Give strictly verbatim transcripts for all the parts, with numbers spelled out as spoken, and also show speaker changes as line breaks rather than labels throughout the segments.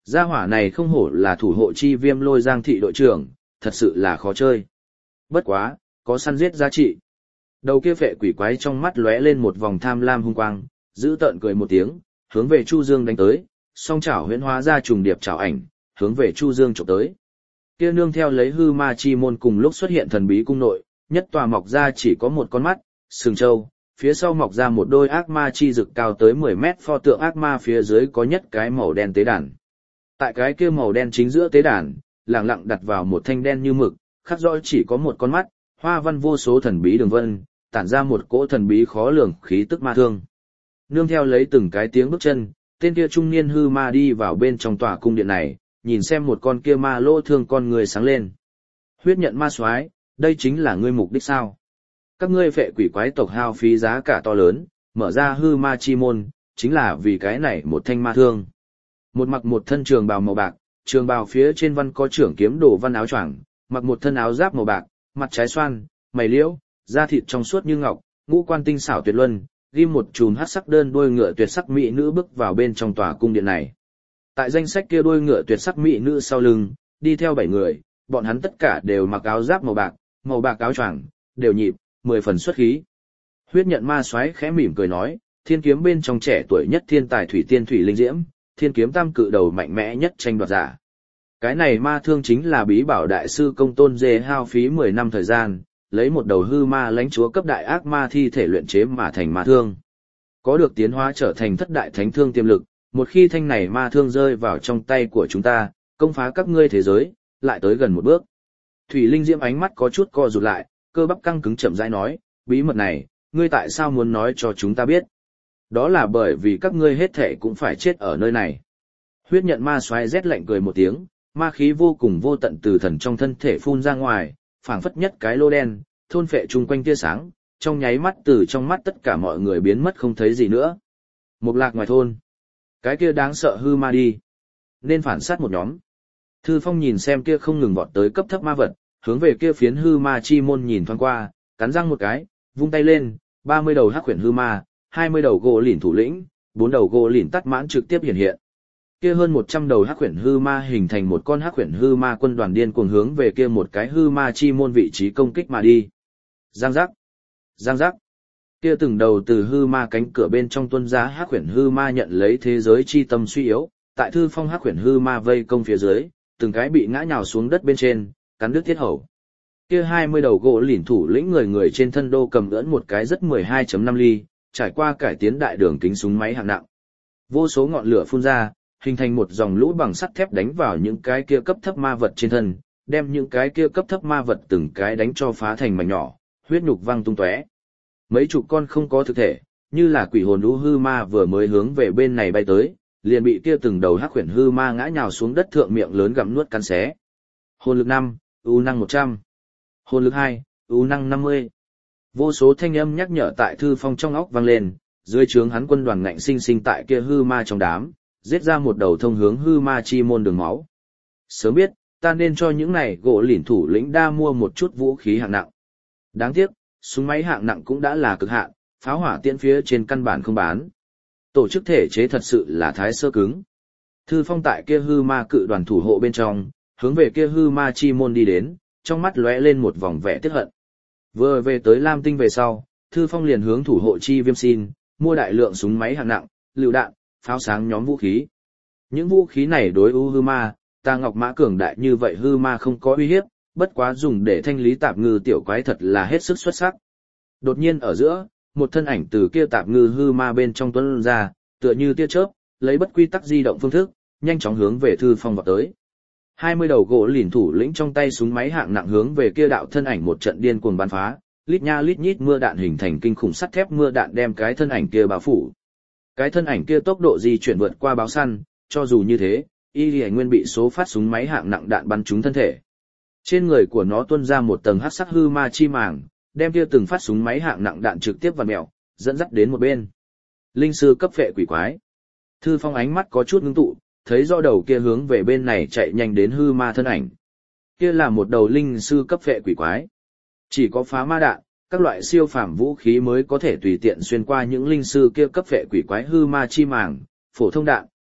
Gia hỏa này không hổ là thủ hộ chi viêm lôi giang thị đội trưởng, thật sự là khó chơi. Bất quá, có săn giết giá trị. Đầu kia phệ quỷ quái trong mắt lóe lên một vòng tham lam hung quang, giữ tợn cười một tiếng, hướng về Chu Dương đánh tới, song chảo huyễn hóa ra trùng điệp chảo ảnh, hướng về Chu Dương chụp tới. Kia nương theo lấy hư ma chi môn cùng lúc xuất hiện thần bí cung nội, nhất tòa mọc ra chỉ có một con mắt, sừng trâu, phía sau mọc ra một đôi ác ma chi rực cao tới mười mét pho tượng ác ma phía dưới có nhất cái màu đen tế đàn. Tại cái kia màu đen chính giữa tế đàn, lặng lặng đặt vào một thanh đen như mực, khắc rõ chỉ có một con mắt, hoa văn vô số thần bí đường vân, tản ra một cỗ thần bí khó lường khí tức ma thương. Nương theo lấy từng cái tiếng bước chân, tên kia trung niên hư ma đi vào bên trong tòa cung điện này, nhìn xem một con kia ma lỗ thương con người sáng lên. Huyết nhận ma soái, đây chính là ngươi mục đích sao? Các ngươi phệ quỷ quái tộc hao phí giá cả to lớn, mở ra hư ma chi môn, chính là vì cái này một thanh ma thương. Một mặc một thân trường bào màu bạc, trường bào phía trên văn có trưởng kiếm đồ văn áo choàng, mặc một thân áo giáp màu bạc, mặt trái xoan, mày liễu, da thịt trong suốt như ngọc, ngũ quan tinh xảo tuyệt luân, ghim một chùm hắc sắc đơn đuôi ngựa tuyệt sắc mỹ nữ bước vào bên trong tòa cung điện này. Tại danh sách kia đuôi ngựa tuyệt sắc mỹ nữ sau lưng, đi theo bảy người, bọn hắn tất cả đều mặc áo giáp màu bạc, màu bạc áo choàng, đều nhịp, mười phần xuất khí. Huyết nhận ma soái khẽ mỉm cười nói, thiên kiếm bên trong trẻ tuổi nhất thiên tài thủy tiên thủy linh diễm, thiên kiếm tam cự đầu mạnh mẽ nhất tranh đoạt giả. Cái này ma thương chính là bí bảo đại sư công tôn dê hao phí mười năm thời gian, lấy một đầu hư ma lãnh chúa cấp đại ác ma thi thể luyện chế mà thành ma thương. Có được tiến hóa trở thành thất đại thánh thương tiềm lực, một khi thanh này ma thương rơi vào trong tay của chúng ta, công phá các ngươi thế giới, lại tới gần một bước. Thủy Linh Diễm ánh mắt có chút co rụt lại, cơ bắp căng cứng chậm rãi nói, bí mật này, ngươi tại sao muốn nói cho chúng ta biết? Đó là bởi vì các ngươi hết thể cũng phải chết ở nơi này. Huyết nhận ma xoáy rét lạnh cười một tiếng, ma khí vô cùng vô tận từ thần trong thân thể phun ra ngoài, phảng phất nhất cái lô đen, thôn phệ chung quanh tia sáng, trong nháy mắt từ trong mắt tất cả mọi người biến mất không thấy gì nữa. Một lạc ngoài thôn. Cái kia đáng sợ hư ma đi. Nên phản sát một nhóm. Thư Phong nhìn xem kia không ngừng vọt tới cấp thấp ma vật, hướng về kia phiến hư ma chi môn nhìn thoáng qua, cắn răng một cái, vung tay lên, ba mươi đầu hắc huyền hư ma, hai mươi đầu gỗ lỉn thủ lĩnh, bốn đầu gỗ lỉn tắt mãn trực tiếp hiện hiện. Kia hơn một trăm đầu hắc huyền hư ma hình thành một con hắc huyền hư ma quân đoàn điên cuồng hướng về kia một cái hư ma chi môn vị trí công kích mà đi. Giang giác, giang giác. Kia từng đầu từ hư ma cánh cửa bên trong tuôn ra hắc huyền hư ma nhận lấy thế giới chi tâm suy yếu, tại Thư Phong hắc huyền hư ma vây công phía dưới, từng cái bị ngã nhào xuống đất bên trên, cắn đứt thiết hầu. Kia hai mươi đầu gỗ lỉn thủ lĩnh người người trên thân đô cầm ưỡn một cái rất mười hai phẩy năm ly, trải qua cải tiến đại đường kính súng máy hạng nặng. Vô số ngọn lửa phun ra, hình thành một dòng lũ bằng sắt thép đánh vào những cái kia cấp thấp ma vật trên thân, đem những cái kia cấp thấp ma vật từng cái đánh cho phá thành mảnh nhỏ, huyết nhục văng tung tóe. Mấy chục con không có thực thể, như là quỷ hồn lũ hư ma vừa mới hướng về bên này bay tới, liền bị kia từng đầu hắc huyền hư ma ngã nhào xuống đất thượng miệng lớn gặm nuốt cắn xé. Hồn lực năm, u năng một trăm. Hồn lực hai, u năng năm mươi. Vô số thanh âm nhắc nhở tại Thư Phong trong óc vang lên, dưới trướng hắn quân đoàn ngạnh sinh sinh tại kia hư ma trong đám, giết ra một đầu thông hướng hư ma chi môn đường máu. Sớm biết, ta nên cho những này gỗ lỉn thủ lĩnh đa mua một chút vũ khí hạng nặng. Đáng tiếc, súng máy hạng nặng cũng đã là cực hạn, pháo hỏa tiễn phía trên căn bản không bán. Tổ chức thể chế thật sự là thái sơ cứng. Thư Phong tại kia hư ma cự đoàn thủ hộ bên trong, hướng về kia hư ma chi môn đi đến, trong mắt lóe lên một vòng vẻ tiếc hận. Vừa về tới Lam Tinh về sau, Thư Phong liền hướng thủ hộ chi viêm xin, mua đại lượng súng máy hạng nặng, lựu đạn, pháo sáng nhóm vũ khí. Những vũ khí này đối ưu hư ma, ta ngọc mã cường đại như vậy hư ma không có uy hiếp, bất quá dùng để thanh lý tạp ngư tiểu quái thật là hết sức xuất sắc. Đột nhiên ở giữa, một thân ảnh từ kia tạp ngư hư ma bên trong tuấn ra, tựa như tia chớp, lấy bất quy tắc di động phương thức, nhanh chóng hướng về Thư Phong vào tới. hai mươi đầu gỗ lỉn thủ lĩnh trong tay súng máy hạng nặng hướng về kia đạo thân ảnh một trận điên cuồng bắn phá, lít nha lít nhít mưa đạn hình thành kinh khủng sắt thép mưa đạn đem cái thân ảnh kia bao phủ. Cái thân ảnh kia tốc độ di chuyển vượt qua báo săn, cho dù như thế, y lì nguyên bị số phát súng máy hạng nặng đạn bắn trúng thân thể. Trên người của nó tuôn ra một tầng hắc sắc hư ma chi màng, đem kia từng phát súng máy hạng nặng đạn trực tiếp vặn mèo, dẫn dắt đến một bên. Linh sư cấp phệ quỷ quái. Thư Phong ánh mắt có chút ngưng tụ, thấy rõ đầu kia hướng về bên này chạy nhanh đến hư ma thân ảnh. Kia là một đầu linh sư cấp phệ quỷ quái. Chỉ có phá ma đạn, các loại siêu phàm vũ khí mới có thể tùy tiện xuyên qua những linh sư kia cấp phệ quỷ quái hư ma chi màng, phổ thông đạn,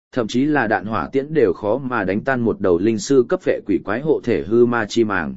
thậm chí là đạn hỏa tiễn đều khó mà đánh tan một đầu linh sư cấp phệ quỷ quái hộ thể hư ma chi màng.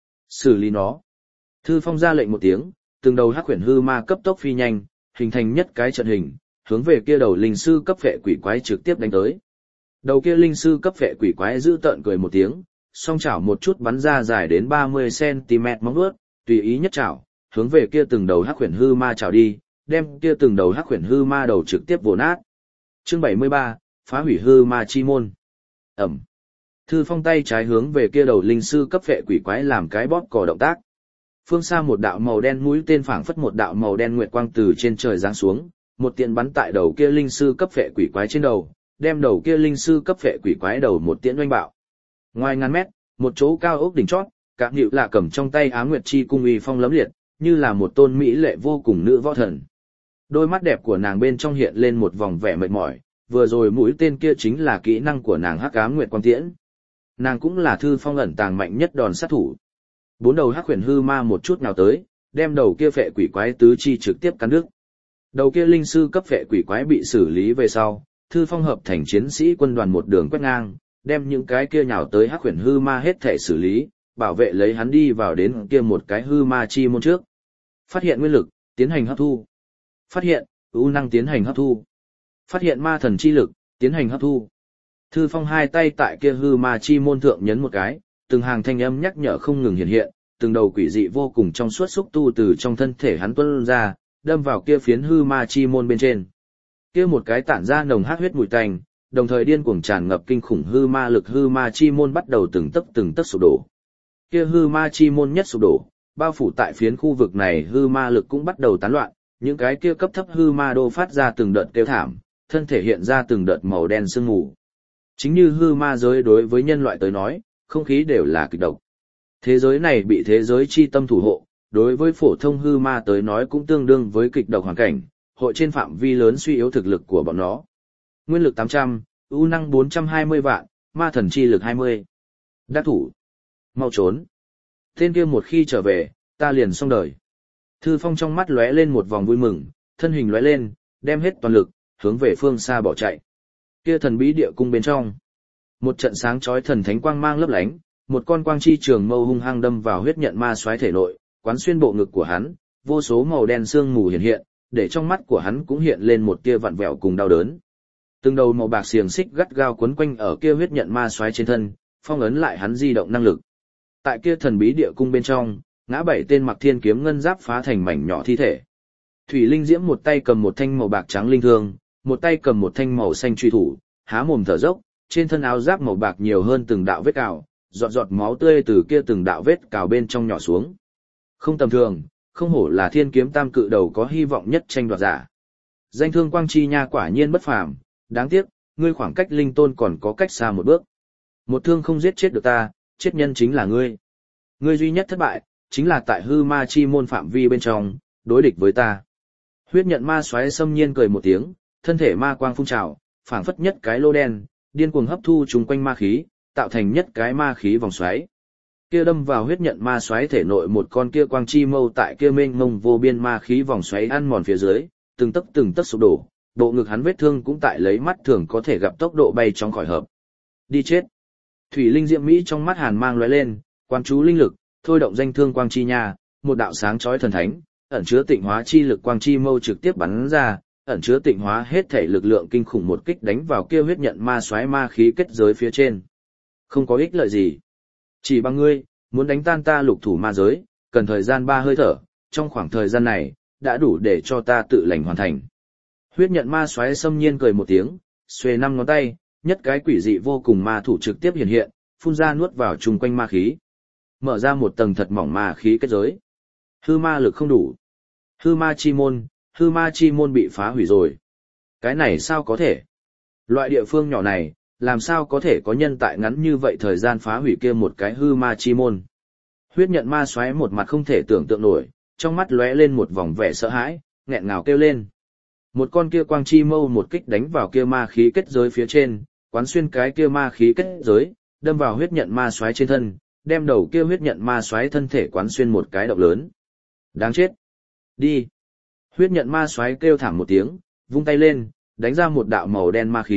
Xử lý nó. Thư Phong ra lệnh một tiếng, từng đầu hắc huyền hư ma cấp tốc phi nhanh, hình thành nhất cái trận hình, hướng về kia đầu linh sư cấp phệ quỷ quái trực tiếp đánh tới. Đầu kia linh sư cấp phệ quỷ quái giữ tợn cười một tiếng, song chảo một chút bắn ra dài đến ba mươi xăng-ti-mét móng vuốt, tùy ý nhất chảo, hướng về kia từng đầu hắc huyền hư ma chảo đi, đem kia từng đầu hắc huyền hư ma đầu trực tiếp vồ nát. Chương bảy mươi ba, phá hủy hư ma chi môn. Ẩm. Thư Phong tay trái hướng về kia đầu linh sư cấp phệ quỷ quái làm cái bóp cò động tác. Phương xa một đạo màu đen mũi tên phảng phất một đạo màu đen nguyệt quang từ trên trời giáng xuống, một tiễn bắn tại đầu kia linh sư cấp phệ quỷ quái trên đầu, đem đầu kia linh sư cấp phệ quỷ quái đầu một tiễn oanh bạo. Ngoài ngàn mét, một chỗ cao ốc đỉnh chót, Cạm Nhựu Lạ cầm trong tay Á Nguyệt chi cung uy phong lấm liệt, như là một tôn mỹ lệ vô cùng nữ võ thần. Đôi mắt đẹp của nàng bên trong hiện lên một vòng vẻ mệt mỏi, vừa rồi mũi tên kia chính là kỹ năng của nàng Hắc Ám Nguyệt Quang Tiễn. Nàng cũng là Thư Phong ẩn tàng mạnh nhất đòn sát thủ. Bốn đầu hắc huyền hư ma một chút nào tới, đem đầu kia phệ quỷ quái tứ chi trực tiếp cắn đứt. Đầu kia linh sư cấp phệ quỷ quái bị xử lý về sau, Thư Phong hợp thành chiến sĩ quân đoàn một đường quét ngang, đem những cái kia nhào tới hắc huyền hư ma hết thể xử lý, bảo vệ lấy hắn đi vào đến kia một cái hư ma chi môn trước. Phát hiện nguyên lực, tiến hành hấp thu. Phát hiện, ưu năng tiến hành hấp thu. Phát hiện ma thần chi lực, tiến hành hấp thu. Thư Phong hai tay tại kia hư ma chi môn thượng nhấn một cái, từng hàng thanh âm nhắc nhở không ngừng hiện hiện, từng đầu quỷ dị vô cùng trong suốt xúc tu từ trong thân thể hắn tuôn ra, đâm vào kia phiến hư ma chi môn bên trên. Kia một cái tản ra nồng hắc huyết mùi tanh, đồng thời điên cuồng tràn ngập kinh khủng hư ma lực hư ma chi môn bắt đầu từng tấc từng tấc sụp đổ. Kia hư ma chi môn nhất sụp đổ, bao phủ tại phiến khu vực này hư ma lực cũng bắt đầu tán loạn, những cái kia cấp thấp hư ma đô phát ra từng đợt kêu thảm, thân thể hiện ra từng đợt màu đen sương mù. Chính như hư ma giới đối với nhân loại tới nói, không khí đều là kịch độc. Thế giới này bị thế giới chi tâm thủ hộ, đối với phổ thông hư ma tới nói cũng tương đương với kịch độc hoàn cảnh, hội trên phạm vi lớn suy yếu thực lực của bọn nó. Nguyên lực tám trăm, ưu năng bốn trăm hai mươi vạn, ma thần chi lực hai mươi. Đắc thủ. Mau trốn. Tên kia một khi trở về, ta liền xong đời. Thư Phong trong mắt lóe lên một vòng vui mừng, thân hình lóe lên, đem hết toàn lực, hướng về phương xa bỏ chạy. Kia thần bí địa cung bên trong. Một trận sáng chói thần thánh quang mang lấp lánh, một con quang chi trường mâu hung hăng đâm vào huyết nhận ma soái thể nội, quán xuyên bộ ngực của hắn, vô số màu đen sương mù hiện hiện, để trong mắt của hắn cũng hiện lên một tia vặn vẹo cùng đau đớn. Từng đầu màu bạc xiềng xích gắt gao quấn quanh ở kia huyết nhận ma soái trên thân, phong ấn lại hắn di động năng lực. Tại kia thần bí địa cung bên trong, ngã bảy tên mặc thiên kiếm ngân giáp phá thành mảnh nhỏ thi thể. Thủy Linh Diễm một tay cầm một thanh màu bạc trắng linh thương, một tay cầm một thanh màu xanh truy thủ, há mồm thở dốc, trên thân áo giáp màu bạc nhiều hơn từng đạo vết cào, giọt giọt máu tươi từ kia từng đạo vết cào bên trong nhỏ xuống. Không tầm thường, không hổ là thiên kiếm tam cự đầu có hy vọng nhất tranh đoạt giả. Danh thương quang chi nha quả nhiên bất phàm, đáng tiếc, ngươi khoảng cách linh tôn còn có cách xa một bước. Một thương không giết chết được ta, chết nhân chính là ngươi. Ngươi duy nhất thất bại, chính là tại hư ma chi môn phạm vi bên trong, đối địch với ta. Huyết nhận ma xoáy xâm nhiên cười một tiếng, thân thể ma quang phun trào, phảng phất nhất cái lô đen, điên cuồng hấp thu chung quanh ma khí, tạo thành nhất cái ma khí vòng xoáy. Kia đâm vào huyết nhận ma xoáy thể nội một con kia quang chi mâu tại kia mênh mông vô biên ma khí vòng xoáy ăn mòn phía dưới, từng tấc từng tấc sụp đổ, bộ ngực hắn vết thương cũng tại lấy mắt thường có thể gặp tốc độ bay trong khỏi hợp. Đi chết. Thủy Linh Diệm Mỹ trong mắt hàn mang lóe lên, quan chú linh lực, thôi động danh thương quang chi nha, một đạo sáng chói thần thánh, ẩn chứa tịnh hóa chi lực quang chi mâu trực tiếp bắn ra, ẩn chứa tịnh hóa hết thể lực lượng kinh khủng một kích đánh vào kia huyết nhận ma xoáy ma khí kết giới phía trên. Không có ích lợi gì. Chỉ bằng ngươi, muốn đánh tan ta lục thủ ma giới, cần thời gian ba hơi thở, trong khoảng thời gian này, đã đủ để cho ta tự lành hoàn thành. Huyết nhận ma xoáy xâm nhiên cười một tiếng, xuề năm ngón tay, nhất cái quỷ dị vô cùng ma thủ trực tiếp hiện hiện, phun ra nuốt vào chung quanh ma khí. Mở ra một tầng thật mỏng ma khí kết giới. Hư ma lực không đủ. Hư ma chi môn, hư ma chi môn bị phá hủy rồi. Cái này sao có thể? Loại địa phương nhỏ này, làm sao có thể có nhân tại ngắn như vậy thời gian phá hủy kia một cái hư ma chi môn? Huyết nhận ma xoáy một mặt không thể tưởng tượng nổi, trong mắt lóe lên một vòng vẻ sợ hãi, nghẹn ngào kêu lên. Một con kia quang chi mâu một kích đánh vào kia ma khí kết giới phía trên, quán xuyên cái kia ma khí kết giới, đâm vào huyết nhận ma xoáy trên thân, đem đầu kia huyết nhận ma xoáy thân thể quán xuyên một cái động lớn. Đáng chết. Đi. Huyết nhận ma xoáy kêu thảm một tiếng, vung tay lên, đánh ra một đạo màu đen ma khí,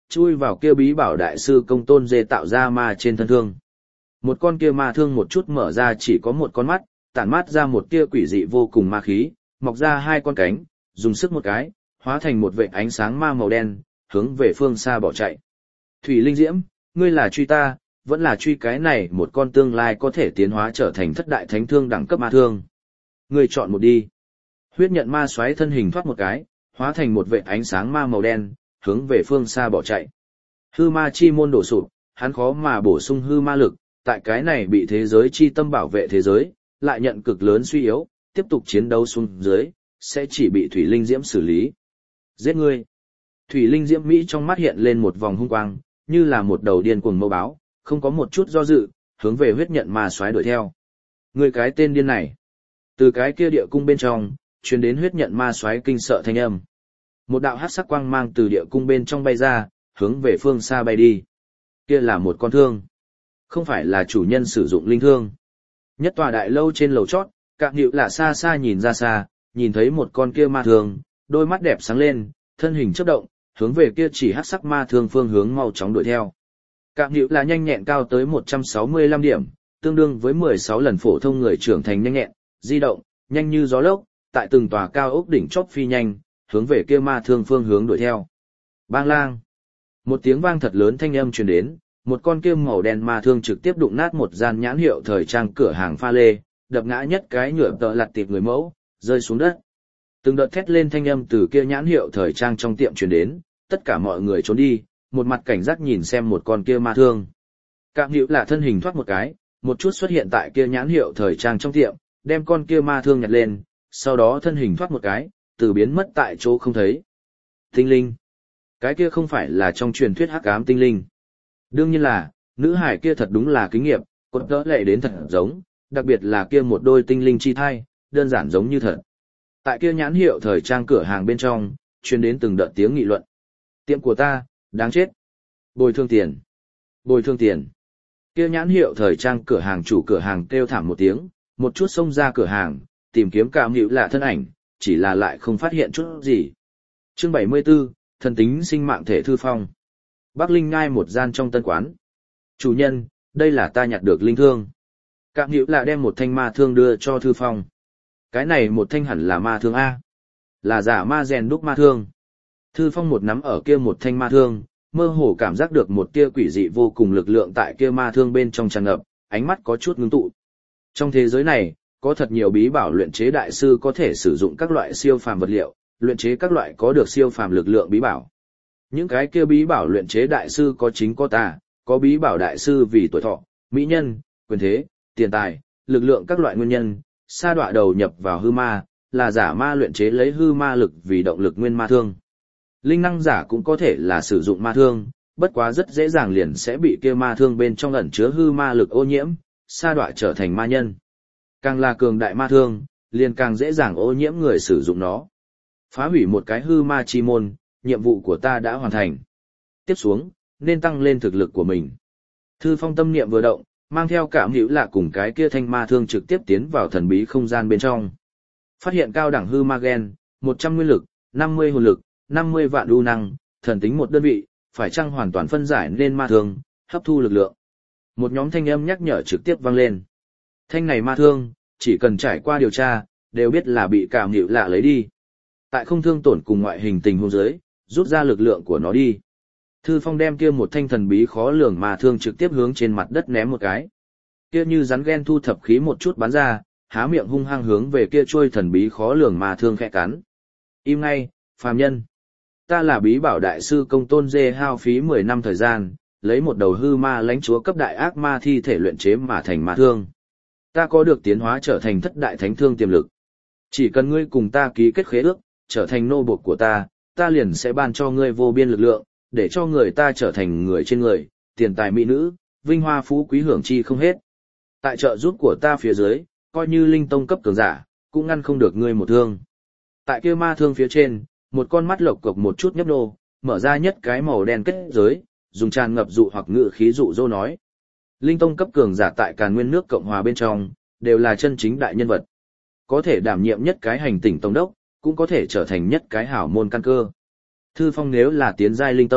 chui vào kia bí bảo đại sư công tôn dê tạo ra ma trên thân thương. Một con kia ma thương một chút mở ra chỉ có một con mắt, tản mát ra một tia quỷ dị vô cùng ma khí, mọc ra hai con cánh, dùng sức một cái, hóa thành một vệt ánh sáng ma màu đen, hướng về phương xa bỏ chạy. Thủy Linh Diễm, ngươi là truy ta, vẫn là truy cái này một con tương lai có thể tiến hóa trở thành thất đại thánh thương đẳng cấp ma thương. Ngươi chọn một đi. Huyết nhận ma xoáy thân hình thoát một cái, hóa thành một vệt ánh sáng ma màu đen, hướng về phương xa bỏ chạy. Hư ma chi môn đổ sụp, hắn khó mà bổ sung hư ma lực, tại cái này bị thế giới chi tâm bảo vệ thế giới, lại nhận cực lớn suy yếu, tiếp tục chiến đấu xuống dưới, sẽ chỉ bị Thủy Linh Diễm xử lý. Giết ngươi. Thủy Linh Diễm Mỹ trong mắt hiện lên một vòng hung quang, như là một đầu điên cuồng mâu báo, không có một chút do dự, hướng về huyết nhận ma xoáy đuổi theo. Ngươi cái tên điên này. Từ cái kia địa cung bên trong, truyền đến huyết nhận ma xoáy kinh sợ thanh âm. Một đạo hắc sắc quang mang từ địa cung bên trong bay ra, hướng về phương xa bay đi. Kia là một con thương. Không phải là chủ nhân sử dụng linh thương. Nhất tòa đại lâu trên lầu chót, Cạm Hữu là xa xa nhìn ra xa, nhìn thấy một con kia ma thương, đôi mắt đẹp sáng lên, thân hình chớp động, hướng về kia chỉ hắc sắc ma thương phương hướng mau chóng đuổi theo. Cạm Hữu là nhanh nhẹn cao tới một trăm sáu mươi lăm điểm, tương đương với mười sáu lần phổ thông người trưởng thành nhanh nhẹn, di động, nhanh như gió lốc, tại từng tòa cao ốc đỉnh chóp phi nhanh, hướng về kia ma thương phương hướng đuổi theo. Bang lang. Một tiếng vang thật lớn thanh âm truyền đến, một con kia màu đen ma thương trực tiếp đụng nát một gian nhãn hiệu thời trang cửa hàng pha lê, đập ngã nhất cái nhựa tợ lặt tiệp người mẫu, rơi xuống đất. Từng đợt thét lên thanh âm từ kia nhãn hiệu thời trang trong tiệm truyền đến, tất cả mọi người trốn đi, một mặt cảnh giác nhìn xem một con kia ma thương. Cạm Hữu là thân hình thoát một cái, một chút xuất hiện tại kia nhãn hiệu thời trang trong tiệm, đem con kia ma thương nhặt lên, sau đó thân hình thoát một cái, từ biến mất tại chỗ không thấy. Tinh linh. Cái kia không phải là trong truyền thuyết hắc ám tinh linh. Đương nhiên là, nữ hải kia thật đúng là kính nghiệp, cốt đỡ lệ đến thật giống, đặc biệt là kia một đôi tinh linh chi thai, đơn giản giống như thật. Tại kia nhãn hiệu thời trang cửa hàng bên trong, truyền đến từng đợt tiếng nghị luận. Tiệm của ta, đáng chết. Bồi thường tiền. Bồi thường tiền. Kia nhãn hiệu thời trang cửa hàng chủ cửa hàng kêu thảm một tiếng, một chút xông ra cửa hàng, tìm kiếm Cạm Hữu là thân ảnh, chỉ là lại không phát hiện chút gì. Chương bảy mươi 74, thần tính sinh mạng thể thư phong. Bắc Linh Ngai một gian trong tân quán. Chủ nhân, đây là ta nhặt được linh thương. Cạm Hữu là đem một thanh ma thương đưa cho thư phong. Cái này một thanh hẳn là ma thương A. Là giả ma rèn đúc ma thương. Thư phong một nắm ở kia một thanh ma thương, mơ hồ cảm giác được một tia quỷ dị vô cùng lực lượng tại kia ma thương bên trong tràn ngập, ánh mắt có chút ngưng tụ. Trong thế giới này, có thật nhiều bí bảo luyện chế đại sư có thể sử dụng các loại siêu phàm vật liệu, luyện chế các loại có được siêu phàm lực lượng bí bảo. Những cái kia bí bảo luyện chế đại sư có chính có tà, có bí bảo đại sư vì tuổi thọ, mỹ nhân, quyền thế, tiền tài, lực lượng các loại nguyên nhân, sa đọa đầu nhập vào hư ma, là giả ma luyện chế lấy hư ma lực vì động lực nguyên ma thương. Linh năng giả cũng có thể là sử dụng ma thương, bất quá rất dễ dàng liền sẽ bị kia ma thương bên trong ẩn chứa hư ma lực ô nhiễm, sa đọa trở thành ma nhân. Càng là cường đại ma thương, liền càng dễ dàng ô nhiễm người sử dụng nó. Phá hủy một cái hư ma chi môn, nhiệm vụ của ta đã hoàn thành. Tiếp xuống, nên tăng lên thực lực của mình. Thư phong tâm niệm vừa động, mang theo Cạm Hữu là cùng cái kia thanh ma thương trực tiếp tiến vào thần bí không gian bên trong. Phát hiện cao đẳng hư ma gen, một trăm nguyên lực, năm mươi hồn lực, năm mươi vạn đu năng, thần tính một đơn vị, phải chăng hoàn toàn phân giải nên ma thương, hấp thu lực lượng. Một nhóm thanh âm nhắc nhở trực tiếp vang lên. Thanh này ma thương, chỉ cần trải qua điều tra, đều biết là bị Cạm Hữu lạ lấy đi. Tại không thương tổn cùng ngoại hình tình huống dưới, rút ra lực lượng của nó đi. Thư phong đem kia một thanh thần bí khó lường ma thương trực tiếp hướng trên mặt đất ném một cái. Kia như rắn ghen thu thập khí một chút bắn ra, há miệng hung hăng hướng về kia trôi thần bí khó lường ma thương khẽ cắn. Im ngay, phàm nhân. Ta là bí bảo đại sư công tôn dê hao phí mười năm thời gian, lấy một đầu hư ma lãnh chúa cấp đại ác ma thi thể luyện chế mà thành ma thương. Ta có được tiến hóa trở thành thất đại thánh thương tiềm lực. Chỉ cần ngươi cùng ta ký kết khế ước, trở thành nô bộc của ta, ta liền sẽ ban cho ngươi vô biên lực lượng, để cho người ta trở thành người trên người, tiền tài mỹ nữ, vinh hoa phú quý hưởng chi không hết. Tại trợ giúp của ta phía dưới, coi như linh tông cấp cường giả, cũng ngăn không được ngươi một thương. Tại kia ma thương phía trên, một con mắt lộc cộc một chút nhấp nô, mở ra nhất cái màu đen kết giới, dùng tràn ngập dụ hoặc ngự khí dụ dỗ nói. Linh tông cấp cường giả tại Càn Nguyên nước Cộng hòa bên trong, đều là chân chính đại nhân vật. Có thể đảm nhiệm nhất cái hành tỉnh tông đốc, cũng có thể trở thành nhất cái hảo môn căn cơ. Thư phong nếu là tiến giai linh tông,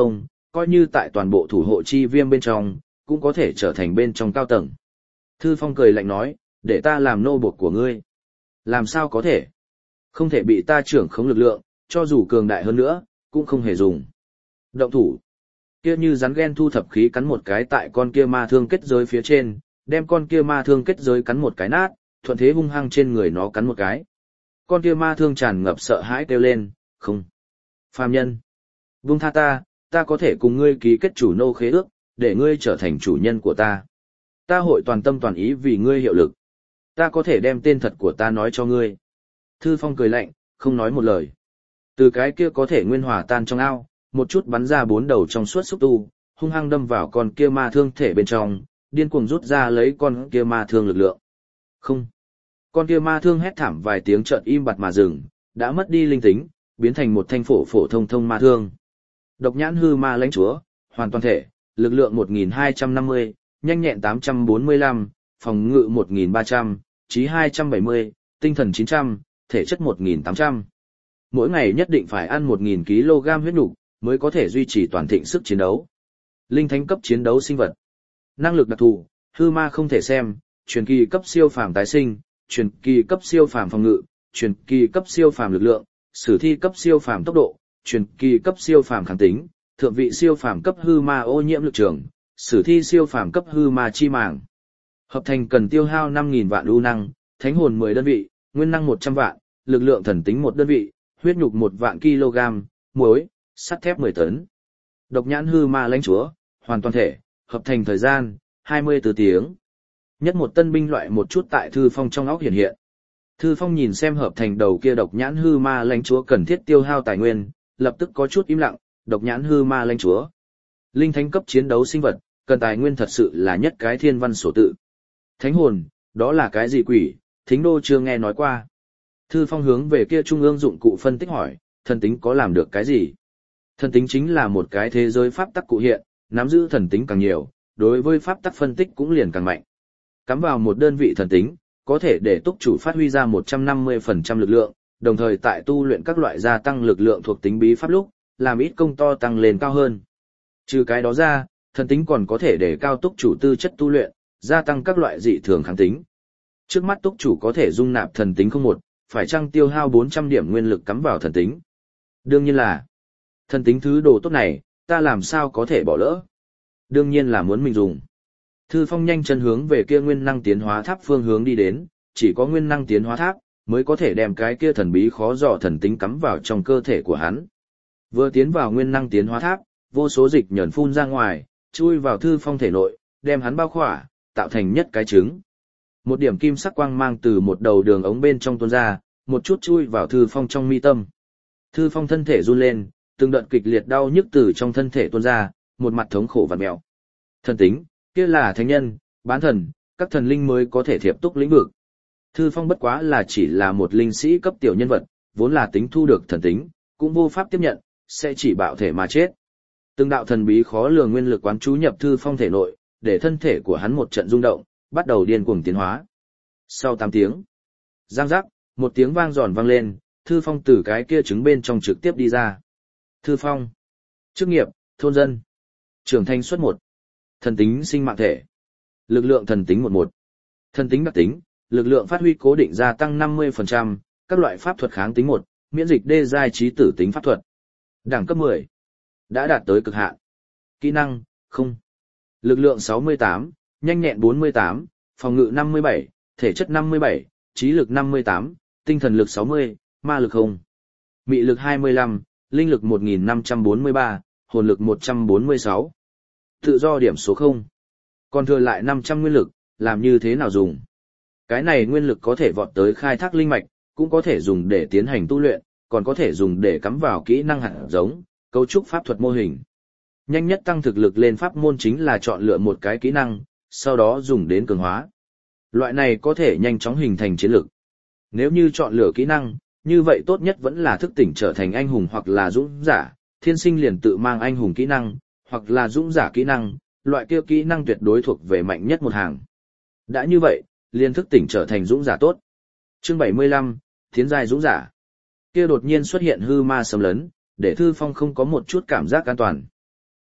coi như tại toàn bộ thủ hộ chi viêm bên trong, cũng có thể trở thành bên trong cao tầng. Thư Phong cười lạnh nói, để ta làm nô bộc của ngươi. Làm sao có thể? Không thể bị ta trưởng khống lực lượng, cho dù cường đại hơn nữa, cũng không hề dùng. Động thủ. Kia như rắn ghen thu thập khí cắn một cái tại con kia ma thương kết giới phía trên, đem con kia ma thương kết giới cắn một cái nát, thuận thế hung hăng trên người nó cắn một cái. Con kia ma thương tràn ngập sợ hãi kêu lên, không. Phàm nhân. Vung tha ta, ta có thể cùng ngươi ký kết chủ nô khế ước, để ngươi trở thành chủ nhân của ta. Ta hội toàn tâm toàn ý vì ngươi hiệu lực. Ta có thể đem tên thật của ta nói cho ngươi. Thư Phong cười lạnh, không nói một lời. Từ cái kia có thể nguyên hòa tan trong ao, một chút bắn ra bốn đầu trong suốt xúc tu, hung hăng đâm vào con kia ma thương thể bên trong, điên cuồng rút ra lấy con kia ma thương lực lượng. Không. Con kia ma thương hét thảm vài tiếng chợt im bặt mà dừng, đã mất đi linh tính, biến thành một thanh phổ phổ thông thông ma thương. Độc nhãn hư ma lãnh chúa, hoàn toàn thể, lực lượng một nghìn hai trăm năm mươi, nhanh nhẹn tám trăm bốn mươi lăm, phòng ngự một nghìn ba trăm, trí hai trăm bảy mươi, tinh thần chín trăm, thể chất một nghìn tám trăm. Mỗi ngày nhất định phải ăn một nghìn ki lô gam huyết nục mới có thể duy trì toàn thịnh sức chiến đấu. Linh thánh cấp chiến đấu sinh vật. Năng lực đặc thù, hư ma không thể xem, truyền kỳ cấp siêu phàm tái sinh, truyền kỳ cấp siêu phàm phòng ngự, truyền kỳ cấp siêu phàm lực lượng, sử thi cấp siêu phàm tốc độ, truyền kỳ cấp siêu phàm kháng tính, thượng vị siêu phàm cấp hư ma ô nhiễm lực trường, sử thi siêu phàm cấp hư ma chi màng. Hợp thành cần tiêu hao năm nghìn vạn u năng, thánh hồn mười đơn vị, nguyên năng một trăm vạn, lực lượng thần tính một đơn vị, huyết nhục một vạn kg, muối, sắt thép mười tấn. Độc nhãn hư ma lãnh chúa, hoàn toàn thể, hợp thành thời gian, hai mươi tư tiếng. Nhất một tân binh loại một chút tại Thư Phong trong óc hiện hiện. Thư Phong nhìn xem hợp thành đầu kia độc nhãn hư ma lãnh chúa cần thiết tiêu hao tài nguyên, lập tức có chút im lặng, độc nhãn hư ma lãnh chúa. Linh thánh cấp chiến đấu sinh vật, cần tài nguyên thật sự là nhất cái thiên văn sổ tự. Thánh hồn, đó là cái gì quỷ, thính đô chưa nghe nói qua. Thư Phong hướng về kia trung ương dụng cụ phân tích hỏi, thần tính có làm được cái gì? Thần tính chính là một cái thế giới pháp tắc cụ hiện, nắm giữ thần tính càng nhiều, đối với pháp tắc phân tích cũng liền càng mạnh. Cắm vào một đơn vị thần tính, có thể để túc chủ phát huy ra một trăm năm mươi phần trăm lực lượng, đồng thời tại tu luyện các loại gia tăng lực lượng thuộc tính bí pháp lúc, làm ít công to tăng lên cao hơn. Trừ cái đó ra, thần tính còn có thể để cao túc chủ tư chất tu luyện, gia tăng các loại dị thường kháng tính. Trước mắt túc chủ có thể dung nạp thần tính không một, phải chăng tiêu hao bốn trăm điểm nguyên lực cắm vào thần tính? Đương nhiên là, thần tính thứ đồ tốt này, ta làm sao có thể bỏ lỡ? Đương nhiên là muốn mình dùng. Thư Phong nhanh chân hướng về kia nguyên năng tiến hóa tháp phương hướng đi đến, chỉ có nguyên năng tiến hóa tháp mới có thể đem cái kia thần bí khó dò thần tính cắm vào trong cơ thể của hắn. Vừa tiến vào nguyên năng tiến hóa tháp, vô số dịch nhờn phun ra ngoài, chui vào Thư Phong thể nội, đem hắn bao khỏa, tạo thành nhất cái trứng. Một điểm kim sắc quang mang từ một đầu đường ống bên trong tuôn ra, một chút chui vào Thư Phong trong mi tâm. Thư Phong thân thể run lên, từng đợt kịch liệt đau nhức từ trong thân thể tuôn ra, một mặt thống khổ vặn mèo. Thần tính, kia là thánh nhân, bán thần, các thần linh mới có thể thiệp túc lĩnh vực. Thư Phong bất quá là chỉ là một linh sĩ cấp tiểu nhân vật, vốn là tính thu được thần tính, cũng vô pháp tiếp nhận, sẽ chỉ bạo thể mà chết. Từng đạo thần bí khó lường nguyên lực quán chú nhập Thư Phong thể nội, để thân thể của hắn một trận rung động, bắt đầu điên cuồng tiến hóa. Sau tám tiếng, giang giác, một tiếng vang giòn vang lên, Thư Phong từ cái kia trứng bên trong trực tiếp đi ra. Thư Phong, chức nghiệp, thôn dân, trưởng thành suất một, thần tính sinh mạng thể, lực lượng thần tính một một, thần tính đặc tính, lực lượng phát huy cố định gia tăng năm mươi phần trăm, các loại pháp thuật kháng tính một, miễn dịch đê giai trí tử tính pháp thuật. Đẳng cấp mười, đã đạt tới cực hạn. Kỹ năng, không. Lực lượng sáu mươi tám, nhanh nhẹn bốn mươi tám, phòng ngự năm mươi bảy, thể chất năm mươi bảy, trí lực năm mươi tám, tinh thần lực sáu mươi, ma lực không. Mị lực hai mươi lăm, linh lực một nghìn năm trăm bốn mươi ba, hồn lực một trăm bốn mươi sáu. Tự do điểm số không. Còn thừa lại năm trăm nguyên lực, làm như thế nào dùng? Cái này nguyên lực có thể vọt tới khai thác linh mạch, cũng có thể dùng để tiến hành tu luyện, còn có thể dùng để cắm vào kỹ năng hạt giống, cấu trúc pháp thuật mô hình. Nhanh nhất tăng thực lực lên pháp môn chính là chọn lựa một cái kỹ năng, sau đó dùng đến cường hóa. Loại này có thể nhanh chóng hình thành chiến lực. Nếu như chọn lựa kỹ năng, như vậy tốt nhất vẫn là thức tỉnh trở thành anh hùng hoặc là dũng giả, thiên sinh liền tự mang anh hùng kỹ năng, hoặc là dũng giả kỹ năng, loại kia kỹ năng tuyệt đối thuộc về mạnh nhất một hàng. Đã như vậy, liền thức tỉnh trở thành dũng giả tốt. Chương bảy mươi lăm, Thiến giai dũng giả. Kia đột nhiên xuất hiện hư ma xâm lấn, để Thư Phong không có một chút cảm giác an toàn.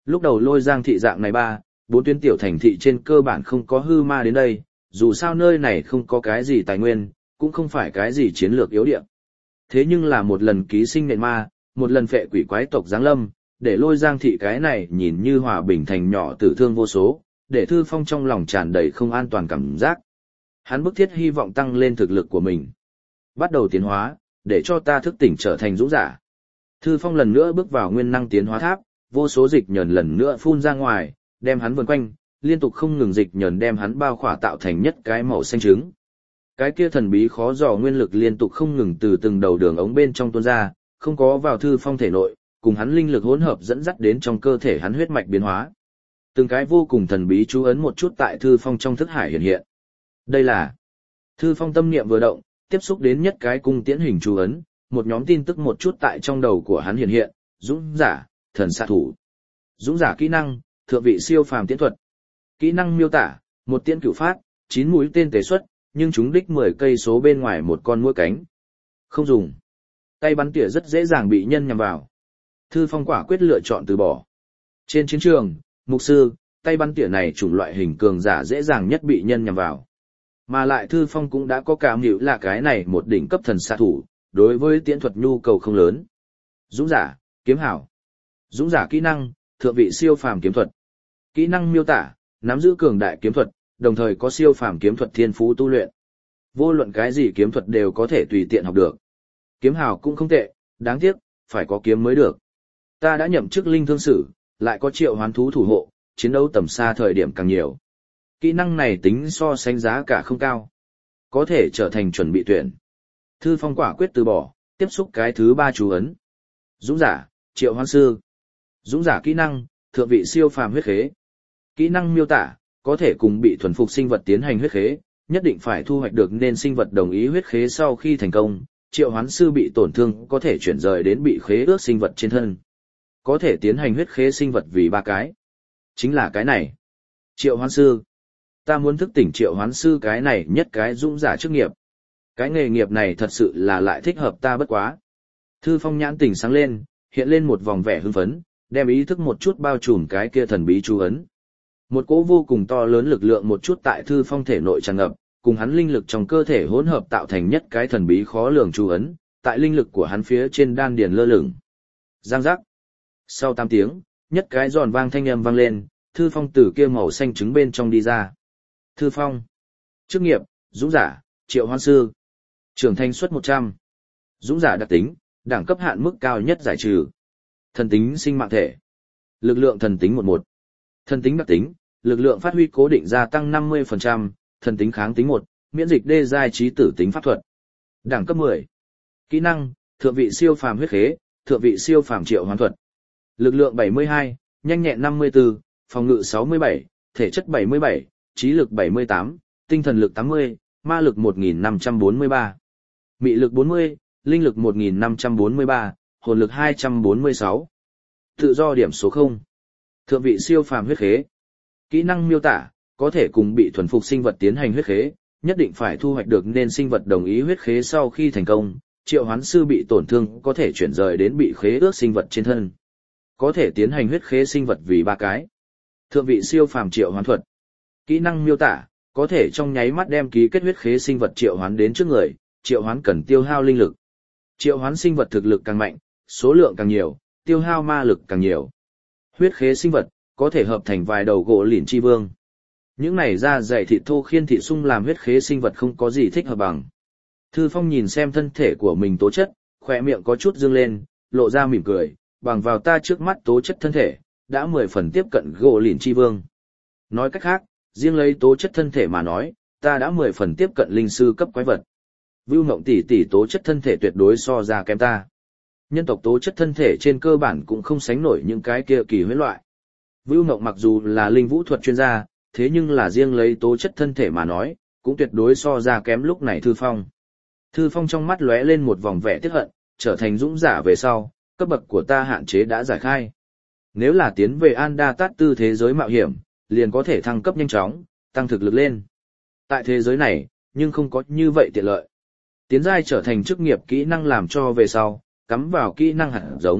Lúc đầu Lôi Giang thị dạng này ba, bốn tuyến tiểu thành thị trên cơ bản không có hư ma đến đây, dù sao nơi này không có cái gì tài nguyên, cũng không phải cái gì chiến lược yếu địa. Thế nhưng là một lần ký sinh nện ma, một lần phệ quỷ quái tộc giáng lâm, để Lôi Giang thị cái này nhìn như hòa bình thành nhỏ tử thương vô số, để Thư Phong trong lòng tràn đầy không an toàn cảm giác. Hắn bức thiết hy vọng tăng lên thực lực của mình. Bắt đầu tiến hóa, để cho ta thức tỉnh trở thành dũng giả. Thư Phong lần nữa bước vào nguyên năng tiến hóa tháp, vô số dịch nhờn lần nữa phun ra ngoài, đem hắn vần quanh, liên tục không ngừng dịch nhờn đem hắn bao khỏa tạo thành nhất cái màu xanh trứng. Cái kia thần bí khó dò nguyên lực liên tục không ngừng từ từng đầu đường ống bên trong tuôn ra, không có vào Thư Phong thể nội, cùng hắn linh lực hỗn hợp dẫn dắt đến trong cơ thể hắn huyết mạch biến hóa. Từng cái vô cùng thần bí chú ấn một chút tại Thư Phong trong thức hải hiện hiện. Đây là Thư Phong tâm niệm vừa động, tiếp xúc đến nhất cái cung tiễn hình chú ấn, một nhóm tin tức một chút tại trong đầu của hắn hiện hiện, dũng giả, thần xạ thủ. Dũng giả kỹ năng, thượng vị siêu phàm tiễn thuật. Kỹ năng miêu tả, một tiễn cửu phát, chín mũi tên tế xuất, nhưng chúng đích mười cây số bên ngoài một con mũi cánh. Không dùng. Tay bắn tỉa rất dễ dàng bị nhân nhằm vào. Thư Phong quả quyết lựa chọn từ bỏ. Trên chiến trường, mục sư, tay bắn tỉa này chủng loại hình cường giả dễ dàng nhất bị nhân nhằm vào. Mà lại Thư Phong cũng đã có cảm hiểu là cái này một đỉnh cấp thần xạ thủ, đối với tiễn thuật nhu cầu không lớn. Dũng giả, kiếm hảo. Dũng giả kỹ năng, thượng vị siêu phàm kiếm thuật. Kỹ năng miêu tả, nắm giữ cường đại kiếm thuật, đồng thời có siêu phàm kiếm thuật thiên phú tu luyện. Vô luận cái gì kiếm thuật đều có thể tùy tiện học được. Kiếm hảo cũng không tệ, đáng tiếc, phải có kiếm mới được. Ta đã nhậm chức linh thương sử, lại có triệu hoán thú thủ hộ, chiến đấu tầm xa thời điểm càng nhiều. Kỹ năng này tính so sánh giá cả không cao. Có thể trở thành chuẩn bị tuyển. Thư Phong quả quyết từ bỏ, tiếp xúc cái thứ ba chú ấn. Dũng giả, triệu hoán sư. Dũng giả kỹ năng, thượng vị siêu phàm huyết khế. Kỹ năng miêu tả, có thể cùng bị thuần phục sinh vật tiến hành huyết khế, nhất định phải thu hoạch được nên sinh vật đồng ý huyết khế sau khi thành công, triệu hoán sư bị tổn thương có thể chuyển rời đến bị khế ước sinh vật trên thân. Có thể tiến hành huyết khế sinh vật vì ba cái. Chính là cái này. Triệu hoán sư. Ta muốn thức tỉnh triệu hoán sư cái này nhất cái dũng giả chức nghiệp. Cái nghề nghiệp này thật sự là lại thích hợp ta bất quá. Thư Phong nhãn tỉnh sáng lên, hiện lên một vòng vẻ hưng phấn, đem ý thức một chút bao trùm cái kia thần bí chú ấn. Một cỗ vô cùng to lớn lực lượng một chút tại Thư Phong thể nội tràn ngập, cùng hắn linh lực trong cơ thể hỗn hợp tạo thành nhất cái thần bí khó lường chú ấn, tại linh lực của hắn phía trên đan điền lơ lửng. Giang giác. Sau tám tiếng, nhất cái giòn vang thanh âm vang lên, Thư Phong từ kia màu xanh trứng bên trong đi ra. Thư Phong. Chức nghiệp, dũng giả, triệu hoán sư. Trưởng thành suất một trăm. Dũng giả đặc tính, đẳng cấp hạn mức cao nhất giải trừ. Thần tính sinh mạng thể. Lực lượng thần tính một một. Thần tính đặc tính, lực lượng phát huy cố định gia tăng năm mươi phần trăm, thần tính kháng tính một, miễn dịch đê giai trí tử tính pháp thuật. Đẳng cấp mười. Kỹ năng, thượng vị siêu phàm huyết khế, thượng vị siêu phàm triệu hoán thuật. Lực lượng bảy mươi hai, nhanh nhẹn năm mươi tư, phòng ngự sáu mươi bảy, thể chất bảy mươi bảy, trí lực bảy mươi tám, tinh thần lực tám mươi, ma lực một nghìn năm trăm bốn mươi ba, mị lực bốn mươi, linh lực một nghìn năm trăm bốn mươi ba, hồn lực hai trăm bốn mươi sáu. Tự do điểm số không. Thượng vị siêu phàm huyết khế. Kỹ năng miêu tả, có thể cùng bị thuần phục sinh vật tiến hành huyết khế, nhất định phải thu hoạch được nên sinh vật đồng ý huyết khế sau khi thành công, triệu hoán sư bị tổn thương có thể chuyển rời đến bị khế ước sinh vật trên thân. Có thể tiến hành huyết khế sinh vật vì ba cái. Thượng vị siêu phàm triệu hoán thuật. Kỹ năng miêu tả, có thể trong nháy mắt đem ký kết huyết khế sinh vật triệu hoán đến trước người, triệu hoán cần tiêu hao linh lực. Triệu hoán sinh vật thực lực càng mạnh, số lượng càng nhiều, tiêu hao ma lực càng nhiều. Huyết khế sinh vật, có thể hợp thành vài đầu gỗ lìn chi vương. Những này da dày thịt thô khiên thịt sung làm huyết khế sinh vật không có gì thích hợp bằng. Thư Phong nhìn xem thân thể của mình tố chất, khỏe miệng có chút dương lên, lộ ra mỉm cười, bằng vào ta trước mắt tố chất thân thể, đã mười phần tiếp cận gỗ lìn chi vương. Nói cách khác, riêng lấy tố chất thân thể mà nói, ta đã mười phần tiếp cận linh sư cấp quái vật. Vưu Mộng tỷ tỷ tố chất thân thể tuyệt đối so ra kém ta. Nhân tộc tố chất thân thể trên cơ bản cũng không sánh nổi những cái kia kỳ huyễn loại. Vưu Mộng mặc dù là linh vũ thuật chuyên gia, thế nhưng là riêng lấy tố chất thân thể mà nói, cũng tuyệt đối so ra kém lúc này Thư Phong. Thư Phong trong mắt lóe lên một vòng vẻ tiếc hận, trở thành dũng giả về sau, cấp bậc của ta hạn chế đã giải khai. Nếu là tiến về Anda Tát Tư thế giới mạo hiểm, liền có thể thăng cấp nhanh chóng, tăng thực lực lên. Tại thế giới này, nhưng không có như vậy tiện lợi. Tiến giai trở thành chức nghiệp kỹ năng làm cho về sau, cắm vào kỹ năng hạt giống,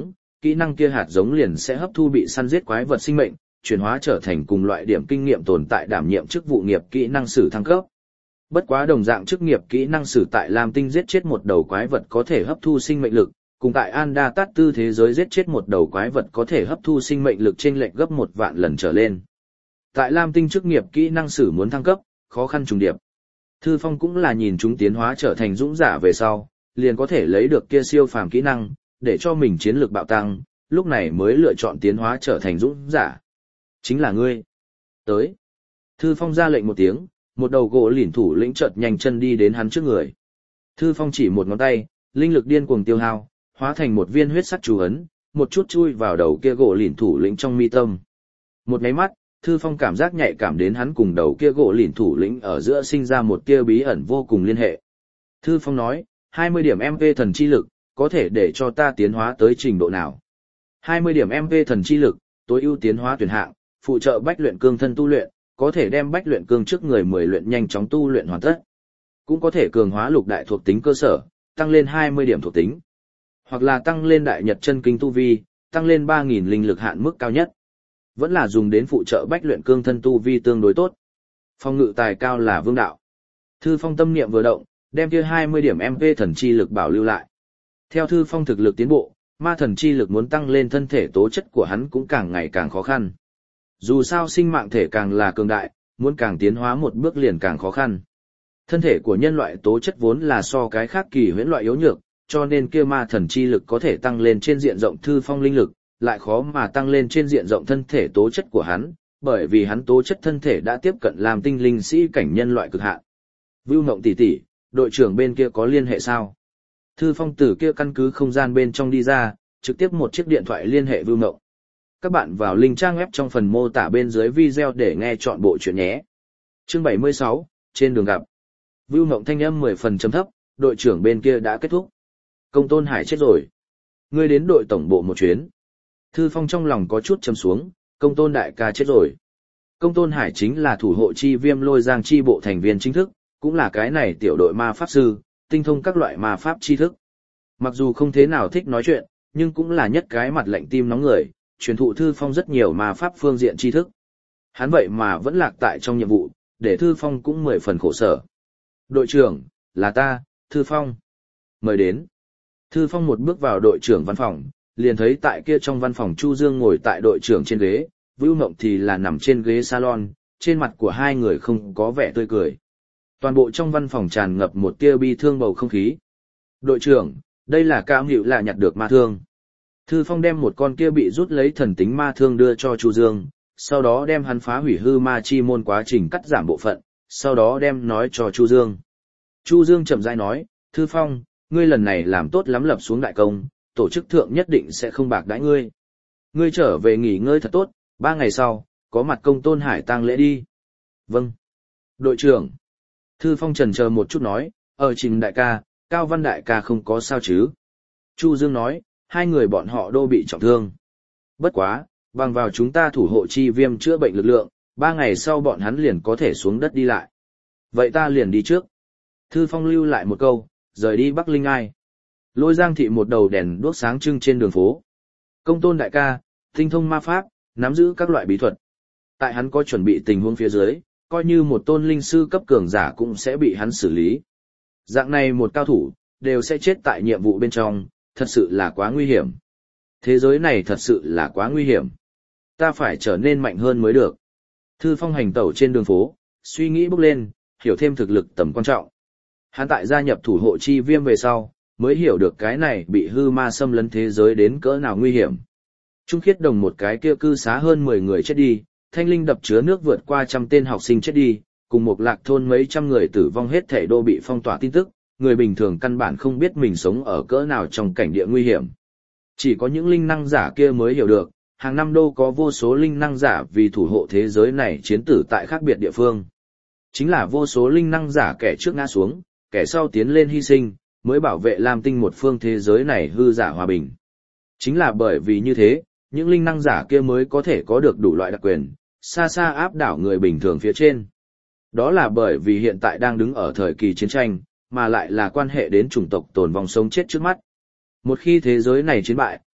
kỹ năng kia hạt giống liền sẽ hấp thu bị săn giết quái vật sinh mệnh, chuyển hóa trở thành cùng loại điểm kinh nghiệm tồn tại đảm nhiệm chức vụ nghiệp kỹ năng sử thăng cấp. Bất quá đồng dạng chức nghiệp kỹ năng sử tại Lam Tinh giết chết một đầu quái vật có thể hấp thu sinh mệnh lực, cùng tại Anda Tát Tư thế giới giết chết một đầu quái vật có thể hấp thu sinh mệnh lực chênh lệch gấp một vạn lần trở lên. Tại Lam Tinh chức nghiệp kỹ năng sử muốn thăng cấp, khó khăn trùng điệp. Thư Phong cũng là nhìn chúng tiến hóa trở thành dũng giả về sau, liền có thể lấy được kia siêu phàm kỹ năng, để cho mình chiến lược bạo tăng, lúc này mới lựa chọn tiến hóa trở thành dũng giả. Chính là ngươi. Tới. Thư Phong ra lệnh một tiếng, một đầu gỗ lỉn thủ lĩnh chợt nhanh chân đi đến hắn trước người. Thư Phong chỉ một ngón tay, linh lực điên cuồng tiêu hao, hóa thành một viên huyết sắc chú ấn, một chút chui vào đầu kia gỗ lỉn thủ lĩnh trong mi tâm. Một cái mắt, Thư Phong cảm giác nhạy cảm đến hắn cùng đầu kia gỗ lỉn thủ lĩnh ở giữa sinh ra một tia bí ẩn vô cùng liên hệ. Thư Phong nói, hai mươi điểm em pê thần chi lực, có thể để cho ta tiến hóa tới trình độ nào? hai mươi điểm em pê thần chi lực, tối ưu tiến hóa tuyển hạng, phụ trợ bách luyện cương thân tu luyện, có thể đem bách luyện cương trước người mười luyện nhanh chóng tu luyện hoàn tất. Cũng có thể cường hóa lục đại thuộc tính cơ sở, tăng lên hai mươi điểm thuộc tính. Hoặc là tăng lên đại nhật chân kinh tu vi, tăng lên ba nghìn linh lực hạn mức cao nhất. Vẫn là dùng đến phụ trợ bách luyện cương thân tu vi tương đối tốt. Phong ngự tài cao là vương đạo. Thư Phong tâm niệm vừa động, đem kia hai mươi điểm em pê thần chi lực bảo lưu lại. Theo Thư Phong thực lực tiến bộ, ma thần chi lực muốn tăng lên thân thể tố chất của hắn cũng càng ngày càng khó khăn. Dù sao sinh mạng thể càng là cường đại, muốn càng tiến hóa một bước liền càng khó khăn. Thân thể của nhân loại tố chất vốn là so cái khác kỳ huyễn loại yếu nhược, cho nên kia ma thần chi lực có thể tăng lên trên diện rộng Thư Phong linh lực, lại khó mà tăng lên trên diện rộng thân thể tố chất của hắn, bởi vì hắn tố chất thân thể đã tiếp cận làm tinh linh sĩ cảnh nhân loại cực hạn. Vưu Mộng tỷ tỷ, đội trưởng bên kia có liên hệ sao? Thư Phong từ kia căn cứ không gian bên trong đi ra, trực tiếp một chiếc điện thoại liên hệ Vưu Mộng. Các bạn vào link trang web trong phần mô tả bên dưới video để nghe chọn bộ chuyện nhé. Chương bảy mươi sáu, trên đường gặp. Vưu Mộng thanh âm mười phần chấm thấp, đội trưởng bên kia đã kết thúc. Công Tôn Hải chết rồi. Ngươi đến đội tổng bộ một chuyến. Thư Phong trong lòng có chút chấm xuống, Công Tôn đại ca chết rồi. Công Tôn Hải chính là thủ hộ chi viêm lôi giang chi bộ thành viên chính thức, cũng là cái này tiểu đội ma pháp sư, tinh thông các loại ma pháp tri thức. Mặc dù không thế nào thích nói chuyện, nhưng cũng là nhất cái mặt lạnh tim nóng người, truyền thụ Thư Phong rất nhiều ma pháp phương diện tri thức. Hắn vậy mà vẫn lạc tại trong nhiệm vụ, để Thư Phong cũng mười phần khổ sở. Đội trưởng, là ta, Thư Phong. Mời đến. Thư Phong một bước vào đội trưởng văn phòng, liền thấy tại kia trong văn phòng Chu Dương ngồi tại đội trưởng trên ghế, Vưu Mộng thì là nằm trên ghế salon, trên mặt của hai người không có vẻ tươi cười. Toàn bộ trong văn phòng tràn ngập một tia bi thương bầu không khí. Đội trưởng, đây là Cam Hữu là nhặt được ma thương. Thư Phong đem một con kia bị rút lấy thần tính ma thương đưa cho Chu Dương, sau đó đem hắn phá hủy hư ma chi môn quá trình cắt giảm bộ phận, sau đó đem nói cho Chu Dương. Chu Dương chậm rãi nói, Thư Phong, ngươi lần này làm tốt lắm lập xuống đại công, tổ chức thượng nhất định sẽ không bạc đãi ngươi. Ngươi trở về nghỉ ngơi thật tốt, ba ngày sau, có mặt Công Tôn Hải tang lễ đi. Vâng. Đội trưởng. Thư Phong chần chờ một chút nói, ở Trình đại ca, Cao Văn đại ca không có sao chứ. Chu Dương nói, hai người bọn họ đô bị trọng thương. Bất quá, bằng vào chúng ta thủ hộ chi viêm chữa bệnh lực lượng, ba ngày sau bọn hắn liền có thể xuống đất đi lại. Vậy ta liền đi trước. Thư Phong lưu lại một câu, rời đi Bắc Linh Ai. Lôi Giang thị một đầu đèn đuốc sáng trưng trên đường phố. Công Tôn đại ca, tinh thông ma pháp, nắm giữ các loại bí thuật. Tại hắn có chuẩn bị tình huống phía dưới, coi như một tôn linh sư cấp cường giả cũng sẽ bị hắn xử lý. Dạng này một cao thủ, đều sẽ chết tại nhiệm vụ bên trong, thật sự là quá nguy hiểm. Thế giới này thật sự là quá nguy hiểm. Ta phải trở nên mạnh hơn mới được. Thư Phong hành tẩu trên đường phố, suy nghĩ bốc lên, hiểu thêm thực lực tầm quan trọng. Hắn tại gia nhập thủ hộ chi viêm về sau, mới hiểu được cái này bị hư ma xâm lấn thế giới đến cỡ nào nguy hiểm. Trung Khiết Đồng một cái kia cư xá hơn mười người chết đi, Thanh Linh đập chứa nước vượt qua trăm tên học sinh chết đi, cùng một lạc thôn mấy trăm người tử vong hết thảy đô bị phong tỏa tin tức, người bình thường căn bản không biết mình sống ở cỡ nào trong cảnh địa nguy hiểm. Chỉ có những linh năng giả kia mới hiểu được, hàng năm đô có vô số linh năng giả vì thủ hộ thế giới này chiến tử tại khác biệt địa phương. Chính là vô số linh năng giả kẻ trước ngã xuống, kẻ sau tiến lên hy sinh, mới bảo vệ Lam Tinh một phương thế giới này hư giả hòa bình. Chính là bởi vì như thế, những linh năng giả kia mới có thể có được đủ loại đặc quyền, xa xa áp đảo người bình thường phía trên. Đó là bởi vì hiện tại đang đứng ở thời kỳ chiến tranh, mà lại là quan hệ đến chủng tộc tồn vong sống chết trước mắt. Một khi thế giới này chiến bại,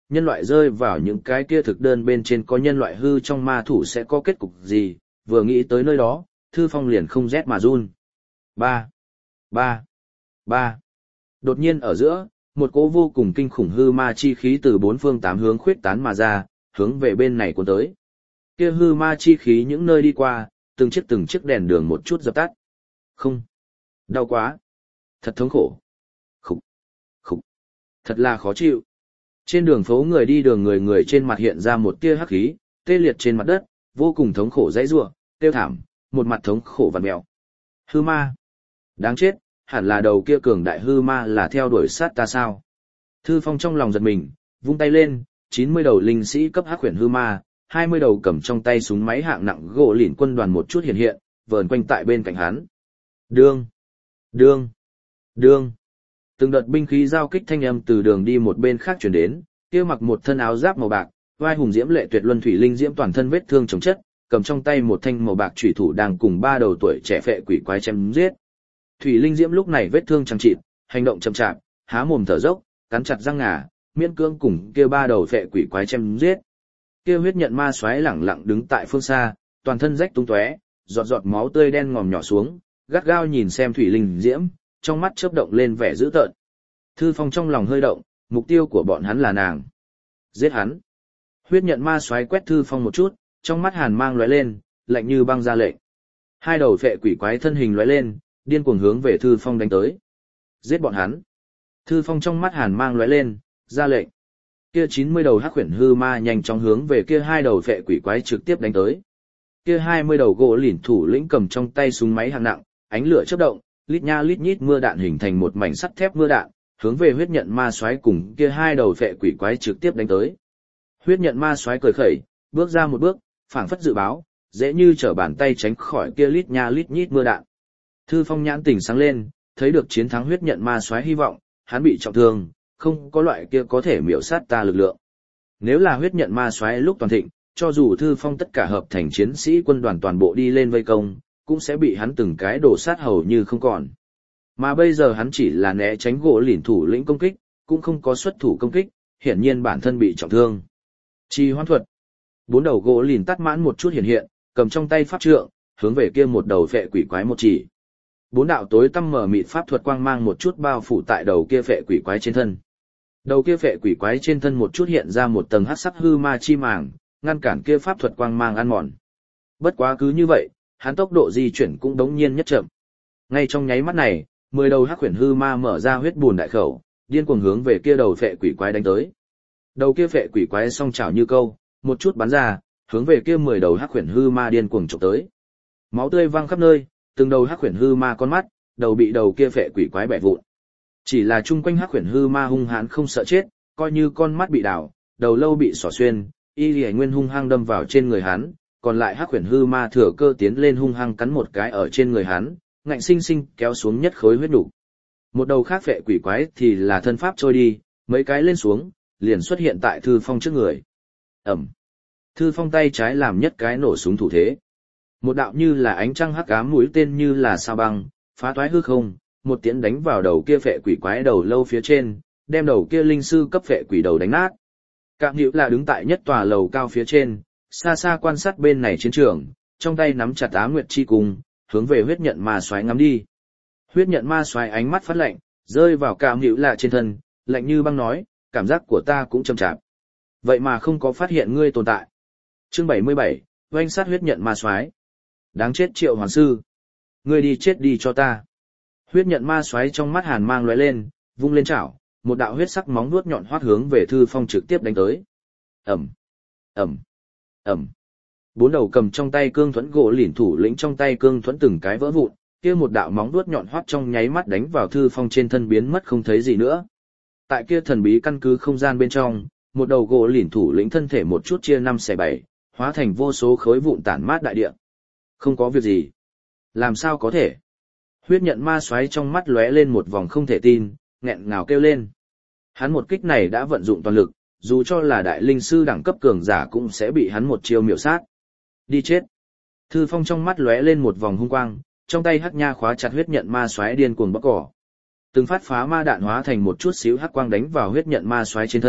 nhân loại rơi vào những cái kia thực đơn bên trên có nhân loại hư trong ma thủ sẽ có kết cục gì, vừa nghĩ tới nơi đó, Thư Phong liền không rét mà run. Ba, ba, ba. Đột nhiên ở giữa, một cỗ vô cùng kinh khủng hư ma chi khí từ bốn phương tám hướng khuyết tán mà ra, hướng về bên này cuốn tới. Kia hư ma chi khí những nơi đi qua, từng chiếc từng chiếc đèn đường một chút dập tắt. Không, đau quá, thật thống khổ. Khục, khục, thật là khó chịu. Trên đường phố người đi đường người người trên mặt hiện ra một tia hắc khí, tê liệt trên mặt đất, vô cùng thống khổ dãy rủa, tiêu thảm, một mặt thống khổ vặn mèo. Hư ma, đáng chết, hẳn là đầu kia cường đại hư ma là theo đuổi sát ta sao? Thư Phong trong lòng giật mình, vung tay lên, chín mươi đầu linh sĩ cấp hắc huyền hư ma, hai mươi đầu cầm trong tay súng máy hạng nặng gỗ lìn quân đoàn một chút hiện hiện, vờn quanh tại bên cạnh hắn. Đương, đương, đương. Từng đợt binh khí giao kích thanh âm từ đường đi một bên khác truyền đến, kia mặc một thân áo giáp màu bạc, vai hùng diễm lệ tuyệt luân thủy linh diễm toàn thân vết thương chồng chất, cầm trong tay một thanh màu bạc chủy thủ đang cùng ba đầu tuổi trẻ phệ quỷ quái chém giết. Thủy linh diễm lúc này vết thương chẳng chịt, hành động chậm chạp, há mồm thở dốc, cắn chặt răng ngà, miễn cưỡng cùng kia ba đầu phệ quỷ quái chém giết. Kia huyết nhận ma xoáy lẳng lặng đứng tại phương xa, toàn thân rách tung tóe, giọt giọt máu tươi đen ngòm nhỏ xuống, gắt gao nhìn xem thủy linh diễm, trong mắt chớp động lên vẻ dữ tợn. Thư Phong trong lòng hơi động, mục tiêu của bọn hắn là nàng. Giết hắn. Huyết nhận ma xoáy quét Thư Phong một chút, trong mắt hàn mang lóe lên, lạnh như băng ra lệnh. Hai đầu phệ quỷ quái thân hình lóe lên, điên cuồng hướng về Thư Phong đánh tới. Giết bọn hắn. Thư Phong trong mắt hàn mang lóe lên, ra lệnh. Kia chín mươi đầu hắc huyền hư ma nhanh chóng hướng về kia hai đầu phệ quỷ quái trực tiếp đánh tới. Kia hai mươi đầu gỗ lìn thủ lĩnh cầm trong tay súng máy hạng nặng, ánh lửa chớp động, lít nha lít nhít mưa đạn hình thành một mảnh sắt thép mưa đạn, hướng về huyết nhận ma soái cùng kia hai đầu phệ quỷ quái trực tiếp đánh tới. Huyết nhận ma soái cười khẩy, bước ra một bước, phảng phất dự báo, dễ như trở bàn tay tránh khỏi kia lít nha lít nhít mưa đạn. Thư Phong nhãn tỉnh sáng lên, thấy được chiến thắng huyết nhận ma soái hy vọng, hắn bị trọng thương, không có loại kia có thể miểu sát ta lực lượng. Nếu là huyết nhận ma soái lúc toàn thịnh, cho dù Thư Phong tất cả hợp thành chiến sĩ quân đoàn toàn bộ đi lên vây công, cũng sẽ bị hắn từng cái đổ sát hầu như không còn. Mà bây giờ hắn chỉ là né tránh gỗ lìn thủ lĩnh công kích, cũng không có xuất thủ công kích, hiển nhiên bản thân bị trọng thương. Trì hoãn thuật. Bốn đầu gỗ lìn tắt mãn một chút hiện hiện, cầm trong tay pháp trượng, hướng về kia một đầu phệ quỷ quái một chỉ. Bốn đạo tối tăm mở mịt pháp thuật quang mang một chút bao phủ tại đầu kia phệ quỷ quái trên thân. Đầu kia phệ quỷ quái trên thân một chút hiện ra một tầng hắc sắc hư ma chi màng, ngăn cản kia pháp thuật quang mang ăn mòn. Bất quá cứ như vậy, hắn tốc độ di chuyển cũng đống nhiên nhất chậm. Ngay trong nháy mắt này, mười đầu hắc huyền hư ma mở ra huyết bùn đại khẩu, điên cuồng hướng về kia đầu phệ quỷ quái đánh tới. Đầu kia phệ quỷ quái song chảo như câu, một chút bắn ra, hướng về kia mười đầu hắc huyền hư ma điên cuồng chụp tới. Máu tươi văng khắp nơi, từng đầu hắc huyền hư ma con mắt, đầu bị đầu kia phệ quỷ quái bẻ vụn. Chỉ là chung quanh hắc huyền hư ma hung hãn không sợ chết, coi như con mắt bị đảo, đầu lâu bị xỏ xuyên, y liễu nguyên hung hăng đâm vào trên người hắn, còn lại hắc huyền hư ma thừa cơ tiến lên hung hăng cắn một cái ở trên người hắn, ngạnh sinh sinh kéo xuống nhất khối huyết đủ. Một đầu khác phệ quỷ quái thì là thân pháp trôi đi, mấy cái lên xuống, liền xuất hiện tại Thư Phong trước người. Ẩm. Thư Phong tay trái làm nhất cái nổ súng thủ thế. Một đạo như là ánh trăng hắc ám mũi tên như là sao băng, phá toái hư không, một tiễn đánh vào đầu kia phệ quỷ quái đầu lâu phía trên, đem đầu kia linh sư cấp phệ quỷ đầu đánh nát. Cạm Hữu là đứng tại nhất tòa lầu cao phía trên, xa xa quan sát bên này chiến trường, trong tay nắm chặt Á Nguyệt chi cung, hướng về huyết nhận ma soái ngắm đi. Huyết nhận ma soái ánh mắt phát lạnh, rơi vào Cạm Hữu là trên thân, lạnh như băng nói, cảm giác của ta cũng chậm chạp. Vậy mà không có phát hiện ngươi tồn tại. Chương bảy mươi bảy, oanh sát huyết nhận ma soái. Đáng chết Triệu Hoàn sư. Ngươi đi chết đi cho ta. Huyết nhận ma soái trong mắt hàn mang lóe lên, vung lên chảo, một đạo huyết sắc móng vuốt nhọn hoắt hướng về Thư Phong trực tiếp đánh tới. Ầm, ầm, ầm. Bốn đầu cầm trong tay cương thuẫn gỗ lìn thủ lĩnh trong tay cương thuẫn từng cái vỡ vụn, kia một đạo móng vuốt nhọn hoắt trong nháy mắt đánh vào Thư Phong trên thân biến mất không thấy gì nữa. Tại kia thần bí căn cứ không gian bên trong, một đầu gỗ lìn thủ lĩnh thân thể một chút chia năm xẻ bảy, hóa thành vô số khối vụn tản mát đại địa. Không có việc gì. Làm sao có thể? Huyết nhận ma xoáy trong mắt lóe lên một vòng không thể tin, nghẹn ngào kêu lên. Hắn một kích này đã vận dụng toàn lực, dù cho là đại linh sư đẳng cấp cường giả cũng sẽ bị hắn một chiêu miểu sát. Đi chết. Thư Phong trong mắt lóe lên một vòng hung quang, trong tay hắc nha khóa chặt huyết nhận ma xoáy điên cuồng bóc cỏ. Từng phát phá ma đạn hóa thành một chút xíu hắc quang đánh vào huyết nhận ma xoáy trên thân,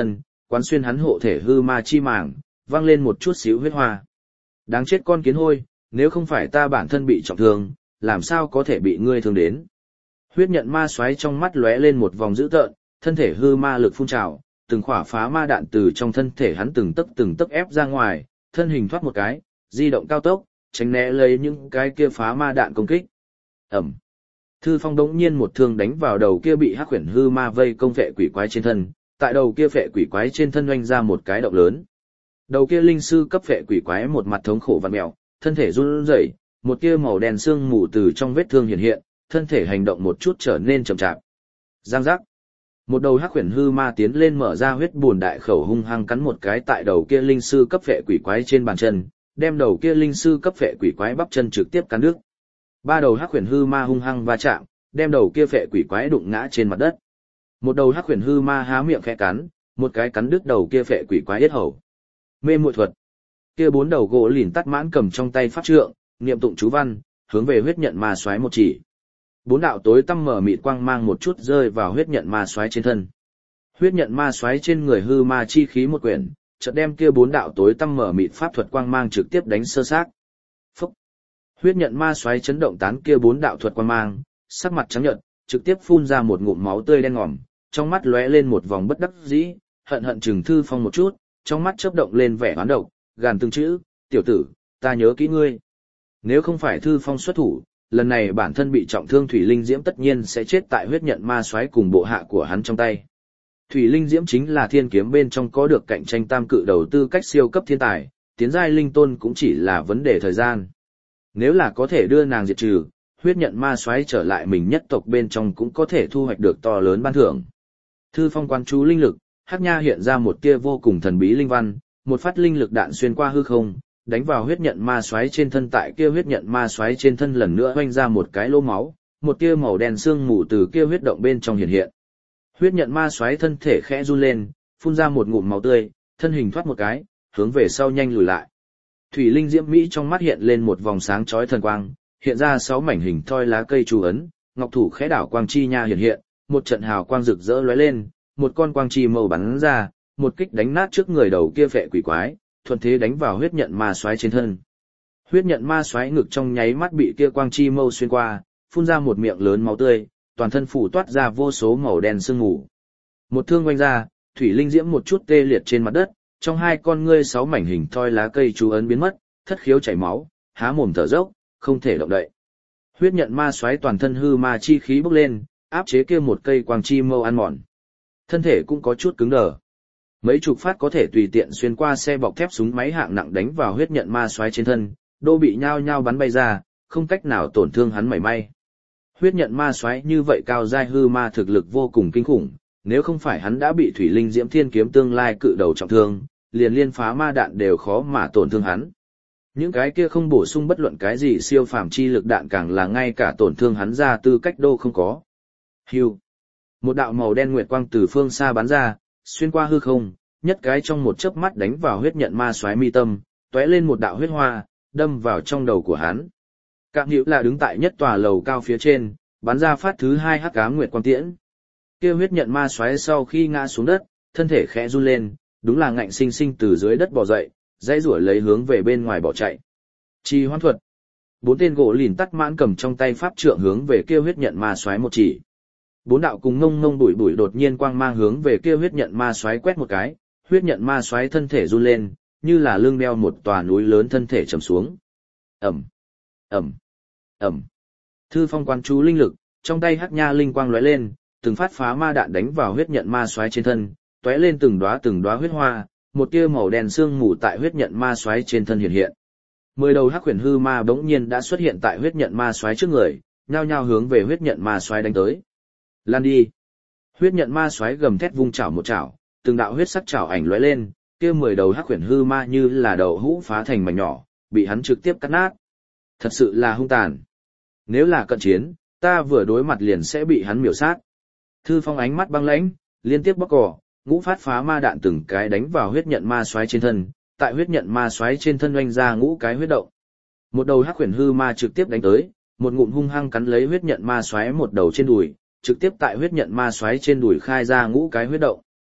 quán xuyên hắn hộ thể hư ma chi màng, văng lên một chút xíu huyết hoa. Đáng chết con kiến hôi, nếu không phải ta bản thân bị trọng thương, làm sao có thể bị ngươi thương đến. Huyết nhận ma xoáy trong mắt lóe lên một vòng dữ tợn, thân thể hư ma lực phun trào, từng khỏa phá ma đạn từ trong thân thể hắn từng tấc từng tấc ép ra ngoài, thân hình thoát một cái, di động cao tốc, tránh né lấy những cái kia phá ma đạn công kích. Ẩm. Thư Phong đống nhiên một thương đánh vào đầu kia bị hắc huyền hư ma vây công phệ quỷ quái trên thân, tại đầu kia phệ quỷ quái trên thân oanh ra một cái động lớn. Đầu kia linh sư cấp phệ quỷ quái một mặt thống khổ vặn mèo, thân thể run rẩy, một tia màu đen sương mù từ trong vết thương hiện hiện, thân thể hành động một chút trở nên chậm chạp. Giang giác. Một đầu hắc huyền hư ma tiến lên mở ra huyết buồn đại khẩu hung hăng cắn một cái tại đầu kia linh sư cấp phệ quỷ quái trên bàn chân, đem đầu kia linh sư cấp phệ quỷ quái bắp chân trực tiếp cắn đứt. Ba đầu hắc huyền hư ma hung hăng va chạm, đem đầu kia phệ quỷ quái đụng ngã trên mặt đất. Một đầu hắc huyền hư ma há miệng khẽ cắn, một cái cắn đứt đầu kia phệ quỷ quái yết hầu. Mê muội thuật. Kia bốn đầu gỗ lìn tắt mãn cầm trong tay pháp trượng, niệm tụng chú văn, hướng về huyết nhận ma xoáy một chỉ. Bốn đạo tối tăm mở mịt quang mang một chút rơi vào huyết nhận ma xoáy trên thân. Huyết nhận ma xoáy trên người hư ma chi khí một quyển, chợt đem kia bốn đạo tối tăm mở mịt pháp thuật quang mang trực tiếp đánh sơ xác. Phúc. Huyết nhận ma xoáy chấn động tán kia bốn đạo thuật quang mang, sắc mặt trắng nhợt, trực tiếp phun ra một ngụm máu tươi đen ngòm, trong mắt lóe lên một vòng bất đắc dĩ, hận hận chừng Thư Phong một chút, trong mắt chớp động lên vẻ oán độc, gàn từng chữ, "Tiểu tử, ta nhớ kỹ ngươi." Nếu không phải Thư Phong xuất thủ, lần này bản thân bị trọng thương Thủy Linh Diễm tất nhiên sẽ chết tại huyết nhận ma xoáy cùng bộ hạ của hắn trong tay. Thủy Linh Diễm chính là thiên kiếm bên trong có được cạnh tranh tam cự đầu tư cách siêu cấp thiên tài, tiến giai linh tôn cũng chỉ là vấn đề thời gian. Nếu là có thể đưa nàng diệt trừ, huyết nhận ma xoáy trở lại mình nhất tộc bên trong cũng có thể thu hoạch được to lớn ban thưởng. Thư Phong quan chú linh lực, hắc nha hiện ra một tia vô cùng thần bí linh văn, một phát linh lực đạn xuyên qua hư không, đánh vào huyết nhận ma xoáy trên thân, tại kia huyết nhận ma xoáy trên thân lần nữa oanh ra một cái lỗ máu, một tia màu đen sương mù từ kia huyết động bên trong hiện hiện. Huyết nhận ma xoáy thân thể khẽ run lên, phun ra một ngụm máu tươi, thân hình thoát một cái, hướng về sau nhanh lùi lại. Thủy Linh Diễm Mỹ trong mắt hiện lên một vòng sáng chói thần quang, hiện ra sáu mảnh hình thoi lá cây chú ấn, ngọc thủ khẽ đảo quang chi nha hiện hiện, một trận hào quang rực rỡ lóe lên, một con quang chi màu bắn ra, một kích đánh nát trước người đầu kia phệ quỷ quái, thuận thế đánh vào huyết nhận ma xoáy trên thân. Huyết nhận ma xoáy ngực trong nháy mắt bị kia quang chi mâu xuyên qua, phun ra một miệng lớn máu tươi, toàn thân phủ toát ra vô số màu đen sương mù. Một thương quanh ra, Thủy Linh Diễm một chút tê liệt trên mặt đất, trong hai con ngươi sáu mảnh hình thoi lá cây chú ấn biến mất, thất khiếu chảy máu, há mồm thở dốc, không thể động đậy. Huyết nhận ma xoáy toàn thân hư ma chi khí bốc lên, áp chế kia một cây quang chi mâu ăn mòn. Thân thể cũng có chút cứng đờ. Mấy chục phát có thể tùy tiện xuyên qua xe bọc thép súng máy hạng nặng đánh vào huyết nhận ma xoáy trên thân, đô bị nhao nhao bắn bay ra, không cách nào tổn thương hắn mảy may. Huyết nhận ma xoáy như vậy cao giai hư ma thực lực vô cùng kinh khủng, nếu không phải hắn đã bị Thủy Linh Diễm Thiên kiếm tương lai cự đầu trọng thương, liền liên phá ma đạn đều khó mà tổn thương hắn. Những cái kia không bổ sung bất luận cái gì siêu phàm chi lực đạn càng là ngay cả tổn thương hắn ra tư cách đô không có. Hưu. Một đạo màu đen nguyệt quang từ phương xa bắn ra, xuyên qua hư không, nhất cái trong một chớp mắt đánh vào huyết nhận ma xoáy mi tâm, tóe lên một đạo huyết hoa, đâm vào trong đầu của hắn. Cạm Hữu là đứng tại nhất tòa lầu cao phía trên, bắn ra phát thứ hai hắc ám nguyệt quang tiễn. Kia huyết nhận ma xoáy sau khi ngã xuống đất, thân thể khẽ run lên, đúng là ngạnh sinh sinh từ dưới đất bò dậy, dãy rủa lấy hướng về bên ngoài bỏ chạy. Trì hoãn thuật. Bốn tên gỗ lìn tắt mãn cầm trong tay pháp trượng hướng về kia huyết nhận ma xoáy một chỉ. Bốn đạo cùng ngông ngông bụi bụi đột nhiên quang mang hướng về kia huyết nhận ma xoáy quét một cái, huyết nhận ma xoáy thân thể run lên, như là lưng đeo một tòa núi lớn thân thể trầm xuống. Ầm, ầm, ầm. Thư Phong quan chú linh lực, trong tay hắc nha linh quang lóe lên, từng phát phá ma đạn đánh vào huyết nhận ma xoáy trên thân, tóe lên từng đóa từng đóa huyết hoa, một tia màu đen sương mù tại huyết nhận ma xoáy trên thân hiện hiện. Mười đầu hắc huyền hư ma bỗng nhiên đã xuất hiện tại huyết nhận ma xoáy trước người, nhao nhao hướng về huyết nhận ma xoáy đánh tới. Lan đi! Huyết nhận ma xoáy gầm thét vung chảo một chảo, từng đạo huyết sắc chảo ảnh lóe lên, kia mười đầu hắc huyền hư ma như là đậu hũ phá thành mảnh nhỏ, bị hắn trực tiếp cắt nát. Thật sự là hung tàn. Nếu là cận chiến, ta vừa đối mặt liền sẽ bị hắn miểu sát. Thư Phong ánh mắt băng lãnh, liên tiếp bóc cỏ, ngũ phát phá ma đạn từng cái đánh vào huyết nhận ma xoáy trên thân, tại huyết nhận ma xoáy trên thân oanh ra ngũ cái huyết động. Một đầu hắc huyền hư ma trực tiếp đánh tới, một ngụm hung hăng cắn lấy huyết nhận ma xoáy một đầu trên đùi, trực tiếp tại huyết nhận ma xoáy trên đùi khai ra ngũ cái huyết động.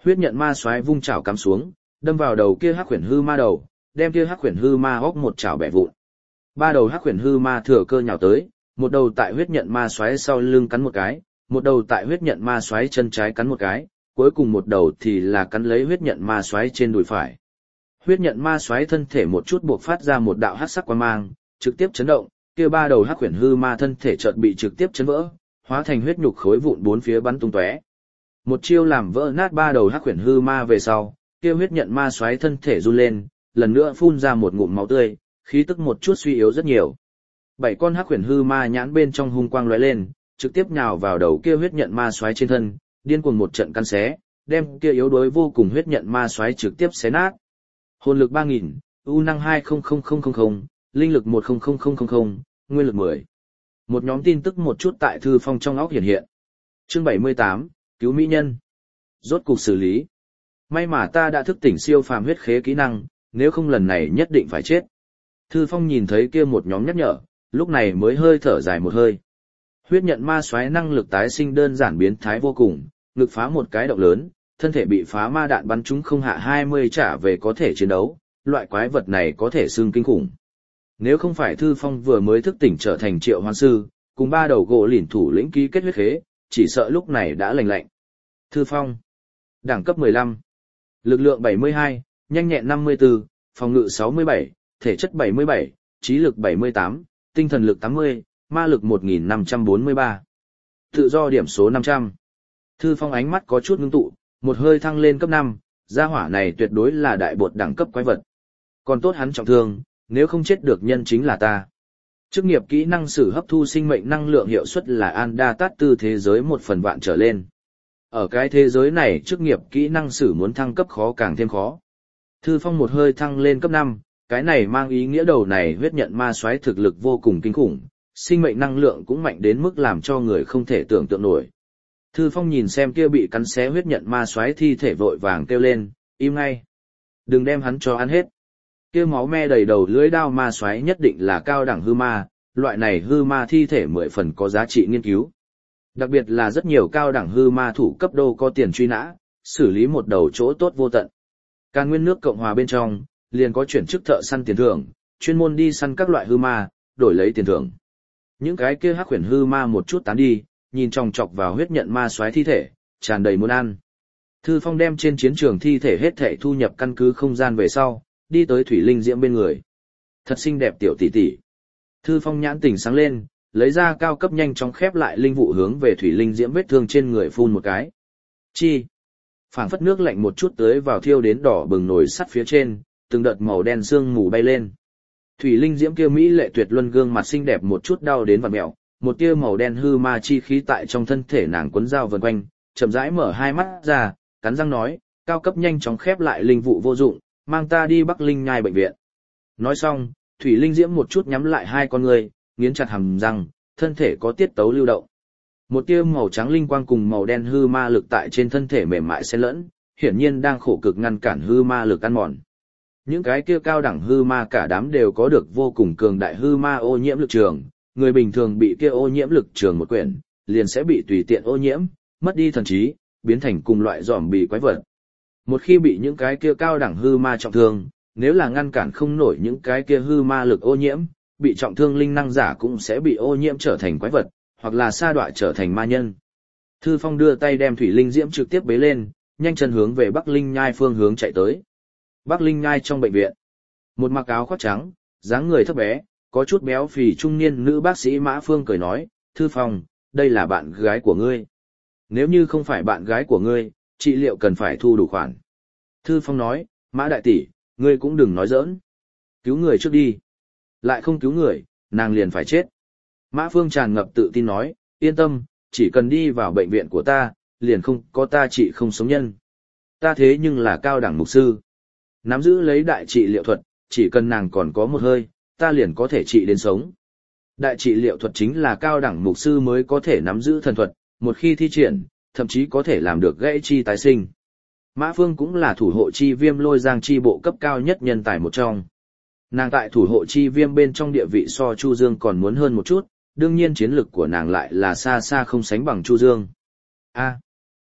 Huyết nhận ma xoáy vung chảo cắm xuống, đâm vào đầu kia hắc huyền hư ma đầu, đem kia hắc huyền hư ma hốc một chảo bẻ vụn. Ba đầu hắc huyền hư ma thừa cơ nhào tới, một đầu tại huyết nhận ma xoáy sau lưng cắn một cái, một đầu tại huyết nhận ma xoáy chân trái cắn một cái, cuối cùng một đầu thì là cắn lấy huyết nhận ma xoáy trên đùi phải. Huyết nhận ma xoáy thân thể một chút buộc phát ra một đạo hắc sắc quang mang, trực tiếp chấn động, kia ba đầu hắc huyền hư ma thân thể chợt bị trực tiếp chấn vỡ, hóa thành huyết nhục khối vụn bốn phía bắn tung tóe. Một chiêu làm vỡ nát ba đầu hắc huyền hư ma về sau, kia huyết nhận ma xoáy thân thể run lên, lần nữa phun ra một ngụm máu tươi, khí tức một chút suy yếu rất nhiều. Bảy con hắc huyền hư ma nhãn bên trong hung quang lóe lên, trực tiếp nhào vào đầu kia huyết nhận ma xoáy trên thân, điên cuồng một trận căn xé, đem kia yếu đuối vô cùng huyết nhận ma xoáy trực tiếp xé nát. Hồn lực ba nghìn, ưu năng hai không không không không không, linh lực một không không không không không, nguyên lực mười. Một nhóm tin tức một chút tại thư phong trong óc hiện hiện. Chương bảy mươi tám, cứu mỹ nhân. Rốt cục xử lý. May mà ta đã thức tỉnh siêu phàm huyết khế kỹ năng, nếu không lần này nhất định phải chết. Thư phong nhìn thấy kia một nhóm nhắc nhở, lúc này mới hơi thở dài một hơi. Huyết nhận ma xoáy năng lực tái sinh đơn giản biến thái vô cùng, ngực phá một cái động lớn, thân thể bị phá ma đạn bắn trúng không hạ hai mươi trả về có thể chiến đấu, loại quái vật này có thể xương kinh khủng. Nếu không phải Thư Phong vừa mới thức tỉnh trở thành triệu hoán sư, cùng ba đầu gỗ lìn thủ lĩnh ký kết huyết khế, chỉ sợ lúc này đã lành lạnh. Thư Phong, đẳng cấp mười lăm, lực lượng bảy mươi hai, nhanh nhẹn năm mươi tư, phòng ngự sáu mươi bảy, thể chất bảy mươi bảy, trí lực bảy mươi tám, tinh thần lực tám mươi, ma lực một nghìn năm trăm bốn mươi ba. Tự do điểm số năm trăm. Thư Phong ánh mắt có chút ngưng tụ, một hơi thăng lên cấp năm, gia hỏa này tuyệt đối là đại bột đẳng cấp quái vật. Còn tốt hắn trọng thương, nếu không chết được nhân chính là ta. Chức nghiệp kỹ năng sử hấp thu sinh mệnh năng lượng hiệu suất là Anda Tát Tư thế giới một phần vạn trở lên. Ở cái thế giới này chức nghiệp kỹ năng sử muốn thăng cấp khó càng thêm khó. Thư Phong một hơi thăng lên cấp năm, cái này mang ý nghĩa đầu này huyết nhận ma soái thực lực vô cùng kinh khủng, sinh mệnh năng lượng cũng mạnh đến mức làm cho người không thể tưởng tượng nổi. Thư Phong nhìn xem kia bị cắn xé huyết nhận ma soái thi thể vội vàng kêu lên, im ngay. Đừng đem hắn cho ăn hết. Kia máu me đầy đầu lưỡi đao ma soái nhất định là cao đẳng hư ma, loại này hư ma thi thể mười phần có giá trị nghiên cứu. Đặc biệt là rất nhiều cao đẳng hư ma thủ cấp đô có tiền truy nã, xử lý một đầu chỗ tốt vô tận. Càn Nguyên nước Cộng hòa bên trong, liền có chuyển chức thợ săn tiền thưởng, chuyên môn đi săn các loại hư ma, đổi lấy tiền thưởng. Những cái kia hắc huyền hư ma một chút tán đi, nhìn chòng chọc vào huyết nhận ma soái thi thể, tràn đầy muốn ăn. Thư Phong đem trên chiến trường thi thể hết thảy thu nhập căn cứ không gian về sau, đi tới Thủy Linh Diễm bên người. Thật xinh đẹp tiểu tỷ tỷ. Thư Phong nhãn tỉnh sáng lên, lấy ra cao cấp nhanh chóng khép lại linh vụ hướng về Thủy Linh Diễm vết thương trên người phun một cái. Chi. Phảng phất nước lạnh một chút tới vào thiêu đến đỏ bừng nồi sắt phía trên, từng đợt màu đen sương mù bay lên. Thủy Linh Diễm kia mỹ lệ tuyệt luân gương mặt xinh đẹp một chút đau đến vặn mèo, một tia màu đen hư ma chi khí tại trong thân thể nàng quấn dao vần quanh, chậm rãi mở hai mắt ra, cắn răng nói, cao cấp nhanh chóng khép lại linh vụ vô dụng, mang ta đi Bắc Linh Nhai bệnh viện. Nói xong, Thủy Linh Diễm một chút nhắm lại hai con người, nghiến chặt hàm răng, thân thể có tiết tấu lưu động. Một tia màu trắng linh quang cùng màu đen hư ma lực tại trên thân thể mềm mại xen lẫn, hiển nhiên đang khổ cực ngăn cản hư ma lực ăn mòn. Những cái kia cao đẳng hư ma cả đám đều có được vô cùng cường đại hư ma ô nhiễm lực trường, người bình thường bị kia ô nhiễm lực trường một quyển, liền sẽ bị tùy tiện ô nhiễm, mất đi thần trí, biến thành cùng loại zombie quái vật. Một khi bị những cái kia cao đẳng hư ma trọng thương, nếu là ngăn cản không nổi những cái kia hư ma lực ô nhiễm, bị trọng thương linh năng giả cũng sẽ bị ô nhiễm trở thành quái vật, hoặc là sa đọa trở thành ma nhân. Thư Phong đưa tay đem Thủy Linh Diễm trực tiếp bế lên, nhanh chân hướng về Bắc Linh Nhai phương hướng chạy tới. Bắc Linh Nhai trong bệnh viện, một mặc áo khoác trắng, dáng người thấp bé, có chút béo phì trung niên nữ bác sĩ Mã Phương cười nói, Thư Phong, đây là bạn gái của ngươi. Nếu như không phải bạn gái của ngươi, trị liệu cần phải thu đủ khoản. Thư Phong nói, Mã đại tỷ, ngươi cũng đừng nói giỡn. Cứu người trước đi. Lại không cứu người, nàng liền phải chết. Mã Phương tràn ngập tự tin nói, yên tâm, chỉ cần đi vào bệnh viện của ta, liền không có ta trị không sống nhân. Ta thế nhưng là cao đẳng mục sư. Nắm giữ lấy đại trị liệu thuật, chỉ cần nàng còn có một hơi, ta liền có thể trị đến sống. Đại trị liệu thuật chính là cao đẳng mục sư mới có thể nắm giữ thần thuật, một khi thi triển, thậm chí có thể làm được gãy chi tái sinh. Mã Phương cũng là thủ hộ chi viêm lôi giang chi bộ cấp cao nhất nhân tài một trong. Nàng tại thủ hộ chi viêm bên trong địa vị so Chu Dương còn muốn hơn một chút, đương nhiên chiến lực của nàng lại là xa xa không sánh bằng Chu Dương. A.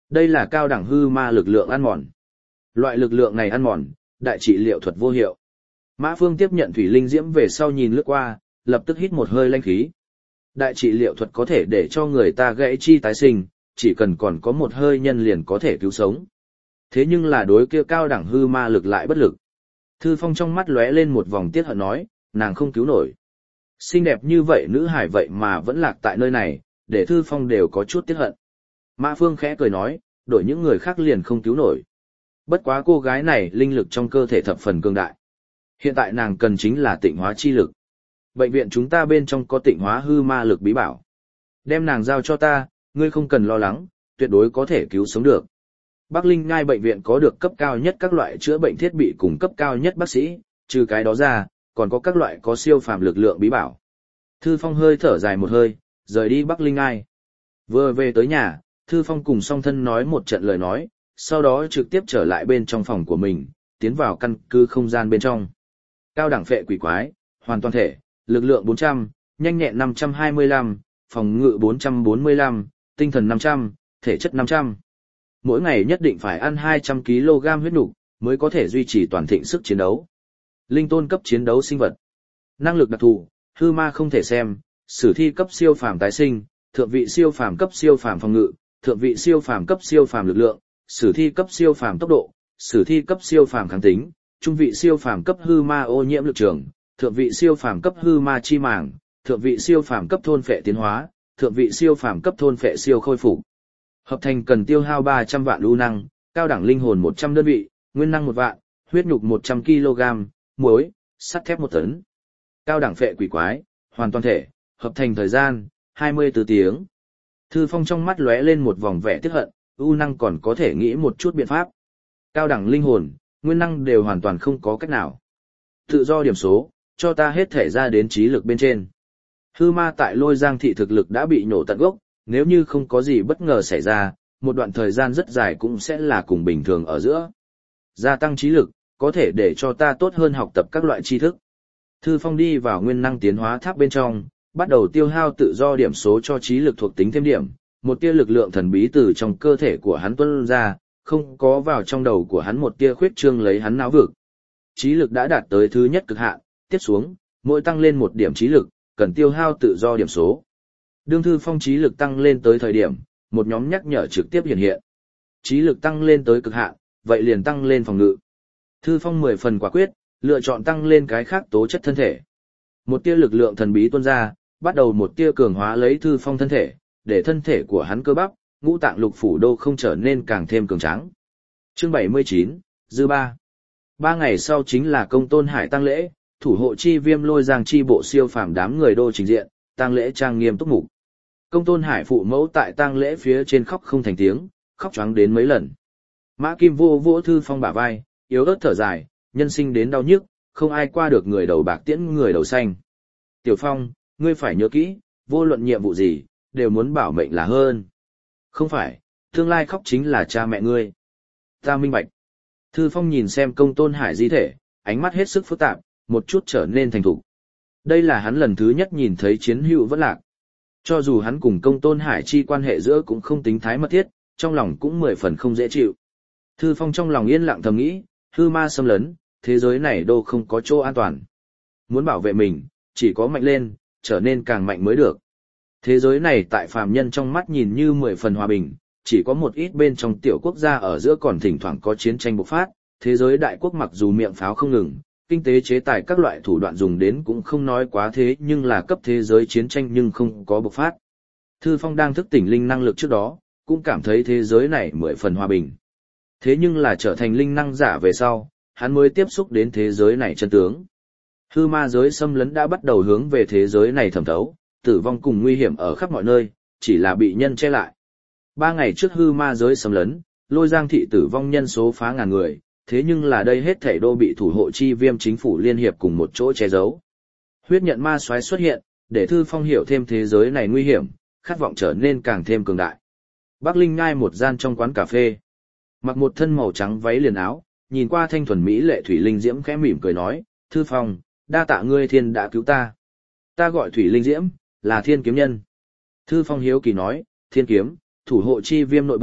Đây là cao đẳng hư ma lực lượng ăn mòn. Loại lực lượng này ăn mòn, đại trị liệu thuật vô hiệu. Mã Phương tiếp nhận thủy linh diễm về sau nhìn lướt qua, lập tức hít một hơi lanh khí. Đại trị liệu thuật có thể để cho người ta gãy chi tái sinh, chỉ cần còn có một hơi nhân liền có thể cứu sống. Thế nhưng là đối kia cao đẳng hư ma lực lại bất lực. Thư Phong trong mắt lóe lên một vòng tiếc hận nói, nàng không cứu nổi. Xinh đẹp như vậy nữ hải vậy mà vẫn lạc tại nơi này, để Thư Phong đều có chút tiếc hận. Mã Phương khẽ cười nói, đổi những người khác liền không cứu nổi. Bất quá cô gái này linh lực trong cơ thể thập phần cường đại. Hiện tại nàng cần chính là tịnh hóa chi lực. Bệnh viện chúng ta bên trong có tịnh hóa hư ma lực bí bảo. Đem nàng giao cho ta, ngươi không cần lo lắng, tuyệt đối có thể cứu sống được. Bắc Linh Ngai bệnh viện có được cấp cao nhất các loại chữa bệnh thiết bị cùng cấp cao nhất bác sĩ, trừ cái đó ra, còn có các loại có siêu phàm lực lượng bí bảo. Thư Phong hơi thở dài một hơi, rời đi Bắc Linh Ngai. Vừa về tới nhà, Thư Phong cùng song thân nói một trận lời nói, sau đó trực tiếp trở lại bên trong phòng của mình, tiến vào căn cứ không gian bên trong. Cao đẳng phệ quỷ quái, hoàn toàn thể, lực lượng bốn trăm, nhanh nhẹn năm trăm hai mươi lăm, phòng ngự bốn trăm bốn mươi lăm, tinh thần năm trăm, thể chất năm trăm. Mỗi ngày nhất định phải ăn hai trăm ki lô gam huyết nục mới có thể duy trì toàn thịnh sức chiến đấu. Linh tôn cấp chiến đấu sinh vật. Năng lực đặc thù, hư ma không thể xem, sử thi cấp siêu phàm tái sinh, thượng vị siêu phàm cấp siêu phàm phòng ngự, thượng vị siêu phàm cấp siêu phàm lực lượng, sử thi cấp siêu phàm tốc độ, sử thi cấp siêu phàm kháng tính, trung vị siêu phàm cấp hư ma ô nhiễm lực trường, thượng vị siêu phàm cấp hư ma chi màng, thượng vị siêu phàm cấp thôn phệ tiến hóa, thượng vị siêu phàm cấp thôn phệ siêu khôi phục. Hợp thành cần tiêu hao ba trăm vạn lưu năng, cao đẳng linh hồn một trăm đơn vị, nguyên năng một vạn, huyết nhục một trăm ki lô gam, muối, sắt thép một tấn. Cao đẳng phệ quỷ quái, hoàn toàn thể, hợp thành thời gian hai mươi tư tiếng. Thư Phong trong mắt lóe lên một vòng vẻ tiếc hận, ưu năng còn có thể nghĩ một chút biện pháp. Cao đẳng linh hồn, nguyên năng đều hoàn toàn không có cách nào. Tự do điểm số, cho ta hết thể ra đến trí lực bên trên. Hư ma tại Lôi Giang thị thực lực đã bị nổ tận gốc, nếu như không có gì bất ngờ xảy ra, một đoạn thời gian rất dài cũng sẽ là cùng bình thường ở giữa. Gia tăng trí lực, có thể để cho ta tốt hơn học tập các loại tri thức. Thư Phong đi vào nguyên năng tiến hóa tháp bên trong, bắt đầu tiêu hao tự do điểm số cho trí lực thuộc tính thêm điểm, một tia lực lượng thần bí từ trong cơ thể của hắn tuôn ra, không có vào trong đầu của hắn một tia khuyết trương lấy hắn não vực. Trí lực đã đạt tới thứ nhất cực hạn, tiếp xuống, mỗi tăng lên một điểm trí lực, cần tiêu hao tự do điểm số. Đương Thư Phong trí lực tăng lên tới thời điểm, một nhóm nhắc nhở trực tiếp hiện hiện. Trí lực tăng lên tới cực hạn, vậy liền tăng lên phòng ngự. Thư Phong mười phần quả quyết, lựa chọn tăng lên cái khác tố chất thân thể. Một tia lực lượng thần bí tuôn ra, bắt đầu một tia cường hóa lấy Thư Phong thân thể, để thân thể của hắn cơ bắp, ngũ tạng lục phủ đô không trở nên càng thêm cường tráng. Chương bảy mươi chín, Dư Ba. Ba ngày sau chính là Công Tôn Hải tang lễ, thủ hộ chi viêm Lôi Giang chi bộ siêu phàm đám người đô trình diện, tang lễ trang nghiêm túc mục. Công Tôn Hải phụ mẫu tại tang lễ phía trên khóc không thành tiếng, khóc choáng đến mấy lần. Mã Kim vô vỗ Thư Phong bả vai, yếu ớt thở dài, nhân sinh đến đau nhức, không ai qua được người đầu bạc tiễn người đầu xanh. Tiểu Phong, ngươi phải nhớ kỹ, vô luận nhiệm vụ gì, đều muốn bảo mệnh là hơn. Không phải, tương lai khóc chính là cha mẹ ngươi. Ta minh bạch. Thư Phong nhìn xem Công Tôn Hải di thể, ánh mắt hết sức phức tạp, một chút trở nên thành thục. Đây là hắn lần thứ nhất nhìn thấy chiến hữu vẫn lạc. Cho dù hắn cùng Công Tôn Hải chi quan hệ giữa cũng không tính thái mật thiết, trong lòng cũng mười phần không dễ chịu. Thư Phong trong lòng yên lặng thầm nghĩ, hư ma xâm lấn, thế giới này đâu không có chỗ an toàn. Muốn bảo vệ mình, chỉ có mạnh lên, trở nên càng mạnh mới được. Thế giới này tại phàm nhân trong mắt nhìn như mười phần hòa bình, chỉ có một ít bên trong tiểu quốc gia ở giữa còn thỉnh thoảng có chiến tranh bộc phát, thế giới đại quốc mặc dù miệng pháo không ngừng, kinh tế chế tài các loại thủ đoạn dùng đến cũng không nói quá thế nhưng là cấp thế giới chiến tranh nhưng không có bộc phát. Thư Phong đang thức tỉnh linh năng lực trước đó, cũng cảm thấy thế giới này mười phần hòa bình. Thế nhưng là trở thành linh năng giả về sau, hắn mới tiếp xúc đến thế giới này chân tướng. Hư ma giới xâm lấn đã bắt đầu hướng về thế giới này thẩm thấu, tử vong cùng nguy hiểm ở khắp mọi nơi, chỉ là bị nhân che lại. Ba ngày trước hư ma giới xâm lấn, Lôi Giang thị tử vong nhân số phá ngàn người, thế nhưng là đây hết thảy đô bị thủ hộ chi viêm chính phủ liên hiệp cùng một chỗ che giấu. Huyết nhận ma soái xuất hiện, để Thư Phong hiểu thêm thế giới này nguy hiểm, khát vọng trở nên càng thêm cường đại. Bắc Linh Ngai một gian trong quán cà phê. Mặc một thân màu trắng váy liền áo, nhìn qua thanh thuần mỹ lệ Thủy Linh Diễm khẽ mỉm cười nói, Thư Phong, đa tạ ngươi thiên đã cứu ta. Ta gọi Thủy Linh Diễm, là thiên kiếm nhân. Thư Phong hiếu kỳ nói, thiên kiếm, thủ hộ chi viêm nội bộ,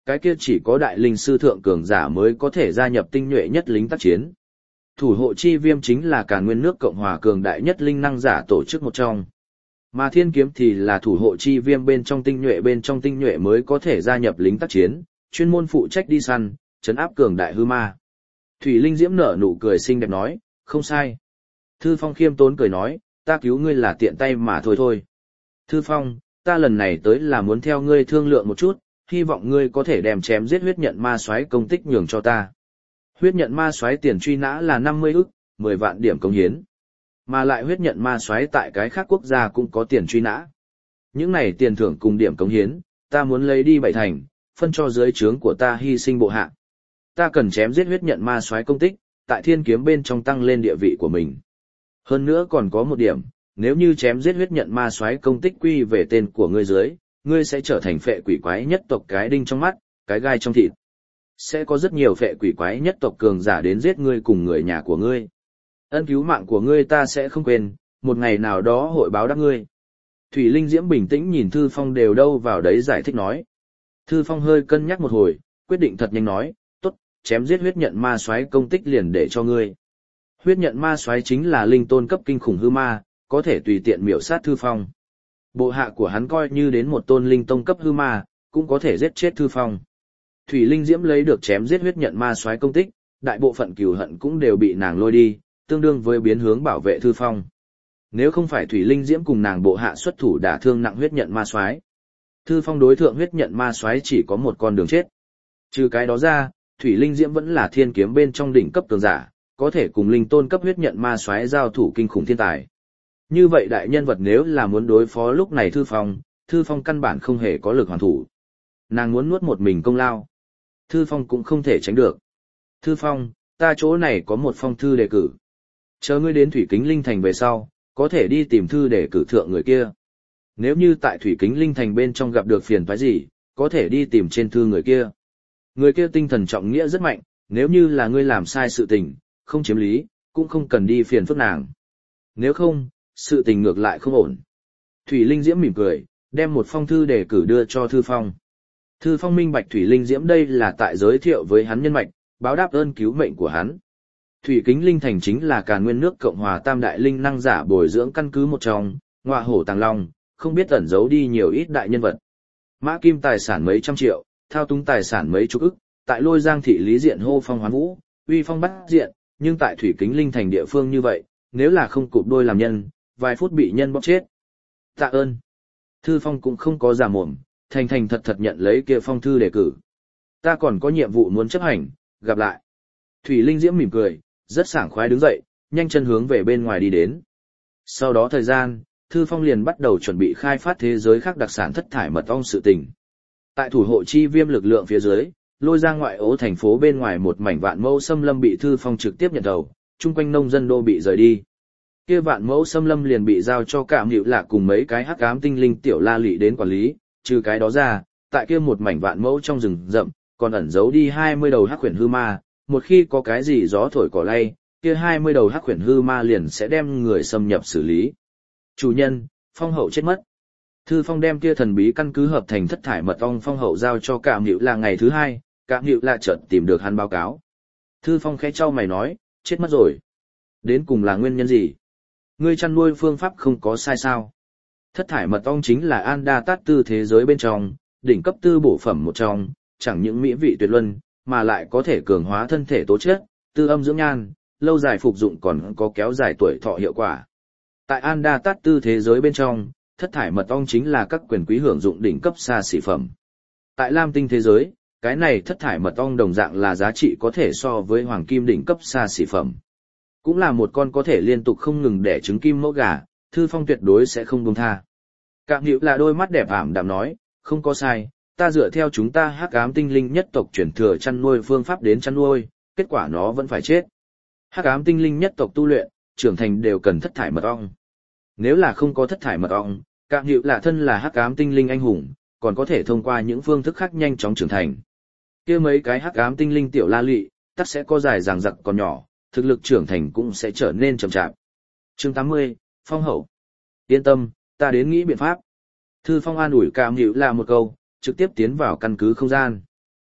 cái kia chỉ có đại linh sư thượng cường giả mới có thể gia nhập tinh nhuệ nhất lính tác chiến. Thủ hộ chi viêm chính là cả nguyên nước Cộng hòa cường đại nhất linh năng giả tổ chức một trong. Mà thiên kiếm thì là thủ hộ chi viêm bên trong tinh nhuệ bên trong tinh nhuệ mới có thể gia nhập lính tác chiến, chuyên môn phụ trách đi săn, trấn áp cường đại hư ma. Thủy Linh Diễm nở nụ cười xinh đẹp nói, không sai. Thư Phong khiêm tốn cười nói, ta cứu ngươi là tiện tay mà thôi thôi. Thư Phong, ta lần này tới là muốn theo ngươi thương lượng một chút, hy vọng ngươi có thể đem chém giết huyết nhận ma soái công tích nhường cho ta. Huyết nhận ma soái tiền truy nã là năm mươi ức, mười vạn điểm công hiến. Mà lại huyết nhận ma soái tại cái khác quốc gia cũng có tiền truy nã. Những này tiền thưởng cùng điểm công hiến, ta muốn lấy đi bảy thành, phân cho dưới trướng của ta hy sinh bộ hạ. Ta cần chém giết huyết nhận ma soái công tích, tại thiên kiếm bên trong tăng lên địa vị của mình. Hơn nữa còn có một điểm, nếu như chém giết huyết nhận ma soái công tích quy về tên của ngươi dưới, ngươi sẽ trở thành phệ quỷ quái nhất tộc cái đinh trong mắt, cái gai trong thịt. Sẽ có rất nhiều phệ quỷ quái nhất tộc cường giả đến giết ngươi cùng người nhà của ngươi. Ân cứu mạng của ngươi ta sẽ không quên, một ngày nào đó hội báo đáp ngươi. Thủy Linh Diễm bình tĩnh nhìn Thư Phong đều đâu vào đấy giải thích nói. Thư Phong hơi cân nhắc một hồi, quyết định thật nhanh nói, tốt, chém giết huyết nhận ma soái công tích liền để cho ngươi. Huyết nhận ma soái chính là linh tôn cấp kinh khủng hư ma, có thể tùy tiện miểu sát Thư Phong. Bộ hạ của hắn coi như đến một tôn linh tông cấp hư ma, cũng có thể giết chết Thư Phong. Thủy Linh Diễm lấy được chém giết huyết nhận ma soái công tích, đại bộ phận cừu hận cũng đều bị nàng lôi đi, tương đương với biến hướng bảo vệ Thư Phong. Nếu không phải Thủy Linh Diễm cùng nàng bộ hạ xuất thủ đả thương nặng huyết nhận ma soái, Thư Phong đối thượng huyết nhận ma soái chỉ có một con đường chết. Trừ cái đó ra, Thủy Linh Diễm vẫn là thiên kiếm bên trong đỉnh cấp cường giả, có thể cùng linh tôn cấp huyết nhận ma soái giao thủ kinh khủng thiên tài. Như vậy đại nhân vật nếu là muốn đối phó lúc này Thư Phong, Thư Phong căn bản không hề có lực hoàn thủ. Nàng muốn nuốt một mình công lao, Thư Phong cũng không thể tránh được. Thư Phong, ta chỗ này có một phong thư đề cử. Chờ ngươi đến Thủy Kính Linh Thành về sau, có thể đi tìm thư để cử thượng người kia. Nếu như tại Thủy Kính Linh Thành bên trong gặp được phiền toái gì, có thể đi tìm trên thư người kia. Người kia tinh thần trọng nghĩa rất mạnh, nếu như là ngươi làm sai sự tình, không chiếm lý, cũng không cần đi phiền phức nàng. Nếu không, sự tình ngược lại không ổn. Thủy Linh Diễm mỉm cười, đem một phong thư đề cử đưa cho Thư Phong. Thư Phong minh bạch Thủy Linh Diễm đây là tại giới thiệu với hắn nhân mạch, báo đáp ơn cứu mệnh của hắn. Thủy Kính Linh Thành chính là Càn Nguyên nước Cộng hòa tam đại linh năng giả bồi dưỡng căn cứ một trong, ngọa hổ tàng long, không biết ẩn giấu đi nhiều ít đại nhân vật. Mã Kim tài sản mấy trăm triệu, thao túng tài sản mấy chục ức, tại Lôi Giang thị lý diện hô phong hoán vũ, uy phong bắt diện, nhưng tại Thủy Kính Linh Thành địa phương như vậy, nếu là không cụp đôi làm nhân, vài phút bị nhân bóp chết. Tạ ơn. Thư Phong cũng không có giả mồm, thành thành thật thật nhận lấy kia phong thư đề cử. Ta còn có nhiệm vụ muốn chấp hành, gặp lại. Thủy Linh Diễm mỉm cười, rất sảng khoái đứng dậy, nhanh chân hướng về bên ngoài đi đến. Sau đó thời gian, Thư Phong liền bắt đầu chuẩn bị khai phát thế giới khác đặc sản thất thải mật ong sự tình. Tại thủ hộ chi viêm lực lượng phía dưới, Lôi Giang ngoại ố thành phố bên ngoài một mảnh vạn mẫu xâm lâm bị Thư Phong trực tiếp nhận đầu, chung quanh nông dân đô bị rời đi. Kia vạn mẫu xâm lâm liền bị giao cho Cảm Hữu Lạ cùng mấy cái hắc ám tinh linh tiểu la lị đến quản lý, trừ cái đó ra, tại kia một mảnh vạn mẫu trong rừng rậm, còn ẩn giấu đi hai mươi đầu hắc huyền hư ma, một khi có cái gì gió thổi cỏ lay, kia hai mươi đầu hắc huyền hư ma liền sẽ đem người xâm nhập xử lý. Chủ nhân, Phong hậu chết mất. Thư Phong đem kia thần bí căn cứ hợp thành thất thải mật ong Phong hậu giao cho Cảm Hữu Lạ ngày thứ hai, Cảm Hữu Lạ chợt tìm được hắn báo cáo. Thư Phong khẽ trao mày nói, chết mất rồi. Đến cùng là nguyên nhân gì? Ngươi chăn nuôi phương pháp không có sai sao? Thất thải mật ong chính là Anda Tát tư thế giới bên trong, đỉnh cấp tư bổ phẩm một trong, chẳng những mỹ vị tuyệt luân, mà lại có thể cường hóa thân thể tố chất, tư âm dưỡng nhan, lâu dài phục dụng còn có kéo dài tuổi thọ hiệu quả. Tại Anda Tát tư thế giới bên trong, thất thải mật ong chính là các quyền quý hưởng dụng đỉnh cấp xa xỉ phẩm. Tại Lam tinh thế giới, cái này thất thải mật ong đồng dạng là giá trị có thể so với hoàng kim đỉnh cấp xa xỉ phẩm. Cũng là một con có thể liên tục không ngừng đẻ trứng kim mẫu gà, Thư Phong tuyệt đối sẽ không buông tha. Cảm Hữu là đôi mắt đẹp ảm đạm nói, không có sai, ta dựa theo chúng ta hắc ám tinh linh nhất tộc chuyển thừa chăn nuôi phương pháp đến chăn nuôi, kết quả nó vẫn phải chết. Hắc ám tinh linh nhất tộc tu luyện, trưởng thành đều cần thất thải mật ong. Nếu là không có thất thải mật ong, Cảm Hữu là thân là hắc ám tinh linh anh hùng, còn có thể thông qua những phương thức khác nhanh chóng trưởng thành. Kia mấy cái hắc ám tinh linh tiểu la lị, tất sẽ có dài dằng dặc còn nhỏ, thực lực trưởng thành cũng sẽ trở nên chậm chạp. Chương tám mươi, Phong hậu. Yên tâm, ta đến nghĩ biện pháp. Thư Phong an ủi Cảm Hữu là một câu, trực tiếp tiến vào căn cứ không gian.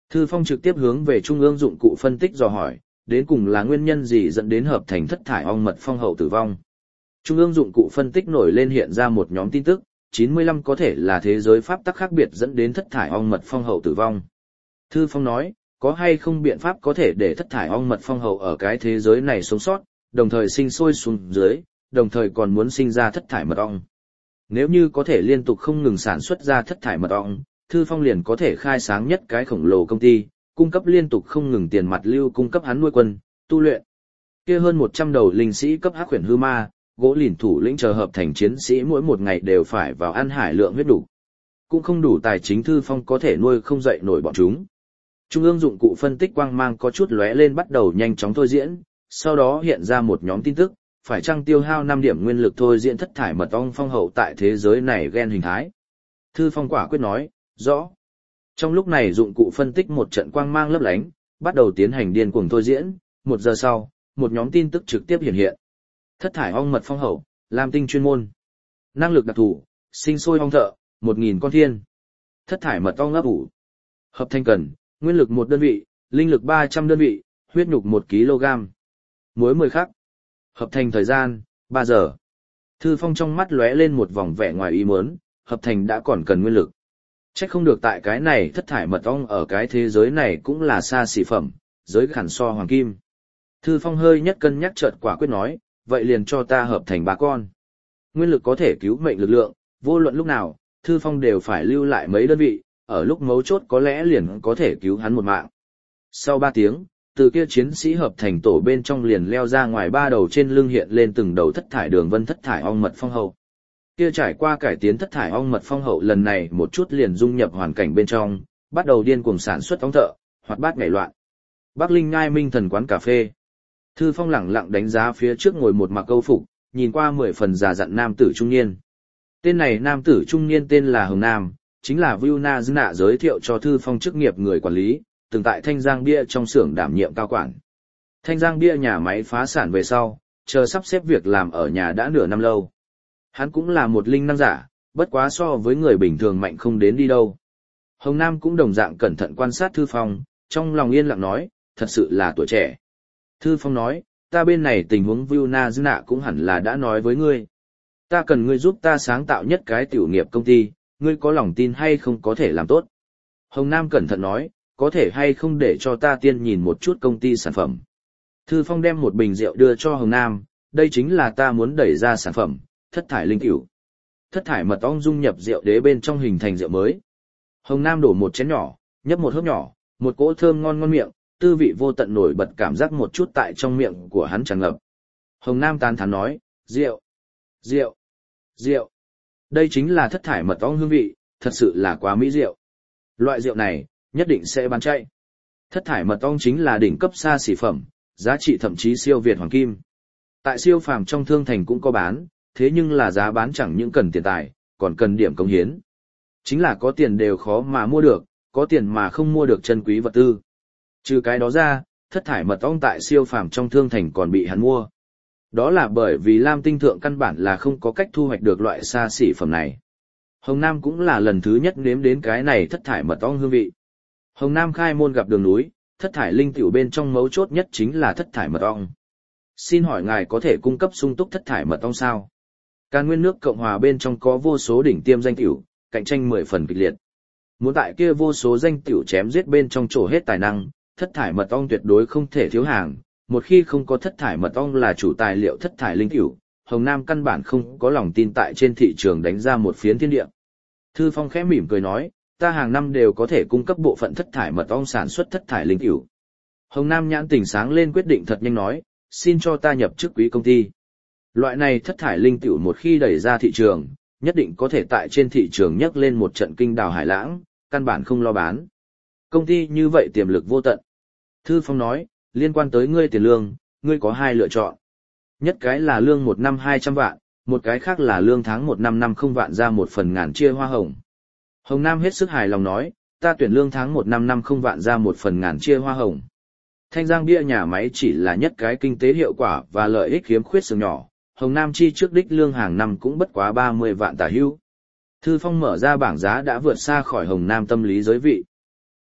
Thư Phong trực tiếp hướng về trung ương dụng cụ phân tích dò hỏi, đến cùng là nguyên nhân gì dẫn đến hợp thành thất thải ong mật phong hậu tử vong. Trung ương dụng cụ phân tích nổi lên hiện ra một nhóm tin tức, chín mươi lăm có thể là thế giới pháp tắc khác biệt dẫn đến thất thải ong mật phong hậu tử vong. Thư Phong nói, có hay không biện pháp có thể để thất thải ong mật phong hậu ở cái thế giới này sống sót, đồng thời sinh sôi xuống dưới, đồng thời còn muốn sinh ra thất thải mật ong. Nếu như có thể liên tục không ngừng sản xuất ra thất thải mật ong, Thư Phong liền có thể khai sáng nhất cái khổng lồ công ty, cung cấp liên tục không ngừng tiền mặt lưu cung cấp hắn nuôi quân, tu luyện. Kia hơn một trăm đầu linh sĩ cấp hắc huyền hư ma, gỗ lìn thủ lĩnh chờ hợp thành chiến sĩ mỗi một ngày đều phải vào ăn hải lượng huyết đủ. Cũng không đủ tài chính Thư Phong có thể nuôi không dậy nổi bọn chúng. Trung ương dụng cụ phân tích quang mang có chút lóe lên bắt đầu nhanh chóng thôi diễn, sau đó hiện ra một nhóm tin tức, phải chăng tiêu hao năm điểm nguyên lực thôi diễn thất thải mật ong phong hậu tại thế giới này gen hình thái. Thư Phong quả quyết nói, rõ. Trong lúc này dụng cụ phân tích một trận quang mang lấp lánh, bắt đầu tiến hành điên cuồng thôi diễn, một giờ sau, một nhóm tin tức trực tiếp hiện hiện. Thất thải ong mật phong hậu, lam tinh chuyên môn. Năng lực đặc thù, sinh sôi ong thợ, một nghìn con thiên. Thất thải mật ong ấp ủ. Hợp thành cần, nguyên lực một đơn vị, linh lực ba trăm đơn vị, huyết nhục một ki lô gam. Muối mười khắc. Hợp thành thời gian, ba giờ. Thư Phong trong mắt lóe lên một vòng vẻ ngoài ý muốn, hợp thành đã còn cần nguyên lực. Chắc không được tại cái này thất thải mật ong ở cái thế giới này cũng là xa xỉ phẩm, giới khẳng so hoàng kim. Thư Phong hơi nhất cân nhắc chợt quả quyết nói, vậy liền cho ta hợp thành ba con. Nguyên lực có thể cứu mệnh lực lượng, vô luận lúc nào, Thư Phong đều phải lưu lại mấy đơn vị, ở lúc mấu chốt có lẽ liền có thể cứu hắn một mạng. Sau ba tiếng, từ kia chiến sĩ hợp thành tổ bên trong liền leo ra ngoài ba đầu trên lưng hiện lên từng đầu thất thải đường vân thất thải ong mật phong hậu. Kia trải qua cải tiến thất thải ong mật phong hậu lần này một chút liền dung nhập hoàn cảnh bên trong, bắt đầu điên cuồng sản xuất ong thợ, hoạt bát nhảy loạn. Bắc Linh Ngai Minh Thần quán cà phê. Thư Phong lẳng lặng đánh giá phía trước ngồi một mặc câu phục, nhìn qua mười phần già dặn nam tử trung niên. Tên này nam tử trung niên tên là Hồng Nam, chính là Vu Na Dư Nạ giới thiệu cho Thư Phong chức nghiệp người quản lý, từng tại Thanh Giang Bia trong xưởng đảm nhiệm cao quản. Thanh Giang Bia nhà máy phá sản về sau, chờ sắp xếp việc làm ở nhà đã nửa năm lâu. Hắn cũng là một linh năng giả, bất quá so với người bình thường mạnh không đến đi đâu. Hồng Nam cũng đồng dạng cẩn thận quan sát Thư Phong, trong lòng yên lặng nói, thật sự là tuổi trẻ. Thư Phong nói, ta bên này tình huống Vu Na Dư Nạ cũng hẳn là đã nói với ngươi. Ta cần ngươi giúp ta sáng tạo nhất cái tiểu nghiệp công ty, ngươi có lòng tin hay không có thể làm tốt. Hồng Nam cẩn thận nói, có thể hay không để cho ta tiên nhìn một chút công ty sản phẩm. Thư Phong đem một bình rượu đưa cho Hồng Nam, đây chính là ta muốn đẩy ra sản phẩm, thất thải linh cửu. Thất thải mật ong dung nhập rượu đế bên trong hình thành rượu mới. Hồng Nam đổ một chén nhỏ, nhấp một hớp nhỏ, một cỗ thơm ngon ngon miệng, tư vị vô tận nổi bật cảm giác một chút tại trong miệng của hắn tràn ngập. Hồng Nam tán thán nói, rượu, rượu, rượu. Đây chính là thất thải mật ong hương vị, thật sự là quá mỹ rượu. Loại rượu này, nhất định sẽ bán chạy. Thất thải mật ong chính là đỉnh cấp xa xỉ phẩm, giá trị thậm chí siêu việt hoàng kim. Tại siêu phàm trong thương thành cũng có bán, thế nhưng là giá bán chẳng những cần tiền tài, còn cần điểm công hiến. Chính là có tiền đều khó mà mua được, có tiền mà không mua được chân quý vật tư. Trừ cái đó ra, thất thải mật ong tại siêu phàm trong thương thành còn bị hắn mua. Đó là bởi vì Lam Tinh thượng căn bản là không có cách thu hoạch được loại xa xỉ phẩm này. Hồng Nam cũng là lần thứ nhất nếm đến cái này thất thải mật ong hương vị. Hồng Nam khai môn gặp đường núi, thất thải linh tiểu bên trong mấu chốt nhất chính là thất thải mật ong. Xin hỏi ngài có thể cung cấp sung túc thất thải mật ong sao? Càn Nguyên nước Cộng hòa bên trong có vô số đỉnh tiêm danh tiểu, cạnh tranh mười phần kịch liệt. Muốn tại kia vô số danh tiểu chém giết bên trong trổ hết tài năng, thất thải mật ong tuyệt đối không thể thiếu hàng. Một khi không có thất thải mật ong là chủ tài liệu thất thải linh tiểu, Hồng Nam căn bản không có lòng tin tại trên thị trường đánh ra một phiến thiên địa. Thư Phong khẽ mỉm cười nói, ta hàng năm đều có thể cung cấp bộ phận thất thải mật ong sản xuất thất thải linh tiểu. Hồng Nam nhãn tỉnh sáng lên quyết định thật nhanh nói, xin cho ta nhập chức quý công ty. Loại này thất thải linh tiểu một khi đẩy ra thị trường, nhất định có thể tại trên thị trường nhấc lên một trận kinh đào hải lãng, căn bản không lo bán. Công ty như vậy tiềm lực vô tận. Thư Phong nói, liên quan tới ngươi tiền lương, ngươi có hai lựa chọn. Nhất cái là lương một năm hai trăm vạn, một cái khác là lương tháng một năm năm không vạn ra một phần ngàn chia hoa hồng. Hồng Nam hết sức hài lòng nói, ta tuyển lương tháng một năm năm không vạn ra một phần ngàn chia hoa hồng. Thanh Giang Bia nhà máy chỉ là nhất cái kinh tế hiệu quả và lợi ích khiếm khuyết sừng nhỏ, Hồng Nam chi trước đích lương hàng năm cũng bất quá ba mươi vạn tả hữu. Thư Phong mở ra bảng giá đã vượt xa khỏi Hồng Nam tâm lý giới vị.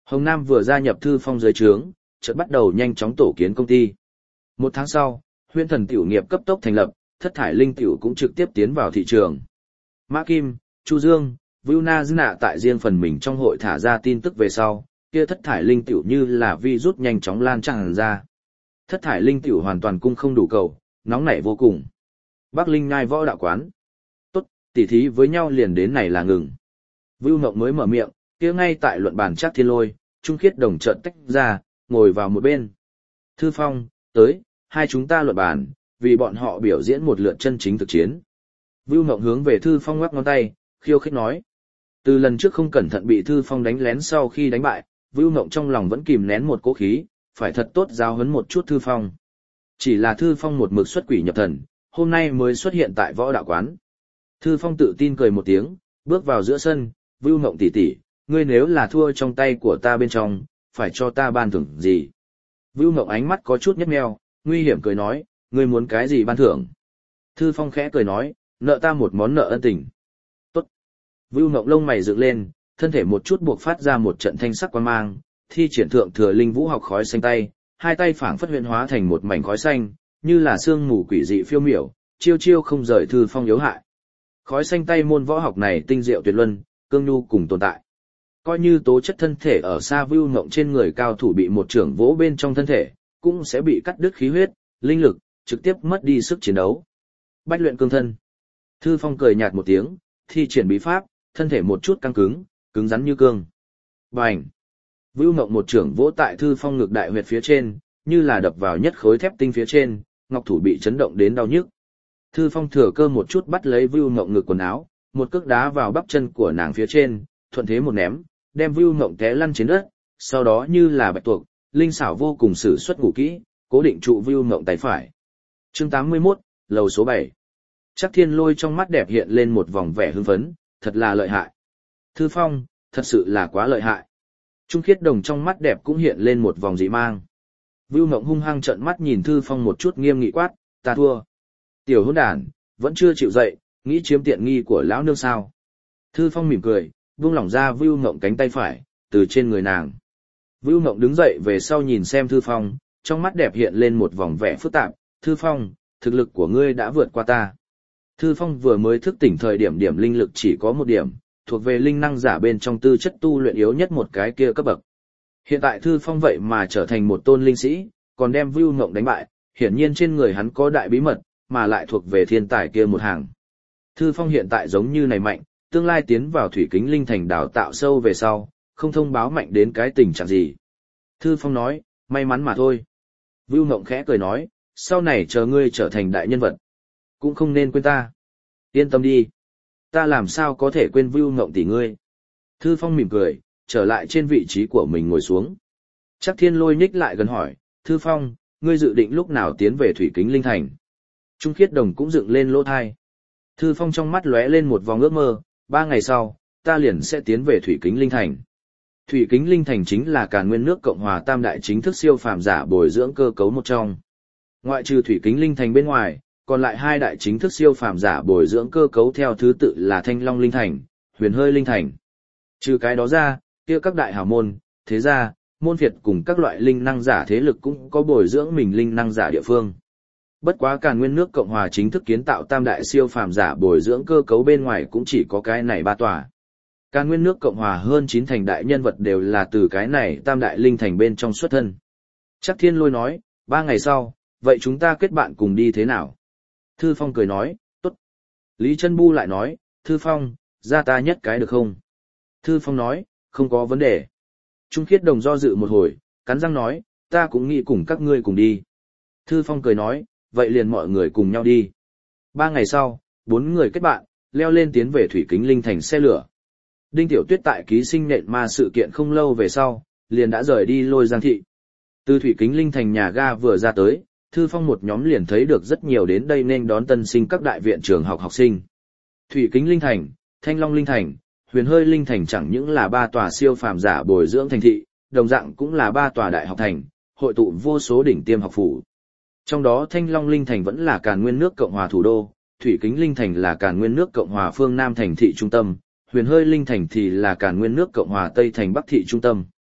Hồng Nam vừa gia nhập Thư Phong dưới trướng, chợt bắt đầu nhanh chóng tổ kiến công ty. Một tháng sau, Huyễn Thần Tiểu nghiệp cấp tốc thành lập, Thất Thải Linh Tiểu cũng trực tiếp tiến vào thị trường. Mã Kim, Chu Dương, Vưu Na Dư Nạ tại riêng phần mình trong hội thả ra tin tức về sau, kia Thất Thải Linh Tiểu như là virus nhanh chóng lan tràn ra. Thất Thải Linh Tiểu hoàn toàn cung không đủ cầu, nóng nảy vô cùng. Bắc Linh Nhai võ đạo quán. Tốt, tỉ thí với nhau liền đến này là ngừng. Vưu Mộng mới mở miệng, kia ngay tại luận bàn Trác Thiên Lôi, Trung Khiết Đồng chợt tách ra, ngồi vào một bên. Thư Phong, tới, hai chúng ta luận bàn, vì bọn họ biểu diễn một lượt chân chính thực chiến. Vưu Mộng hướng về Thư Phong ngoắc ngón tay, khiêu khích nói. Từ lần trước không cẩn thận bị Thư Phong đánh lén sau khi đánh bại, Vưu Mộng trong lòng vẫn kìm nén một cố khí, phải thật tốt giáo huấn một chút Thư Phong. Chỉ là Thư Phong một mực xuất quỷ nhập thần, hôm nay mới xuất hiện tại võ đạo quán. Thư Phong tự tin cười một tiếng, bước vào giữa sân, Vưu Mộng tỷ tỷ, ngươi nếu là thua trong tay của ta bên trong, phải cho ta ban thưởng gì? Vưu Mộng ánh mắt có chút nhếch nheo, nguy hiểm cười nói, ngươi muốn cái gì ban thưởng? Thư Phong khẽ cười nói, nợ ta một món nợ ân tình. Tốt. Vưu Mộng lông mày dựng lên, thân thể một chút buộc phát ra một trận thanh sắc quang mang, thi triển thượng thừa linh vũ học khói xanh tay, hai tay phảng phất huyễn hóa thành một mảnh khói xanh, như là sương mù quỷ dị phiêu miểu, chiêu chiêu không rời Thư Phong yếu hại. Khói xanh tay môn võ học này tinh diệu tuyệt luân, cương nhu cùng tồn tại. Coi như tố chất thân thể ở xa Vưu Mộng trên người cao thủ bị một trưởng vỗ bên trong thân thể, cũng sẽ bị cắt đứt khí huyết, linh lực, trực tiếp mất đi sức chiến đấu. Bách luyện cương thân. Thư Phong cười nhạt một tiếng, thi triển bí pháp, thân thể một chút căng cứng, cứng rắn như cương. Bành! Vưu Mộng một trưởng vỗ tại Thư Phong ngực đại huyệt phía trên, như là đập vào nhất khối thép tinh phía trên, ngọc thủ bị chấn động đến đau nhức. Thư Phong thừa cơ một chút bắt lấy Vưu Mộng ngực quần áo, một cước đá vào bắp chân của nàng phía trên, thuận thế một ném, đem Vưu Mộng té lăn trên đất, sau đó như là bạch tuộc, linh xảo vô cùng sử xuất ngủ kỹ, cố định trụ Vưu Mộng tay phải. Chương tám mươi mốt, lầu số bảy. Trác Thiên Lôi trong mắt đẹp hiện lên một vòng vẻ hưng phấn, thật là lợi hại. Thư Phong, thật sự là quá lợi hại. Trung Khiết Đồng trong mắt đẹp cũng hiện lên một vòng dị mang. Vưu Mộng hung hăng trợn mắt nhìn Thư Phong một chút nghiêm nghị quát, ta thua. Tiểu hỗn đản, vẫn chưa chịu dậy, nghĩ chiếm tiện nghi của lão nương sao? Thư Phong mỉm cười, buông lỏng ra Vưu Mộng cánh tay phải, từ trên người nàng. Vưu Mộng đứng dậy về sau nhìn xem Thư Phong, trong mắt đẹp hiện lên một vòng vẻ phức tạp, Thư Phong, thực lực của ngươi đã vượt qua ta. Thư Phong vừa mới thức tỉnh thời điểm điểm linh lực chỉ có một điểm, thuộc về linh năng giả bên trong tư chất tu luyện yếu nhất một cái kia cấp bậc. Hiện tại Thư Phong vậy mà trở thành một tôn linh sĩ, còn đem Vưu Mộng đánh bại, hiển nhiên trên người hắn có đại bí mật, mà lại thuộc về thiên tài kia một hàng. Thư Phong hiện tại giống như này mạnh, tương lai tiến vào thủy kính linh thành đào tạo sâu về sau, không thông báo mạnh đến cái tình trạng gì. Thư Phong nói, may mắn mà thôi. Vưu Mộng khẽ cười nói, sau này chờ ngươi trở thành đại nhân vật, cũng không nên quên ta. Yên tâm đi. Ta làm sao có thể quên Vưu Mộng tỷ ngươi. Thư Phong mỉm cười, trở lại trên vị trí của mình ngồi xuống. Trác Thiên Lôi nhích lại gần hỏi, Thư Phong, ngươi dự định lúc nào tiến về thủy kính linh thành? Trung Khiết Đồng cũng dựng lên lỗ thai. Thư Phong trong mắt lóe lên một vòng ước mơ, ba ngày sau, ta liền sẽ tiến về thủy kính linh thành. Thủy kính linh thành chính là Càn Nguyên nước Cộng hòa tam đại chính thức siêu phàm giả bồi dưỡng cơ cấu một trong. Ngoại trừ thủy kính linh thành bên ngoài, còn lại hai đại chính thức siêu phàm giả bồi dưỡng cơ cấu theo thứ tự là Thanh Long linh thành, Huyền Hơi linh thành. Trừ cái đó ra, kia các đại hào môn, thế gia, môn phiệt cùng các loại linh năng giả thế lực cũng có bồi dưỡng mình linh năng giả địa phương. Bất quá Càn Nguyên nước Cộng hòa chính thức kiến tạo tam đại siêu phàm giả bồi dưỡng cơ cấu bên ngoài cũng chỉ có cái này ba tòa. Càn Nguyên nước Cộng hòa hơn chín thành đại nhân vật đều là từ cái này tam đại linh thành bên trong xuất thân. Trác Thiên Lôi nói, ba ngày sau, vậy chúng ta kết bạn cùng đi thế nào? Thư Phong cười nói, tốt. Lý Chân Bu lại nói, Thư Phong, ra ta nhất cái được không? Thư Phong nói, không có vấn đề. Trung Khiết Đồng do dự một hồi, cắn răng nói, ta cũng nghĩ cùng các ngươi cùng đi. Thư Phong cười nói, vậy liền mọi người cùng nhau đi. Ba ngày sau, bốn người kết bạn, leo lên tiến về thủy kính linh thành xe lửa. Đinh Tiểu Tuyết tại ký sinh nện ma sự kiện không lâu về sau, liền đã rời đi Lôi Giang thị. Từ thủy kính linh thành nhà ga vừa ra tới, Thư Phong một nhóm liền thấy được rất nhiều đến đây nên đón tân sinh các đại viện trường học học sinh. Thủy kính linh thành, Thanh Long linh thành, Huyền Hơi linh thành chẳng những là ba tòa siêu phàm giả bồi dưỡng thành thị, đồng dạng cũng là ba tòa đại học thành, hội tụ vô số đỉnh tiêm học phủ. Trong đó Thanh Long linh thành vẫn là Càn Nguyên nước Cộng hòa thủ đô, Thủy kính linh thành là Càn Nguyên nước Cộng hòa phương Nam thành thị trung tâm, Huyền Hơi linh thành thì là Càn Nguyên nước Cộng hòa Tây thành Bắc thị trung tâm.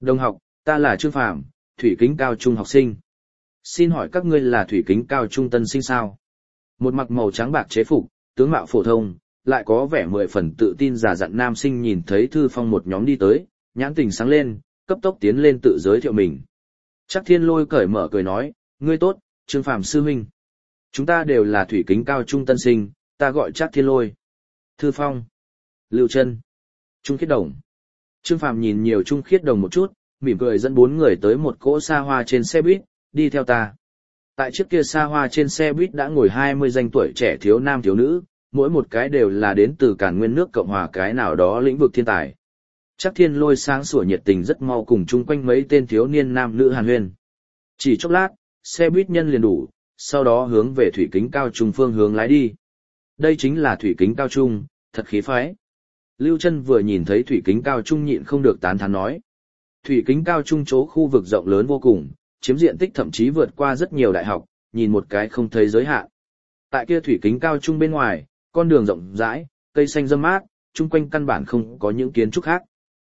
Đồng học, ta là Trương Phàm, thủy kính cao trung học sinh. Xin hỏi các ngươi là thủy kính cao trung tân sinh sao? Một mặc màu trắng bạc chế phục, tướng mạo phổ thông, lại có vẻ mười phần tự tin giả dặn nam sinh nhìn thấy Thư Phong một nhóm đi tới, nhãn tình sáng lên, cấp tốc tiến lên tự giới thiệu mình. Trác Thiên Lôi cởi mở cười nói, ngươi tốt, Trương Phàm sư huynh. Chúng ta đều là thủy kính cao trung tân sinh, ta gọi Trác Thiên Lôi. Thư Phong, Lưu Trân, Trung Khiết Đồng. Trương Phàm nhìn nhiều Trung Khiết Đồng một chút, mỉm cười dẫn bốn người tới một cỗ xa hoa trên xe buýt, đi theo ta. Tại chiếc kia xa hoa trên xe buýt đã ngồi hai mươi danh tuổi trẻ thiếu nam thiếu nữ, mỗi một cái đều là đến từ Càn Nguyên nước Cộng hòa cái nào đó lĩnh vực thiên tài. Trác Thiên Lôi sáng sủa nhiệt tình rất mau cùng chung quanh mấy tên thiếu niên nam nữ hàn huyên. Chỉ chốc lát, xe buýt nhân liền đủ, sau đó hướng về thủy kính cao trung phương hướng lái đi. Đây chính là thủy kính cao trung, thật khí phái. Lưu Trân vừa nhìn thấy thủy kính cao trung nhịn không được tán thán nói. Thủy kính cao trung chỗ khu vực rộng lớn vô cùng, chiếm diện tích thậm chí vượt qua rất nhiều đại học, nhìn một cái không thấy giới hạn. Tại kia thủy kính cao trung bên ngoài, con đường rộng rãi, cây xanh râm mát, chung quanh căn bản không có những kiến trúc khác.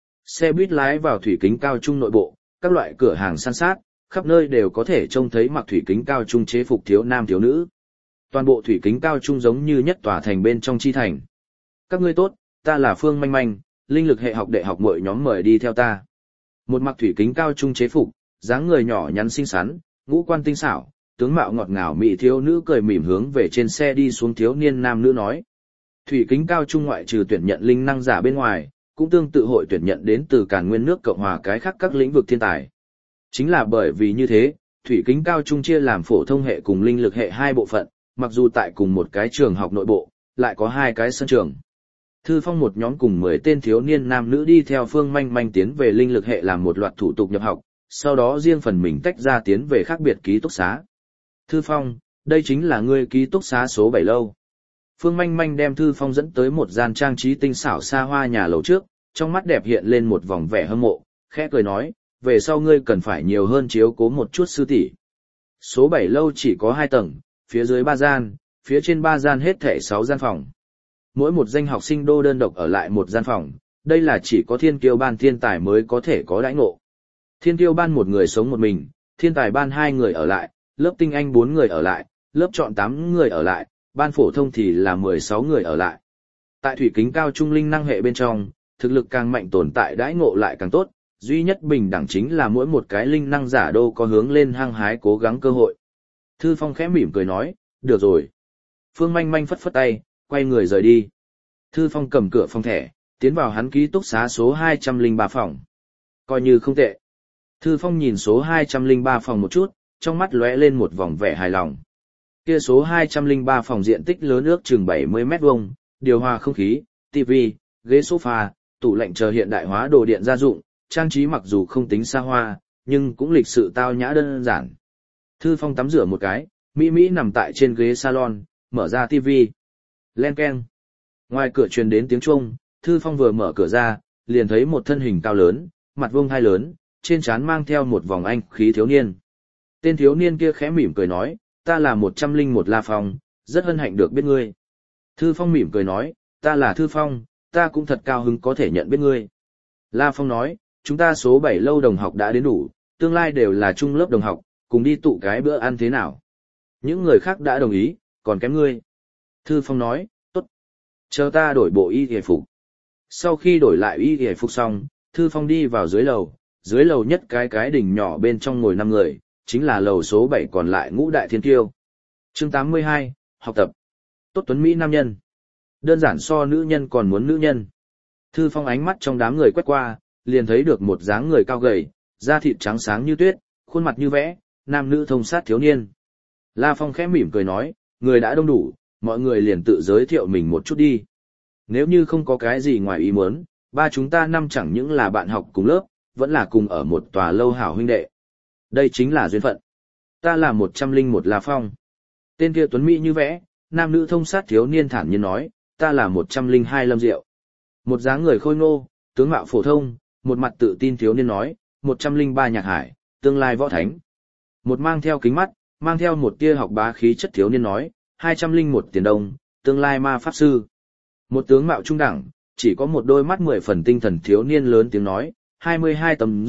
Xe buýt lái vào thủy kính cao trung nội bộ, các loại cửa hàng san sát, khắp nơi đều có thể trông thấy mặc thủy kính cao trung chế phục thiếu nam thiếu nữ. Toàn bộ thủy kính cao trung giống như nhất tòa thành bên trong chi thành. Các ngươi tốt, ta là Phương Manh Manh, linh lực hệ học đệ học mỗi nhóm mời đi theo ta. Một mặc thủy kính cao trung chế phục, dáng người nhỏ nhắn xinh xắn, ngũ quan tinh xảo, tướng mạo ngọt ngào mỹ thiếu nữ cười mỉm hướng về trên xe đi xuống thiếu niên nam nữ nói. Thủy kính cao trung ngoại trừ tuyển nhận linh năng giả bên ngoài, cũng tương tự hội tuyển nhận đến từ Càn Nguyên nước Cộng hòa cái khác các lĩnh vực thiên tài. Chính là bởi vì như thế, thủy kính cao trung chia làm phổ thông hệ cùng linh lực hệ hai bộ phận, mặc dù tại cùng một cái trường học nội bộ, lại có hai cái sân trường. Thư Phong một nhóm cùng mười tên thiếu niên nam nữ đi theo Phương Manh Manh tiến về linh lực hệ làm một loạt thủ tục nhập học, sau đó riêng phần mình tách ra tiến về khác biệt ký túc xá. Thư Phong, đây chính là ngươi ký túc xá số bảy lâu. Phương Manh Manh đem Thư Phong dẫn tới một gian trang trí tinh xảo xa hoa nhà lầu trước, trong mắt đẹp hiện lên một vòng vẻ hâm mộ, khẽ cười nói, về sau ngươi cần phải nhiều hơn chiếu cố một chút sư tỷ. Số bảy lâu chỉ có hai tầng, phía dưới ba gian, phía trên ba gian hết thảy sáu gian phòng. Mỗi một danh học sinh đô đơn độc ở lại một gian phòng, đây là chỉ có thiên kiêu ban thiên tài mới có thể có đãi ngộ. Thiên kiêu ban một người sống một mình, thiên tài ban hai người ở lại, lớp tinh anh bốn người ở lại, lớp chọn tám người ở lại, ban phổ thông thì là mười sáu người ở lại. Tại thủy kính cao trung linh năng hệ bên trong, thực lực càng mạnh tồn tại đãi ngộ lại càng tốt, duy nhất bình đẳng chính là mỗi một cái linh năng giả đô có hướng lên hăng hái cố gắng cơ hội. Thư Phong khẽ mỉm cười nói, được rồi. Phương Manh Manh phất phất tay, quay người rời đi. Thư Phong cầm cửa phòng thẻ, tiến vào hắn ký túc xá số hai trăm lẻ ba phòng. Coi như không tệ. Thư Phong nhìn số hai trăm lẻ ba phòng một chút, trong mắt lóe lên một vòng vẻ hài lòng. Kia số hai trăm lẻ ba phòng diện tích lớn ước chừng bảy mươi mét vuông, điều hòa không khí, tivi, ghế sofa, tủ lạnh chờ hiện đại hóa đồ điện gia dụng, trang trí mặc dù không tính xa hoa, nhưng cũng lịch sự tao nhã đơn giản. Thư Phong tắm rửa một cái, Mỹ Mỹ nằm tại trên ghế salon, mở ra tivi. Len keng. Ngoài cửa truyền đến tiếng chuông, Thư Phong vừa mở cửa ra, liền thấy một thân hình cao lớn, mặt vuông hai lớn, trên trán mang theo một vòng anh khí thiếu niên. Tên thiếu niên kia khẽ mỉm cười nói, ta là một trăm linh một La Phong, rất hân hạnh được biết ngươi. Thư Phong mỉm cười nói, ta là Thư Phong, ta cũng thật cao hứng có thể nhận biết ngươi. La Phong nói, chúng ta số bảy lâu đồng học đã đến đủ, tương lai đều là chung lớp đồng học, cùng đi tụ cái bữa ăn thế nào. Những người khác đã đồng ý, còn kém ngươi. Thư Phong nói, tốt. Chờ ta đổi bộ y y phục. Sau khi đổi lại y y phục xong, Thư Phong đi vào dưới lầu, dưới lầu nhất cái cái đỉnh nhỏ bên trong ngồi năm người, chính là lầu số bảy còn lại ngũ đại thiên kiêu. Chương tám mươi hai, học tập. Tốt tuấn Mỹ nam nhân. Đơn giản so nữ nhân còn muốn nữ nhân. Thư Phong ánh mắt trong đám người quét qua, liền thấy được một dáng người cao gầy, da thịt trắng sáng như tuyết, khuôn mặt như vẽ, nam nữ thông sát thiếu niên. La Phong khẽ mỉm cười nói, người đã đông đủ, mọi người liền tự giới thiệu mình một chút đi. Nếu như không có cái gì ngoài ý muốn, ba chúng ta năm chẳng những là bạn học cùng lớp, vẫn là cùng ở một tòa lâu hảo huynh đệ. Đây chính là duyên phận. Ta là một trăm linh một La Phong. Tên kia tuấn mỹ như vẽ, nam nữ thông sát thiếu niên thản nhiên nói, ta là một trăm linh hai Lâm Diệu. Một dáng người khôi ngô, tướng mạo phổ thông, một mặt tự tin thiếu niên nói, một trăm linh ba Nhạc Hải, tương lai võ thánh. Một mang theo kính mắt, mang theo một tia học bá khí chất thiếu niên nói, hai trăm linh một Tiền Đông, tương lai ma pháp sư. Một tướng mạo trung đẳng, chỉ có một đôi mắt mười phần tinh thần thiếu niên lớn tiếng nói, hai mươi hai Tầm Giác,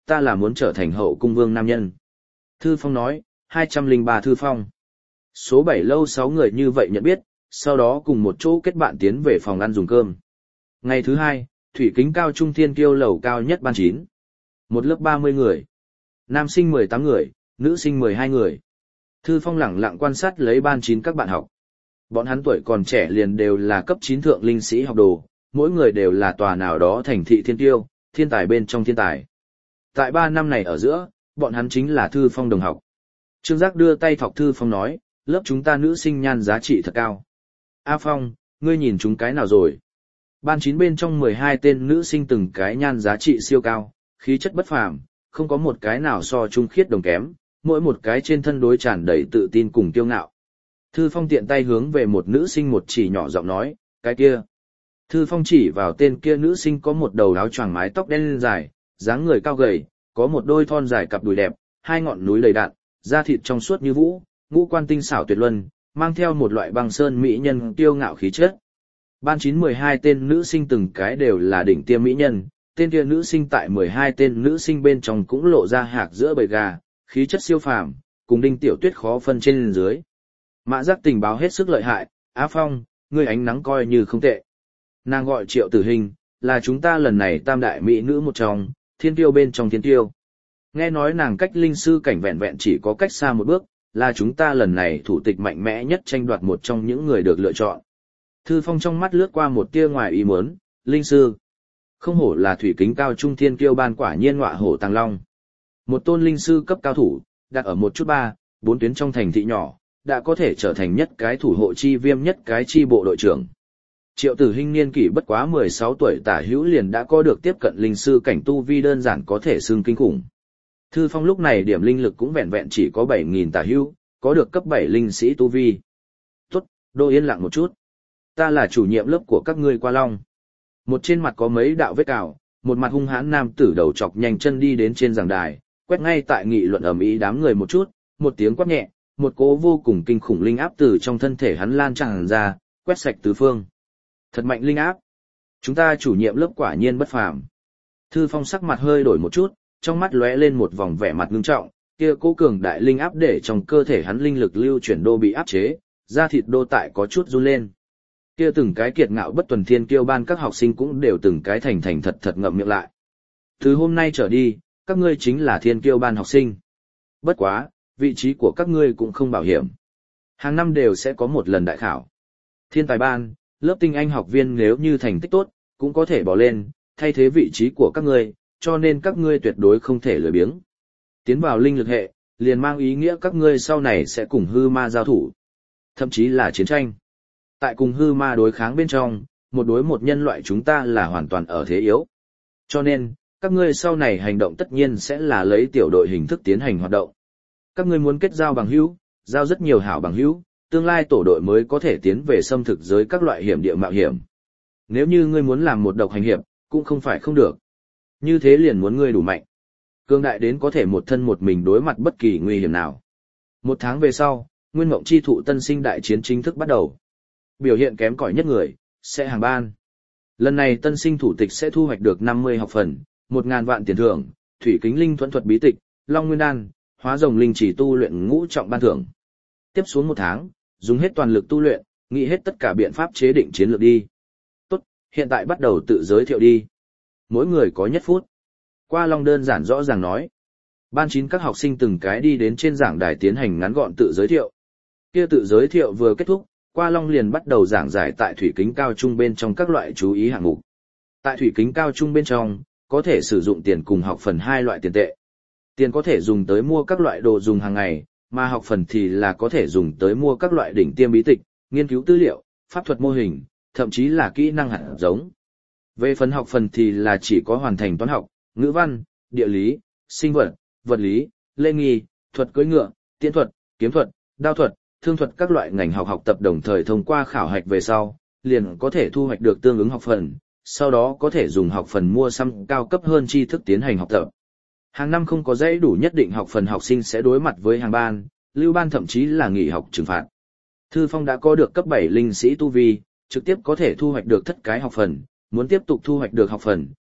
ta là muốn trở thành hậu cung vương nam nhân. Thư Phong nói, hai trăm lẻ ba Thư Phong. Số bảy lâu sáu người như vậy nhận biết, sau đó cùng một chỗ kết bạn tiến về phòng ăn dùng cơm. Ngày thứ hai, thủy kính cao trung thiên kiêu lầu cao nhất ban chín. Một lớp ba mươi người. Nam sinh mười tám người, nữ sinh mười hai người. Thư Phong lẳng lặng quan sát lấy ban chín các bạn học. Bọn hắn tuổi còn trẻ liền đều là cấp chín thượng linh sĩ học đồ, mỗi người đều là tòa nào đó thành thị thiên tiêu, thiên tài bên trong thiên tài. Tại ba năm này ở giữa, bọn hắn chính là Thư Phong đồng học. Trương Giác đưa tay thọc Thư Phong nói, lớp chúng ta nữ sinh nhan giá trị thật cao. A Phong, ngươi nhìn chúng cái nào rồi? Ban chín bên trong mười hai tên nữ sinh từng cái nhan giá trị siêu cao, khí chất bất phàm, không có một cái nào so trung khiết đồng kém, mỗi một cái trên thân đối tràn đầy tự tin cùng kiêu ngạo. Thư Phong tiện tay hướng về một nữ sinh một chỉ nhỏ giọng nói, cái kia. Thư Phong chỉ vào tên kia nữ sinh có một đầu áo choàng mái tóc đen dài, dáng người cao gầy, có một đôi thon dài cặp đùi đẹp, hai ngọn núi đầy đặn, da thịt trong suốt như vũ, ngũ quan tinh xảo tuyệt luân, mang theo một loại băng sơn mỹ nhân kiêu ngạo khí chất. Ban chín mười hai tên nữ sinh từng cái đều là đỉnh tiêm mỹ nhân, tên kia nữ sinh tại mười hai tên nữ sinh bên trong cũng lộ ra hạc giữa bầy gà, khí chất siêu phàm, cùng Đinh Tiểu Tuyết khó phân trên dưới. Mã Giác tình báo hết sức lợi hại, Á Phong, ngươi ánh nắng coi như không tệ. Nàng gọi Triệu Tử Hình, là chúng ta lần này tam đại mỹ nữ một trong, thiên tiêu bên trong thiên tiêu. Nghe nói nàng cách linh sư cảnh vẹn vẹn chỉ có cách xa một bước, là chúng ta lần này thủ tịch mạnh mẽ nhất tranh đoạt một trong những người được lựa chọn. Thư Phong trong mắt lướt qua một tia ngoài ý muốn, linh sư. Không hổ là thủy kính cao trung thiên kiêu ban, quả nhiên ngọa hổ tàng long. Một tôn linh sư cấp cao thủ, đặt ở một chút ba, bốn tuyến trong thành thị nhỏ, đã có thể trở thành nhất cái thủ hộ chi viêm, nhất cái chi bộ đội trưởng. Triệu Tử Hinh niên kỷ bất quá mười sáu tuổi tả hữu liền đã có được tiếp cận linh sư cảnh tu vi, đơn giản có thể xưng kinh khủng. Thư Phong lúc này điểm linh lực cũng vẹn vẹn chỉ có bảy nghìn tả hữu, có được cấp bảy linh sĩ tu vi. Tốt, đô yên lặng một chút. Ta là chủ nhiệm lớp của các ngươi Qua Long. Một trên mặt có mấy đạo vết cào, một mặt hung hãn nam tử đầu chọc nhanh chân đi đến trên giảng đài, quét ngay tại nghị luận ầm ĩ đám người một chút, một tiếng quát nhẹ, một cỗ vô cùng kinh khủng linh áp từ trong thân thể hắn lan tràn ra, quét sạch tứ phương. Thật mạnh linh áp. Chúng ta chủ nhiệm lớp quả nhiên bất phàm. Thư Phong sắc mặt hơi đổi một chút, trong mắt lóe lên một vòng vẻ mặt ngưng trọng, kia cố cường đại linh áp để trong cơ thể hắn linh lực lưu chuyển đô bị áp chế, da thịt đô tại có chút run lên. Kia từng cái kiệt ngạo bất tuần thiên kiêu ban các học sinh cũng đều từng cái thành thành thật thật ngậm miệng lại. Từ hôm nay trở đi, các ngươi chính là thiên kiêu ban học sinh. Bất quá, vị trí của các ngươi cũng không bảo hiểm. Hàng năm đều sẽ có một lần đại khảo. Thiên tài ban, lớp tinh anh học viên nếu như thành tích tốt, cũng có thể bỏ lên, thay thế vị trí của các ngươi, cho nên các ngươi tuyệt đối không thể lười biếng. Tiến vào linh lực hệ, liền mang ý nghĩa các ngươi sau này sẽ cùng hư ma giao thủ. Thậm chí là chiến tranh. Tại cùng hư ma đối kháng bên trong, một đối một nhân loại chúng ta là hoàn toàn ở thế yếu. Cho nên, các ngươi sau này hành động tất nhiên sẽ là lấy tiểu đội hình thức tiến hành hoạt động. Các ngươi muốn kết giao bằng hữu, giao rất nhiều hảo bằng hữu, tương lai tổ đội mới có thể tiến về xâm thực giới các loại hiểm địa mạo hiểm. Nếu như ngươi muốn làm một độc hành hiệp, cũng không phải không được. Như thế liền muốn ngươi đủ mạnh. Cương đại đến có thể một thân một mình đối mặt bất kỳ nguy hiểm nào. Một tháng về sau, Nguyên Mộng Chi thụ tân sinh đại chiến chính thức bắt đầu. Biểu hiện kém cỏi nhất người, sẽ hàng ban. Lần này tân sinh thủ tịch sẽ thu hoạch được năm mươi học phần, một ngàn vạn tiền thưởng, thủy kính linh thuẫn thuật bí tịch, long nguyên đan, hóa rồng linh chỉ tu luyện ngũ trọng ban thưởng. Tiếp xuống một tháng, dùng hết toàn lực tu luyện, nghĩ hết tất cả biện pháp chế định chiến lược đi. Tốt, hiện tại bắt đầu tự giới thiệu đi. Mỗi người có nhất phút. Qua Long đơn giản rõ ràng nói. Ban chín các học sinh từng cái đi đến trên giảng đài tiến hành ngắn gọn tự giới thiệu. Kia tự giới thiệu vừa kết thúc, Qua Long liền bắt đầu giảng giải tại thủy kính cao trung bên trong các loại chú ý hạng mục. Tại thủy kính cao trung bên trong, có thể sử dụng tiền cùng học phần hai loại tiền tệ. Tiền có thể dùng tới mua các loại đồ dùng hàng ngày, mà học phần thì là có thể dùng tới mua các loại đỉnh tiêm bí tịch, nghiên cứu tư liệu, pháp thuật mô hình, thậm chí là kỹ năng hạt giống. Về phần học phần thì là chỉ có hoàn thành toán học, ngữ văn, địa lý, sinh vật, vật lý, lễ nghi, thuật cưỡi ngựa, tiễn thuật, kiếm thuật, đao thuật, thương thuật các loại ngành học học tập đồng thời thông qua khảo hạch về sau, liền có thể thu hoạch được tương ứng học phần, sau đó có thể dùng học phần mua xăm cao cấp hơn tri thức tiến hành học tập. Hàng năm không có dãy đủ nhất định học phần, học sinh sẽ đối mặt với hàng ban, lưu ban thậm chí là nghỉ học trừng phạt. Thư Phong đã có được cấp bảy linh sĩ tu vi, trực tiếp có thể thu hoạch được thất cái học phần, muốn tiếp tục thu hoạch được học phần,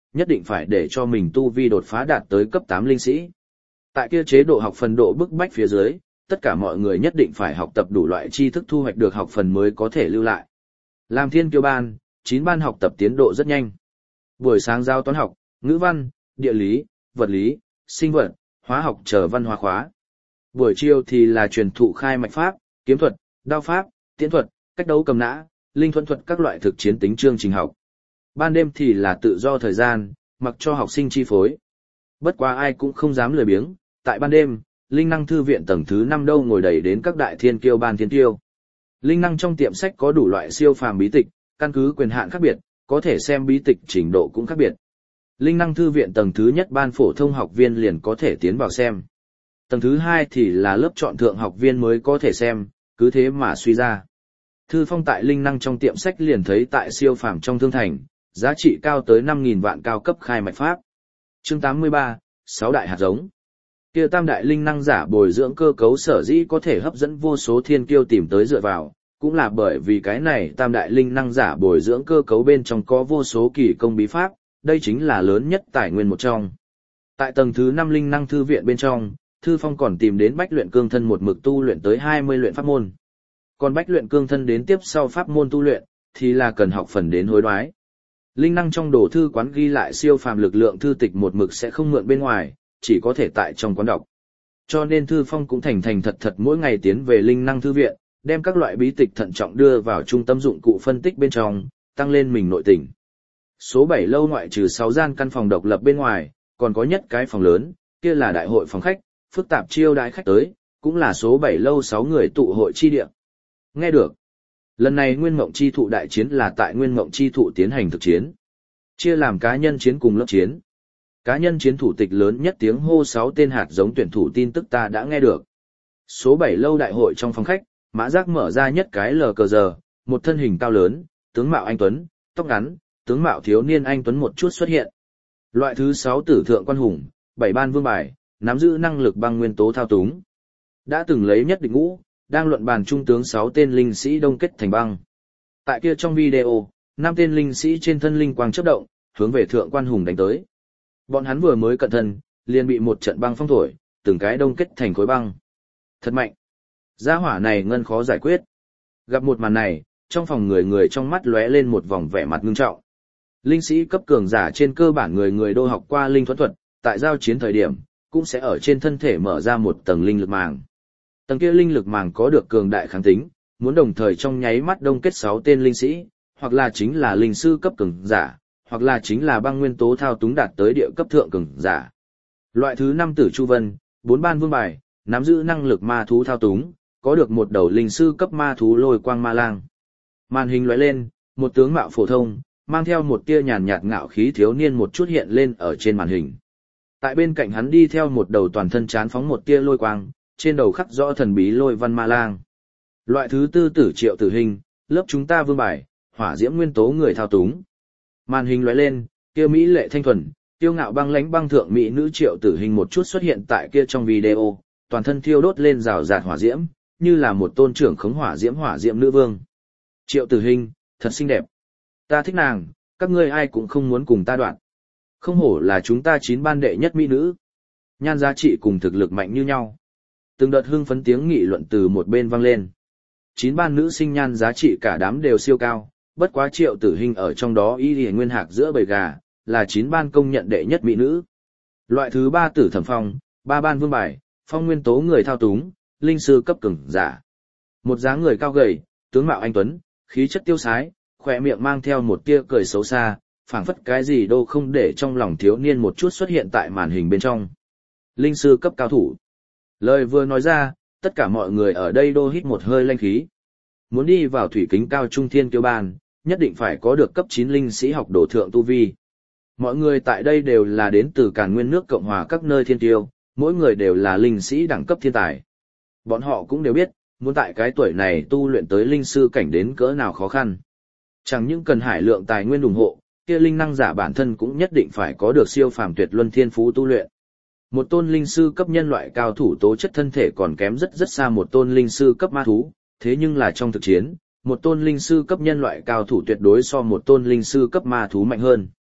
nhất định phải để cho mình tu vi đột phá đạt tới cấp tám linh sĩ. Tại kia chế độ học phần độ bức bách phía dưới, tất cả mọi người nhất định phải học tập đủ loại tri thức thu hoạch được học phần mới có thể lưu lại. Làm thiên kiêu ban, chín ban học tập tiến độ rất nhanh. Buổi sáng giao toán học, ngữ văn, địa lý, vật lý, sinh vật, hóa học chờ văn hóa khóa. Buổi chiều thì là truyền thụ khai mạch pháp, kiếm thuật, đao pháp, tiễn thuật, cách đấu cầm nã, linh thuẫn thuật các loại thực chiến tính chương trình học. Ban đêm thì là tự do thời gian, mặc cho học sinh chi phối. Bất quá ai cũng không dám lười biếng, tại ban đêm, linh năng thư viện tầng thứ năm đâu ngồi đầy đến các đại thiên kiêu ban thiên kiêu. Linh năng trong tiệm sách có đủ loại siêu phàm bí tịch, căn cứ quyền hạn khác biệt, có thể xem bí tịch trình độ cũng khác biệt. Linh năng thư viện tầng thứ nhất ban phổ thông học viên liền có thể tiến vào xem. Tầng thứ hai thì là lớp chọn thượng học viên mới có thể xem, cứ thế mà suy ra. Thư Phong tại linh năng trong tiệm sách liền thấy tại siêu phàm trong thương thành, giá trị cao tới năm nghìn vạn cao cấp khai mạch pháp. Chương tám mươi ba, sáu đại hạt giống. Kia tam đại linh năng giả bồi dưỡng cơ cấu sở dĩ có thể hấp dẫn vô số thiên kiêu tìm tới dựa vào, cũng là bởi vì cái này tam đại linh năng giả bồi dưỡng cơ cấu bên trong có vô số kỳ công bí pháp, đây chính là lớn nhất tài nguyên một trong. Tại tầng thứ năm linh năng thư viện bên trong, Thư Phong còn tìm đến bách luyện cương thân một mực tu luyện tới hai mươi luyện pháp môn. Còn bách luyện cương thân đến tiếp sau pháp môn tu luyện, thì là cần học phần đến hối đoái. Linh năng trong đồ thư quán ghi lại siêu phàm lực lượng thư tịch một mực sẽ không mượn bên ngoài, chỉ có thể tại trong quán đọc. Cho nên Thư Phong cũng thành thành thật thật mỗi ngày tiến về linh năng thư viện, đem các loại bí tịch thận trọng đưa vào trung tâm dụng cụ phân tích bên trong, tăng lên mình nội tình. Số bảy lâu ngoại trừ sáu gian căn phòng độc lập bên ngoài, còn có nhất cái phòng lớn, kia là đại hội phòng khách, phức tạp chiêu đãi khách tới, cũng là số bảy lâu sáu người tụ hội chi địa. Nghe được. Lần này Nguyên Mộng Chi Thụ đại chiến là tại Nguyên Mộng Chi Thụ tiến hành thực chiến. Chia làm cá nhân chiến cùng lớp chiến. Cá nhân chiến thủ tịch lớn nhất tiếng hô sáu tên hạt giống tuyển thủ tin tức ta đã nghe được. Số bảy lâu đại hội trong phòng khách, Mã Giác mở ra nhất cái lờ cờ giờ, một thân hình cao lớn, tướng mạo anh tuấn, tóc ngắn, tướng mạo thiếu niên anh tuấn một chút xuất hiện. Loại thứ sáu tử thượng quan hùng, bảy ban vương bài, nắm giữ năng lực băng nguyên tố thao túng. Đã từng lấy nhất địch ngũ, đang luận bàn trung tướng sáu tên linh sĩ đông kết thành băng. Tại kia trong video, năm tên linh sĩ trên thân linh quang chớp động, hướng về thượng quan hùng đánh tới. Bọn hắn vừa mới cận thân, liền bị một trận băng phong thổi, từng cái đông kết thành khối băng. Thật mạnh. Gia hỏa này ngân khó giải quyết. Gặp một màn này, trong phòng người người trong mắt lóe lên một vòng vẻ mặt ngưng trọng. Linh sĩ cấp cường giả trên cơ bản người người đô học qua linh thuẫn thuật, tại giao chiến thời điểm, cũng sẽ ở trên thân thể mở ra một tầng linh lực màng. Tầng kia linh lực màng có được cường đại kháng tính, muốn đồng thời trong nháy mắt đông kết sáu tên linh sĩ, hoặc là chính là linh sư cấp cường giả, hoặc là chính là băng nguyên tố thao túng đạt tới địa cấp thượng cường giả. Loại thứ năm tử Chu Vân, bốn ban vương bài, nắm giữ năng lực ma thú thao túng, có được một đầu linh sư cấp ma thú lôi quang ma lang. Màn hình lóe lên, một tướng mạo phổ thông, mang theo một tia nhàn nhạt ngạo khí thiếu niên một chút hiện lên ở trên màn hình. Tại bên cạnh hắn đi theo một đầu toàn thân chán phóng một tia lôi quang, trên đầu khắc rõ thần bí lôi văn ma lang. Loại thứ tư tử Triệu Tử Hình, lớp chúng ta vương bài, hỏa diễm nguyên tố người thao túng. Màn hình lóe lên, kia mỹ lệ thanh thuần, tiêu ngạo băng lãnh băng thượng mỹ nữ Triệu Tử Hình một chút xuất hiện tại kia trong video, toàn thân thiêu đốt lên rào rạt hỏa diễm, như là một tôn trưởng khống hỏa diễm hỏa diễm nữ vương. Triệu Tử Hình, thật xinh đẹp. Ta thích nàng, các ngươi ai cũng không muốn cùng ta đoạn. Không hổ là chúng ta chín ban đệ nhất mỹ nữ. Nhan giá trị cùng thực lực mạnh như nhau. Từng đợt hưng phấn tiếng nghị luận từ một bên vang lên. Chín ban nữ sinh nhan giá trị cả đám đều siêu cao, bất quá Triệu Tử Hình ở trong đó y lìa nguyên hạc giữa bầy gà, là chín ban công nhận đệ nhất mỹ nữ. Loại thứ ba tử Thẩm Phong, ba ban vương bài, phong nguyên tố người thao túng, linh sư cấp cường giả. Một dáng người cao gầy, tướng mạo anh tuấn, khí chất tiêu sái, khỏe miệng mang theo một tia cười xấu xa, phảng phất cái gì đâu không để trong lòng thiếu niên một chút xuất hiện tại màn hình bên trong. Linh sư cấp cao thủ. Lời vừa nói ra, tất cả mọi người ở đây đô hít một hơi lanh khí. Muốn đi vào thủy kính cao trung thiên kiêu ban, nhất định phải có được cấp chín linh sĩ học đồ thượng tu vi. Mọi người tại đây đều là đến từ Càn Nguyên nước Cộng hòa các nơi thiên kiêu, mỗi người đều là linh sĩ đẳng cấp thiên tài. Bọn họ cũng đều biết, muốn tại cái tuổi này tu luyện tới linh sư cảnh đến cỡ nào khó khăn. Chẳng những cần hải lượng tài nguyên ủng hộ, kia linh năng giả bản thân cũng nhất định phải có được siêu phàm tuyệt luân thiên phú tu luyện. Một tôn linh sư cấp nhân loại cao thủ tố chất thân thể còn kém rất rất xa một tôn linh sư cấp ma thú, thế nhưng là trong thực chiến, một tôn linh sư cấp nhân loại cao thủ tuyệt đối so một tôn linh sư cấp ma thú mạnh hơn.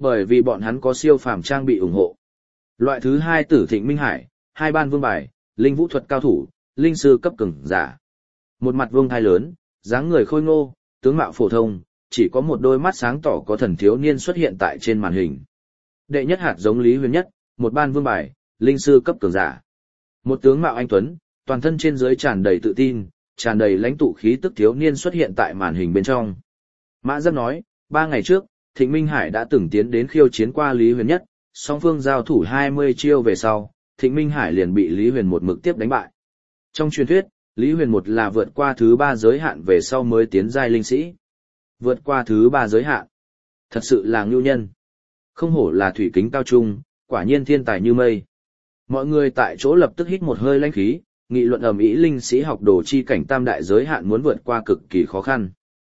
Bởi vì bọn hắn có siêu phàm trang bị ủng hộ. Loại thứ hai Tử Thịnh Minh Hải, hai ban vương bài, linh vũ thuật cao thủ, linh sư cấp cường giả. Một mặt vương thai lớn, dáng người khôi ngô, tướng mạo phổ thông, chỉ có một đôi mắt sáng tỏ có thần thiếu niên xuất hiện tại trên màn hình. Đệ nhất hạt giống Lý Huyền Nhất, một ban vương bài, linh sư cấp cường giả. Một tướng mạo anh tuấn, toàn thân trên dưới tràn đầy tự tin, tràn đầy lãnh tụ khí tức thiếu niên xuất hiện tại màn hình bên trong. Mã Giáp nói, ba ngày trước, Thịnh Minh Hải đã từng tiến đến khiêu chiến qua Lý Huyền Nhất, song phương giao thủ hai mươi chiêu về sau, Thịnh Minh Hải liền bị Lý Huyền một mực tiếp đánh bại. Trong truyền thuyết, Lý Huyền một là vượt qua thứ ba giới hạn về sau mới tiến giai linh sĩ. Vượt qua thứ ba giới hạn. Thật sự là ngưu nhân. Không hổ là thủy kính cao trung, quả nhiên thiên tài như mây. Mọi người tại chỗ lập tức hít một hơi lãnh khí, nghị luận ầm ĩ linh sĩ học đồ chi cảnh tam đại giới hạn muốn vượt qua cực kỳ khó khăn.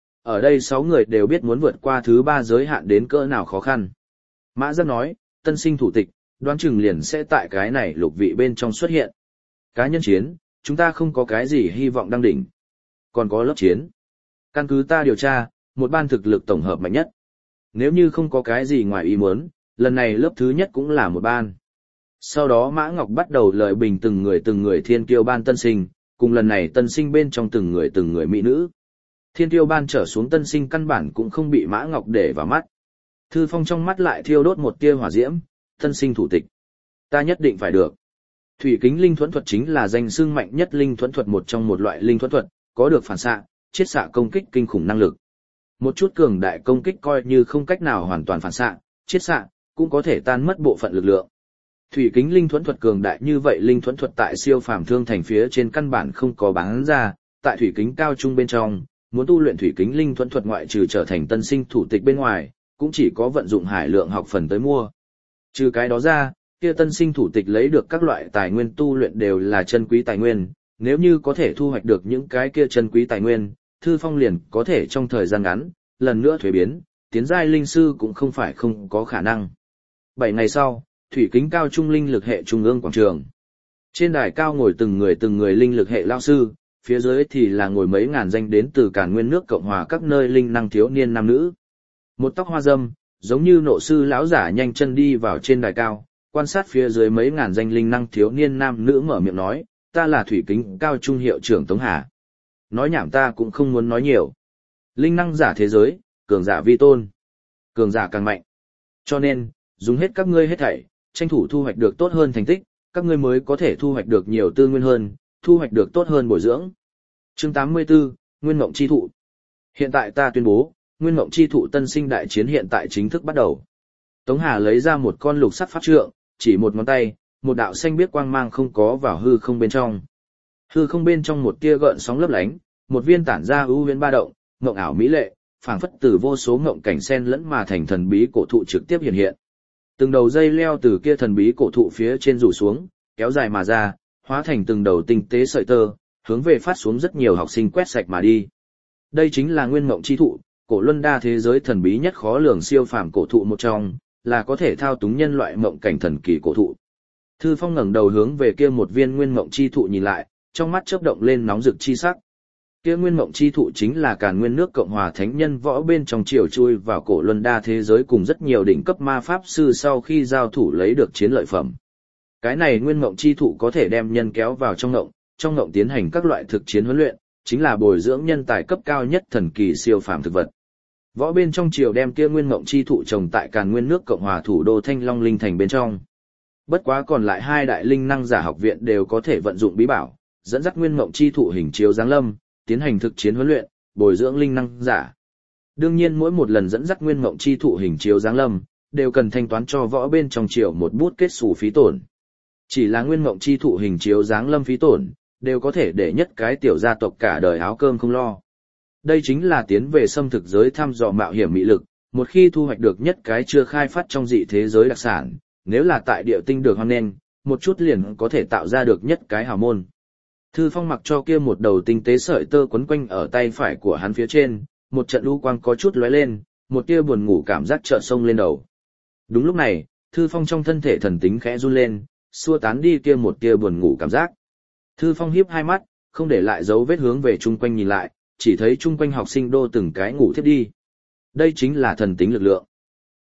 Ở đây sáu người đều biết muốn vượt qua thứ ba giới hạn đến cỡ nào khó khăn. Mã Giáp nói, tân sinh thủ tịch, đoán chừng liền sẽ tại cái này lục vị bên trong xuất hiện. Cá nhân chiến, chúng ta không có cái gì hy vọng đăng đỉnh. Còn có lớp chiến. Căn cứ ta điều tra, một ban thực lực tổng hợp mạnh nhất. Nếu như không có cái gì ngoài ý muốn, lần này lớp thứ nhất cũng là một ban. Sau đó Mã Ngọc bắt đầu lời bình từng người từng người thiên kiêu ban tân sinh, cùng lần này tân sinh bên trong từng người từng người mỹ nữ. Thiên kiêu ban trở xuống tân sinh căn bản cũng không bị Mã Ngọc để vào mắt. Thư Phong trong mắt lại thiêu đốt một tia hỏa diễm, tân sinh thủ tịch. Ta nhất định phải được. Thủy kính linh thuẫn thuật chính là danh xưng mạnh nhất linh thuẫn thuật một trong một loại linh thuẫn thuật, có được phản xạ, chiết xạ công kích kinh khủng năng lực. Một chút cường đại công kích coi như không cách nào hoàn toàn phản xạ, chiết xạ, cũng có thể tan mất bộ phận lực lượng. Thủy kính linh thuẫn thuật cường đại như vậy linh thuẫn thuật tại siêu phàm thương thành phía trên căn bản không có bán ra, tại thủy kính cao trung bên trong, muốn tu luyện thủy kính linh thuẫn thuật ngoại trừ trở thành tân sinh thủ tịch bên ngoài, cũng chỉ có vận dụng hải lượng học phần tới mua. Trừ cái đó ra, kia tân sinh thủ tịch lấy được các loại tài nguyên tu luyện đều là chân quý tài nguyên, nếu như có thể thu hoạch được những cái kia chân quý tài nguyên, Thư Phong liền có thể trong thời gian ngắn, lần nữa thuế biến, tiến giai linh sư cũng không phải không có khả năng. Bảy ngày sau, thủy kính cao trung linh lực hệ trung ương quảng trường. Trên đài cao ngồi từng người từng người linh lực hệ lao sư, phía dưới thì là ngồi mấy ngàn danh đến từ Càn Nguyên nước Cộng hòa các nơi linh năng thiếu niên nam nữ. Một tóc hoa râm, giống như nộ sư lão giả nhanh chân đi vào trên đài cao, quan sát phía dưới mấy ngàn danh linh năng thiếu niên nam nữ mở miệng nói, ta là thủy kính cao trung hiệu trưởng Tống Hà. Nói nhảm ta cũng không muốn nói nhiều. Linh năng giả thế giới, cường giả vi tôn. Cường giả càng mạnh. Cho nên, dùng hết các ngươi hết thảy, tranh thủ thu hoạch được tốt hơn thành tích, các ngươi mới có thể thu hoạch được nhiều tư nguyên hơn, thu hoạch được tốt hơn bồi dưỡng. Chương tám mươi tư, Nguyên Mộng Chi Thụ. Hiện tại ta tuyên bố, Nguyên Mộng Chi Thụ tân sinh đại chiến hiện tại chính thức bắt đầu. Tống Hà lấy ra một con lục sắc pháp trượng, chỉ một ngón tay, một đạo xanh biếc quang mang không có vào hư không bên trong. Hư không bên trong một tia gợn sóng lấp lánh, một viên tản ra ưu huyễn ba động, ngộng ảo mỹ lệ, phảng phất từ vô số ngộng cảnh xen lẫn mà thành thần bí cổ thụ trực tiếp hiện hiện. Từng đầu dây leo từ kia thần bí cổ thụ phía trên rủ xuống, kéo dài mà ra, hóa thành từng đầu tinh tế sợi tơ, hướng về phát xuống rất nhiều học sinh quét sạch mà đi. Đây chính là Nguyên Mộng Chi Thụ, cổ luân đa thế giới thần bí nhất khó lường siêu phàm cổ thụ một trong, là có thể thao túng nhân loại mộng cảnh thần kỳ cổ thụ. Thư Phong ngẩng đầu hướng về kia một viên Nguyên Mộng Chi Thụ nhìn lại, trong mắt chớp động lên nóng rực chi sắc. Kia Nguyên Mộng Chi Thụ chính là Càn Nguyên nước Cộng hòa thánh nhân võ bên trong triều chui vào cổ luân đa thế giới cùng rất nhiều đỉnh cấp ma pháp sư sau khi giao thủ lấy được chiến lợi phẩm. Cái này Nguyên Mộng Chi Thụ có thể đem nhân kéo vào trong ngộng, trong ngộng tiến hành các loại thực chiến huấn luyện, chính là bồi dưỡng nhân tài cấp cao nhất thần kỳ siêu phàm thực vật. Võ bên trong triều đem kia Nguyên Mộng Chi Thụ trồng tại Càn Nguyên nước Cộng hòa thủ đô Thanh Long Linh thành bên trong. Bất quá còn lại hai đại linh năng giả học viện đều có thể vận dụng bí bảo, dẫn dắt Nguyên Mộng Chi Thụ hình chiếu giáng lâm, tiến hành thực chiến huấn luyện, bồi dưỡng linh năng giả. Đương nhiên mỗi một lần dẫn dắt Nguyên Mộng Chi Thụ hình chiếu giáng lâm, đều cần thanh toán cho võ bên trong triều một bút kết xù phí tổn. Chỉ là Nguyên Mộng Chi Thụ hình chiếu giáng lâm phí tổn, đều có thể để nhất cái tiểu gia tộc cả đời áo cơm không lo. Đây chính là tiến về xâm thực giới thăm dò mạo hiểm mỹ lực, một khi thu hoạch được nhất cái chưa khai phát trong dị thế giới đặc sản, nếu là tại địa tinh được hoan nghênh, một chút liền có thể tạo ra được nhất cái hào môn. Thư Phong mặc cho kia một đầu tinh tế sợi tơ quấn quanh ở tay phải của hắn phía trên, một trận u quang có chút lóe lên, một tia buồn ngủ cảm giác chợt sông lên đầu. Đúng lúc này, Thư Phong trong thân thể thần tính khẽ run lên, xua tán đi kia một tia buồn ngủ cảm giác. Thư Phong híp hai mắt, không để lại dấu vết hướng về chung quanh nhìn lại, chỉ thấy chung quanh học sinh đô từng cái ngủ thiếp đi. Đây chính là thần tính lực lượng.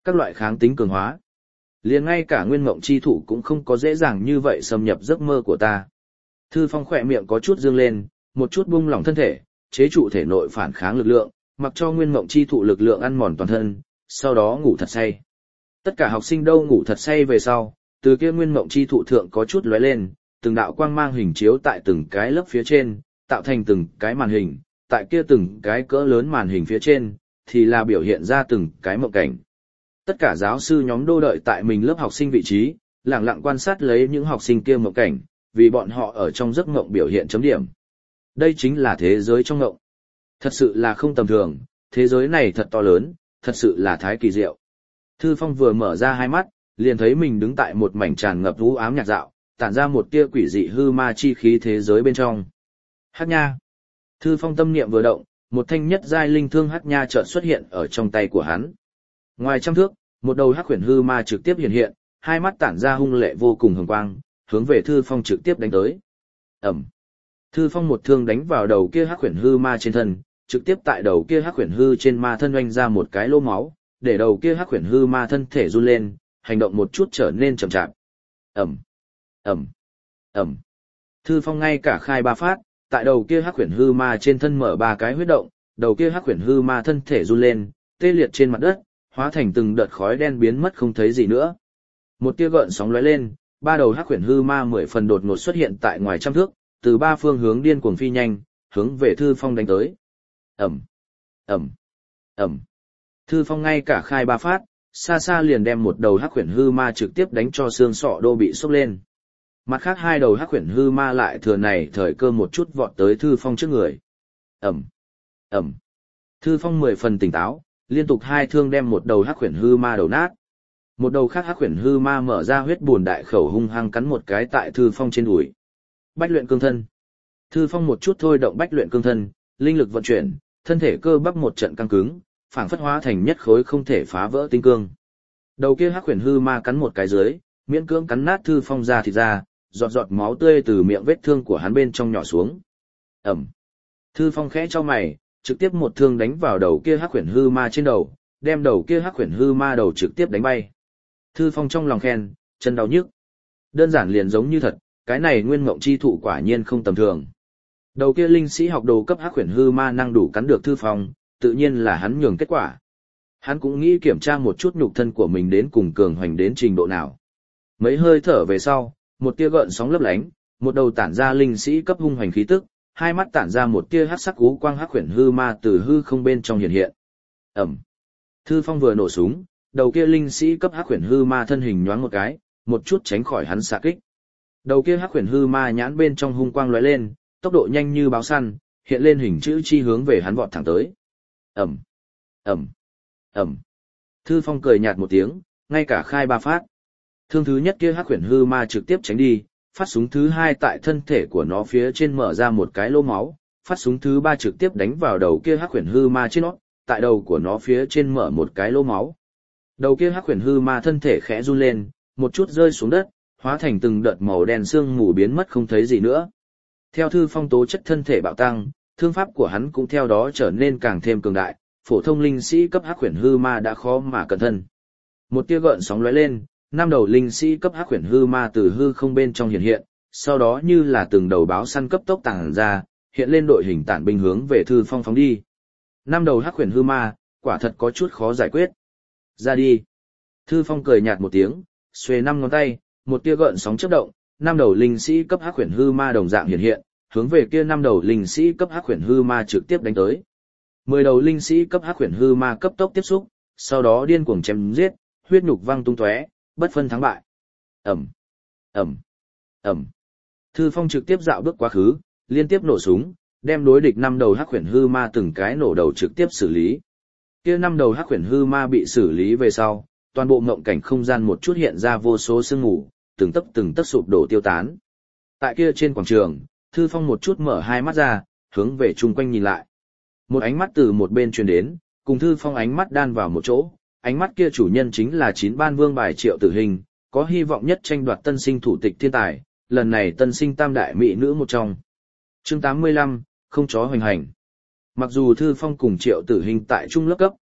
các loại kháng tính cường hóa. Liền ngay cả nguyên mộng chi thụ cũng không có dễ dàng như vậy xâm nhập giấc mơ của ta. Thư Phong khỏe miệng có chút dương lên, một chút buông lỏng thân thể, chế trụ thể nội phản kháng lực lượng, mặc cho nguyên mộng chi thụ lực lượng ăn mòn toàn thân, sau đó ngủ thật say. Tất cả học sinh đâu ngủ thật say về sau, từ kia nguyên mộng chi thụ thượng có chút lóe lên, từng đạo quang mang hình chiếu tại từng cái lớp phía trên, tạo thành từng cái màn hình, tại kia từng cái cỡ lớn màn hình phía trên, thì là biểu hiện ra từng cái mộng cảnh. Tất cả giáo sư nhóm đô đợi tại mình lớp học sinh vị trí, lặng lặng quan sát lấy những học sinh kia mộng cảnh, vì bọn họ ở trong giấc mộng biểu hiện chấm điểm. Đây chính là thế giới trong mộng. Thật sự là không tầm thường, thế giới này thật to lớn, thật sự là thái kỳ diệu. Thư Phong vừa mở ra hai mắt, liền thấy mình đứng tại một mảnh tràn ngập u ám nhạt dạo, tản ra một tia quỷ dị hư ma chi khí thế giới bên trong. Hắc nha. Thư Phong tâm niệm vừa động, một thanh nhất giai linh thương hắc nha chợt xuất hiện ở trong tay của hắn. Ngoài trăm thước, một đầu hắc huyền hư ma trực tiếp hiện hiện, hai mắt tản ra hung lệ vô cùng hồng quang, hướng về Thư Phong trực tiếp đánh tới. Ẩm. Thư Phong một thương đánh vào đầu kia hắc huyền hư ma trên thân, trực tiếp tại đầu kia hắc huyền hư trên ma thân oanh ra một cái lỗ máu, để đầu kia hắc huyền hư ma thân thể run lên, hành động một chút trở nên chậm chạp. Ẩm. Ẩm. Ẩm. Thư Phong ngay cả khai ba phát, tại đầu kia hắc huyền hư ma trên thân mở ba cái huyết động, đầu kia hắc huyền hư ma thân thể run lên, tê liệt trên mặt đất, hóa thành từng đợt khói đen biến mất không thấy gì nữa. Một tia gợn sóng lóe lên, ba đầu hắc huyền hư ma mười phần đột ngột xuất hiện tại ngoài trăm thước, từ ba phương hướng điên cuồng phi nhanh, hướng về Thư Phong đánh tới. Ẩm, Ẩm, Ẩm. Thư Phong ngay cả khai ba phát, xa xa liền đem một đầu hắc huyền hư ma trực tiếp đánh cho xương sọ đô bị sốc lên. Mặt khác hai đầu hắc huyền hư ma lại thừa này thời cơ một chút vọt tới Thư Phong trước người. Ẩm, Ẩm. Thư Phong mười phần tỉnh táo, liên tục hai thương đem một đầu hắc huyền hư ma đầu nát. Một đầu khác hắc huyền hư ma mở ra huyết buồn đại khẩu hung hăng cắn một cái tại Thư Phong trên đùi. Bách luyện cương thân. Thư Phong một chút thôi động bách luyện cương thân, linh lực vận chuyển, thân thể cơ bắp một trận căng cứng, phảng phất hóa thành nhất khối không thể phá vỡ tinh cương. Đầu kia hắc huyền hư ma cắn một cái dưới, miễn cưỡng cắn nát Thư Phong ra thịt ra, giọt giọt máu tươi từ miệng vết thương của hắn bên trong nhỏ xuống. Ẩm. Thư Phong khẽ cho mày, trực tiếp một thương đánh vào đầu kia hắc huyền hư ma trên đầu, đem đầu kia hắc huyền hư ma đầu trực tiếp đánh bay. Thư Phong trong lòng khen, chân đau nhức. Đơn giản liền giống như thật, cái này nguyên mộng chi thụ quả nhiên không tầm thường. Đầu kia linh sĩ học đồ cấp hắc huyền hư ma năng đủ cắn được Thư Phong, tự nhiên là hắn nhường kết quả. Hắn cũng nghĩ kiểm tra một chút nhục thân của mình đến cùng cường hoành đến trình độ nào. Mấy hơi thở về sau, một tia gợn sóng lấp lánh, một đầu tản ra linh sĩ cấp hung hoành khí tức, hai mắt tản ra một tia hắc sắc ú quang hắc huyền hư ma từ hư không bên trong hiện hiện. Ẩm. Thư Phong vừa nổ súng, đầu kia linh sĩ cấp hắc huyền hư ma thân hình nhoáng một cái, một chút tránh khỏi hắn xạ kích. Đầu kia hắc huyền hư ma nhãn bên trong hung quang lóe lên, tốc độ nhanh như báo săn, hiện lên hình chữ chi hướng về hắn vọt thẳng tới. Ẩm. Ẩm. Ẩm. Thư Phong cười nhạt một tiếng, ngay cả khai ba phát. Thương thứ nhất kia hắc huyền hư ma trực tiếp tránh đi, phát súng thứ hai tại thân thể của nó phía trên mở ra một cái lỗ máu, phát súng thứ ba trực tiếp đánh vào đầu kia hắc huyền hư ma trên nó, tại đầu của nó phía trên mở một cái lỗ máu. Đầu kia hắc huyền hư ma thân thể khẽ run lên, một chút rơi xuống đất, hóa thành từng đợt màu đen sương mù biến mất không thấy gì nữa. Theo Thư Phong tố chất thân thể bạo tăng, thương pháp của hắn cũng theo đó trở nên càng thêm cường đại, phổ thông linh sĩ cấp hắc huyền hư ma đã khó mà cẩn thân. Một tia gợn sóng lóe lên, năm đầu linh sĩ cấp hắc huyền hư ma từ hư không bên trong hiện hiện, sau đó như là từng đầu báo săn cấp tốc tàng ra, hiện lên đội hình tản binh hướng về Thư Phong phóng đi. Năm đầu hắc huyền hư ma, quả thật có chút khó giải quyết. Ra đi. Thư Phong cười nhạt một tiếng, xuề năm ngón tay, một tia gợn sóng chớp động, năm đầu linh sĩ cấp hắc huyền hư ma đồng dạng hiện hiện, hướng về kia năm đầu linh sĩ cấp hắc huyền hư ma trực tiếp đánh tới. Mười đầu linh sĩ cấp hắc huyền hư ma cấp tốc tiếp xúc, sau đó điên cuồng chém giết, huyết nhục văng tung tóe, bất phân thắng bại. Ầm, ầm, ầm. Thư Phong trực tiếp dạo bước quá khứ, liên tiếp nổ súng, đem đối địch năm đầu hắc huyền hư ma từng cái nổ đầu trực tiếp xử lý. Kia năm đầu hắc huyền hư ma bị xử lý về sau, toàn bộ ngộng cảnh không gian một chút hiện ra vô số sương mù, từng tấc từng tấc sụp đổ tiêu tán. Tại kia trên quảng trường, Thư Phong một chút mở hai mắt ra, hướng về chung quanh nhìn lại. Một ánh mắt từ một bên truyền đến, cùng Thư Phong ánh mắt đan vào một chỗ, ánh mắt kia chủ nhân chính là chín ban vương bài Triệu Tử Hình, có hy vọng nhất tranh đoạt tân sinh thủ tịch thiên tài, lần này tân sinh tam đại mỹ nữ một trong. Chương tám mươi lăm, không chó hoành hành. Mặc dù Thư Phong cùng Triệu Tử Hình tại trung lớp cấp,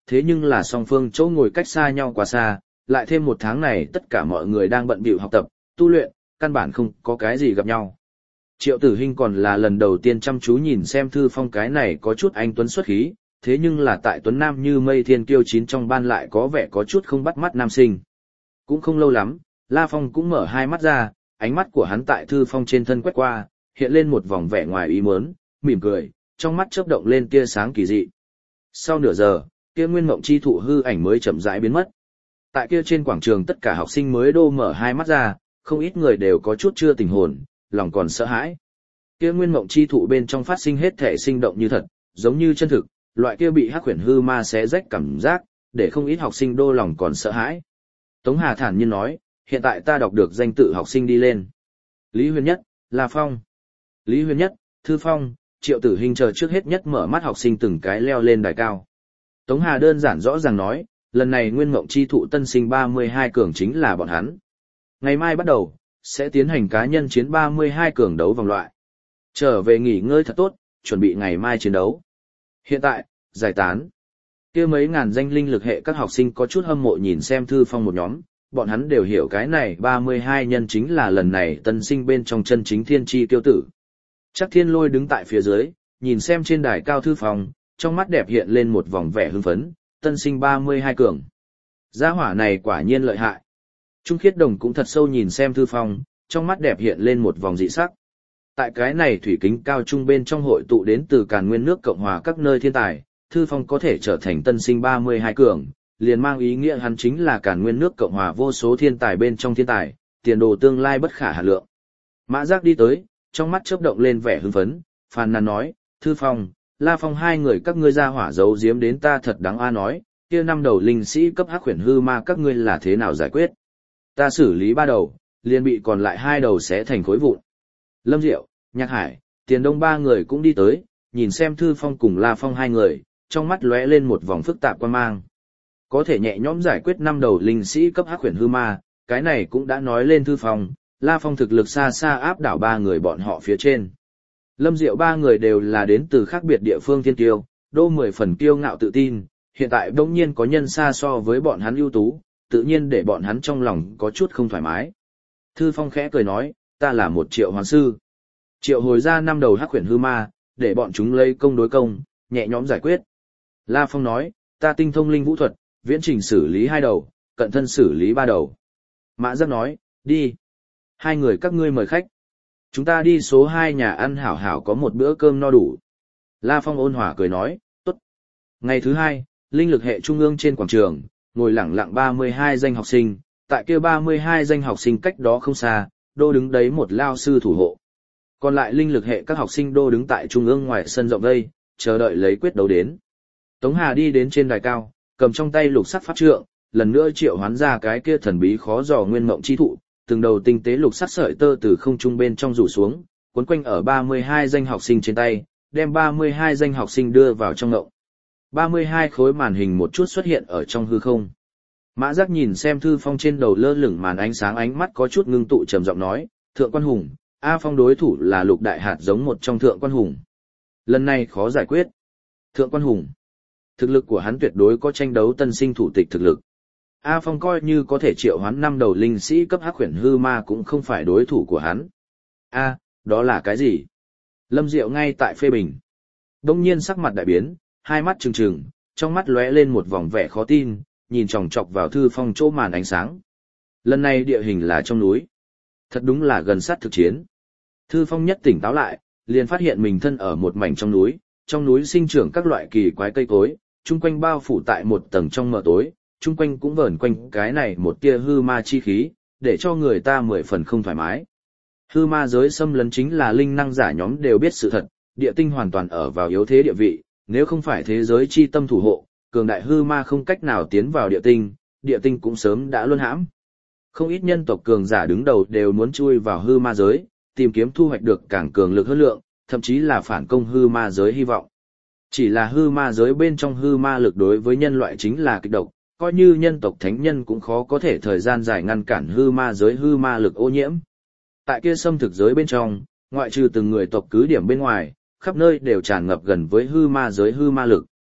thế nhưng là song phương chỗ ngồi cách xa nhau quá xa, lại thêm một tháng này tất cả mọi người đang bận bịu học tập, tu luyện, căn bản không có cái gì gặp nhau. Triệu Tử Hinh còn là lần đầu tiên chăm chú nhìn xem Thư Phong cái này có chút anh tuấn xuất khí, thế nhưng là tại tuấn nam như mây thiên kiêu chín trong ban lại có vẻ có chút không bắt mắt nam sinh. Cũng không lâu lắm, La Phong cũng mở hai mắt ra, ánh mắt của hắn tại Thư Phong trên thân quét qua, hiện lên một vòng vẻ ngoài ý muốn, mỉm cười, trong mắt chớp động lên tia sáng kỳ dị. Sau nửa giờ, kia nguyên mộng chi thụ hư ảnh mới chậm rãi biến mất. Tại kia trên quảng trường tất cả học sinh mới đô mở hai mắt ra, không ít người đều có chút chưa tỉnh hồn, lòng còn sợ hãi. Kia nguyên mộng chi thụ bên trong phát sinh hết thể sinh động như thật, giống như chân thực, loại kia bị hắc huyền hư ma xé rách cảm giác, để không ít học sinh đô lòng còn sợ hãi. Tống Hà thản nhiên nói, hiện tại ta đọc được danh tự học sinh đi lên. Lý Huyền Nhất, La Phong. Lý Huyền Nhất, Thư Phong, Triệu Tử Hinh chờ trước hết nhất mở mắt học sinh từng cái leo lên đài cao. Tống Hà đơn giản rõ ràng nói, lần này nguyên mộng chi thụ tân sinh ba mươi hai cường chính là bọn hắn. Ngày mai bắt đầu, sẽ tiến hành cá nhân chiến ba mươi hai cường đấu vòng loại. Trở về nghỉ ngơi thật tốt, chuẩn bị ngày mai chiến đấu. Hiện tại, giải tán. Kia mấy ngàn danh linh lực hệ các học sinh có chút hâm mộ nhìn xem Thư Phong một nhóm, bọn hắn đều hiểu cái này ba mươi hai nhân chính là lần này tân sinh bên trong chân chính thiên chi tiêu tử. Chắc Thiên Lôi đứng tại phía dưới, nhìn xem trên đài cao Thư Phong, trong mắt đẹp hiện lên một vòng vẻ hưng phấn, tân sinh ba mươi hai cường. Gia hỏa này quả nhiên lợi hại. Trung Khiết Đồng cũng thật sâu nhìn xem Thư Phong, trong mắt đẹp hiện lên một vòng dị sắc. Tại cái này thủy kính cao trung bên trong hội tụ đến từ Càn Nguyên nước Cộng hòa các nơi thiên tài, Thư Phong có thể trở thành tân sinh ba mươi hai cường, liền mang ý nghĩa hắn chính là Càn Nguyên nước Cộng hòa vô số thiên tài bên trong thiên tài, tiền đồ tương lai bất khả hạn lượng. Mã Giác đi tới, trong mắt chớp động lên vẻ hưng phấn, phàn nàn nói, Thư Phong, La Phong hai người các ngươi ra hỏa giấu giếm đến ta thật đáng a nói, kia năm đầu linh sĩ cấp hắc huyền hư ma các ngươi là thế nào giải quyết? Ta xử lý ba đầu, liền bị còn lại hai đầu xé thành khối vụn. Lâm Diệu, Nhạc Hải, Tiền Đông ba người cũng đi tới, nhìn xem Thư Phong cùng La Phong hai người, trong mắt lóe lên một vòng phức tạp quan mang. Có thể nhẹ nhõm giải quyết năm đầu linh sĩ cấp hắc huyền hư ma, cái này cũng đã nói lên Thư Phong, La Phong thực lực xa xa áp đảo ba người bọn họ phía trên. Lâm Diệu ba người đều là đến từ khác biệt địa phương thiên tiêu, đô mười phần kiêu ngạo tự tin, hiện tại đông nhiên có nhân xa so với bọn hắn ưu tú, tự nhiên để bọn hắn trong lòng có chút không thoải mái. Thư Phong khẽ cười nói, ta là một triệu hoàng sư. Triệu hồi ra năm đầu hắc huyền hư ma, để bọn chúng lấy công đối công, nhẹ nhõm giải quyết. La Phong nói, ta tinh thông linh vũ thuật, viễn trình xử lý hai đầu, cận thân xử lý ba đầu. Mã Giác nói, đi. Hai người các ngươi mời khách. Chúng ta đi số hai nhà ăn hảo hảo có một bữa cơm no đủ. La Phong ôn hòa cười nói, tốt. Ngày thứ hai, linh lực hệ trung ương trên quảng trường, ngồi lẳng lặng ba mươi hai danh học sinh, tại kia ba mươi hai danh học sinh cách đó không xa, đô đứng đấy một lao sư thủ hộ. Còn lại linh lực hệ các học sinh đô đứng tại trung ương ngoài sân rộng vây, chờ đợi lấy quyết đấu đến. Tống Hà đi đến trên đài cao, cầm trong tay lục sắc pháp trượng, lần nữa triệu hoán ra cái kia thần bí khó dò nguyên mộng chi thụ, từng đầu tinh tế lục sắc sợi tơ từ không trung bên trong rủ xuống, cuốn quanh ở ba mươi hai danh học sinh trên tay, đem ba mươi hai danh học sinh đưa vào trong ngộng. ba mươi hai khối màn hình một chút xuất hiện ở trong hư không. Mã Giác nhìn xem Thư Phong trên đầu lơ lửng màn ánh sáng, ánh mắt có chút ngưng tụ trầm giọng nói, Thượng Quan Hùng, A Phong đối thủ là Lục Đại Hạt giống một trong Thượng Quan Hùng. Lần này khó giải quyết. Thượng Quan Hùng, thực lực của hắn tuyệt đối có tranh đấu tân sinh thủ tịch thực lực. A Phong coi như có thể triệu hoán năm đầu linh sĩ cấp hắc huyền hư ma cũng không phải đối thủ của hắn. A, đó là cái gì? Lâm Diệu ngay tại phê bình. Đông nhiên sắc mặt đại biến, hai mắt trừng trừng, trong mắt lóe lên một vòng vẻ khó tin, nhìn chòng chọc vào Thư Phong chỗ màn ánh sáng. Lần này địa hình là trong núi. Thật đúng là gần sát thực chiến. Thư Phong nhất tỉnh táo lại, liền phát hiện mình thân ở một mảnh trong núi, trong núi sinh trưởng các loại kỳ quái cây cối, chung quanh bao phủ tại một tầng trong mờ tối, chung quanh cũng vờn quanh cái này một tia hư ma chi khí, để cho người ta mười phần không thoải mái. Hư ma giới xâm lấn chính là linh năng giả nhóm đều biết sự thật, địa tinh hoàn toàn ở vào yếu thế địa vị, nếu không phải thế giới chi tâm thủ hộ, cường đại hư ma không cách nào tiến vào địa tinh, địa tinh cũng sớm đã luân hãm. Không ít nhân tộc cường giả đứng đầu đều muốn chui vào hư ma giới, tìm kiếm thu hoạch được càng cường lực hơn lượng, thậm chí là phản công hư ma giới hy vọng. Chỉ là hư ma giới bên trong hư ma lực đối với nhân loại chính là kịch độc, coi như nhân tộc thánh nhân cũng khó có thể thời gian dài ngăn cản hư ma giới hư ma lực ô nhiễm. Tại kia xâm thực giới bên trong, ngoại trừ từng người tộc cứ điểm bên ngoài, khắp nơi đều tràn ngập gần với hư ma giới hư ma lực.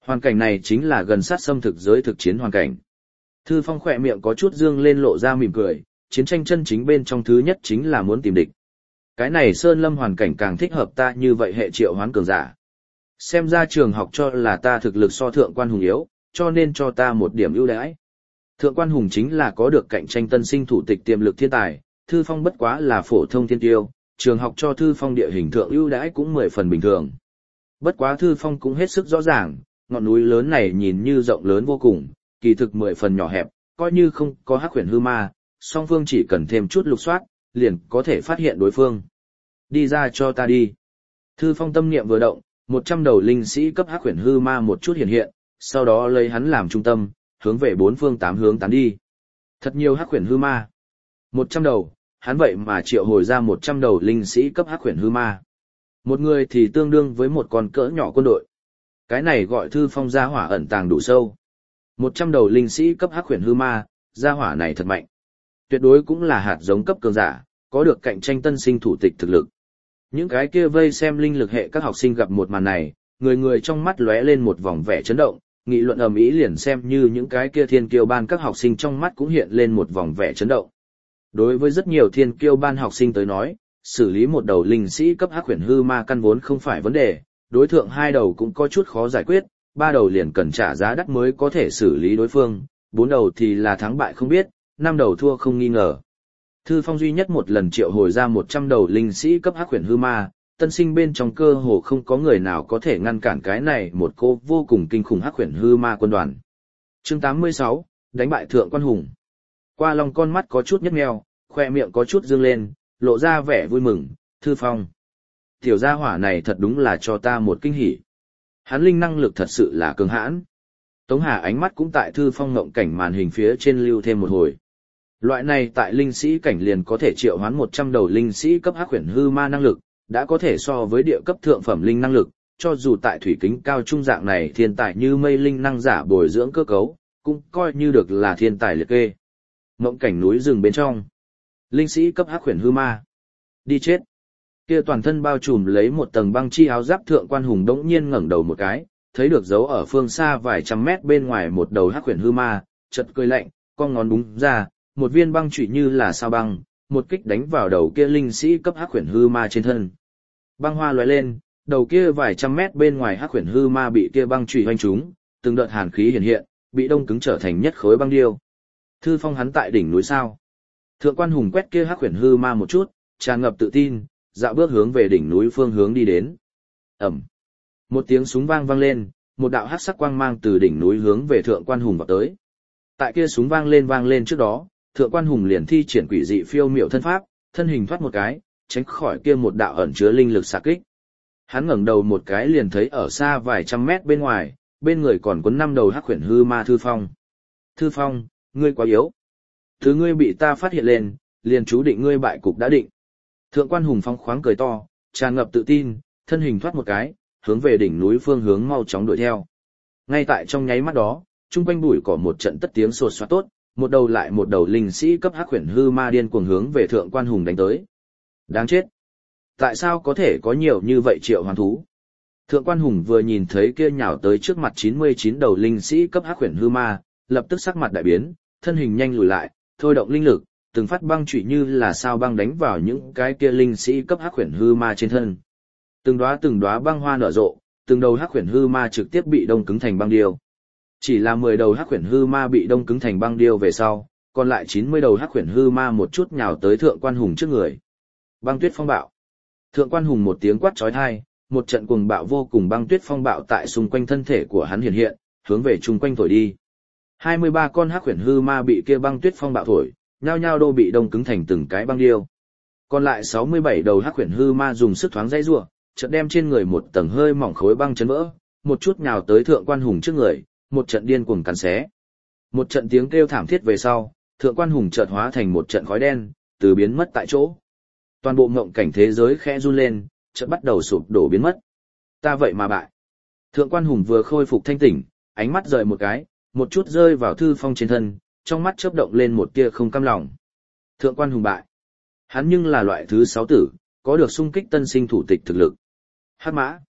Hoàn cảnh này chính là gần sát xâm thực giới thực chiến hoàn cảnh. Thư Phong khỏe miệng có chút dương lên lộ ra mỉm cười, chiến tranh chân chính bên trong thứ nhất chính là muốn tìm địch. Cái này Sơn Lâm hoàn cảnh càng thích hợp ta như vậy hệ triệu hoán cường giả. Xem ra trường học cho là ta thực lực so Thượng Quan Hùng yếu, cho nên cho ta một điểm ưu đãi. Thượng Quan Hùng chính là có được cạnh tranh tân sinh thủ tịch tiềm lực thiên tài, Thư Phong bất quá là phổ thông thiên tiêu, trường học cho Thư Phong địa hình thượng ưu đãi cũng mười phần bình thường. Bất quá Thư Phong cũng hết sức rõ ràng, ngọn núi lớn này nhìn như rộng lớn vô cùng, kỳ thực mười phần nhỏ hẹp, coi như không có hắc huyền hư ma, song phương chỉ cần thêm chút lục soát, liền có thể phát hiện đối phương. Đi ra cho ta đi. Thư Phong tâm niệm vừa động, một trăm đầu linh sĩ cấp hắc huyền hư ma một chút hiện hiện, sau đó lấy hắn làm trung tâm, hướng về bốn phương tám hướng tán đi. Thật nhiều hắc huyền hư ma. Một trăm đầu, hắn vậy mà triệu hồi ra một trăm đầu linh sĩ cấp hắc huyền hư ma. Một người thì tương đương với một con cỡ nhỏ quân đội. Cái này gọi Thư Phong gia hỏa ẩn tàng đủ sâu. Một trăm đầu linh sĩ cấp hắc huyền hư ma, gia hỏa này thật mạnh. Tuyệt đối cũng là hạt giống cấp cường giả, có được cạnh tranh tân sinh thủ tịch thực lực. Những cái kia vây xem linh lực hệ các học sinh gặp một màn này, người người trong mắt lóe lên một vòng vẻ chấn động, nghị luận ầm ĩ liền xem như những cái kia thiên kiêu ban các học sinh trong mắt cũng hiện lên một vòng vẻ chấn động. Đối với rất nhiều thiên kiêu ban học sinh tới nói, xử lý một đầu linh sĩ cấp hắc huyền hư ma căn vốn không phải vấn đề, đối thượng hai đầu cũng có chút khó giải quyết, ba đầu liền cần trả giá đắt mới có thể xử lý đối phương, bốn đầu thì là thắng bại không biết, năm đầu thua không nghi ngờ. Thư Phong duy nhất một lần triệu hồi ra một trăm đầu linh sĩ cấp hắc huyền hư ma, tân sinh bên trong cơ hồ không có người nào có thể ngăn cản cái này một cô vô cùng kinh khủng hắc huyền hư ma quân đoàn. Chương tám mươi sáu, đánh bại Thượng Quan Hùng. Qua Long con mắt có chút nhếch nheo, khoe miệng có chút dương lên, lộ ra vẻ vui mừng, Thư Phong. Tiểu gia hỏa này thật đúng là cho ta một kinh hỉ. Hắn linh năng lực thật sự là cường hãn. Tống Hà ánh mắt cũng tại Thư Phong ngộng cảnh màn hình phía trên lưu thêm một hồi. Loại này tại linh sĩ cảnh liền có thể triệu hoán một trăm đầu linh sĩ cấp hắc huyền hư ma năng lực, đã có thể so với địa cấp thượng phẩm linh năng lực, cho dù tại thủy kính cao trung dạng này thiên tài như mây linh năng giả bồi dưỡng cơ cấu, cũng coi như được là thiên tài liệt kê. Ngộng cảnh núi rừng bên trong. Linh sĩ cấp hắc huyền hư ma. Đi chết. Kia toàn thân bao trùm lấy một tầng băng chi áo giáp Thượng Quan Hùng đống nhiên ngẩng đầu một cái, thấy được dấu ở phương xa vài trăm mét bên ngoài một đầu hắc huyền hư ma, chợt cười lạnh, con ngón búng ra, một viên băng chủy như là sao băng, một kích đánh vào đầu kia linh sĩ cấp hắc huyền hư ma trên thân. Băng hoa lóe lên, đầu kia vài trăm mét bên ngoài hắc huyền hư ma bị kia băng chủy hoành trúng, từng đợt hàn khí hiện hiện, bị đông cứng trở thành nhất khối băng điêu. Thư Phong hắn tại đỉnh núi sao? Thượng Quan Hùng quét kia hắc huyền hư ma một chút, tràn ngập tự tin, dạo bước hướng về đỉnh núi phương hướng đi đến. Ầm. Một tiếng súng vang vang lên, một đạo hắc sắc quang mang từ đỉnh núi hướng về Thượng Quan Hùng vào tới. Tại kia súng vang lên vang lên trước đó, Thượng Quan Hùng liền thi triển quỷ dị phiêu miệu thân pháp, thân hình thoát một cái, tránh khỏi kia một đạo ẩn chứa linh lực xạ kích. Hắn ngẩng đầu một cái liền thấy ở xa vài trăm mét bên ngoài, bên người còn quấn năm đầu hắc huyền hư ma Thư Phong. Thư Phong, ngươi quá yếu. Thứ ngươi bị ta phát hiện lên, liền chú định ngươi bại cục đã định. Thượng Quan Hùng phong khoáng cười to, tràn ngập tự tin, thân hình thoát một cái, hướng về đỉnh núi phương hướng mau chóng đuổi theo. Ngay tại trong nháy mắt đó, trung quanh bụi cỏ một trận tất tiếng sột soạt tốt, một đầu lại một đầu linh sĩ cấp hắc huyền hư ma điên cuồng hướng về Thượng Quan Hùng đánh tới. Đáng chết! Tại sao có thể có nhiều như vậy triệu hoán thú? Thượng Quan Hùng vừa nhìn thấy kia nhào tới trước mặt chín mươi chín đầu linh sĩ cấp hắc huyền hư ma, lập tức sắc mặt đại biến, thân hình nhanh lùi lại, thôi động linh lực, từng phát băng chủy như là sao băng đánh vào những cái kia linh sĩ cấp hắc huyền hư ma trên thân. Từng đóa từng đóa băng hoa nở rộ, từng đầu hắc huyền hư ma trực tiếp bị đông cứng thành băng điêu. Chỉ là mười đầu hắc huyền hư ma bị đông cứng thành băng điêu về sau, còn lại chín mươi đầu hắc huyền hư ma một chút nhào tới Thượng Quan Hùng trước người. Băng tuyết phong bạo. Thượng Quan Hùng một tiếng quát chói tai, một trận cuồng bạo vô cùng băng tuyết phong bạo tại xung quanh thân thể của hắn hiện hiện, hướng về chung quanh thổi đi. hai mươi ba con hắc huyền hư ma bị kia băng tuyết phong bạo thổi, nhao nhao đô bị đông cứng thành từng cái băng điêu. Còn lại sáu mươi bảy đầu hắc huyền hư ma dùng sức thoáng dây rủa, chợt đem trên người một tầng hơi mỏng khối băng chấn vỡ, một chút nhào tới Thượng Quan Hùng trước người, một trận điên cuồng cắn xé. Một trận tiếng kêu thảm thiết về sau, Thượng Quan Hùng chợt hóa thành một trận khói đen, từ biến mất tại chỗ. Toàn bộ ngộng cảnh thế giới khẽ run lên, chợt bắt đầu sụp đổ biến mất. Ta vậy mà bại. Thượng Quan Hùng vừa khôi phục thanh tỉnh, ánh mắt rời một cái, một chút rơi vào Thư Phong trên thân, trong mắt chớp động lên một tia không cam lòng. Thượng Quan Hùng bại. Hắn nhưng là loại thứ sáu tử, có được xung kích tân sinh thủ tịch thực lực. Hắc mã.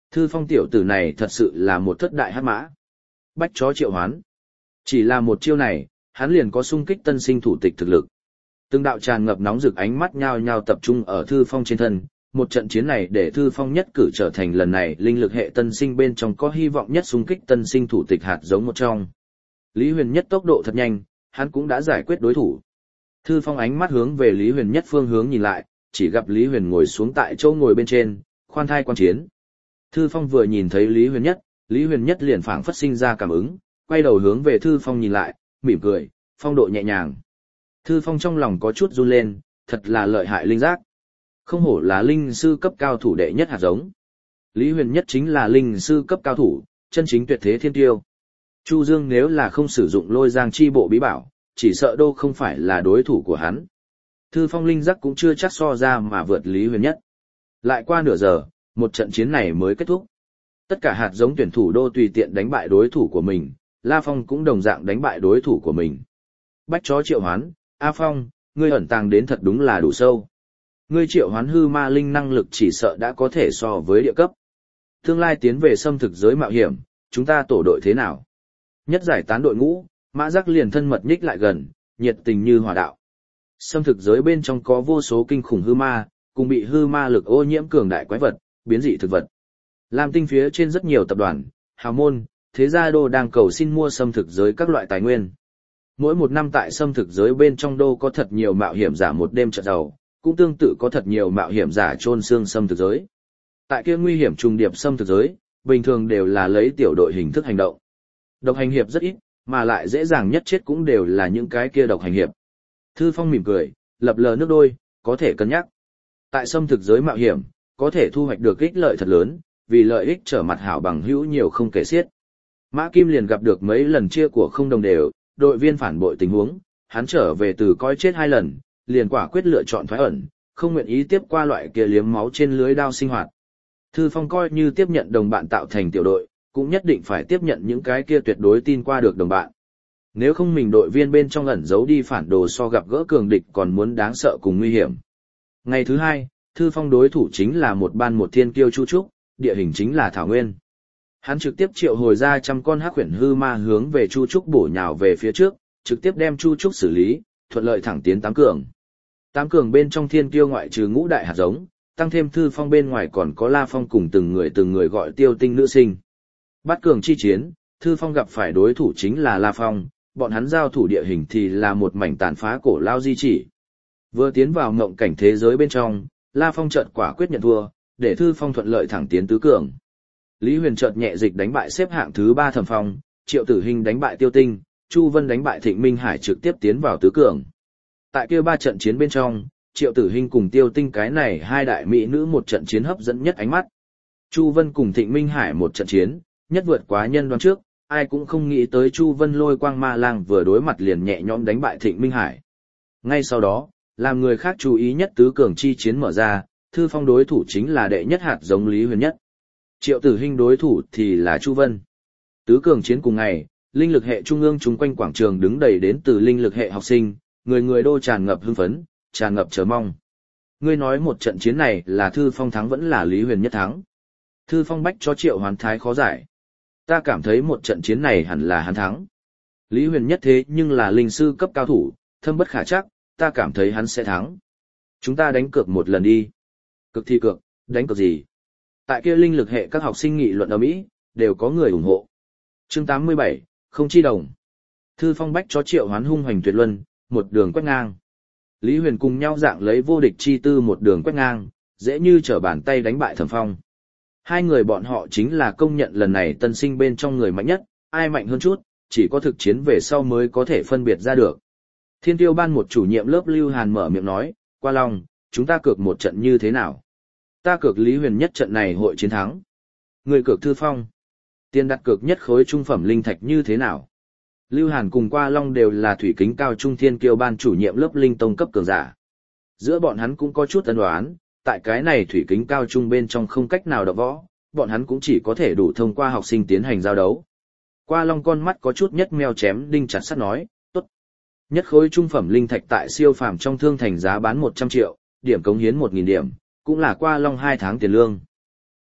Thư Phong tiểu tử này thật sự là một thất đại hắc mã. Bách chó triệu hoán. Chỉ là một chiêu này, hắn liền có xung kích tân sinh thủ tịch thực lực. Từng đạo tràn ngập nóng rực ánh mắt nhao nhao tập trung ở Thư Phong trên thân, một trận chiến này để Thư Phong nhất cử trở thành lần này linh lực hệ tân sinh bên trong có hy vọng nhất xung kích tân sinh thủ tịch hạt giống một trong. Lý Huyền Nhất tốc độ thật nhanh, hắn cũng đã giải quyết đối thủ. Thư Phong ánh mắt hướng về Lý Huyền Nhất phương hướng nhìn lại, chỉ gặp Lý Huyền ngồi xuống tại chỗ ngồi bên trên, khoan thai quan chiến. Thư Phong vừa nhìn thấy Lý Huyền Nhất, Lý Huyền Nhất liền phảng phất sinh ra cảm ứng, quay đầu hướng về Thư Phong nhìn lại, mỉm cười, phong độ nhẹ nhàng. Thư Phong trong lòng có chút run lên, thật là lợi hại linh giác. Không hổ là linh sư cấp cao thủ đệ nhất hạt giống. Lý Huyền Nhất chính là linh sư cấp cao thủ, chân chính tuyệt thế thiên tiêu. Chu Dương nếu là không sử dụng lôi giang chi bộ bí bảo, chỉ sợ đô không phải là đối thủ của hắn. Thư Phong linh giác cũng chưa chắc so ra mà vượt Lý Huyền Nhất. Lại qua nửa giờ, một trận chiến này mới kết thúc. Tất cả hạt giống tuyển thủ đô tùy tiện đánh bại đối thủ của mình, La Phong cũng đồng dạng đánh bại đối thủ của mình. Bách chó triệu hoán, A Phong, ngươi ẩn tàng đến thật đúng là đủ sâu. Ngươi triệu hoán hư ma linh năng lực chỉ sợ đã có thể so với địa cấp. Tương lai tiến về xâm thực giới mạo hiểm, chúng ta tổ đội thế nào? Nhất giải tán đội ngũ, Mã Giác liền thân mật nhích lại gần, nhiệt tình như hỏa đạo. Xâm thực giới bên trong có vô số kinh khủng hư ma, cùng bị hư ma lực ô nhiễm cường đại quái vật, biến dị thực vật. Lam Tinh phía trên rất nhiều tập đoàn, hào môn, thế gia đô đang cầu xin mua xâm thực giới các loại tài nguyên. Mỗi một năm tại xâm thực giới bên trong đô có thật nhiều mạo hiểm giả một đêm trợ giàu, cũng tương tự có thật nhiều mạo hiểm giả chôn xương xâm thực giới. Tại kia nguy hiểm trùng điệp xâm thực giới, bình thường đều là lấy tiểu đội hình thức hành động. Độc hành hiệp rất ít, mà lại dễ dàng nhất chết cũng đều là những cái kia độc hành hiệp. Thư Phong mỉm cười, lập lờ nước đôi, có thể cân nhắc. Tại xâm thực giới mạo hiểm, có thể thu hoạch được ích lợi thật lớn, vì lợi ích trở mặt hảo bằng hữu nhiều không kể xiết. Mã Kim liền gặp được mấy lần chia của không đồng đều, đội viên phản bội tình huống, hắn trở về từ coi chết hai lần, liền quả quyết lựa chọn thoái ẩn, không nguyện ý tiếp qua loại kia liếm máu trên lưới đao sinh hoạt. Thư Phong coi như tiếp nhận đồng bạn tạo thành tiểu đội, cũng nhất định phải tiếp nhận những cái kia tuyệt đối tin qua được đồng bạn. Nếu không mình đội viên bên trong ẩn giấu đi phản đồ so gặp gỡ cường địch còn muốn đáng sợ cùng nguy hiểm. Ngày thứ hai, Thư Phong đối thủ chính là một ban một thiên kiêu Chu Trúc, địa hình chính là Thảo Nguyên. Hắn trực tiếp triệu hồi ra trăm con hắc huyền hư ma hướng về Chu Trúc bổ nhào về phía trước, trực tiếp đem Chu Trúc xử lý, thuận lợi thẳng tiến tám cường. Tám cường bên trong thiên kiêu ngoại trừ ngũ đại hạt giống, tăng thêm Thư Phong bên ngoài còn có La Phong cùng từng người từng người gọi tiêu tinh nữ sinh. Bát cường chi chiến, Thư Phong gặp phải đối thủ chính là La Phong, bọn hắn giao thủ địa hình thì là một mảnh tàn phá cổ lao di chỉ. Vừa tiến vào mộng cảnh thế giới bên trong, La Phong chợt quả quyết nhận thua, để Thư Phong thuận lợi thẳng tiến tứ cường. Lý Huyền chợt nhẹ dịch đánh bại xếp hạng thứ ba Thẩm Phong, Triệu Tử Hinh đánh bại Tiêu Tinh, Chu Vân đánh bại Thịnh Minh Hải trực tiếp tiến vào tứ cường. Tại kia ba trận chiến bên trong, Triệu Tử Hinh cùng Tiêu Tinh cái này hai đại mỹ nữ một trận chiến hấp dẫn nhất ánh mắt. Chu Vân cùng Thịnh Minh Hải một trận chiến, nhất vượt quá nhân đoán trước, ai cũng không nghĩ tới Chu Vân lôi quang ma lang vừa đối mặt liền nhẹ nhõm đánh bại Thịnh Minh Hải. Ngay sau đó, làm người khác chú ý nhất tứ cường chi chiến mở ra, Thư Phong đối thủ chính là đệ nhất hạt giống Lý Huyền Nhất. Triệu Tử Hinh đối thủ thì là Chu Vân. Tứ cường chiến cùng ngày, linh lực hệ trung ương chung quanh quảng trường đứng đầy đến từ linh lực hệ học sinh, người người đô tràn ngập hưng phấn, tràn ngập chờ mong. Ngươi nói một trận chiến này là Thư Phong thắng vẫn là Lý Huyền Nhất thắng? Thư Phong bách cho Triệu Hoán Thái khó giải. Ta cảm thấy một trận chiến này hẳn là hắn thắng. Lý Huyền Nhất thế nhưng là linh sư cấp cao thủ, thâm bất khả trắc, ta cảm thấy hắn sẽ thắng. Chúng ta đánh cược một lần đi. Cực thì cược, đánh cược gì? Tại kia linh lực hệ các học sinh nghị luận ở Mỹ, đều có người ủng hộ. Chương tám mươi bảy, không chi đồng. Thư Phong bách cho Triệu Hoán hung hoành tuyệt luân, một đường quét ngang. Lý Huyền cùng nhau dạng lấy vô địch chi tư một đường quét ngang, dễ như trở bàn tay đánh bại Thẩm Phong. Hai người bọn họ chính là công nhận lần này tân sinh bên trong người mạnh nhất, ai mạnh hơn chút, chỉ có thực chiến về sau mới có thể phân biệt ra được. Thiên Tiêu ban một chủ nhiệm lớp Lưu Hàn mở miệng nói, Qua Long, chúng ta cược một trận như thế nào? Ta cược Lý Huyền Nhất trận này hội chiến thắng. Người cược Thư Phong. Tiền đặt cược nhất khối trung phẩm linh thạch như thế nào? Lưu Hàn cùng Qua Long đều là thủy kính cao trung thiên kiêu ban chủ nhiệm lớp linh tông cấp cường giả. Giữa bọn hắn cũng có chút ân oán, tại cái này thủy kính cao trung bên trong không cách nào đọ võ, bọn hắn cũng chỉ có thể đủ thông qua học sinh tiến hành giao đấu. Qua Long con mắt có chút nhất meo chém đinh chặt sắt nói, tốt. Nhất khối trung phẩm linh thạch tại siêu phàm trong thương thành giá bán một trăm triệu, điểm cống hiến một nghìn điểm, cũng là Qua Long hai tháng tiền lương.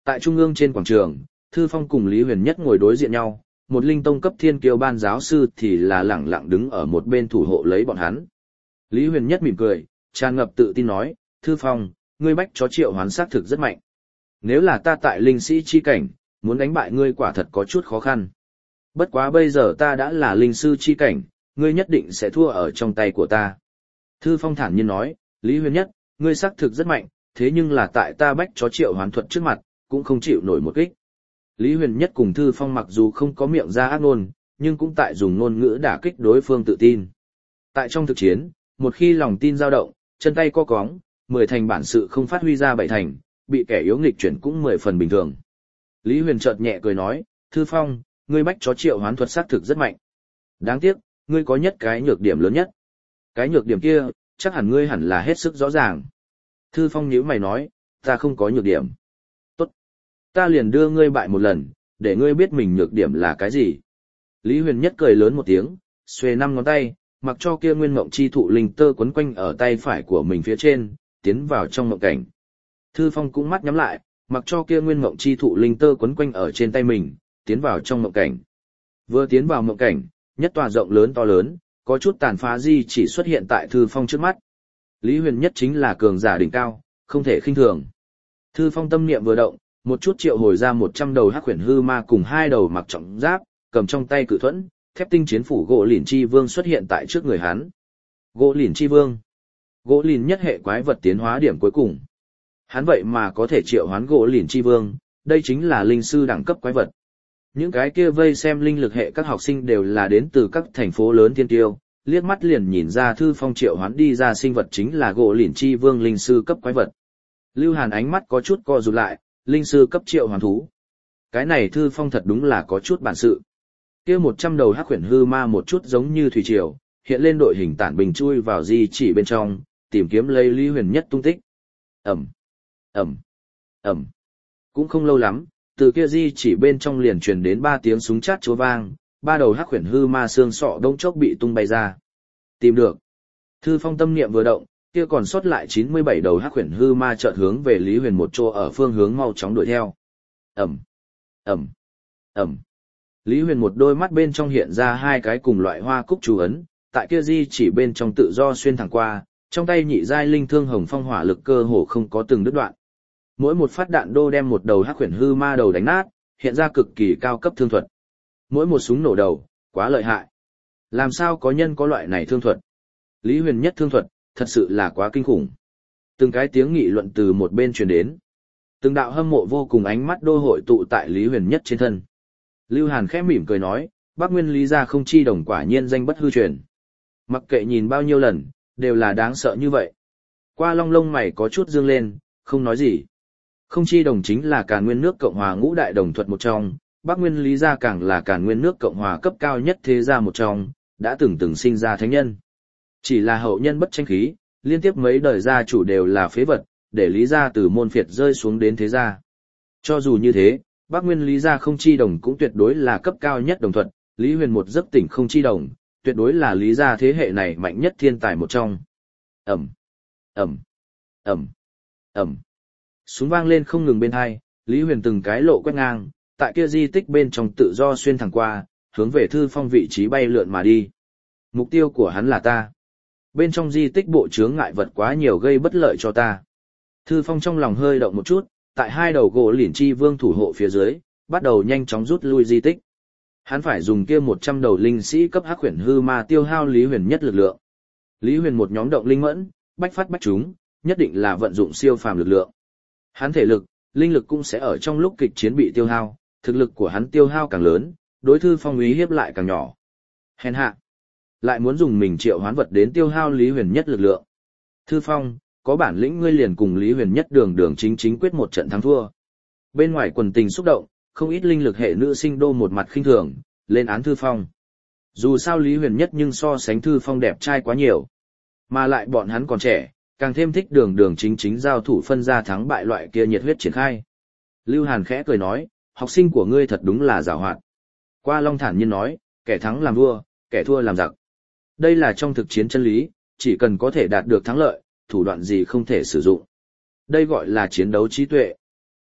Tại trung ương trên quảng trường, Thư Phong cùng Lý Huyền Nhất ngồi đối diện nhau, một linh tông cấp thiên kiêu ban giáo sư thì là lẳng lặng đứng ở một bên thủ hộ lấy bọn hắn. Lý Huyền Nhất mỉm cười, tràn ngập tự tin nói, Thư Phong, ngươi bách chó triệu hoán xác thực rất mạnh. Nếu là ta tại linh sĩ chi cảnh, muốn đánh bại ngươi quả thật có chút khó khăn. Bất quá bây giờ ta đã là linh sư chi cảnh, ngươi nhất định sẽ thua ở trong tay của ta. Thư Phong thản nhiên nói, Lý Huyền Nhất, ngươi xác thực rất mạnh, thế nhưng là tại ta bách chó triệu hoán thuật trước mặt, cũng không chịu nổi một kích. Lý Huyền Nhất cùng Thư Phong mặc dù không có miệng ra ác ngôn, nhưng cũng tại dùng ngôn ngữ đả kích đối phương tự tin. Tại trong thực chiến, một khi lòng tin dao động, chân tay co cóng, mười thành bản sự không phát huy ra bảy thành, bị kẻ yếu nghịch chuyển cũng mười phần bình thường. Lý Huyền chợt nhẹ cười nói, Thư Phong, ngươi bách chó triệu hoán thuật xác thực rất mạnh. Đáng tiếc, ngươi có nhất cái nhược điểm lớn nhất. Cái nhược điểm kia, chắc hẳn ngươi hẳn là hết sức rõ ràng. Thư Phong nhíu mày nói, ta không có nhược điểm. Tốt. Ta liền đưa ngươi bại một lần, để ngươi biết mình nhược điểm là cái gì. Lý Huyền Nhất cười lớn một tiếng, xuề năm ngón tay, mặc cho kia nguyên mộng chi thụ linh tơ quấn quanh ở tay phải của mình phía trên, tiến vào trong mộng cảnh. Thư Phong cũng mắt nhắm lại, mặc cho kia nguyên mộng chi thụ linh tơ quấn quanh ở trên tay mình, tiến vào trong mộng cảnh. Vừa tiến vào mộng cảnh, nhất tòa rộng lớn to lớn, có chút tàn phá di chỉ xuất hiện tại Thư Phong trước mắt. Lý Huyền Nhất chính là cường giả đỉnh cao, không thể khinh thường. Thư Phong tâm niệm vừa động, một chút triệu hồi ra một trăm đầu hắc huyền hư ma cùng hai đầu mặc trọng giáp, cầm trong tay cự thuẫn, thép tinh chiến phủ gỗ lìn chi vương xuất hiện tại trước người hắn. Gỗ lìn chi vương. Gỗ lìn nhất hệ quái vật tiến hóa điểm cuối cùng. Hắn vậy mà có thể triệu hoán gỗ lìn chi vương, đây chính là linh sư đẳng cấp quái vật. Những cái kia vây xem linh lực hệ các học sinh đều là đến từ các thành phố lớn thiên tiêu, liếc mắt liền nhìn ra Thư Phong triệu hoán đi ra sinh vật chính là gỗ lìn chi vương linh sư cấp quái vật. Lưu Hàn ánh mắt có chút co rụt lại, linh sư cấp triệu hoán thú. Cái này Thư Phong thật đúng là có chút bản sự. Kia một trăm đầu hắc huyền hư ma một chút giống như thủy triều, hiện lên đội hình tản bình chui vào di chỉ bên trong, tìm kiếm lấy Lý Huyền Nhất tung tích. Ẩm, Ẩm, Ẩm. Cũng không lâu lắm, từ kia di chỉ bên trong liền truyền đến ba tiếng súng chát chúa vang, ba đầu hắc huyền hư ma xương sọ đông chốc bị tung bay ra. Tìm được. Thư Phong tâm niệm vừa động, kia còn sót lại chín mươi bảy đầu hắc huyền hư ma chợt hướng về Lý Huyền một chỗ ở phương hướng mau chóng đuổi theo. Ẩm, Ẩm, Ẩm. Lý Huyền một đôi mắt bên trong hiện ra hai cái cùng loại hoa cúc chú ấn, tại kia di chỉ bên trong tự do xuyên thẳng qua, trong tay nhị giai linh thương hồng phong hỏa lực cơ hồ không có từng đứt đoạn. Mỗi một phát đạn đô đem một đầu hắc huyền hư ma đầu đánh nát, hiện ra cực kỳ cao cấp thương thuật. Mỗi một súng nổ đầu, quá lợi hại. Làm sao có nhân có loại này thương thuật? Lý Huyền Nhất thương thuật, thật sự là quá kinh khủng. Từng cái tiếng nghị luận từ một bên truyền đến. Từng đạo hâm mộ vô cùng ánh mắt đô hội tụ tại Lý Huyền Nhất trên thân. Lưu Hàn khẽ mỉm cười nói, Bắc Nguyên Lý gia không chi đồng quả nhiên danh bất hư truyền. Mặc kệ nhìn bao nhiêu lần, đều là đáng sợ như vậy. Qua long lông mày có chút dương lên, không nói gì. Không chi đồng chính là Càn Nguyên nước Cộng hòa ngũ đại đồng thuật một trong, Bắc Nguyên Lý gia càng là Càn Nguyên nước Cộng hòa cấp cao nhất thế gia một trong, đã từng từng sinh ra thánh nhân. Chỉ là hậu nhân bất tranh khí, liên tiếp mấy đời gia chủ đều là phế vật, để Lý gia từ môn phiệt rơi xuống đến thế gia. Cho dù như thế, Bắc Nguyên Lý gia không chi đồng cũng tuyệt đối là cấp cao nhất đồng thuật, Lý Huyền một giấc tỉnh không chi đồng, tuyệt đối là Lý gia thế hệ này mạnh nhất thiên tài một trong. Ầm, ầm, ầm, ầm. Súng vang lên không ngừng bên hai, Lý Huyền từng cái lộ quét ngang, tại kia di tích bên trong tự do xuyên thẳng qua, hướng về Thư Phong vị trí bay lượn mà đi. Mục tiêu của hắn là ta. Bên trong di tích bộ chướng ngại vật quá nhiều gây bất lợi cho ta. Thư Phong trong lòng hơi động một chút, tại hai đầu gỗ lìn chi vương thủ hộ phía dưới, bắt đầu nhanh chóng rút lui di tích. Hắn phải dùng kia một trăm đầu linh sĩ cấp hắc huyền hư ma tiêu hao Lý Huyền Nhất lực lượng. Lý Huyền một nhóm động linh mẫn, bách phát bách chúng, nhất định là vận dụng siêu phàm lực lượng. Hắn thể lực, linh lực cũng sẽ ở trong lúc kịch chiến bị tiêu hao, thực lực của hắn tiêu hao càng lớn, đối Thư Phong uy hiếp lại càng nhỏ. Hèn hạ, lại muốn dùng mình triệu hoán vật đến tiêu hao Lý Huyền Nhất lực lượng. Thư Phong, có bản lĩnh ngươi liền cùng Lý Huyền Nhất đường đường chính chính quyết một trận thắng thua. Bên ngoài quần tình xúc động, không ít linh lực hệ nữ sinh đô một mặt khinh thường, lên án Thư Phong. Dù sao Lý Huyền Nhất nhưng so sánh Thư Phong đẹp trai quá nhiều. Mà lại bọn hắn còn trẻ, càng thêm thích đường đường chính chính giao thủ phân ra thắng bại loại kia nhiệt huyết triển khai. Lưu Hàn khẽ cười nói, học sinh của ngươi thật đúng là giàu hoạt. Qua Long thản nhiên nói, kẻ thắng làm vua, kẻ thua làm giặc. Đây là trong thực chiến chân lý, chỉ cần có thể đạt được thắng lợi, thủ đoạn gì không thể sử dụng. Đây gọi là chiến đấu trí tuệ.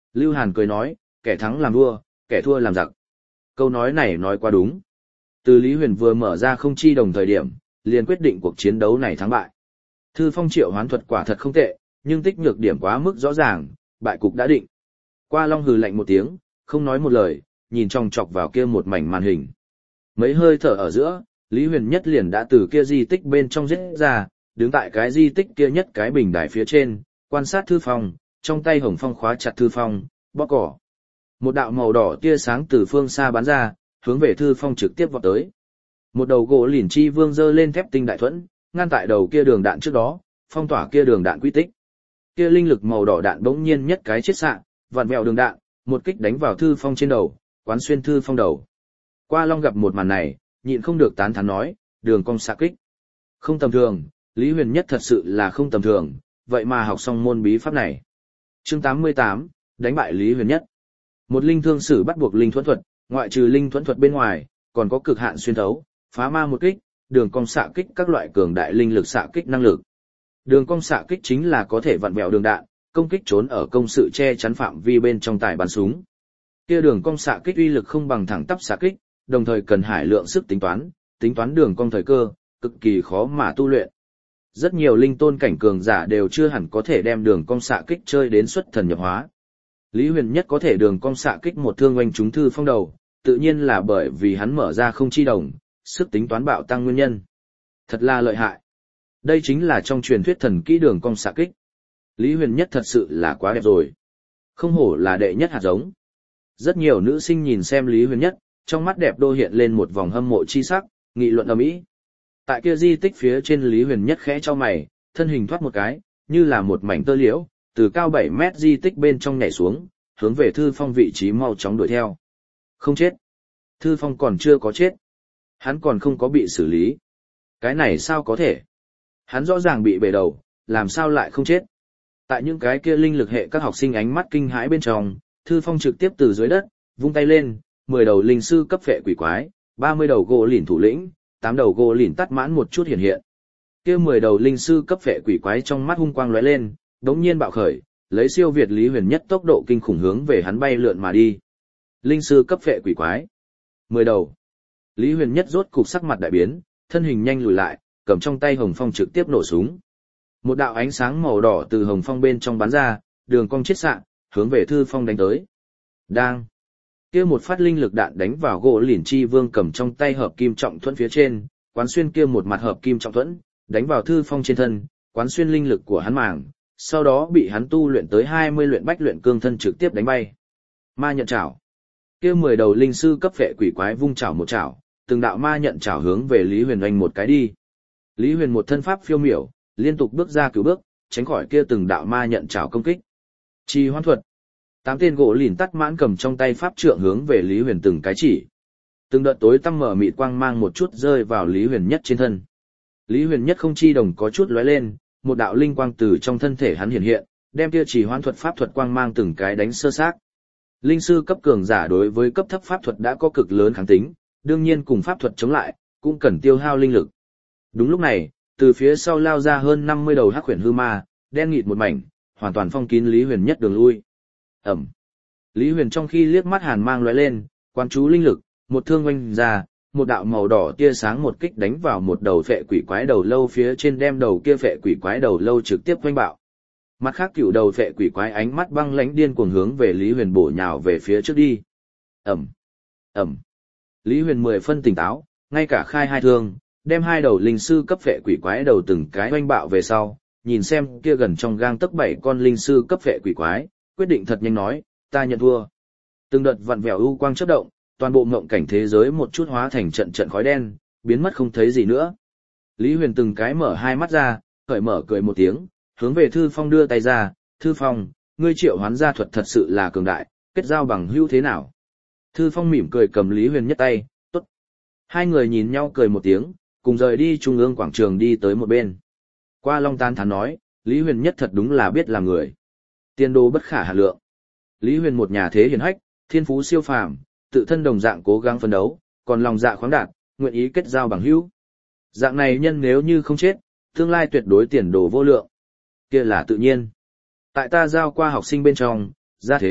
Lưu Hàn cười nói, kẻ thắng làm vua, kẻ thua làm giặc. Câu nói này nói quá đúng. Từ Lý Huyền vừa mở ra không chi đồng thời điểm, liền quyết định cuộc chiến đấu này thắng bại. Thư phong triệu hoán thuật quả thật không tệ, nhưng tích nhược điểm quá mức rõ ràng, bại cục đã định. Qua Long hừ lạnh một tiếng, không nói một lời, nhìn chòng chọc vào kia một mảnh màn hình. Mấy hơi thở ở giữa, Lý Huyền Nhất liền đã từ kia di tích bên trong giết ra, đứng tại cái di tích kia nhất cái bình đài phía trên, quan sát thư phong, trong tay hồng phong khóa chặt thư phong, bóp cỏ. Một đạo màu đỏ tia sáng từ phương xa bắn ra, hướng về thư phong trực tiếp vọt tới. Một đầu gỗ lìn chi vương giơ lên thép tinh đại thuẫn, ngăn tại đầu kia đường đạn trước đó, phong tỏa kia đường đạn quy tích. Kia linh lực màu đỏ đạn bỗng nhiên nhất cái chết xạ, vặn vẹo đường đạn, một kích đánh vào thư phong trên đầu, quán xuyên thư phong đầu. Qua Long gặp một màn này, nhịn không được tán thán nói, đường cong xạ kích. Không tầm thường, Lý Huyền Nhất thật sự là không tầm thường, vậy mà học xong môn bí pháp này. Chương tám mươi tám, đánh bại Lý Huyền Nhất. Một linh thương sử bắt buộc linh thuẫn thuật, ngoại trừ linh thuẫn thuật bên ngoài, còn có cực hạn xuyên thấu, phá ma một kích, đường cong xạ kích các loại cường đại linh lực xạ kích năng lực. Đường cong xạ kích chính là có thể vặn vẹo đường đạn, công kích trốn ở công sự che chắn phạm vi bên trong tài bắn súng. Kia đường cong xạ kích uy lực không bằng thẳng tắp xạ kích, đồng thời cần hải lượng sức tính toán, tính toán đường cong thời cơ, cực kỳ khó mà tu luyện. Rất nhiều linh tôn cảnh cường giả đều chưa hẳn có thể đem đường cong xạ kích chơi đến xuất thần nhập hóa. Lý Huyền Nhất có thể đường cong xạ kích một thương oanh trúng thư phong đầu, tự nhiên là bởi vì hắn mở ra không chi đồng, sức tính toán bạo tăng nguyên nhân. Thật là lợi hại. Đây chính là trong truyền thuyết thần kỹ đường cong xạ kích. Lý Huyền Nhất thật sự là quá đẹp rồi. Không hổ là đệ nhất hạt giống. Rất nhiều nữ sinh nhìn xem Lý Huyền Nhất, trong mắt đẹp đô hiện lên một vòng hâm mộ chi sắc, nghị luận ầm ĩ. Tại kia di tích phía trên Lý Huyền Nhất khẽ cho mày, thân hình thoát một cái, như là một mảnh tơ liễu, từ cao bảy mét di tích bên trong nhảy xuống, hướng về Thư Phong vị trí mau chóng đuổi theo. Không chết. Thư Phong còn chưa có chết. Hắn còn không có bị xử lý. Cái này sao có thể? Hắn rõ ràng bị bể đầu, làm sao lại không chết? Tại những cái kia linh lực hệ các học sinh ánh mắt kinh hãi bên trong, Thư Phong trực tiếp từ dưới đất, vung tay lên, mười đầu linh sư cấp phệ quỷ quái, ba mươi đầu gỗ lìn thủ lĩnh, tám đầu gỗ lìn tắt mãn một chút hiện hiện. Kia mười đầu linh sư cấp phệ quỷ quái trong mắt hung quang lóe lên, đống nhiên bạo khởi, lấy siêu việt Lý Huyền Nhất tốc độ kinh khủng hướng về hắn bay lượn mà đi. Linh sư cấp phệ quỷ quái, mười đầu. Lý Huyền Nhất rốt cục sắc mặt đại biến, thân hình nhanh lùi lại, cầm trong tay hồng phong trực tiếp nổ súng. Một đạo ánh sáng màu đỏ từ hồng phong bên trong bắn ra, đường cong chiết xạ, hướng về Thư Phong đánh tới. Đang. Kia một phát linh lực đạn đánh vào gỗ lìn chi vương cầm trong tay hợp kim trọng thuẫn phía trên, quán xuyên kia một mặt hợp kim trọng thuẫn, đánh vào Thư Phong trên thân, quán xuyên linh lực của hắn màng, sau đó bị hắn tu luyện tới hai mươi luyện bách luyện cương thân trực tiếp đánh bay. Ma nhận chảo. Kia mười đầu linh sư cấp phệ quỷ quái vung chảo một chảo, từng đạo ma nhận chảo hướng về Lý Huyền oanh một cái đi. Lý Huyền một thân pháp phiêu miểu, liên tục bước ra cứu bước, tránh khỏi kia từng đạo ma nhận chảo công kích. Trì hoãn thuật. Tám tên gỗ lìn tắt mãn cầm trong tay pháp trượng hướng về Lý Huyền từng cái chỉ. Từng đợt tối tăm mở mịt quang mang một chút rơi vào Lý Huyền Nhất trên thân. Lý Huyền Nhất không chi đồng có chút lóe lên, một đạo linh quang từ trong thân thể hắn hiện hiện, đem kia trì hoãn thuật pháp thuật quang mang từng cái đánh sơ xác. Linh sư cấp cường giả đối với cấp thấp pháp thuật đã có cực lớn kháng tính, đương nhiên cùng pháp thuật chống lại, cũng cần tiêu hao linh lực. Đúng lúc này, từ phía sau lao ra hơn năm mươi đầu hắc huyền hư ma, đen nghịt một mảnh, hoàn toàn phong kín Lý Huyền Nhất đường lui. Ẩm. Lý Huyền trong khi liếc mắt hàn mang lóe lên, quan chú linh lực, một thương oanh ra, một đạo màu đỏ tia sáng một kích đánh vào một đầu phệ quỷ quái đầu lâu phía trên, đem đầu kia phệ quỷ quái đầu lâu trực tiếp oanh bạo. Mặt khác cựu đầu phệ quỷ quái ánh mắt băng lãnh điên cuồng hướng về Lý Huyền bổ nhào về phía trước đi. Ẩm. Ẩm. Lý Huyền mười phân tỉnh táo, ngay cả khai hai thương, đem hai đầu linh sư cấp phệ quỷ quái đầu từng cái oanh bạo về sau, nhìn xem kia gần trong gang tấc bảy con linh sư cấp phệ quỷ quái, quyết định thật nhanh nói, ta nhận thua. Từng đợt vặn vẹo u quang chớp động, toàn bộ mộng cảnh thế giới một chút hóa thành trận trận khói đen, biến mất không thấy gì nữa. Lý Huyền từng cái mở hai mắt ra, cởi mở cười một tiếng, hướng về Thư Phong đưa tay ra, Thư Phong, ngươi triệu hoán gia thuật thật sự là cường đại, kết giao bằng hữu thế nào? Thư Phong mỉm cười cầm Lý Huyền Nhất tay, tốt. Hai người nhìn nhau cười một tiếng, cùng rời đi trung ương quảng trường đi tới một bên. Qua Long tán thán nói, Lý Huyền Nhất thật đúng là biết làm người. Tiên đồ bất khả hạn lượng. Lý Huyền một nhà thế hiển hách, thiên phú siêu phàm, tự thân đồng dạng cố gắng phấn đấu, còn lòng dạ khoáng đạt, nguyện ý kết giao bằng hữu. Dạng này nhân nếu như không chết, tương lai tuyệt đối tiền đồ vô lượng. Kia là tự nhiên. Tại ta giao qua học sinh bên trong, ra thế,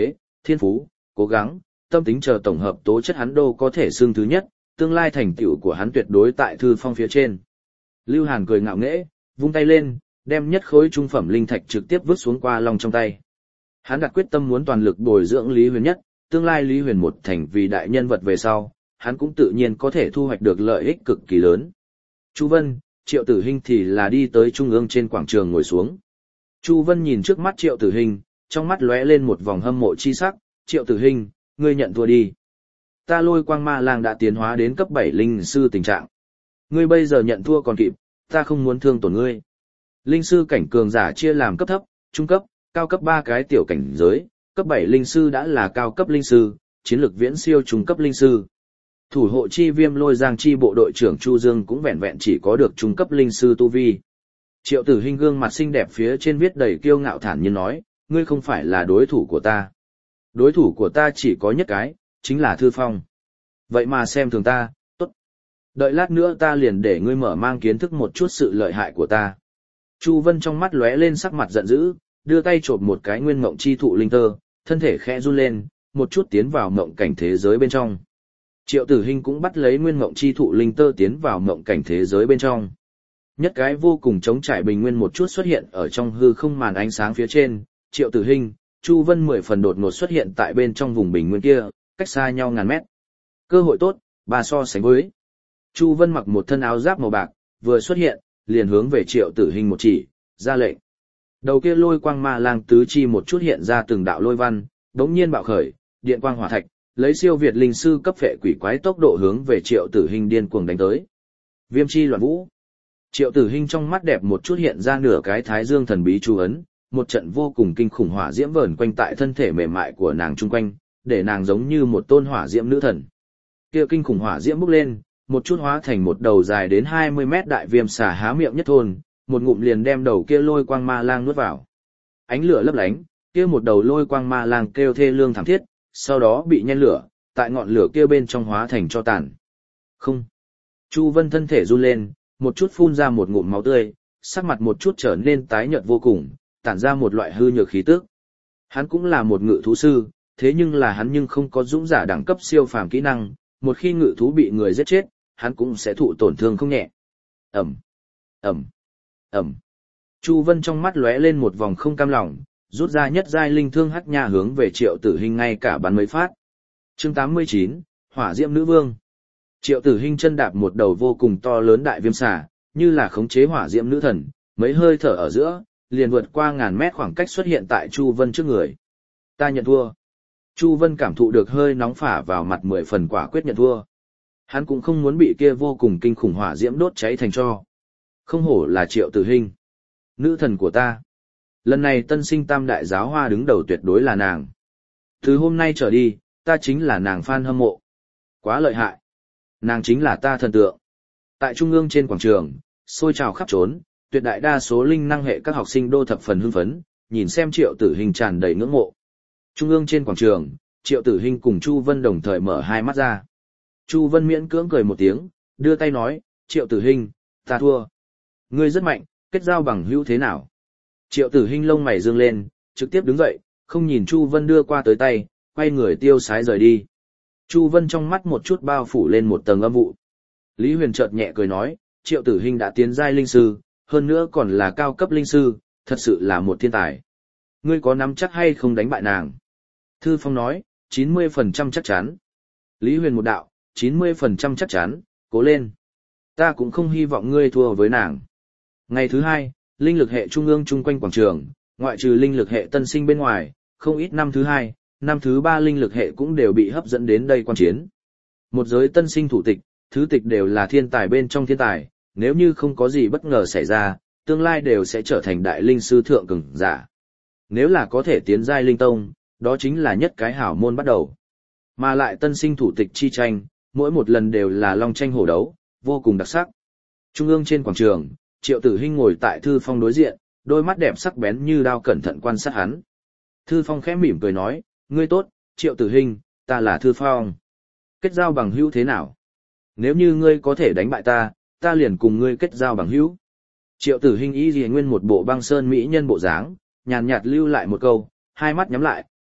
thiên phú, cố gắng, tâm tính chờ tổng hợp tố chất hắn đô có thể xưng thứ nhất, tương lai thành tựu của hắn tuyệt đối tại Thư Phong phía trên. Lưu Hàn cười ngạo nghễ, vung tay lên, đem nhất khối trung phẩm linh thạch trực tiếp vứt xuống qua long trong tay. Hắn đặt quyết tâm muốn toàn lực bồi dưỡng Lý Huyền Nhất, tương lai Lý Huyền một thành vì đại nhân vật về sau, hắn cũng tự nhiên có thể thu hoạch được lợi ích cực kỳ lớn. Chu Vân, Triệu Tử Hinh thì là đi tới trung ương trên quảng trường ngồi xuống. Chu Vân nhìn trước mắt Triệu Tử Hinh, trong mắt lóe lên một vòng hâm mộ chi sắc, Triệu Tử Hinh, ngươi nhận thua đi. Ta Lôi Quang Ma Lang đã tiến hóa đến cấp bảy linh sư tình trạng. Ngươi bây giờ nhận thua còn kịp, ta không muốn thương tổn ngươi. Linh sư cảnh cường giả chia làm cấp thấp, trung cấp, cao cấp ba cái tiểu cảnh giới, cấp bảy linh sư đã là cao cấp linh sư, chiến lược viễn siêu trung cấp linh sư. Thủ hộ chi Viêm Lôi Giang chi bộ đội trưởng Chu Dương cũng vẹn vẹn chỉ có được trung cấp linh sư tu vi. Triệu Tử Hinh gương mặt xinh đẹp phía trên viết đầy kiêu ngạo thản nhiên nói, ngươi không phải là đối thủ của ta. Đối thủ của ta chỉ có nhất cái, chính là Thư Phong. Vậy mà xem thường ta, tốt. Đợi lát nữa ta liền để ngươi mở mang kiến thức một chút sự lợi hại của ta. Chu Vân trong mắt lóe lên sắc mặt giận dữ, đưa tay chộp một cái nguyên mộng chi thụ linh tơ, thân thể khẽ run lên, một chút tiến vào mộng cảnh thế giới bên trong. Triệu Tử Hinh cũng bắt lấy nguyên mộng chi thụ linh tơ tiến vào mộng cảnh thế giới bên trong. Nhất cái vô cùng trống trải bình nguyên một chút xuất hiện ở trong hư không màn ánh sáng phía trên, Triệu Tử Hinh, Chu Vân mười phần đột ngột xuất hiện tại bên trong vùng bình nguyên kia, cách xa nhau ngàn mét. Cơ hội tốt, bà so sánh với. Chu Vân mặc một thân áo giáp màu bạc, vừa xuất hiện, liền hướng về Triệu Tử Hinh một chỉ, ra lệnh. Đầu kia Lôi Quang Ma Lang tứ chi một chút hiện ra từng đạo lôi văn, đống nhiên bạo khởi, điện quang hỏa thạch, lấy siêu việt linh sư cấp phệ quỷ quái tốc độ hướng về Triệu Tử Hinh điên cuồng đánh tới. Viêm chi loạn vũ. Triệu Tử Hinh trong mắt đẹp một chút hiện ra nửa cái thái dương thần bí chú ấn, một trận vô cùng kinh khủng hỏa diễm vờn quanh tại thân thể mềm mại của nàng chung quanh, để nàng giống như một tôn hỏa diễm nữ thần. Kia kinh khủng hỏa diễm bốc lên, một chút hóa thành một đầu dài đến hai mươi mét đại viêm xà há miệng nhất thôn, một ngụm liền đem đầu kia Lôi Quang Ma Lang nuốt vào. Ánh lửa lấp lánh, kia một đầu Lôi Quang Ma Lang kêu thê lương thảm thiết, sau đó bị nhen lửa, tại ngọn lửa kia bên trong hóa thành tro tàn. Không. Chu Vân thân thể run lên, một chút phun ra một ngụm máu tươi, sắc mặt một chút trở nên tái nhợt vô cùng, tản ra một loại hư nhược khí tức. Hắn cũng là một ngự thú sư, thế nhưng là hắn nhưng không có dũng giả đẳng cấp siêu phàm kỹ năng, một khi ngự thú bị người giết chết, hắn cũng sẽ thụ tổn thương không nhẹ. Ầm, ầm, ầm. Chu Vân trong mắt lóe lên một vòng không cam lòng, rút ra nhất giai linh thương hắc nha hướng về Triệu Tử Hinh ngay cả bắn mấy phát. Chương tám mươi chín, Hỏa Diễm Nữ Vương. Triệu Tử Hinh chân đạp một đầu vô cùng to lớn đại viêm xà, như là khống chế hỏa diễm nữ thần, mấy hơi thở ở giữa, liền vượt qua ngàn mét khoảng cách xuất hiện tại Chu Vân trước người. Ta nhận thua. Chu Vân cảm thụ được hơi nóng phả vào mặt mười phần quả quyết nhận thua. Hắn cũng không muốn bị kia vô cùng kinh khủng hỏa diễm đốt cháy thành tro. Không hổ là Triệu Tử Hinh. Nữ thần của ta. Lần này tân sinh tam đại giáo hoa đứng đầu tuyệt đối là nàng. Từ hôm nay trở đi, ta chính là nàng fan hâm mộ. Quá lợi hại. Nàng chính là ta thần tượng. Tại trung ương trên quảng trường, xôi trào khắp trốn, tuyệt đại đa số linh năng hệ các học sinh đô thập phần hưng phấn, nhìn xem Triệu Tử Hinh tràn đầy ngưỡng mộ. Trung ương trên quảng trường, Triệu Tử Hinh cùng Chu Vân đồng thời mở hai mắt ra. Chu Vân miễn cưỡng cười một tiếng, đưa tay nói, Triệu Tử Hinh, ta thua. Ngươi rất mạnh, kết giao bằng hữu thế nào? Triệu Tử Hinh lông mày dương lên, trực tiếp đứng dậy, không nhìn Chu Vân đưa qua tới tay, quay người tiêu sái rời đi. Chu Vân trong mắt một chút bao phủ lên một tầng âm vụ. Lý Huyền chợt nhẹ cười nói, Triệu Tử Hinh đã tiến giai linh sư, hơn nữa còn là cao cấp linh sư, thật sự là một thiên tài. Ngươi có nắm chắc hay không đánh bại nàng? Thư Phong nói, chín mươi phần trăm chắc chắn. Lý Huyền một đạo, chín mươi phần trăm chắc chắn, cố lên. Ta cũng không hy vọng ngươi thua với nàng. Ngày thứ hai, linh lực hệ trung ương chung quanh quảng trường, ngoại trừ linh lực hệ tân sinh bên ngoài, không ít năm thứ hai, năm thứ ba linh lực hệ cũng đều bị hấp dẫn đến đây quan chiến. Một giới tân sinh thủ tịch, thứ tịch đều là thiên tài bên trong thiên tài, nếu như không có gì bất ngờ xảy ra, tương lai đều sẽ trở thành đại linh sư thượng cường giả. Nếu là có thể tiến giai linh tông, đó chính là nhất cái hảo môn bắt đầu. Mà lại tân sinh thủ tịch chi tranh, mỗi một lần đều là long tranh hổ đấu, vô cùng đặc sắc. Trung ương trên quảng trường, Triệu Tử Hinh ngồi tại Thư Phong đối diện, đôi mắt đẹp sắc bén như đao cẩn thận quan sát hắn. Thư Phong khẽ mỉm cười nói, ngươi tốt, Triệu Tử Hinh, ta là Thư Phong. Kết giao bằng hữu thế nào? Nếu như ngươi có thể đánh bại ta, ta liền cùng ngươi kết giao bằng hữu. Triệu Tử Hinh y lìa nguyên một bộ băng sơn mỹ nhân bộ dáng, nhàn nhạt lưu lại một câu, hai mắt nhắm lại,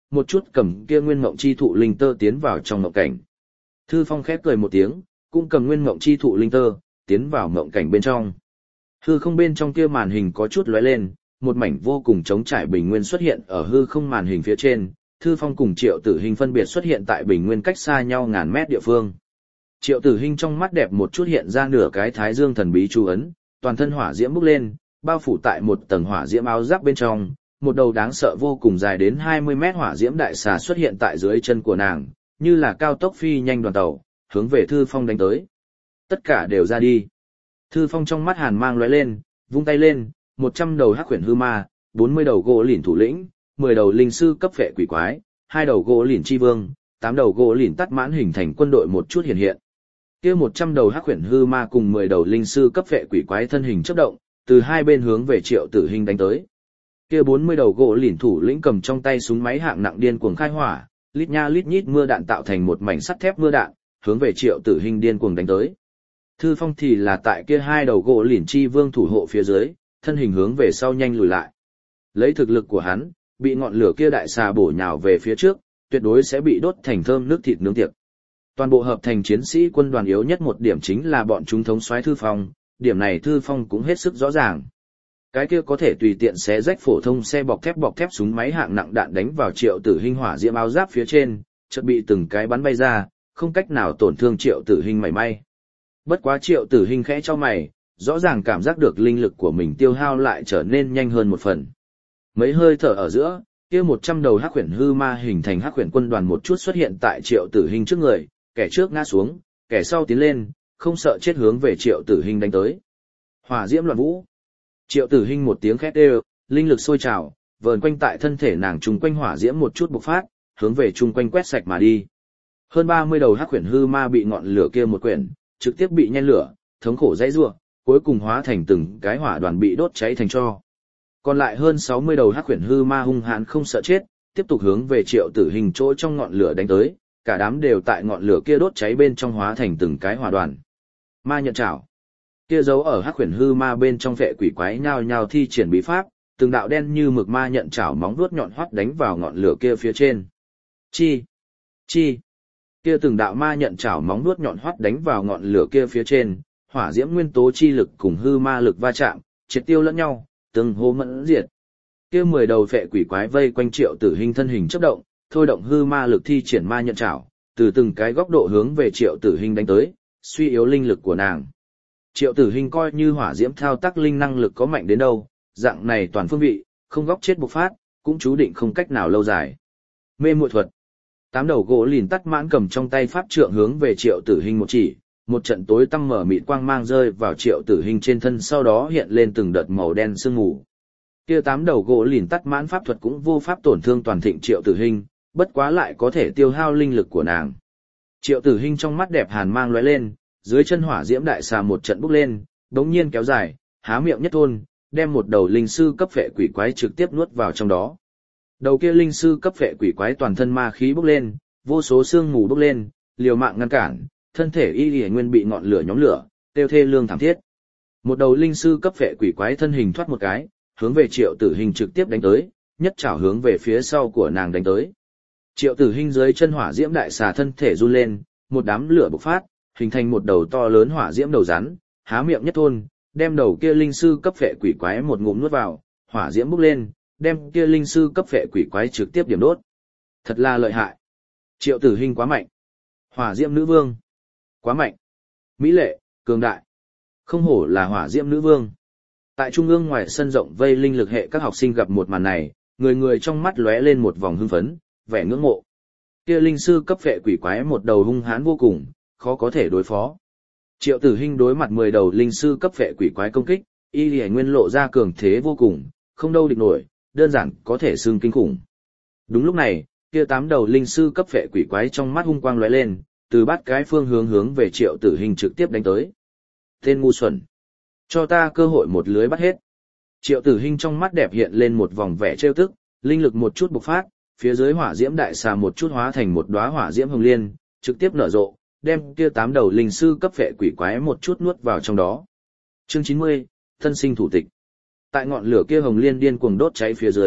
một chút cầm kia nguyên mộng chi thụ linh tơ tiến vào trong mộng cảnh. Thư Phong khép cười một tiếng, cũng cầm nguyên mộng chi thụ linh tơ, tiến vào mộng cảnh bên trong. Hư không bên trong kia màn hình có chút lóe lên, một mảnh vô cùng trống trải bình nguyên xuất hiện ở hư không màn hình phía trên, Thư Phong cùng Triệu Tử Hinh phân biệt xuất hiện tại bình nguyên cách xa nhau ngàn mét địa phương. Triệu Tử Hinh trong mắt đẹp một chút hiện ra nửa cái thái dương thần bí chú ấn, toàn thân hỏa diễm bốc lên, bao phủ tại một tầng hỏa diễm áo giáp bên trong, một đầu đáng sợ vô cùng dài đến hai mươi mét hỏa diễm đại xà xuất hiện tại dưới chân của nàng, như là cao tốc phi nhanh đoàn tàu, hướng về Thư Phong đánh tới. Tất cả đều ra đi. Thư Phong trong mắt hàn mang lóe lên, vung tay lên, một trăm đầu hắc huyền hư ma, bốn mươi đầu gỗ lìn thủ lĩnh, mười đầu linh sư cấp phệ quỷ quái, hai đầu gỗ lìn chi vương, tám đầu gỗ lìn tắt mãn hình thành quân đội một chút hiện hiện. Kia một trăm đầu hắc huyền hư ma cùng mười đầu linh sư cấp phệ quỷ quái thân hình chớp động, từ hai bên hướng về Triệu Tử Hinh đánh tới. Kia bốn mươi đầu gỗ lìn thủ lĩnh cầm trong tay súng máy hạng nặng điên cuồng khai hỏa, lít nha lít nhít mưa đạn tạo thành một mảnh sắt thép mưa đạn, hướng về Triệu Tử Hinh điên cuồng đánh tới. Thư Phong thì là tại kia hai đầu gỗ lìn chi vương thủ hộ phía dưới, thân hình hướng về sau nhanh lùi lại. Lấy thực lực của hắn, bị ngọn lửa kia đại xà bổ nhào về phía trước, tuyệt đối sẽ bị đốt thành thơm nước thịt nướng tiệc. Toàn bộ hợp thành chiến sĩ quân đoàn yếu nhất một điểm chính là bọn chúng thống soái Thư Phong, điểm này Thư Phong cũng hết sức rõ ràng. Cái kia có thể tùy tiện xé rách phổ thông xe bọc thép bọc thép súng máy hạng nặng đạn đánh vào Triệu Tử Hinh hỏa diễm áo giáp phía trên, chợt bị từng cái bắn bay ra, không cách nào tổn thương Triệu Tử Hinh mảy may. Bất quá Triệu Tử Hinh khẽ cho mày, rõ ràng cảm giác được linh lực của mình tiêu hao lại trở nên nhanh hơn một phần. Mấy hơi thở ở giữa, kia một trăm đầu hắc huyền hư ma hình thành hắc huyền quân đoàn một chút xuất hiện tại Triệu Tử Hinh trước người, kẻ trước ngã xuống, kẻ sau tiến lên, không sợ chết hướng về Triệu Tử Hinh đánh tới. Hỏa diễm loạn vũ. Triệu Tử Hinh một tiếng khét đều, linh lực sôi trào, vờn quanh tại thân thể nàng trùng quanh hỏa diễm một chút bộc phát, hướng về chung quanh quét sạch mà đi. Hơn ba mươi đầu hắc huyền hư ma bị ngọn lửa kia một quyển, trực tiếp bị nhen lửa, thống khổ dãy rủa, cuối cùng hóa thành từng cái hỏa đoàn bị đốt cháy thành tro. Còn lại hơn sáu mươi đầu hắc huyền hư ma hung hãn không sợ chết, tiếp tục hướng về Triệu Tử Hinh chỗ trong ngọn lửa đánh tới, cả đám đều tại ngọn lửa kia đốt cháy bên trong hóa thành từng cái hỏa đoàn. Ma nhận trảo. Kia giấu ở hắc huyền hư ma bên trong vệ quỷ quái nhao nhao thi triển bí pháp, từng đạo đen như mực ma nhận trảo móng vuốt nhọn hoắt đánh vào ngọn lửa kia phía trên. Chi, chi. Kia từng đạo ma nhận trảo móng vuốt nhọn hoắt đánh vào ngọn lửa kia phía trên, hỏa diễm nguyên tố chi lực cùng hư ma lực va chạm, triệt tiêu lẫn nhau, từng hô mẫn diệt. Kia mười đầu vệ quỷ quái vây quanh Triệu Tử Hinh thân hình chớp động, thôi động hư ma lực thi triển ma nhận trảo, từ từng cái góc độ hướng về Triệu Tử Hinh đánh tới, suy yếu linh lực của nàng. Triệu Tử Hinh coi như hỏa diễm thao tác linh năng lực có mạnh đến đâu, dạng này toàn phương vị, không góc chết bộc phát, cũng chú định không cách nào lâu dài. Mê muội thuật. Tám đầu gỗ lìn tắt mãn cầm trong tay pháp trượng hướng về Triệu Tử Hinh một chỉ, một trận tối tăm mở mịt quang mang rơi vào Triệu Tử Hinh trên thân, sau đó hiện lên từng đợt màu đen sương mù. Kia tám đầu gỗ lìn tắt mãn pháp thuật cũng vô pháp tổn thương toàn thịnh Triệu Tử Hinh, bất quá lại có thể tiêu hao linh lực của nàng. Triệu Tử Hinh trong mắt đẹp hàn mang lóe lên, dưới chân hỏa diễm đại xà một trận bốc lên, đống nhiên kéo dài, há miệng nhất thôn, đem một đầu linh sư cấp phệ quỷ quái trực tiếp nuốt vào trong đó. Đầu kia linh sư cấp phệ quỷ quái toàn thân ma khí bốc lên, vô số xương mù bốc lên, liều mạng ngăn cản, thân thể y y nguyên bị ngọn lửa nhóm lửa, tiêu thê lương thảm thiết. Một đầu linh sư cấp phệ quỷ quái thân hình thoát một cái, hướng về Triệu Tử Hinh trực tiếp đánh tới, nhất chảo hướng về phía sau của nàng đánh tới. Triệu Tử Hinh dưới chân hỏa diễm đại xà thân thể run lên, một đám lửa bộc phát, hình thành một đầu to lớn hỏa diễm đầu rắn, há miệng nhất thôn, đem đầu kia linh sư cấp phệ quỷ quái một ngụm nuốt vào, hỏa diễm bốc lên, đem kia linh sư cấp phệ quỷ quái trực tiếp điểm đốt. Thật là lợi hại. Triệu Tử Hinh quá mạnh. Hỏa diễm nữ vương. Quá mạnh. Mỹ lệ, cường đại. Không hổ là hỏa diễm nữ vương. Tại trung ương ngoài sân rộng vây linh lực hệ các học sinh gặp một màn này, người người trong mắt lóe lên một vòng hưng phấn, vẻ ngưỡng mộ. Kia linh sư cấp phệ quỷ quái một đầu hung hãn vô cùng, khó có thể đối phó. Triệu Tử Hinh đối mặt mười đầu linh sư cấp phệ quỷ quái công kích, y lìa nguyên lộ ra cường thế vô cùng, không đâu địch nổi, đơn giản có thể xưng kinh khủng. Đúng lúc này, kia tám đầu linh sư cấp phệ quỷ quái trong mắt hung quang lóe lên, từ bắt cái phương hướng hướng về Triệu Tử Hinh trực tiếp đánh tới. Tên ngu xuẩn, cho ta cơ hội một lưới bắt hết. Triệu Tử Hinh trong mắt đẹp hiện lên một vòng vẻ trêu tức, linh lực một chút bộc phát, phía dưới hỏa diễm đại xà một chút hóa thành một đóa hỏa diễm hồng liên, trực tiếp nở rộ, đem kia tám đầu linh sư cấp phệ quỷ quái một chút nuốt vào trong đó. Chương chín mươi, thân sinh thủ tịch. Tại ngọn lửa kia hồng liên điên cuồng đốt cháy phía dưới,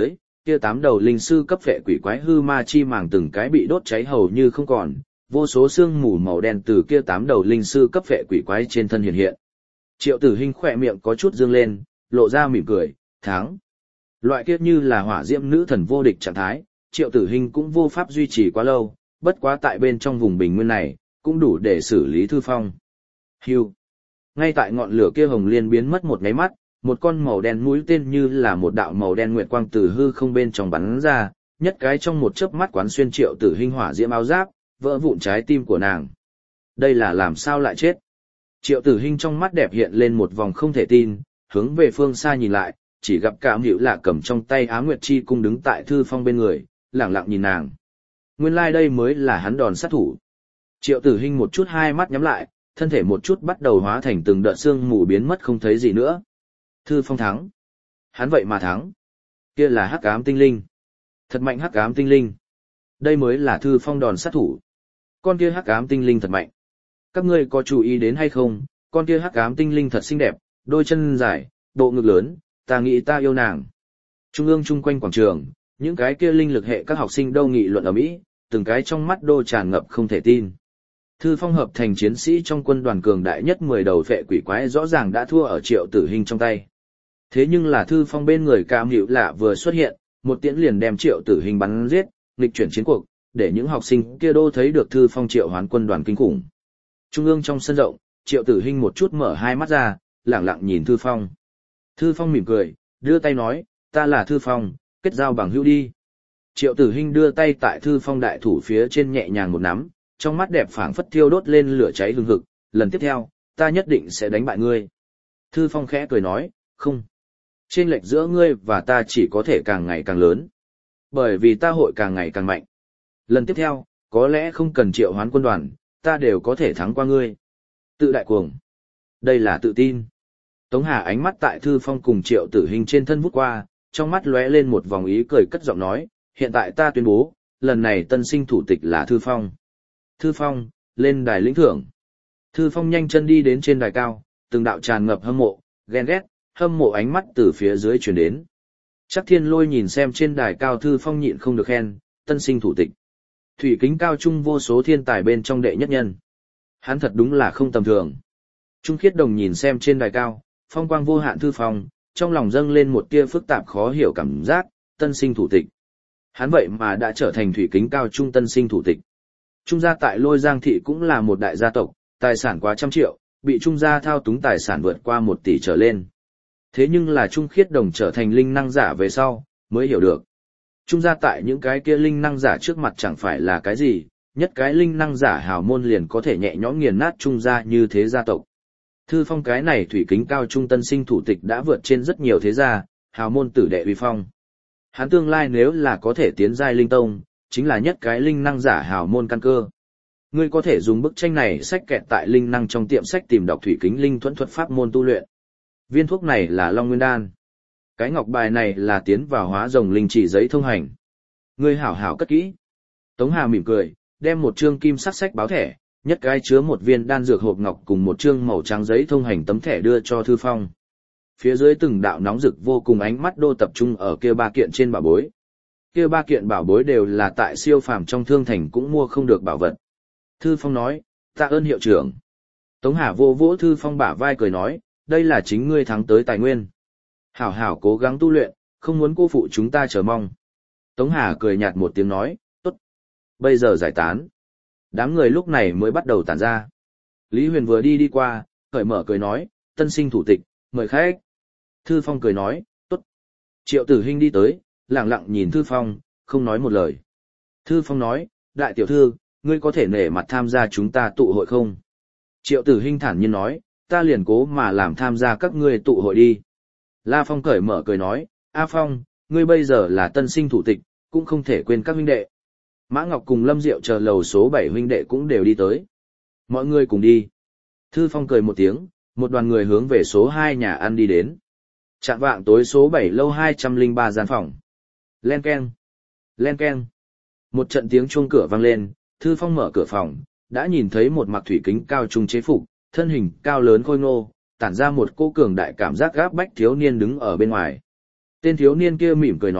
kia tám đầu linh sư cấp phệ quỷ quái hư ma chi màng từng cái bị đốt cháy hầu như không còn, vô số xương mù màu đen từ kia tám đầu linh sư cấp phệ quỷ quái trên thân hiện hiện. Triệu Tử Hinh khỏe miệng có chút dương lên, lộ ra mỉm cười, thắng. Loại kia như là hỏa diễm nữ thần vô địch trạng thái, Triệu Tử Hinh cũng vô pháp duy trì quá lâu, bất quá tại bên trong vùng bình nguyên này, cũng đủ để xử lý Thư Phong. Hưu. Ngay tại ngọn lửa kia hồng liên biến mất một nháy mắt, một con màu đen mũi tên như là một đạo màu đen nguyệt quang từ hư không bên trong bắn ra, nhất cái trong một chớp mắt quán xuyên Triệu Tử Hinh hỏa diễm áo giáp, vỡ vụn trái tim của nàng. Đây là làm sao lại chết? Triệu Tử Hinh trong mắt đẹp hiện lên một vòng không thể tin, hướng về phương xa nhìn lại, chỉ gặp Cảm Hữu Lạ cầm trong tay Á Nguyệt Chi cung đứng tại Thư Phong bên người, lẳng lặng nhìn nàng. Nguyên lai like đây mới là hắn đòn sát thủ. Triệu Tử Hinh một chút hai mắt nhắm lại, thân thể một chút bắt đầu hóa thành từng đợt sương mù biến mất không thấy gì nữa. Thư Phong thắng. Hắn vậy mà thắng. Kia là Hắc Ám tinh linh. Thật mạnh Hắc Ám tinh linh. Đây mới là Thư Phong đòn sát thủ. Con kia Hắc Ám tinh linh thật mạnh. Các ngươi có chú ý đến hay không, con kia Hắc Ám tinh linh thật xinh đẹp, đôi chân dài, bộ ngực lớn, ta nghĩ ta yêu nàng. Trung ương chung quanh quảng trường, những cái kia linh lực hệ các học sinh đâu nghị luận ở Mỹ, từng cái trong mắt đô tràn ngập không thể tin. Thư Phong hợp thành chiến sĩ trong quân đoàn cường đại nhất mười đầu phệ quỷ quái rõ ràng đã thua ở Triệu Tử Hinh trong tay. Thế nhưng là Thư Phong bên người Cảm Hữu Lạ vừa xuất hiện, một tiễn liền đem Triệu Tử Hinh bắn giết, nghịch chuyển chiến cuộc, để những học sinh kia đô thấy được Thư Phong triệu hoán quân đoàn kinh khủng. Trung ương trong sân rộng, Triệu Tử Hinh một chút mở hai mắt ra, lẳng lặng nhìn Thư Phong. Thư Phong mỉm cười, đưa tay nói, ta là Thư Phong, kết giao bằng hữu đi. Triệu Tử Hinh đưa tay tại Thư Phong đại thủ phía trên nhẹ nhàng một nắm, trong mắt đẹp phảng phất thiêu đốt lên lửa cháy hừng hực, lần tiếp theo, ta nhất định sẽ đánh bại ngươi. Thư Phong khẽ cười nói, không. Chênh lệch giữa ngươi và ta chỉ có thể càng ngày càng lớn. Bởi vì ta hội càng ngày càng mạnh. Lần tiếp theo, có lẽ không cần triệu hoán quân đoàn, ta đều có thể thắng qua ngươi. Tự đại cuồng. Đây là tự tin. Tống Hà ánh mắt tại Thư Phong cùng Triệu Tử Hinh trên thân vút qua, trong mắt lóe lên một vòng ý cười cất giọng nói, hiện tại ta tuyên bố, lần này tân sinh thủ tịch là Thư Phong. Thư Phong, lên đài lĩnh thưởng. Thư Phong nhanh chân đi đến trên đài cao, từng đạo tràn ngập hâm mộ, ghen ghét, hâm mộ ánh mắt từ phía dưới truyền đến. Chắc Thiên Lôi nhìn xem trên đài cao Thư Phong nhịn không được khen, tân sinh thủ tịch. Thủy kính cao trung vô số thiên tài bên trong đệ nhất nhân. Hắn thật đúng là không tầm thường. Trung Khiết Đồng nhìn xem trên đài cao, phong quang vô hạn Thư Phong, trong lòng dâng lên một tia phức tạp khó hiểu cảm giác, tân sinh thủ tịch. Hắn vậy mà đã trở thành thủy kính cao trung tân sinh thủ tịch. Trung gia tại Lôi Giang thị cũng là một đại gia tộc, tài sản quá trăm triệu, bị Trung gia thao túng tài sản vượt qua một tỷ trở lên. Thế nhưng là Trung Khiết Đồng trở thành linh năng giả về sau, mới hiểu được. Trung gia tại những cái kia linh năng giả trước mặt chẳng phải là cái gì, nhất cái linh năng giả hào môn liền có thể nhẹ nhõm nghiền nát Trung gia như thế gia tộc. Thư Phong cái này thủy kính cao trung tân sinh thủ tịch đã vượt trên rất nhiều thế gia, hào môn tử đệ uy phong. Hắn tương lai nếu là có thể tiến giai linh tông, chính là nhất cái linh năng giả hào môn căn cơ. Ngươi có thể dùng bức tranh này sách kẹt tại linh năng trong tiệm sách tìm đọc thủy kính linh thuẫn thuật pháp môn tu luyện. Viên thuốc này là Long Nguyên Đan. Cái ngọc bài này là tiến vào hóa rồng linh chỉ giấy thông hành. Ngươi hảo hảo cất kỹ. Tống Hà mỉm cười, đem một trương kim sắc sách báo thẻ, nhất cái chứa một viên đan dược hộp ngọc cùng một trương màu trắng giấy thông hành tấm thẻ đưa cho Thư Phong. Phía dưới từng đạo nóng rực vô cùng ánh mắt đô tập trung ở kia ba kiện trên bảo bối. Kia ba kiện bảo bối đều là tại siêu phàm trong thương thành cũng mua không được bảo vật. Thư Phong nói, tạ ơn hiệu trưởng. Tống Hà vô vỗ Thư Phong bả vai cười nói, đây là chính ngươi thắng tới tài nguyên. Hảo hảo cố gắng tu luyện, không muốn cô phụ chúng ta chờ mong. Tống Hà cười nhạt một tiếng nói, tốt. Bây giờ giải tán. Đám người lúc này mới bắt đầu tản ra. Lý Huyền vừa đi đi qua, cởi mở cười nói, tân sinh thủ tịch, mời khách. Thư Phong cười nói, tốt. Triệu Tử Hinh đi tới, lặng lặng nhìn Thư Phong, không nói một lời. Thư Phong nói, đại tiểu thư, ngươi có thể nể mặt tham gia chúng ta tụ hội không? Triệu Tử Hinh thản nhiên nói, ta liền cố mà làm tham gia các ngươi tụ hội đi. La Phong cởi mở cười nói, A Phong, ngươi bây giờ là tân sinh thủ tịch, cũng không thể quên các huynh đệ. Mã Ngọc cùng Lâm Diệu chờ lầu số bảy huynh đệ cũng đều đi tới. Mọi người cùng đi. Thư Phong cười một tiếng, một đoàn người hướng về số hai nhà ăn đi đến. Chạng vạng tối số bảy lâu hai trăm lẻ ba gian phòng. Len keng. Len keng. Một trận tiếng chuông cửa vang lên, Thư Phong mở cửa phòng, đã nhìn thấy một mặc thủy kính cao trung chế phục, thân hình cao lớn khôi ngô, tản ra một cô cường đại cảm giác gáp bách thiếu niên đứng ở bên ngoài. Tên thiếu niên kia mỉm cười nói,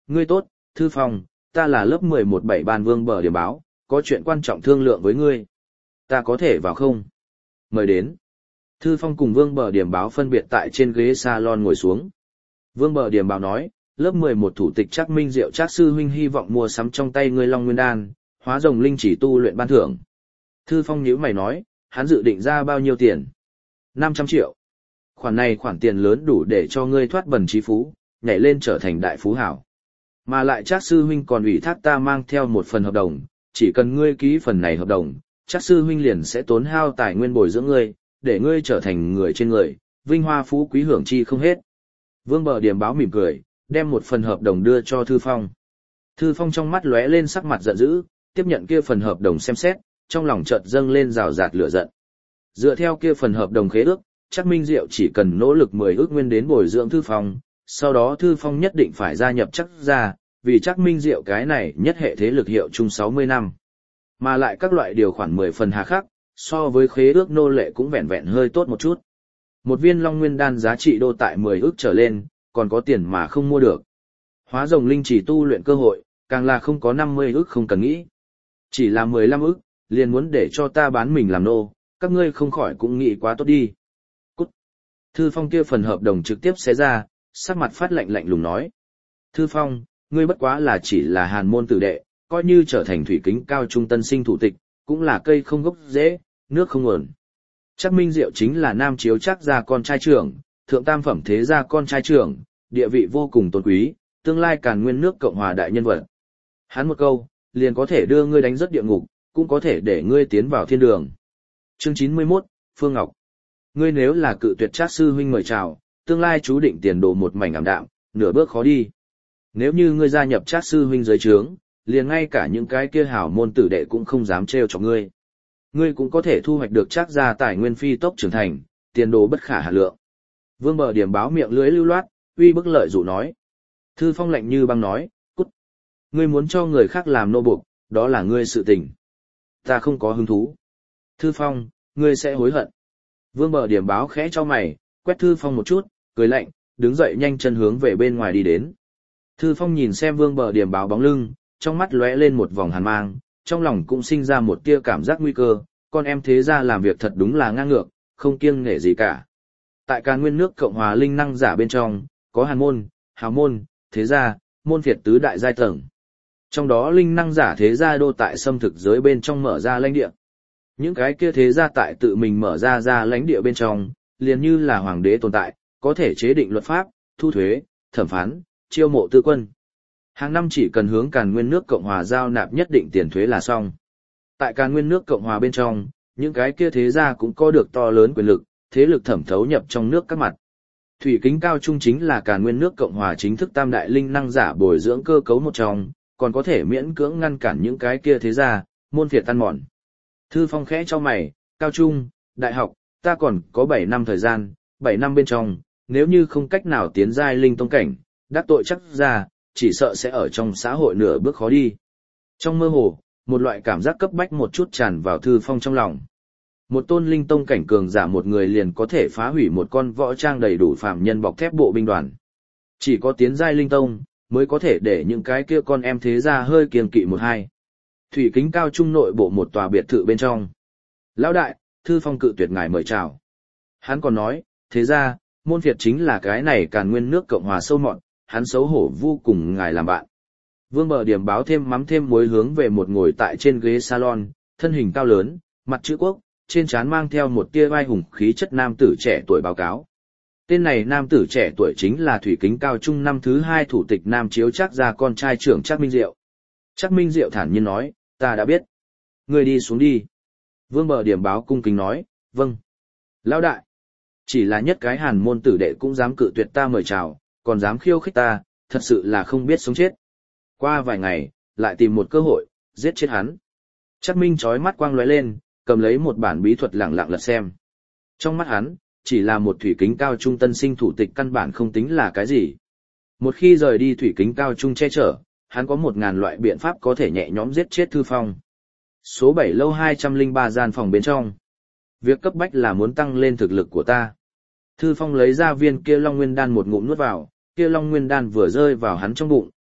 Ngươi tốt, Thư Phong, ta là lớp mười một bảy ban Vương Bờ Điểm Báo, có chuyện quan trọng thương lượng với ngươi. Ta có thể vào không? Mời đến. Thư Phong cùng Vương Bờ Điểm Báo phân biệt tại trên ghế salon ngồi xuống. Vương Bờ Điểm Báo nói, lớp mười một thủ tịch Trác Minh Diệu Trác sư huynh hy vọng mua sắm trong tay ngươi Long Nguyên Đan, hóa rồng linh chỉ tu luyện ban thưởng. Thư Phong nhíu mày nói, hắn dự định ra bao nhiêu tiền? năm trăm triệu. Khoản này khoản tiền lớn đủ để cho ngươi thoát bần trí phú, nhảy lên trở thành đại phú hảo. Mà lại Trác sư huynh còn ủy thác ta mang theo một phần hợp đồng, chỉ cần ngươi ký phần này hợp đồng, Trác sư huynh liền sẽ tốn hao tài nguyên bồi dưỡng ngươi, để ngươi trở thành người trên người, vinh hoa phú quý hưởng chi không hết. Vương Bờ Điểm Báo mỉm cười, đem một phần hợp đồng đưa cho Thư Phong. Thư Phong trong mắt lóe lên sắc mặt giận dữ, tiếp nhận kia phần hợp đồng xem xét, trong lòng chợt dâng lên rào rạt lửa giận. Dựa theo kia phần hợp đồng khế ước, Trác Minh Diệu chỉ cần nỗ lực mười ước nguyên đến bồi dưỡng Thư Phong, sau đó Thư Phong nhất định phải gia nhập Trác gia, vì Trác Minh Diệu cái này nhất hệ thế lực hiệu chung sáu mươi năm. Mà lại các loại điều khoản mười phần hà khắc, so với khế ước nô lệ cũng vẹn vẹn hơi tốt một chút. Một viên Long Nguyên Đan giá trị đô tại mười ước trở lên, còn có tiền mà không mua được. Hóa rồng linh chỉ tu luyện cơ hội, càng là không có năm mươi ước không cần nghĩ. Chỉ là mười lăm ước, liền muốn để cho ta bán mình làm nô, các ngươi không khỏi cũng nghĩ quá tốt đi. Cút. Thư Phong kia phần hợp đồng trực tiếp xé ra, sắc mặt phát lạnh lạnh lùng nói. Thư Phong, ngươi bất quá là chỉ là hàn môn tử đệ, coi như trở thành thủy kính cao trung tân sinh thủ tịch, cũng là cây không gốc rễ, nước không nguồn. Trác Minh Diệu chính là nam chiếu Trác gia con trai trưởng, thượng tam phẩm thế gia con trai trưởng, địa vị vô cùng tôn quý, tương lai càn nguyên nước Cộng hòa đại nhân vật. Hắn một câu, liền có thể đưa ngươi đánh rất địa ngục, cũng có thể để ngươi tiến vào thiên đường. Chương chín mươi mốt, Phương Ngọc. Ngươi nếu là cự tuyệt Trác sư huynh mời chào, tương lai chú định tiền đồ một mảnh ảm đạm, nửa bước khó đi. Nếu như ngươi gia nhập Trác sư huynh dưới trướng, liền ngay cả những cái kia hảo môn tử đệ cũng không dám trêu chọc ngươi. Ngươi cũng có thể thu hoạch được Trác gia tài nguyên phi tốc trưởng thành, tiền đồ bất khả hạn lượng. Vương Bờ Điểm Báo miệng lưỡi lưu loát, uy bức lợi dụ nói. Thư Phong lạnh như băng nói, cút. Ngươi muốn cho người khác làm nô buộc, đó là ngươi sự tình. Ta không có hứng thú. Thư Phong, ngươi sẽ hối hận. Vương Bờ Điểm Báo khẽ cho mày, quét Thư Phong một chút, cười lạnh, đứng dậy nhanh chân hướng về bên ngoài đi đến. Thư Phong nhìn xem Vương Bờ Điểm Báo bóng lưng, trong mắt lóe lên một vòng hàn mang, trong lòng cũng sinh ra một tia cảm giác nguy cơ, con em thế gia làm việc thật đúng là ngang ngược, không kiêng nể gì cả. Tại Càn Nguyên nước Cộng hòa linh năng giả bên trong, có hàn môn, hào môn, thế gia, môn phiệt tứ đại giai tầng. Trong đó linh năng giả thế gia đô tại xâm thực giới bên trong mở ra lãnh địa. Những cái kia thế gia tại tự mình mở ra ra lãnh địa bên trong, liền như là hoàng đế tồn tại, có thể chế định luật pháp, thu thuế, thẩm phán, chiêu mộ tư quân. Hàng năm chỉ cần hướng Càn Nguyên nước Cộng hòa giao nạp nhất định tiền thuế là xong. Tại Càn Nguyên nước Cộng hòa bên trong, những cái kia thế gia cũng có được to lớn quyền lực, thế lực thẩm thấu nhập trong nước các mặt. Thủy kính cao trung chính là Càn Nguyên nước Cộng hòa chính thức tam đại linh năng giả bồi dưỡng cơ cấu một trong, còn có thể miễn cưỡng ngăn cản những cái kia thế gia, môn phiệt tan mòn. Thư Phong khẽ cho mày, cao trung, đại học, ta còn có bảy năm thời gian, bảy năm bên trong, nếu như không cách nào tiến giai linh tông cảnh, đắc tội chắc ra, chỉ sợ sẽ ở trong xã hội nửa bước khó đi. Trong mơ hồ, một loại cảm giác cấp bách một chút tràn vào Thư Phong trong lòng. Một tôn linh tông cảnh cường giả một người liền có thể phá hủy một con võ trang đầy đủ phạm nhân bọc thép bộ binh đoàn. Chỉ có tiến giai linh tông, mới có thể để những cái kia con em thế gia hơi kiêng kỵ một hai. Thủy kính cao trung nội bộ một tòa biệt thự bên trong. Lão đại, Thư Phong cự tuyệt ngài mời chào. Hắn còn nói, thế ra, môn phiệt chính là cái này Càn Nguyên nước Cộng hòa sâu mọt, hắn xấu hổ vô cùng ngài làm bạn. Vương Bờ Điểm Báo thêm mắm thêm muối hướng về một ngồi tại trên ghế salon, thân hình cao lớn, mặt chữ quốc, trên trán mang theo một tia vai hùng khí chất nam tử trẻ tuổi báo cáo. Tên này nam tử trẻ tuổi chính là Thủy kính cao trung năm thứ hai thủ tịch Nam chiếu Trác gia con trai trưởng Trác Minh Diệu. Trác Minh Diệu thản nhiên nói, ta đã biết. Ngươi đi xuống đi. Vương Bờ Điểm Báo cung kính nói, vâng. Lão đại, chỉ là nhất cái hàn môn tử đệ cũng dám cự tuyệt ta mời chào, còn dám khiêu khích ta, thật sự là không biết sống chết. Qua vài ngày, lại tìm một cơ hội, giết chết hắn. Trác Minh chói mắt quang lóe lên, cầm lấy một bản bí thuật lẳng lặng lật xem. Trong mắt hắn, chỉ là một thủy kính cao trung tân sinh thủ tịch căn bản không tính là cái gì. Một khi rời đi thủy kính cao trung che chở, hắn có một ngàn loại biện pháp có thể nhẹ nhõm giết chết Thư Phong. Số bảy lâu hai trăm lẻ ba gian phòng bên trong. Việc cấp bách là muốn tăng lên thực lực của ta. Thư Phong lấy ra viên kia Long Nguyên Đan một ngụm nuốt vào, kia Long Nguyên Đan vừa rơi vào hắn trong bụng,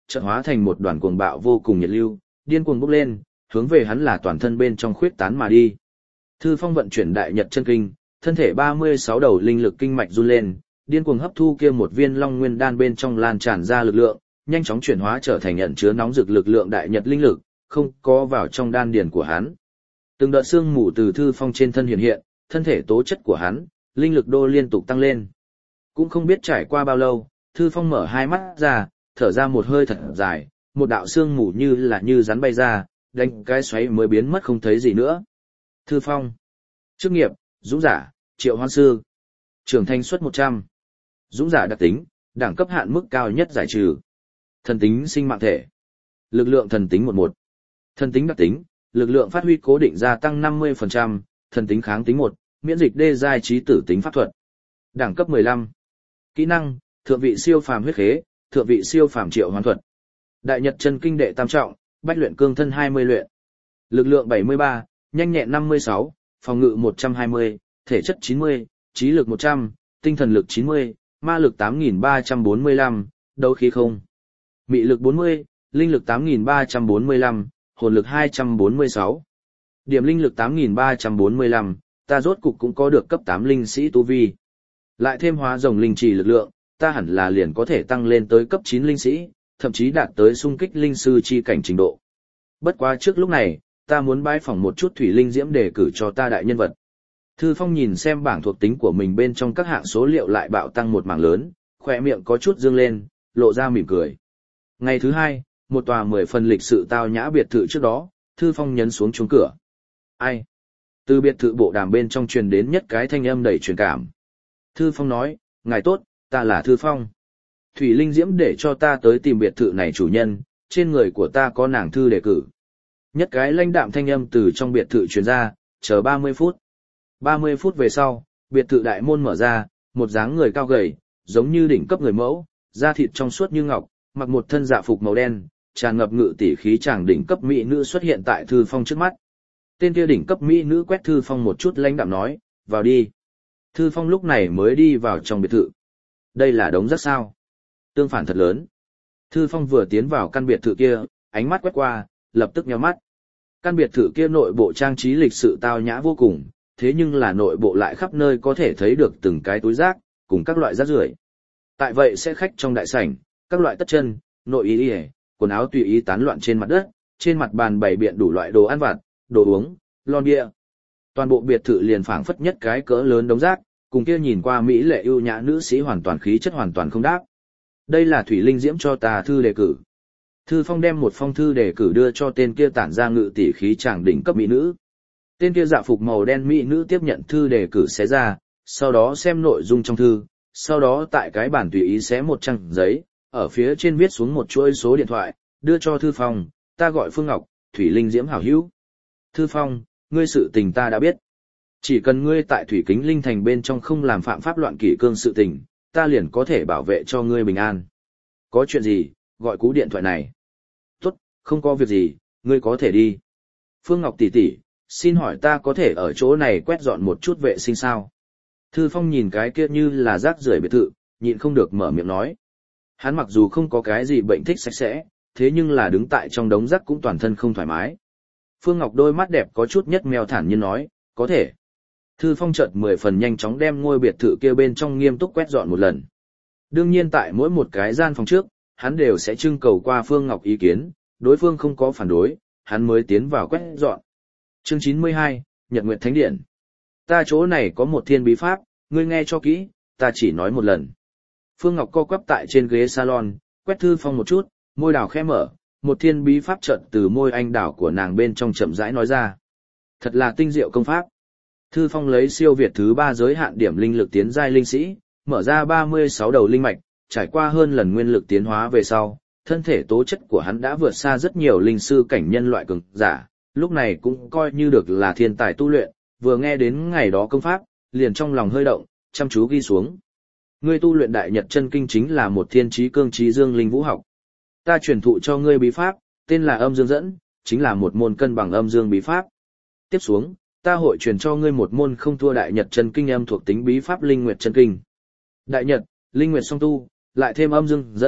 chợt hóa thành một đoàn cuồng bạo vô cùng nhiệt lưu, điên cuồng bốc lên, hướng về hắn là toàn thân bên trong khuyết tán mà đi. Thư Phong vận chuyển đại nhật chân kinh, thân thể ba mươi sáu đầu linh lực kinh mạch run lên, điên cuồng hấp thu kia một viên long nguyên đan bên trong lan tràn ra lực lượng, nhanh chóng chuyển hóa trở thành nhận chứa nóng rực lực lượng đại nhật linh lực, không có vào trong đan điền của hắn. Từng đợt xương mù từ Thư Phong trên thân hiện hiện, thân thể tố chất của hắn, linh lực đô liên tục tăng lên. Cũng không biết trải qua bao lâu, Thư Phong mở hai mắt ra, thở ra một hơi thật dài, một đạo xương mù như là như rắn bay ra, đánh cái xoáy mới biến mất không thấy gì nữa. Thư Phong. Chức nghiệp, dũng giả, triệu hoan sư. Trưởng thành suất một trăm. Dũng giả đặc tính, đẳng cấp hạn mức cao nhất giải trừ. Thần tính sinh mạng thể. Lực lượng thần tính mười một. Thần tính đặc tính, lực lượng phát huy cố định gia tăng năm mươi phần trăm, thần tính kháng tính một, miễn dịch đê giai trí tử tính pháp thuật. Đẳng cấp mười lăm. Kỹ năng, thượng vị siêu phàm huyết khế, thượng vị siêu phàm triệu hoán thuật. Đại nhật chân kinh đệ tam trọng, bách luyện cương thân hai mươi luyện. Lực lượng bảy mươi ba, nhanh nhẹn năm mươi sáu, phòng ngự một trăm hai mươi, thể chất chín mươi, trí lực một trăm, tinh thần lực chín mươi, ma lực tám nghìn ba trăm bốn mươi lăm, đấu khí không. Mị lực bốn mươi, linh lực tám nghìn ba trăm bốn mươi lăm, hồn lực hai trăm bốn mươi sáu. Điểm linh lực tám nghìn ba trăm bốn mươi lăm, ta rốt cục cũng có được cấp tám linh sĩ tu vi. Lại thêm hóa rồng linh trì lực lượng, ta hẳn là liền có thể tăng lên tới cấp chín linh sĩ, thậm chí đạt tới xung kích linh sư chi cảnh trình độ. Bất quá trước lúc này, ta muốn bái phỏng một chút thủy linh diễm để cử cho ta đại nhân vật. Thư Phong nhìn xem bảng thuộc tính của mình bên trong các hạng số liệu lại bạo tăng một mảng lớn, khỏe miệng có chút dương lên, lộ ra mỉm cười. Ngày thứ hai, một tòa mười phần lịch sự tao nhã biệt thự trước đó, Thư Phong nhấn xuống chuông cửa. Ai? Từ biệt thự bộ đàm bên trong truyền đến nhất cái thanh âm đầy truyền cảm. Thư Phong nói, ngài tốt, ta là Thư Phong. Thủy Linh Diễm để cho ta tới tìm biệt thự này chủ nhân, trên người của ta có nàng thư đề cử. Nhất cái lãnh đạm thanh âm từ trong biệt thự truyền ra, chờ ba mươi phút. ba mươi phút về sau, biệt thự đại môn mở ra, một dáng người cao gầy, giống như đỉnh cấp người mẫu, da thịt trong suốt như ngọc, mặc một thân dạ phục màu đen, tràn ngập ngự tỷ khí chàng đỉnh cấp mỹ nữ xuất hiện tại Thư Phong trước mắt. Tên kia đỉnh cấp mỹ nữ quét Thư Phong một chút lãnh đạm nói, vào đi. Thư Phong lúc này mới đi vào trong biệt thự. Đây là đống rác sao? Tương phản thật lớn. Thư Phong vừa tiến vào căn biệt thự kia, ánh mắt quét qua, lập tức nhíu mắt. Căn biệt thự kia nội bộ trang trí lịch sự tao nhã vô cùng, thế nhưng là nội bộ lại khắp nơi có thể thấy được từng cái túi rác, cùng các loại rác rưởi. Tại vậy sẽ khách trong đại sảnh, các loại tất chân, nội y, quần áo tùy ý tán loạn trên mặt đất, trên mặt bàn bày biện đủ loại đồ ăn vặt, đồ uống, lon bia. Toàn bộ biệt thự liền phảng phất nhất cái cỡ lớn đống rác, cùng kia nhìn qua mỹ lệ ưu nhã nữ sĩ hoàn toàn khí chất hoàn toàn không đáp. Đây là Thủy Linh Diễm cho ta thư đề cử. Thư Phong đem một phong thư đề cử đưa cho tên kia tản ra ngự tỷ khí chàng đỉnh cấp mỹ nữ. Tên kia dạ phục màu đen mỹ nữ tiếp nhận thư đề cử xé ra, sau đó xem nội dung trong thư, sau đó tại cái bản tùy ý xé một trang giấy, ở phía trên viết xuống một chuỗi số điện thoại, đưa cho Thư Phong, ta gọi Phương Ngọc, Thủy Linh Diễm hảo hữu. Thư Phong, ngươi sự tình ta đã biết. Chỉ cần ngươi tại Thủy Kính Linh Thành bên trong không làm phạm pháp loạn kỷ cương sự tình, ta liền có thể bảo vệ cho ngươi bình an. Có chuyện gì, gọi cú điện thoại này. Tốt, không có việc gì, ngươi có thể đi. Phương Ngọc tỷ tỷ, xin hỏi ta có thể ở chỗ này quét dọn một chút vệ sinh sao? Thư Phong nhìn cái kia như là rác rưởi biệt thự, nhịn không được mở miệng nói. Hắn mặc dù không có cái gì bệnh thích sạch sẽ, thế nhưng là đứng tại trong đống rác cũng toàn thân không thoải mái. Phương Ngọc đôi mắt đẹp có chút nhất mèo thản nhiên nói, có thể. Thư Phong chợt mười phần nhanh chóng đem ngôi biệt thự kia bên trong nghiêm túc quét dọn một lần. Đương nhiên tại mỗi một cái gian phòng trước, hắn đều sẽ trưng cầu qua Phương Ngọc ý kiến, đối phương không có phản đối, hắn mới tiến vào quét dọn. Chương chín mươi hai, Nhật Nguyệt Thánh Điện. Ta chỗ này có một thiên bí pháp, ngươi nghe cho kỹ, ta chỉ nói một lần. Phương Ngọc co quắp tại trên ghế salon, quét Thư Phong một chút, môi đào khẽ mở, một thiên bí pháp chợt từ môi anh đào của nàng bên trong chậm rãi nói ra. Thật là tinh diệu công pháp. Thư Phong lấy siêu việt thứ ba giới hạn điểm linh lực tiến giai linh sĩ, mở ra ba mươi sáu đầu linh mạch, trải qua hơn lần nguyên lực tiến hóa về sau, thân thể tố chất của hắn đã vượt xa rất nhiều linh sư cảnh nhân loại cường giả, lúc này cũng coi như được là thiên tài tu luyện, vừa nghe đến ngày đó công pháp, liền trong lòng hơi động, chăm chú ghi xuống. Ngươi tu luyện Đại Nhật Chân Kinh chính là một thiên trí cương trí dương linh vũ học. Ta truyền thụ cho ngươi bí pháp, tên là Âm Dương Dẫn, chính là một môn cân bằng âm dương bí pháp. Tiếp xuống, ta hội truyền cho ngươi một môn không thua Đại Nhật Chân Kinh âm thuộc tính bí pháp Linh Nguyệt Chân Kinh. Đại Nhật, Linh Nguyệt song tu, lại thêm Âm Dương Dẫn,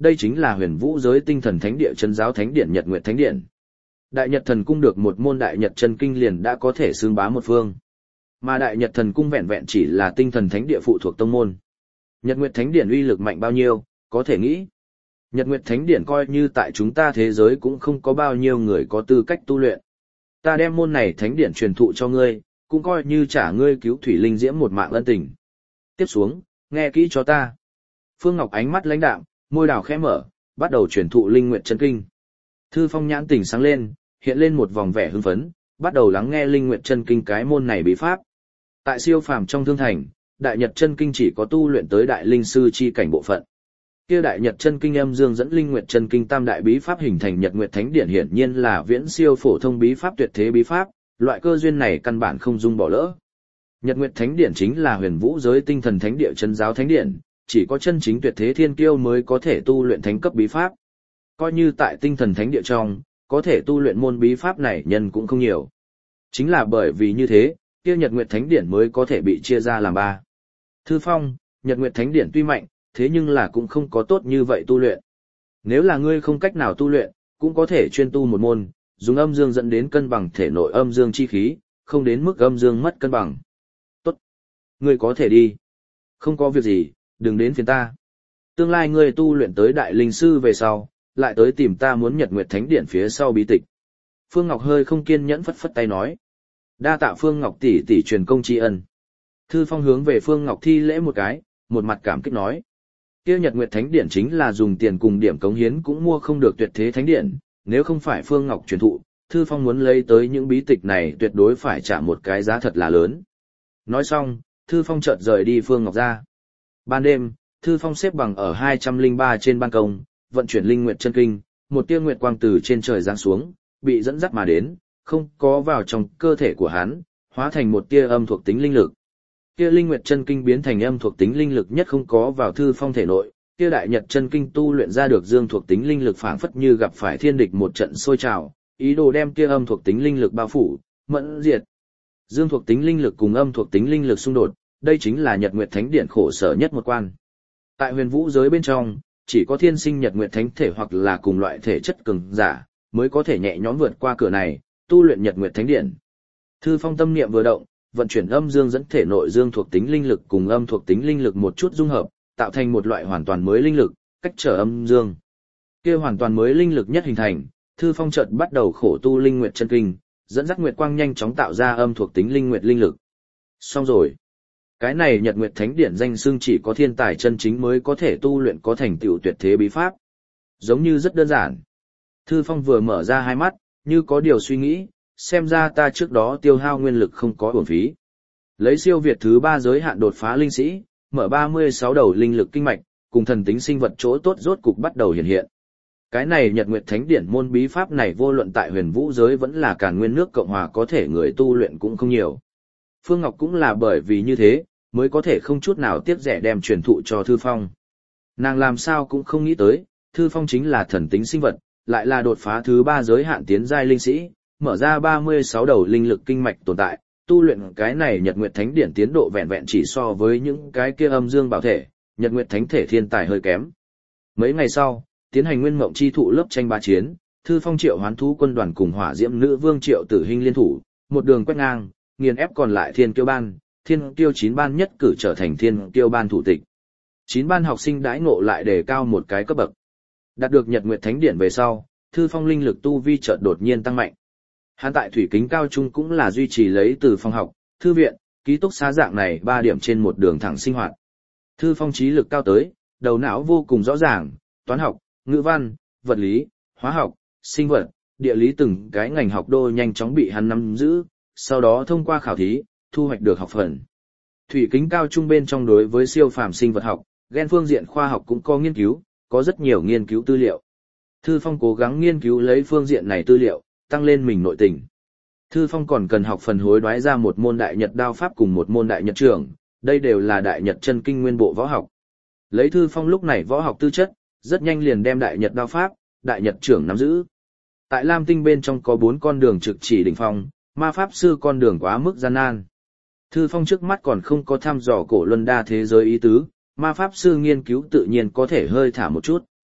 đây chính là huyền vũ giới tinh thần thánh địa chân giáo thánh điện Nhật Nguyệt Thánh Điện. Đại Nhật Thần Cung được một môn Đại Nhật chân kinh liền đã có thể xưng bá một phương. Mà Đại Nhật Thần Cung vẹn vẹn chỉ là tinh thần thánh địa phụ thuộc tông môn. Nhật Nguyệt Thánh Điện uy lực mạnh bao nhiêu, có thể nghĩ. Nhật Nguyệt Thánh Điện coi như tại chúng ta thế giới cũng không có bao nhiêu người có tư cách tu luyện. Ta đem môn này thánh điện truyền thụ cho ngươi, cũng coi như trả ngươi cứu Thủy Linh Diễm một mạng ân tình. Tiếp xuống, nghe kỹ cho ta. Phương Ngọc ánh mắt lãnh đạm, môi đào khẽ mở, bắt đầu truyền thụ Linh Nguyệt chân kinh. Thư Phong nhãn tỉnh sáng lên, hiện lên một vòng vẻ hưng phấn, bắt đầu lắng nghe Linh Nguyệt chân kinh cái môn này bí pháp. Tại siêu phàm trong thương thành, Đại Nhật chân kinh chỉ có tu luyện tới đại linh sư chi cảnh bộ phận. Kia Đại Nhật chân kinh âm dương dẫn Linh Nguyệt chân kinh tam đại bí pháp hình thành Nhật Nguyệt Thánh Điện hiển nhiên là viễn siêu phổ thông bí pháp tuyệt thế bí pháp, loại cơ duyên này căn bản không dung bỏ lỡ. Nhật Nguyệt Thánh Điện chính là huyền vũ giới tinh thần thánh địa chân giáo thánh điện, chỉ có chân chính tuyệt thế thiên kiêu mới có thể tu luyện thánh cấp bí pháp. Coi như tại tinh thần thánh địa trong, có thể tu luyện môn bí pháp này nhân cũng không nhiều. Chính là bởi vì như thế, kia Nhật Nguyệt Thánh Điện mới có thể bị chia ra làm ba. Thư Phong, Nhật Nguyệt Thánh Điện tuy mạnh, thế nhưng là cũng không có tốt như vậy tu luyện. Nếu là ngươi không cách nào tu luyện, cũng có thể chuyên tu một môn, dùng âm dương dẫn đến cân bằng thể nội âm dương chi khí, không đến mức âm dương mất cân bằng. Tốt. Ngươi có thể đi. Không có việc gì, đừng đến phiền ta. Tương lai ngươi tu luyện tới đại linh sư về sau, lại tới tìm ta muốn Nhật Nguyệt Thánh Điện phía sau bí tịch. Phương Ngọc hơi không kiên nhẫn phất phất tay nói. Đa tạ Phương Ngọc tỷ tỷ truyền công tri ân. Thư Phong hướng về Phương Ngọc thi lễ một cái, một mặt cảm kích nói. Kia Nhật Nguyệt Thánh Điện chính là dùng tiền cùng điểm cống hiến cũng mua không được tuyệt thế thánh điện, nếu không phải Phương Ngọc truyền thụ, Thư Phong muốn lấy tới những bí tịch này tuyệt đối phải trả một cái giá thật là lớn. Nói xong, Thư Phong chợt rời đi Phương Ngọc ra. Ban đêm, Thư Phong xếp bằng ở hai trăm lẻ ba trên ban công, vận chuyển Linh Nguyệt chân kinh, một tia nguyệt quang từ trên trời giáng xuống, bị dẫn dắt mà đến, không có vào trong cơ thể của hắn, hóa thành một tia âm thuộc tính linh lực. Kia Linh Nguyệt chân kinh biến thành âm thuộc tính linh lực nhất không có vào Thư Phong thể nội, kia Đại Nhật chân kinh tu luyện ra được dương thuộc tính linh lực phảng phất như gặp phải thiên địch một trận sôi trào, ý đồ đem kia âm thuộc tính linh lực bao phủ, mẫn diệt. Dương thuộc tính linh lực cùng âm thuộc tính linh lực xung đột, đây chính là Nhật Nguyệt Thánh Điện khổ sở nhất một quan. Tại huyền vũ giới bên trong, chỉ có thiên sinh Nhật Nguyệt Thánh thể hoặc là cùng loại thể chất cường giả, mới có thể nhẹ nhõm vượt qua cửa này, tu luyện Nhật Nguyệt Thánh Điện. Thư Phong tâm niệm vừa động, vận chuyển âm dương dẫn thể nội dương thuộc tính linh lực cùng âm thuộc tính linh lực một chút dung hợp, tạo thành một loại hoàn toàn mới linh lực, cách trở âm dương. Kia hoàn toàn mới linh lực nhất hình thành, Thư Phong chợt bắt đầu khổ tu Linh Nguyệt chân kinh, dẫn dắt nguyệt quang nhanh chóng tạo ra âm thuộc tính linh nguyệt linh lực. Xong rồi. Cái này Nhật Nguyệt Thánh Điện danh xưng chỉ có thiên tài chân chính mới có thể tu luyện có thành tựu tuyệt thế bí pháp. Giống như rất đơn giản. Thư Phong vừa mở ra hai mắt, như có điều suy nghĩ, xem ra ta trước đó tiêu hao nguyên lực không có uổng phí. Lấy siêu việt thứ ba giới hạn đột phá linh sĩ, mở ba mươi sáu đầu linh lực kinh mạch, cùng thần tính sinh vật chỗ tốt rốt cục bắt đầu hiện hiện. Cái này Nhật Nguyệt Thánh Điện môn bí pháp này vô luận tại huyền vũ giới vẫn là Càn Nguyên nước Cộng hòa có thể người tu luyện cũng không nhiều. Phương Ngọc cũng là bởi vì như thế, mới có thể không chút nào tiếc rẻ đem truyền thụ cho Thư Phong. Nàng làm sao cũng không nghĩ tới, Thư Phong chính là thần tính sinh vật, lại là đột phá thứ ba giới hạn tiến giai linh sĩ, mở ra ba mươi sáu đầu linh lực kinh mạch tồn tại, tu luyện cái này Nhật Nguyệt Thánh Điện tiến độ vẹn vẹn chỉ so với những cái kia âm dương bảo thể, Nhật Nguyệt Thánh thể thiên tài hơi kém. Mấy ngày sau, tiến hành Nguyên Mộng chi thụ lớp tranh ba chiến, Thư Phong triệu hoán thú quân đoàn cùng Hỏa Diễm Nữ Vương Triệu Tử Hinh liên thủ, một đường quét ngang, nghiền ép còn lại Thiên Kiêu ban, Thiên Kiêu chín ban nhất cử trở thành Thiên Kiêu ban thủ tịch. Chín ban học sinh đãi ngộ lại đề cao một cái cấp bậc. Đạt được Nhật Nguyệt Thánh Điện về sau, Thư Phong linh lực tu vi chợt đột nhiên tăng mạnh. Hắn tại Thủy Kính Cao Trung cũng là duy trì lấy từ phòng học, thư viện, ký túc xá dạng này ba điểm trên một đường thẳng sinh hoạt. Thư Phong trí lực cao tới, đầu não vô cùng rõ ràng, toán học, ngữ văn, vật lý, hóa học, sinh vật, địa lý từng cái ngành học đô nhanh chóng bị hắn nắm giữ, sau đó thông qua khảo thí, thu hoạch được học phần. Thủy Kính Cao Trung bên trong đối với siêu phàm sinh vật học, gen phương diện khoa học cũng có nghiên cứu, có rất nhiều nghiên cứu tư liệu. Thư Phong cố gắng nghiên cứu lấy phương diện này tư liệu, tăng lên mình nội tình. Thư Phong còn cần học phần hối đoái ra một môn Đại Nhật đao pháp cùng một môn Đại Nhật trưởng, đây đều là Đại Nhật chân kinh nguyên bộ võ học. Lấy Thư Phong lúc này võ học tư chất, rất nhanh liền đem Đại Nhật đao pháp, Đại Nhật trưởng nắm giữ. Tại Lam Tinh bên trong có bốn con đường trực chỉ đỉnh phong, ma pháp sư con đường quá mức gian nan. Thư Phong trước mắt còn không có thăm dò cổ luân đa thế giới ý tứ, ma pháp sư nghiên cứu tự nhiên có thể hơi thả một chút.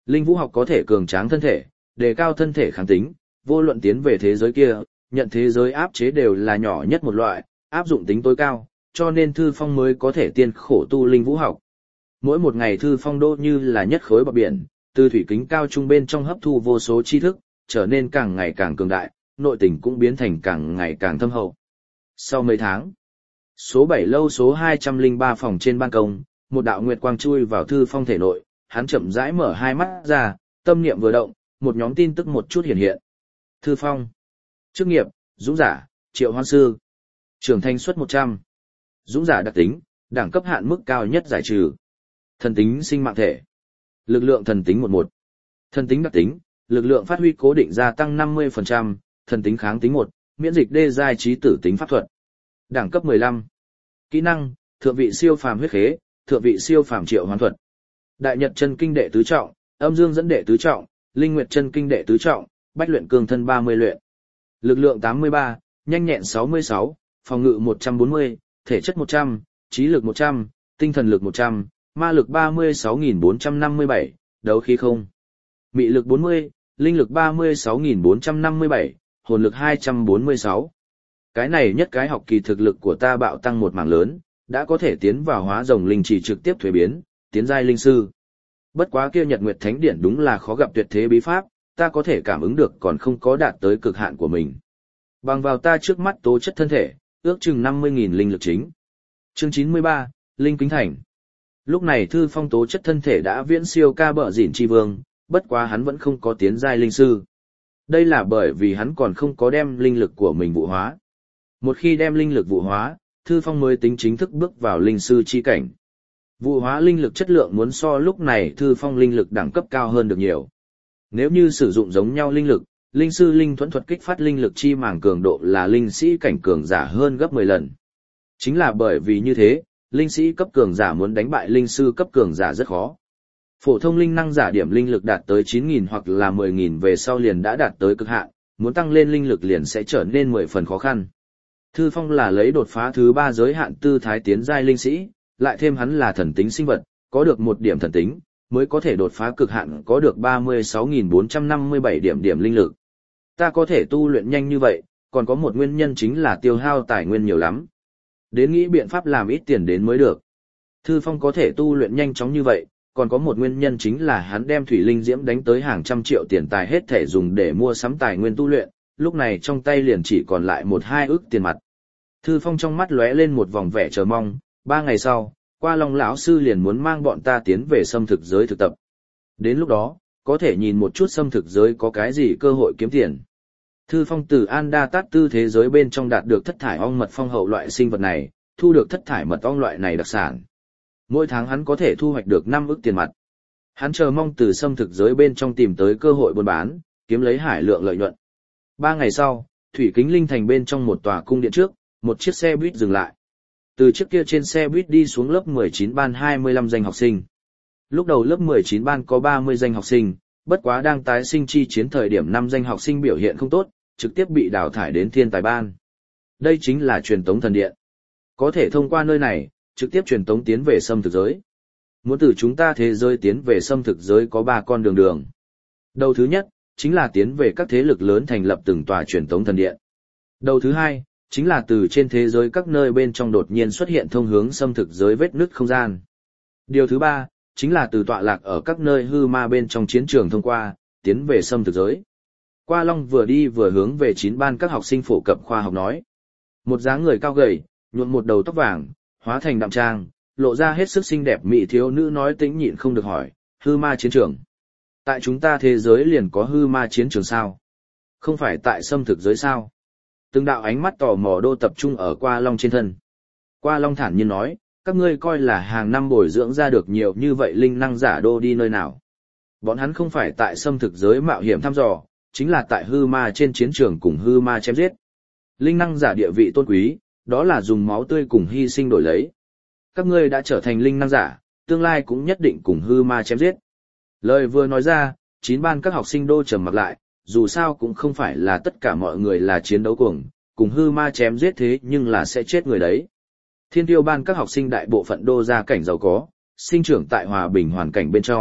Linh vũ học có thể cường tráng thân thể, đề cao thân thể kháng tính, vô luận tiến về thế giới kia, nhận thế giới áp chế đều là nhỏ nhất một loại, áp dụng tính tối cao, cho nên Thư Phong mới có thể tiên khổ tu linh vũ học. Mỗi một ngày Thư Phong đô như là nhất khối bọt biển, từ thủy kính cao trung bên trong hấp thu vô số tri thức, trở nên càng ngày càng cường đại, nội tình cũng biến thành càng ngày càng thâm hậu. Sau mấy tháng, số bảy lâu số hai trăm lẻ ba phòng trên ban công, một đạo nguyệt quang chui vào Thư Phong thể nội, hắn chậm rãi mở hai mắt ra, tâm niệm vừa động, một nhóm tin tức một chút hiện hiện. Thư Phong, chức nghiệp, dũng giả, triệu hoan sư, trưởng thành suất một trăm, dũng giả đặc tính, đẳng cấp hạn mức cao nhất giải trừ, thần tính sinh mạng thể, lực lượng thần tính một một, thần tính đặc tính, lực lượng phát huy cố định gia tăng năm mươi phần trăm, thần tính kháng tính một, miễn dịch đê giai trí tử tính pháp thuật, đẳng cấp mười lăm, kỹ năng, thượng vị siêu phàm huyết khế, thượng vị siêu phàm triệu hoán thuật, đại nhật chân kinh đệ tứ trọng, âm dương dẫn đệ tứ trọng, linh nguyệt chân kinh đệ tứ trọng, bách luyện cương thân ba mươi luyện, lực lượng tám mươi ba, nhanh nhẹn sáu mươi sáu, phòng ngự một trăm bốn mươi, thể chất một trăm, trí lực một trăm, tinh thần lực một trăm, ma lực ba mươi sáu nghìn bốn trăm năm mươi bảy, đấu khí không, mị lực bốn mươi, linh lực ba mươi sáu nghìn bốn trăm năm mươi bảy, hồn lực hai trăm bốn mươi sáu. Cái này nhất cái học kỳ thực lực của ta bạo tăng một mảng lớn, đã có thể tiến vào hóa rồng linh chỉ trực tiếp thuế biến, tiến giai linh sư. Bất quá kia Nhật Nguyệt Thánh Điển đúng là khó gặp tuyệt thế bí pháp, ta có thể cảm ứng được còn không có đạt tới cực hạn của mình. Bằng vào ta trước mắt tố chất thân thể, ước chừng năm mươi nghìn linh lực chính. Chương chín mươi ba, Linh Kính Thành. Lúc này Thư Phong tố chất thân thể đã viễn siêu ca bợ dỉn chi vương, bất quá hắn vẫn không có tiến giai linh sư. Đây là bởi vì hắn còn không có đem linh lực của mình vụ hóa. Một khi đem linh lực vụ hóa, Thư Phong mới tính chính thức bước vào linh sư chi cảnh. Vụ hóa linh lực chất lượng muốn so lúc này Thư Phong linh lực đẳng cấp cao hơn được nhiều. Nếu như sử dụng giống nhau linh lực, linh sư linh thuẫn thuật kích phát linh lực chi màng cường độ là linh sĩ cảnh cường giả hơn gấp mười lần. Chính là bởi vì như thế, linh sĩ cấp cường giả muốn đánh bại linh sư cấp cường giả rất khó. Phổ thông linh năng giả điểm linh lực đạt tới chín nghìn hoặc là mười nghìn về sau liền đã đạt tới cực hạn, muốn tăng lên linh lực liền sẽ trở nên mười phần khó khăn. Thư Phong là lấy đột phá thứ ba giới hạn tư thái tiến giai linh sĩ, lại thêm hắn là thần tính sinh vật, có được một điểm thần tính, mới có thể đột phá cực hạn có được ba mươi sáu nghìn bốn trăm năm mươi bảy điểm điểm linh lực. Ta có thể tu luyện nhanh như vậy, còn có một nguyên nhân chính là tiêu hao tài nguyên nhiều lắm. Đến nghĩ biện pháp làm ít tiền đến mới được. Thư Phong có thể tu luyện nhanh chóng như vậy, còn có một nguyên nhân chính là hắn đem thủy linh diễm đánh tới hàng trăm triệu tiền tài hết thể dùng để mua sắm tài nguyên tu luyện, lúc này trong tay liền chỉ còn lại một hai ức tiền mặt. Thư Phong trong mắt lóe lên một vòng vẻ chờ mong, ba ngày sau, Qua Long lão sư liền muốn mang bọn ta tiến về xâm thực giới thực tập. Đến lúc đó, có thể nhìn một chút xâm thực giới có cái gì cơ hội kiếm tiền. Thư Phong từ An Đa Tát Tư thế giới bên trong đạt được thất thải ong mật phong hậu loại sinh vật này, thu được thất thải mật ong loại này đặc sản. Mỗi tháng hắn có thể thu hoạch được năm ức tiền mặt. Hắn chờ mong từ xâm thực giới bên trong tìm tới cơ hội buôn bán, kiếm lấy hải lượng lợi nhuận. Ba ngày sau, Thủy Kính Linh Thành bên trong một tòa cung điện trước, một chiếc xe buýt dừng lại. Từ chiếc kia trên xe buýt đi xuống lớp mười chín ban hai mươi lăm danh học sinh. Lúc đầu lớp mười chín ban có ba mươi danh học sinh, bất quá đang tái sinh chi chiến thời điểm năm danh học sinh biểu hiện không tốt, trực tiếp bị đào thải đến thiên tài ban. Đây chính là truyền tống thần điện. Có thể thông qua nơi này, trực tiếp truyền tống tiến về xâm thực giới. Muốn từ chúng ta thế giới tiến về xâm thực giới có ba con đường đường. Đầu thứ nhất, chính là tiến về các thế lực lớn thành lập từng tòa truyền tống thần điện. Đầu thứ hai, chính là từ trên thế giới các nơi bên trong đột nhiên xuất hiện thông hướng xâm thực giới vết nứt không gian. Điều thứ ba, chính là từ tọa lạc ở các nơi hư ma bên trong chiến trường thông qua, tiến về xâm thực giới. Qua Long vừa đi vừa hướng về chín ban các học sinh phổ cập khoa học nói. Một dáng người cao gầy, nhuộm một đầu tóc vàng, hóa thành đạm trang, lộ ra hết sức xinh đẹp mỹ thiếu nữ nói tĩnh nhịn không được hỏi, hư ma chiến trường. Tại chúng ta thế giới liền có hư ma chiến trường sao? Không phải tại xâm thực giới sao? Từng đạo ánh mắt tò mò đô tập trung ở Qua Long trên thân. Qua Long thản nhiên nói, các ngươi coi là hàng năm bồi dưỡng ra được nhiều như vậy linh năng giả đô đi nơi nào. Bọn hắn không phải tại xâm thực giới mạo hiểm thăm dò, chính là tại hư ma trên chiến trường cùng hư ma chém giết. Linh năng giả địa vị tôn quý, đó là dùng máu tươi cùng hy sinh đổi lấy. Các ngươi đã trở thành linh năng giả, tương lai cũng nhất định cùng hư ma chém giết. Lời vừa nói ra, chín ban các học sinh đô trầm mặc lại, dù sao cũng không phải là tất cả mọi người là chiến đấu cuồng, cùng hư ma chém giết thế nhưng là sẽ chết người đấy. Thiên Tiêu ban các học sinh đại bộ phận đô gia cảnh giàu có, sinh trưởng tại hòa bình hoàn cảnh bên trong,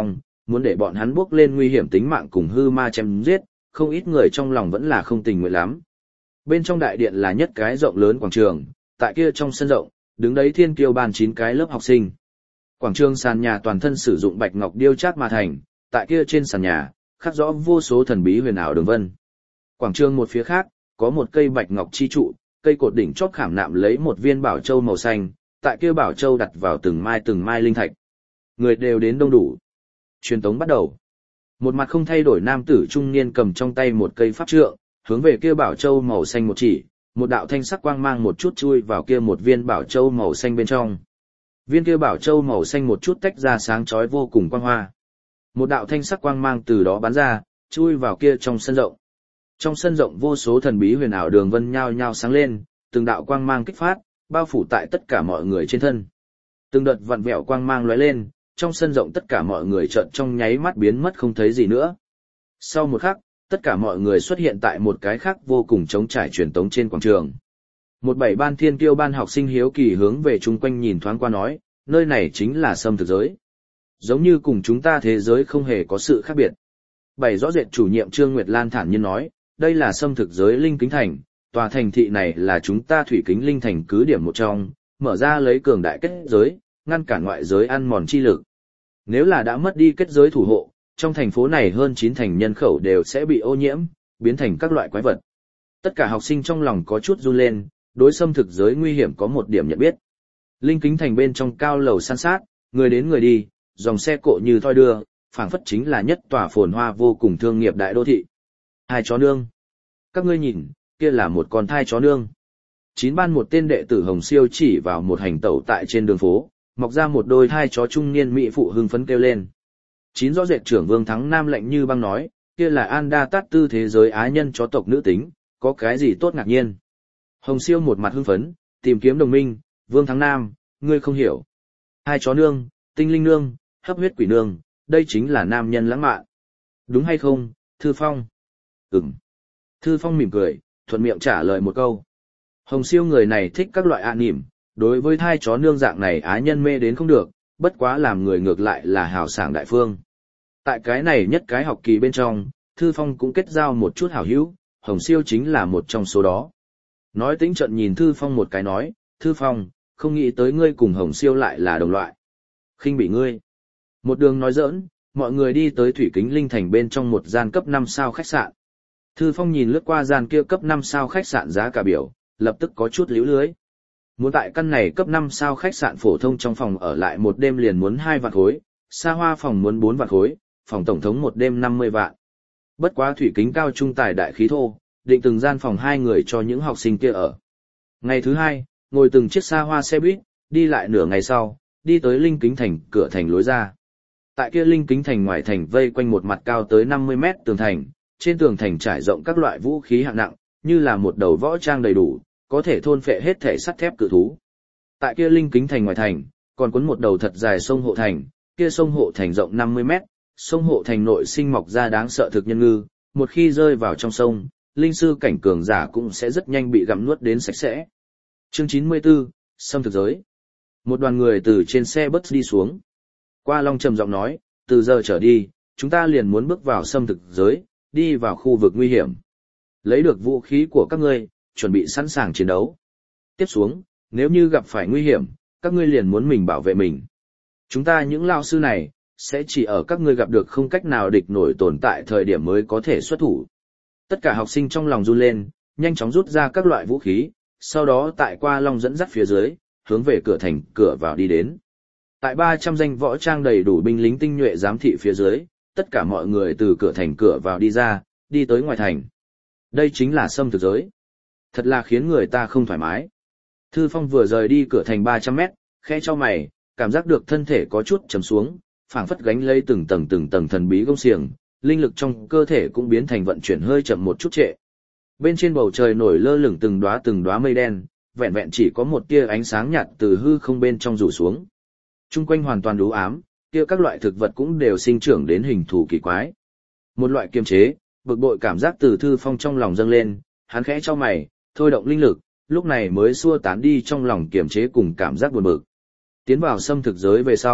muốn để bọn hắn bước lên nguy hiểm tính mạng cùng hư ma chém giết, không ít người trong lòng vẫn là không tình nguyện lắm. Bên trong đại điện là nhất cái rộng lớn quảng trường, tại kia trong sân rộng, đứng đấy thiên kiêu ban chín cái lớp học sinh. Quảng trường sàn nhà toàn thân sử dụng bạch ngọc điêu chát mà thành, tại kia trên sàn nhà, khắc rõ vô số thần bí huyền ảo đường vân. Quảng trường một phía khác, có một cây bạch ngọc chi trụ, cây cột đỉnh chót khảm nạm lấy một viên bảo châu màu xanh, tại kia bảo châu đặt vào từng mai từng mai linh thạch. Người đều đến đông đủ. Truyền tống bắt đầu. Một mặt không thay đổi nam tử trung niên cầm trong tay một cây pháp trượng, hướng về kia bảo châu màu xanh một chỉ, một đạo thanh sắc quang mang một chút chui vào kia một viên bảo châu màu xanh bên trong. Viên kia bảo châu màu xanh một chút tách ra sáng chói vô cùng quang hoa. Một đạo thanh sắc quang mang từ đó bắn ra, chui vào kia trong sân rộng. Trong sân rộng vô số thần bí huyền ảo đường vân nhao nhao sáng lên, từng đạo quang mang kích phát, bao phủ tại tất cả mọi người trên thân. Từng đợt vặn vẹo quang mang lóe lên, trong sân rộng tất cả mọi người chợt trong nháy mắt biến mất không thấy gì nữa. Sau một khắc, tất cả mọi người xuất hiện tại một cái khác vô cùng trống trải truyền tống trên quảng trường. Một bảy ban thiên kiêu ban học sinh hiếu kỳ hướng về chung quanh nhìn thoáng qua nói, nơi này chính là xâm thực giới. Giống như cùng chúng ta thế giới không hề có sự khác biệt. Bảy rõ rệt chủ nhiệm Trương Nguyệt Lan thản nhiên nói, đây là xâm thực giới Linh Kính Thành, tòa thành thị này là chúng ta thủy kính linh thành cứ điểm một trong, mở ra lấy cường đại kết giới, ngăn cản ngoại giới ăn mòn chi lực. Nếu là đã mất đi kết giới thủ hộ, trong thành phố này hơn chín thành nhân khẩu đều sẽ bị ô nhiễm, biến thành các loại quái vật. Tất cả học sinh trong lòng có chút run lên, đối xâm thực giới nguy hiểm có một điểm nhận biết. Linh Kính Thành bên trong cao lầu san sát, người đến người đi, dòng xe cộ như thoi đưa, phảng phất chính là nhất tòa phồn hoa vô cùng thương nghiệp đại đô thị. Hai chó nương. Các ngươi nhìn, kia là một con thai chó nương. Chín ban một tên đệ tử Hồng Siêu chỉ vào một hành tẩu tại trên đường phố, mọc ra một đôi thai chó trung niên mỹ phụ hưng phấn kêu lên. Chín rõ rệt trưởng Vương Thắng Nam lạnh như băng nói, kia là Anda Tát Tư thế giới á nhân chó tộc nữ tính, có cái gì tốt ngạc nhiên. Hồng Siêu một mặt hưng phấn, tìm kiếm đồng minh, Vương Thắng Nam, ngươi không hiểu. Hai chó nương, tinh linh nương, hấp huyết quỷ nương, đây chính là nam nhân lãng mạn. Đúng hay không, Thư Phong? Ừm. Thư Phong mỉm cười, thuận miệng trả lời một câu. Hồng Siêu người này thích các loại ạ nỉm, đối với thai chó nương dạng này á nhân mê đến không được, bất quá làm người ngược lại là hào sảng đại phương. Tại cái này nhất cái học kỳ bên trong, Thư Phong cũng kết giao một chút hảo hữu, Hồng Siêu chính là một trong số đó. Nói tính trận nhìn Thư Phong một cái nói, Thư Phong, không nghĩ tới ngươi cùng Hồng Siêu lại là đồng loại. Khinh bị ngươi. Một đường nói giỡn, mọi người đi tới Thủy Kính Linh Thành bên trong một gian cấp năm sao khách sạn. Thư Phong nhìn lướt qua gian kia cấp năm sao khách sạn giá cả biểu, lập tức có chút líu lưới. Muốn tại căn này cấp năm sao khách sạn phổ thông trong phòng ở lại một đêm liền muốn hai vạn khối, xa hoa phòng muốn bốn vạn khối, phòng tổng thống một đêm năm mươi vạn. Bất quá Thủy Kính cao trung tài đại khí thô, định từng gian phòng hai người cho những học sinh kia ở. Ngày thứ hai, ngồi từng chiếc xa hoa xe buýt, đi lại nửa ngày sau, đi tới Linh Kính Thành cửa thành lối ra. Tại kia Linh Kính Thành ngoài thành vây quanh một mặt cao tới năm mươi mét tường thành, trên tường thành trải rộng các loại vũ khí hạng nặng, như là một đầu võ trang đầy đủ, có thể thôn phệ hết thể sắt thép cự thú. Tại kia Linh Kính Thành ngoài thành, còn cuốn một đầu thật dài sông hộ thành, kia sông hộ thành rộng năm mươi mét, sông hộ thành nội sinh mọc ra đáng sợ thực nhân ngư, một khi rơi vào trong sông, linh sư cảnh cường giả cũng sẽ rất nhanh bị gặm nuốt đến sạch sẽ. Chương chín mươi tư, xâm thực giới. Một đoàn người từ trên xe bus đi xuống. Qua Long trầm giọng nói, từ giờ trở đi, chúng ta liền muốn bước vào xâm thực giới, đi vào khu vực nguy hiểm. Lấy được vũ khí của các ngươi, chuẩn bị sẵn sàng chiến đấu. Tiếp xuống, nếu như gặp phải nguy hiểm, các ngươi liền muốn mình bảo vệ mình. Chúng ta những lao sư này, sẽ chỉ ở các ngươi gặp được không cách nào địch nổi tồn tại thời điểm mới có thể xuất thủ. Tất cả học sinh trong lòng run lên, nhanh chóng rút ra các loại vũ khí, sau đó tại Qua Long dẫn dắt phía dưới, hướng về cửa thành, cửa vào đi đến. Tại ba trăm danh võ trang đầy đủ binh lính tinh nhuệ giám thị phía dưới, tất cả mọi người từ cửa thành cửa vào đi ra, đi tới ngoài thành. Đây chính là xâm thực giới. Thật là khiến người ta không thoải mái. Thư Phong vừa rời đi cửa thành ba trăm mét, khẽ chau mày, cảm giác được thân thể có chút trầm xuống, phảng phất gánh lấy từng tầng từng tầng thần bí gông xiềng, linh lực trong cơ thể cũng biến thành vận chuyển hơi chậm một chút trệ. Bên trên bầu trời nổi lơ lửng từng đóa từng đóa mây đen, vẹn vẹn chỉ có một tia ánh sáng nhạt từ hư không bên trong rủ xuống. Trung quanh hoàn toàn u ám, kia các loại thực vật cũng đều sinh trưởng đến hình thù kỳ quái. Một loại kiềm chế, bực bội cảm giác từ Thư Phong trong lòng dâng lên, hắn khẽ chau mày, thôi động linh lực, lúc này mới xua tán đi trong lòng kiềm chế cùng cảm giác buồn bực. Tiến vào xâm thực giới về sau,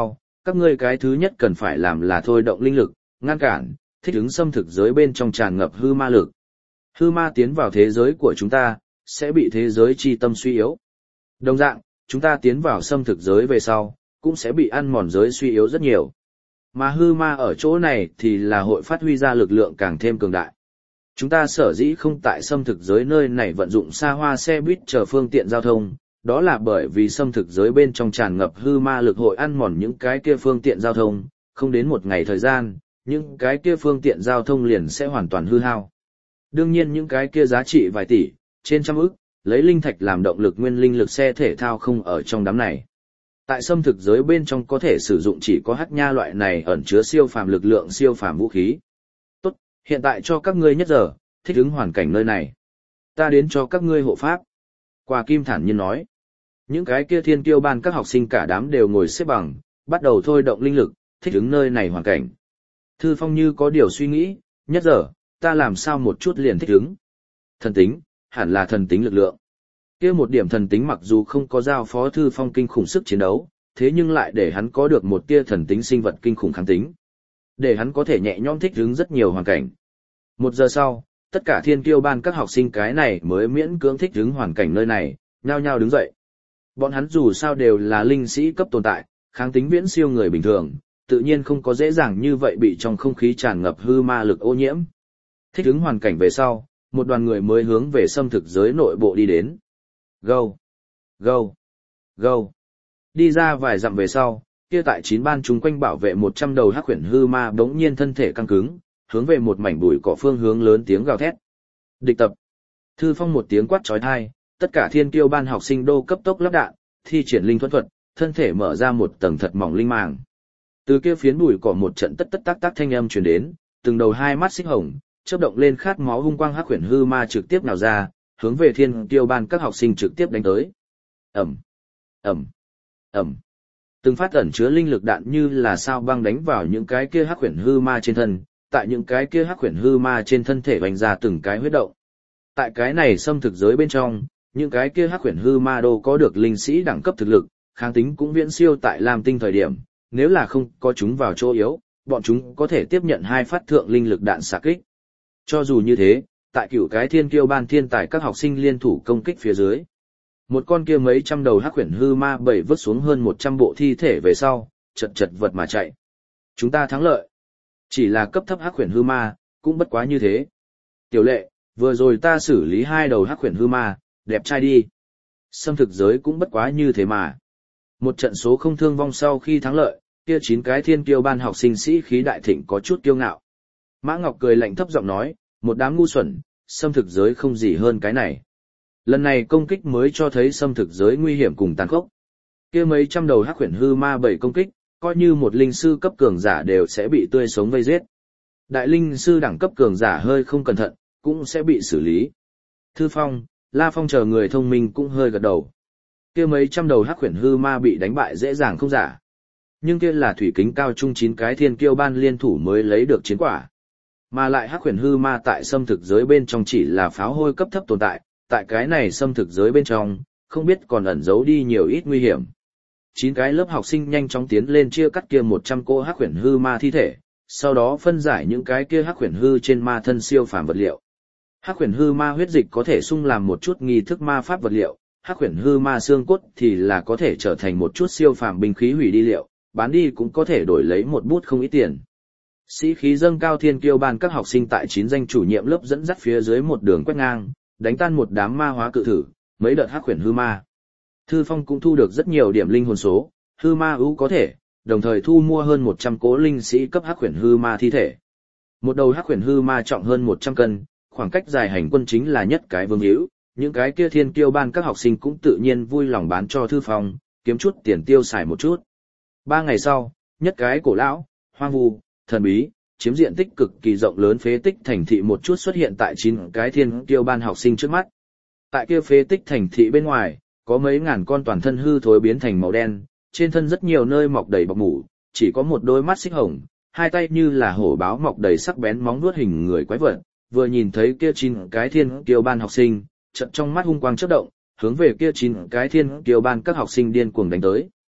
các ngươi cái thứ nhất cần phải làm là thôi động linh lực, ngăn cản, thích ứng xâm thực giới bên trong tràn ngập hư ma lực. Hư ma tiến vào thế giới của chúng ta, sẽ bị thế giới chi tâm suy yếu. Đồng dạng, chúng ta tiến vào xâm thực giới về sau, cũng sẽ bị ăn mòn giới suy yếu rất nhiều. Mà hư ma ở chỗ này thì là hội phát huy ra lực lượng càng thêm cường đại. Chúng ta sở dĩ không tại xâm thực giới nơi này vận dụng xa hoa xe buýt chờ phương tiện giao thông, đó là bởi vì xâm thực giới bên trong tràn ngập hư ma lực hội ăn mòn những cái kia phương tiện giao thông, không đến một ngày thời gian, những cái kia phương tiện giao thông liền sẽ hoàn toàn hư hao. Đương nhiên những cái kia giá trị vài tỷ, trên trăm ức, lấy linh thạch làm động lực nguyên linh lực xe thể thao không ở trong đám này. Tại xâm thực giới bên trong có thể sử dụng chỉ có hắc nha loại này ẩn chứa siêu phàm lực lượng siêu phàm vũ khí. Tốt, hiện tại cho các ngươi nhất giờ, thích ứng hoàn cảnh nơi này. Ta đến cho các ngươi hộ pháp. Quả Kim thản nhiên nói. Những cái kia thiên kiêu ban các học sinh cả đám đều ngồi xếp bằng, bắt đầu thôi động linh lực, thích ứng nơi này hoàn cảnh. Thư Phong như có điều suy nghĩ, nhất giờ, ta làm sao một chút liền thích ứng. Thần tính, hẳn là thần tính lực lượng. Kia một điểm thần tính mặc dù không có giao phó Thư Phong kinh khủng sức chiến đấu, thế nhưng lại để hắn có được một tia thần tính sinh vật kinh khủng kháng tính. Để hắn có thể nhẹ nhõm thích ứng rất nhiều hoàn cảnh. Một giờ sau, tất cả thiên kiêu ban các học sinh cái này mới miễn cưỡng thích ứng hoàn cảnh nơi này, nhao nhao đứng dậy. Bọn hắn dù sao đều là linh sĩ cấp tồn tại, kháng tính viễn siêu người bình thường, tự nhiên không có dễ dàng như vậy bị trong không khí tràn ngập hư ma lực ô nhiễm. Thích ứng hoàn cảnh về sau, một đoàn người mới hướng về xâm thực giới nội bộ đi đến. Go! Go! Go! Đi ra vài dặm về sau, kia tại chín ban chúng quanh bảo vệ một trăm đầu hắc huyền hư ma bỗng nhiên thân thể căng cứng, hướng về một mảnh bụi cỏ phương hướng lớn tiếng gào thét. Địch tập! Thư Phong một tiếng quát chói tai, tất cả thiên kiêu ban học sinh đô cấp tốc lắp đạn, thi triển linh thuẫn thuật, thân thể mở ra một tầng thật mỏng linh màng. Từ kia phiến bụi cỏ một trận tất tất tác tác thanh âm truyền đến, từng đầu hai mắt xích hồng, chớp động lên khát máu hung quang hắc huyền hư ma trực tiếp nào ra, hướng về thiên kiêu ban các học sinh trực tiếp đánh tới. Ầm, ầm, ầm. Từng phát ẩn chứa linh lực đạn như là sao băng đánh vào những cái kia hắc huyền hư ma trên thân, tại những cái kia hắc huyền hư ma trên thân thể vành ra từng cái huyết động. Tại cái này xâm thực giới bên trong, những cái kia hắc huyền hư ma đô có được linh sĩ đẳng cấp thực lực, kháng tính cũng viễn siêu tại Lam Tinh thời điểm, nếu là không có chúng vào chỗ yếu, bọn chúng có thể tiếp nhận hai phát thượng linh lực đạn xạ kích. Cho dù như thế, tại cửu cái thiên kiêu ban thiên tài các học sinh liên thủ công kích phía dưới, một con kia mấy trăm đầu hắc huyền hư ma bảy vứt xuống hơn một trăm bộ thi thể về sau, chật chật vật mà chạy. Chúng ta thắng lợi. Chỉ là cấp thấp hắc huyền hư ma, cũng bất quá như thế. Tiểu Lệ, vừa rồi ta xử lý hai đầu hắc huyền hư ma, đẹp trai đi. Xâm thực giới cũng bất quá như thế mà. Một trận số không thương vong sau khi thắng lợi, kia chín cái thiên kiêu ban học sinh sĩ khí đại thịnh có chút kiêu ngạo. Mã Ngọc cười lạnh thấp giọng nói, một đám ngu xuẩn, xâm thực giới không gì hơn cái này. Lần này công kích mới cho thấy xâm thực giới nguy hiểm cùng tàn khốc. Kia mấy trăm đầu hắc huyền hư ma bảy công kích, coi như một linh sư cấp cường giả đều sẽ bị tươi sống vây giết. Đại linh sư đẳng cấp cường giả hơi không cẩn thận, cũng sẽ bị xử lý. Thư Phong, La Phong chờ người thông minh cũng hơi gật đầu. Kia mấy trăm đầu hắc huyền hư ma bị đánh bại dễ dàng không giả. Nhưng kia là thủy kính cao trung chín cái thiên kiêu ban liên thủ mới lấy được chiến quả. Mà lại hắc huyền hư ma tại xâm thực giới bên trong chỉ là pháo hôi cấp thấp tồn tại, tại cái này xâm thực giới bên trong, không biết còn ẩn giấu đi nhiều ít nguy hiểm. Chín cái lớp học sinh nhanh chóng tiến lên chia cắt kia một trăm cô hắc huyền hư ma thi thể, sau đó phân giải những cái kia hắc huyền hư trên ma thân siêu phàm vật liệu. Hắc huyền hư ma huyết dịch có thể sung làm một chút nghi thức ma pháp vật liệu, hắc huyền hư ma xương cốt thì là có thể trở thành một chút siêu phàm binh khí hủy đi liệu, bán đi cũng có thể đổi lấy một bút không ít tiền. Sĩ khí dâng cao thiên kiêu ban các học sinh tại chín danh chủ nhiệm lớp dẫn dắt phía dưới một đường quét ngang, đánh tan một đám ma hóa cự thử, mấy đợt hắc huyền hư ma. Thư Phong cũng thu được rất nhiều điểm linh hồn số, hư ma ưu có thể, đồng thời thu mua hơn một trăm cố linh sĩ cấp hắc huyền hư ma thi thể. Một đầu hắc huyền hư ma trọng hơn một trăm cân, khoảng cách dài hành quân chính là nhất cái vương hữu, những cái kia thiên kiêu ban các học sinh cũng tự nhiên vui lòng bán cho Thư Phong, kiếm chút tiền tiêu xài một chút. Ba ngày sau, nhất cái cổ lão, hoang vu, thần bí, chiếm diện tích cực kỳ rộng lớn phế tích thành thị một chút xuất hiện tại chín cái thiên kiêu ban học sinh trước mắt. Tại kia phế tích thành thị bên ngoài, có mấy ngàn con toàn thân hư thối biến thành màu đen, trên thân rất nhiều nơi mọc đầy bọc mủ, chỉ có một đôi mắt xích hồng, hai tay như là hổ báo mọc đầy sắc bén móng vuốt hình người quái vật, vừa nhìn thấy kia chín cái thiên kiêu ban học sinh, chợt trong mắt hung quang chớp động, hướng về kia chín cái thiên kiêu ban các học sinh điên cuồng đánh tới.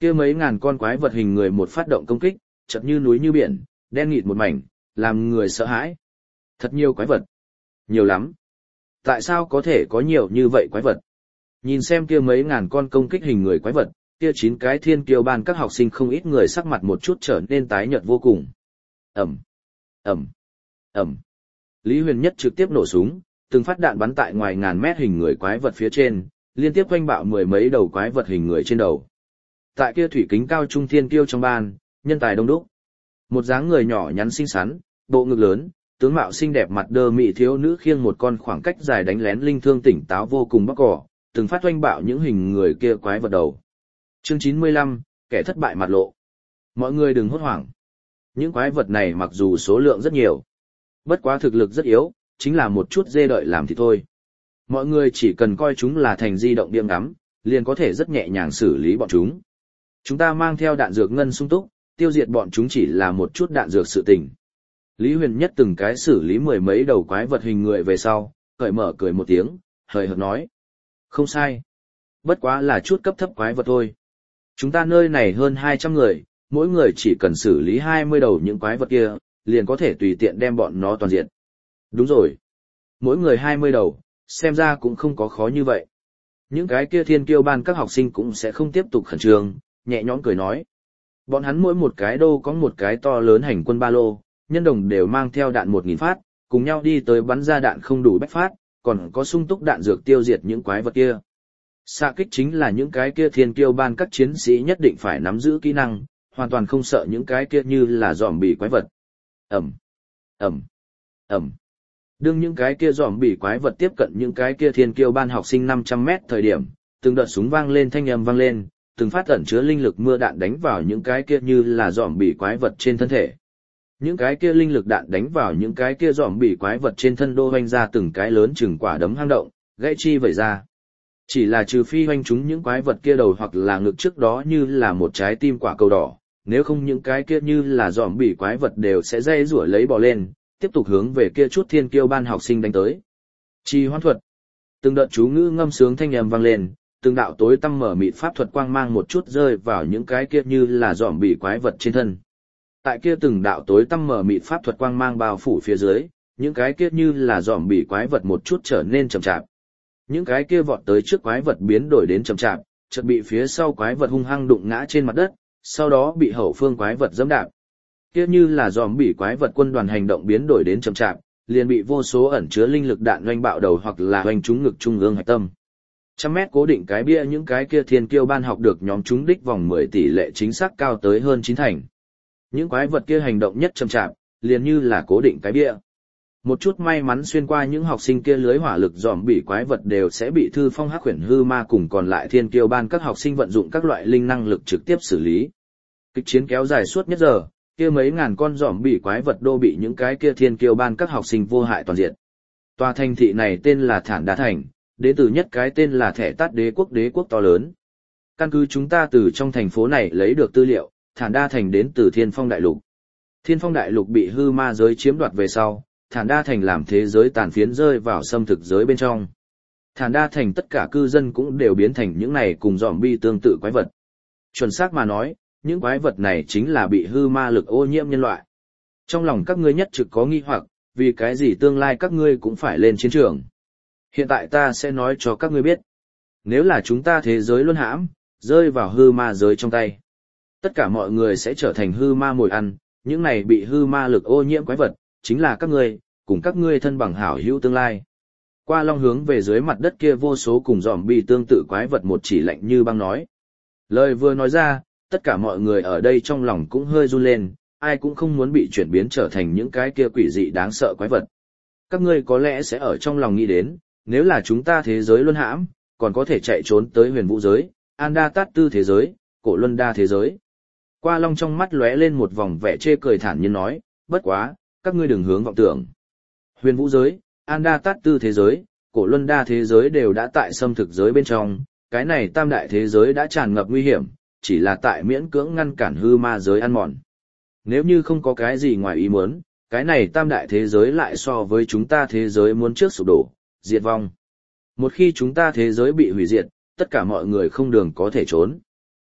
Kia mấy ngàn con quái vật hình người một phát động công kích, chợt như núi như biển, đen nghịt một mảnh, làm người sợ hãi. Thật nhiều quái vật. Nhiều lắm. Tại sao có thể có nhiều như vậy quái vật? Nhìn xem kia mấy ngàn con công kích hình người quái vật, kia chín cái thiên kiêu ban các học sinh không ít người sắc mặt một chút trở nên tái nhợt vô cùng. Ầm, ầm, ầm. Lý Huyền Nhất trực tiếp nổ súng, từng phát đạn bắn tại ngoài ngàn mét hình người quái vật phía trên, liên tiếp quanh bạo mười mấy đầu quái vật hình người trên đầu. Tại kia thủy kính cao trung thiên kiêu trong ban, nhân tài đông đúc. Một dáng người nhỏ nhắn xinh xắn, bộ ngực lớn, tướng mạo xinh đẹp mặt đơ mị thiếu nữ khiêng một con khoảng cách dài đánh lén linh thương tỉnh táo vô cùng bắc cỏ, từng phát oanh bạo những hình người kia quái vật đầu. Chương chín mươi lăm, kẻ thất bại mặt lộ. Mọi người đừng hốt hoảng. Những quái vật này mặc dù số lượng rất nhiều, bất quá thực lực rất yếu, chính là một chút dê đợi làm thì thôi. Mọi người chỉ cần coi chúng là thành di động điểm ngắm, liền có thể rất nhẹ nhàng xử lý bọn chúng. Chúng ta mang theo đạn dược ngân sung túc, tiêu diệt bọn chúng chỉ là một chút đạn dược sự tình. Lý Huyền Nhất từng cái xử lý mười mấy đầu quái vật hình người về sau, cởi mở cười một tiếng, hời hợt nói. Không sai. Bất quá là chút cấp thấp quái vật thôi. Chúng ta nơi này hơn hai trăm người, mỗi người chỉ cần xử lý hai mươi đầu những quái vật kia, liền có thể tùy tiện đem bọn nó toàn diện. Đúng rồi. Mỗi người hai mươi đầu, xem ra cũng không có khó như vậy. Những cái kia thiên kiêu ban các học sinh cũng sẽ không tiếp tục khẩn trương, nhẹ nhõm cười nói. Bọn hắn mỗi một cái đô có một cái to lớn hành quân ba lô, nhân đồng đều mang theo đạn một nghìn phát, cùng nhau đi tới bắn ra đạn không đủ bách phát, còn có sung túc đạn dược tiêu diệt những quái vật kia. Xạ kích chính là những cái kia thiên kiêu ban các chiến sĩ nhất định phải nắm giữ kỹ năng, hoàn toàn không sợ những cái kia như là zombie quái vật. Ẩm, Ẩm, Ẩm. Đương những cái kia zombie quái vật tiếp cận những cái kia thiên kiêu ban học sinh năm trăm mét thời điểm, từng đợt súng vang lên thanh âm vang lên, từng phát ẩn chứa linh lực mưa đạn đánh vào những cái kia như là zombie quái vật trên thân thể. Những cái kia linh lực đạn đánh vào những cái kia zombie quái vật trên thân đô hoanh ra từng cái lớn chừng quả đấm hang động, gãy chi vẩy ra. Chỉ là trừ phi hoanh chúng những quái vật kia đầu hoặc là ngực trước đó như là một trái tim quả cầu đỏ, nếu không những cái kia như là zombie quái vật đều sẽ dây rủa lấy bò lên, tiếp tục hướng về kia chút thiên kiêu ban học sinh đánh tới. Trì hoãn thuật. Từng đợt chú ngữ ngâm sướng thanh âm vang lên, từng đạo tối tăm mở mịt pháp thuật quang mang một chút rơi vào những cái kia như là zombie quái vật trên thân. Tại kia từng đạo tối tăm mở mịt pháp thuật quang mang bao phủ phía dưới, những cái kia như là zombie quái vật một chút trở nên chậm chạp. Những cái kia vọt tới trước quái vật biến đổi đến chậm chạp, chợt bị phía sau quái vật hung hăng đụng ngã trên mặt đất, sau đó bị hậu phương quái vật giẫm đạp. Kia như là zombie quái vật quân đoàn hành động biến đổi đến chậm chạp, liền bị vô số ẩn chứa linh lực đạn oanh bạo đầu hoặc là oanh trúng ngực trung ương hạch tâm. Trăm mét cố định cái bia những cái kia thiên kiêu ban học được nhóm chúng đích vòng mười tỷ lệ chính xác cao tới hơn chín thành. Những quái vật kia hành động nhất chậm chạp, liền như là cố định cái bia. Một chút may mắn xuyên qua những học sinh kia lưới hỏa lực dòm bị quái vật đều sẽ bị thư phong hắc huyền hư ma cùng còn lại thiên kiêu ban các học sinh vận dụng các loại linh năng lực trực tiếp xử lý. Kịch chiến kéo dài suốt nhất giờ, kia mấy ngàn con dòm bị quái vật đô bị những cái kia thiên kiêu ban các học sinh vô hại toàn diện. Tòa thành thị này tên là Thản Đa Thành, đến từ nhất cái tên là Thẻ Tát Đế quốc đế quốc to lớn. Căn cứ chúng ta từ trong thành phố này lấy được tư liệu, Thản Đa Thành đến từ Thiên Phong Đại Lục. Thiên Phong Đại Lục bị hư ma giới chiếm đoạt về sau, Thản Đa Thành làm thế giới tàn phiến rơi vào xâm thực giới bên trong. Thản Đa Thành tất cả cư dân cũng đều biến thành những này cùng zombie tương tự quái vật. Chuẩn xác mà nói, những quái vật này chính là bị hư ma lực ô nhiễm nhân loại. Trong lòng các ngươi nhất trực có nghi hoặc, vì cái gì tương lai các ngươi cũng phải lên chiến trường. Hiện tại ta sẽ nói cho các ngươi biết. Nếu là chúng ta thế giới luân hãm, rơi vào hư ma giới trong tay, tất cả mọi người sẽ trở thành hư ma mồi ăn, những này bị hư ma lực ô nhiễm quái vật, chính là các ngươi, cùng các ngươi thân bằng hảo hữu tương lai. Qua Long hướng về dưới mặt đất kia vô số cùng zombie tương tự quái vật một chỉ lạnh như băng nói. Lời vừa nói ra, tất cả mọi người ở đây trong lòng cũng hơi run lên, ai cũng không muốn bị chuyển biến trở thành những cái kia quỷ dị đáng sợ quái vật. Các ngươi có lẽ sẽ ở trong lòng nghĩ đến, nếu là chúng ta thế giới luân hãm, còn có thể chạy trốn tới huyền vũ giới, Anda Tát Tư thế giới, Cổ Luân Đa thế giới. Qua Long trong mắt lóe lên một vòng vẻ chê cười thản nhiên nói, bất quá, các ngươi đừng hướng vọng tưởng. Huyền vũ giới, Anda Tát Tư thế giới, Cổ Luân Đa thế giới đều đã tại xâm thực giới bên trong, cái này tam đại thế giới đã tràn ngập nguy hiểm, chỉ là tại miễn cưỡng ngăn cản hư ma giới ăn mòn. Nếu như không có cái gì ngoài ý muốn, cái này tam đại thế giới lại so với chúng ta thế giới muốn trước sụp đổ, diệt vong. Một khi chúng ta thế giới bị hủy diệt, tất cả mọi người không đường có thể trốn.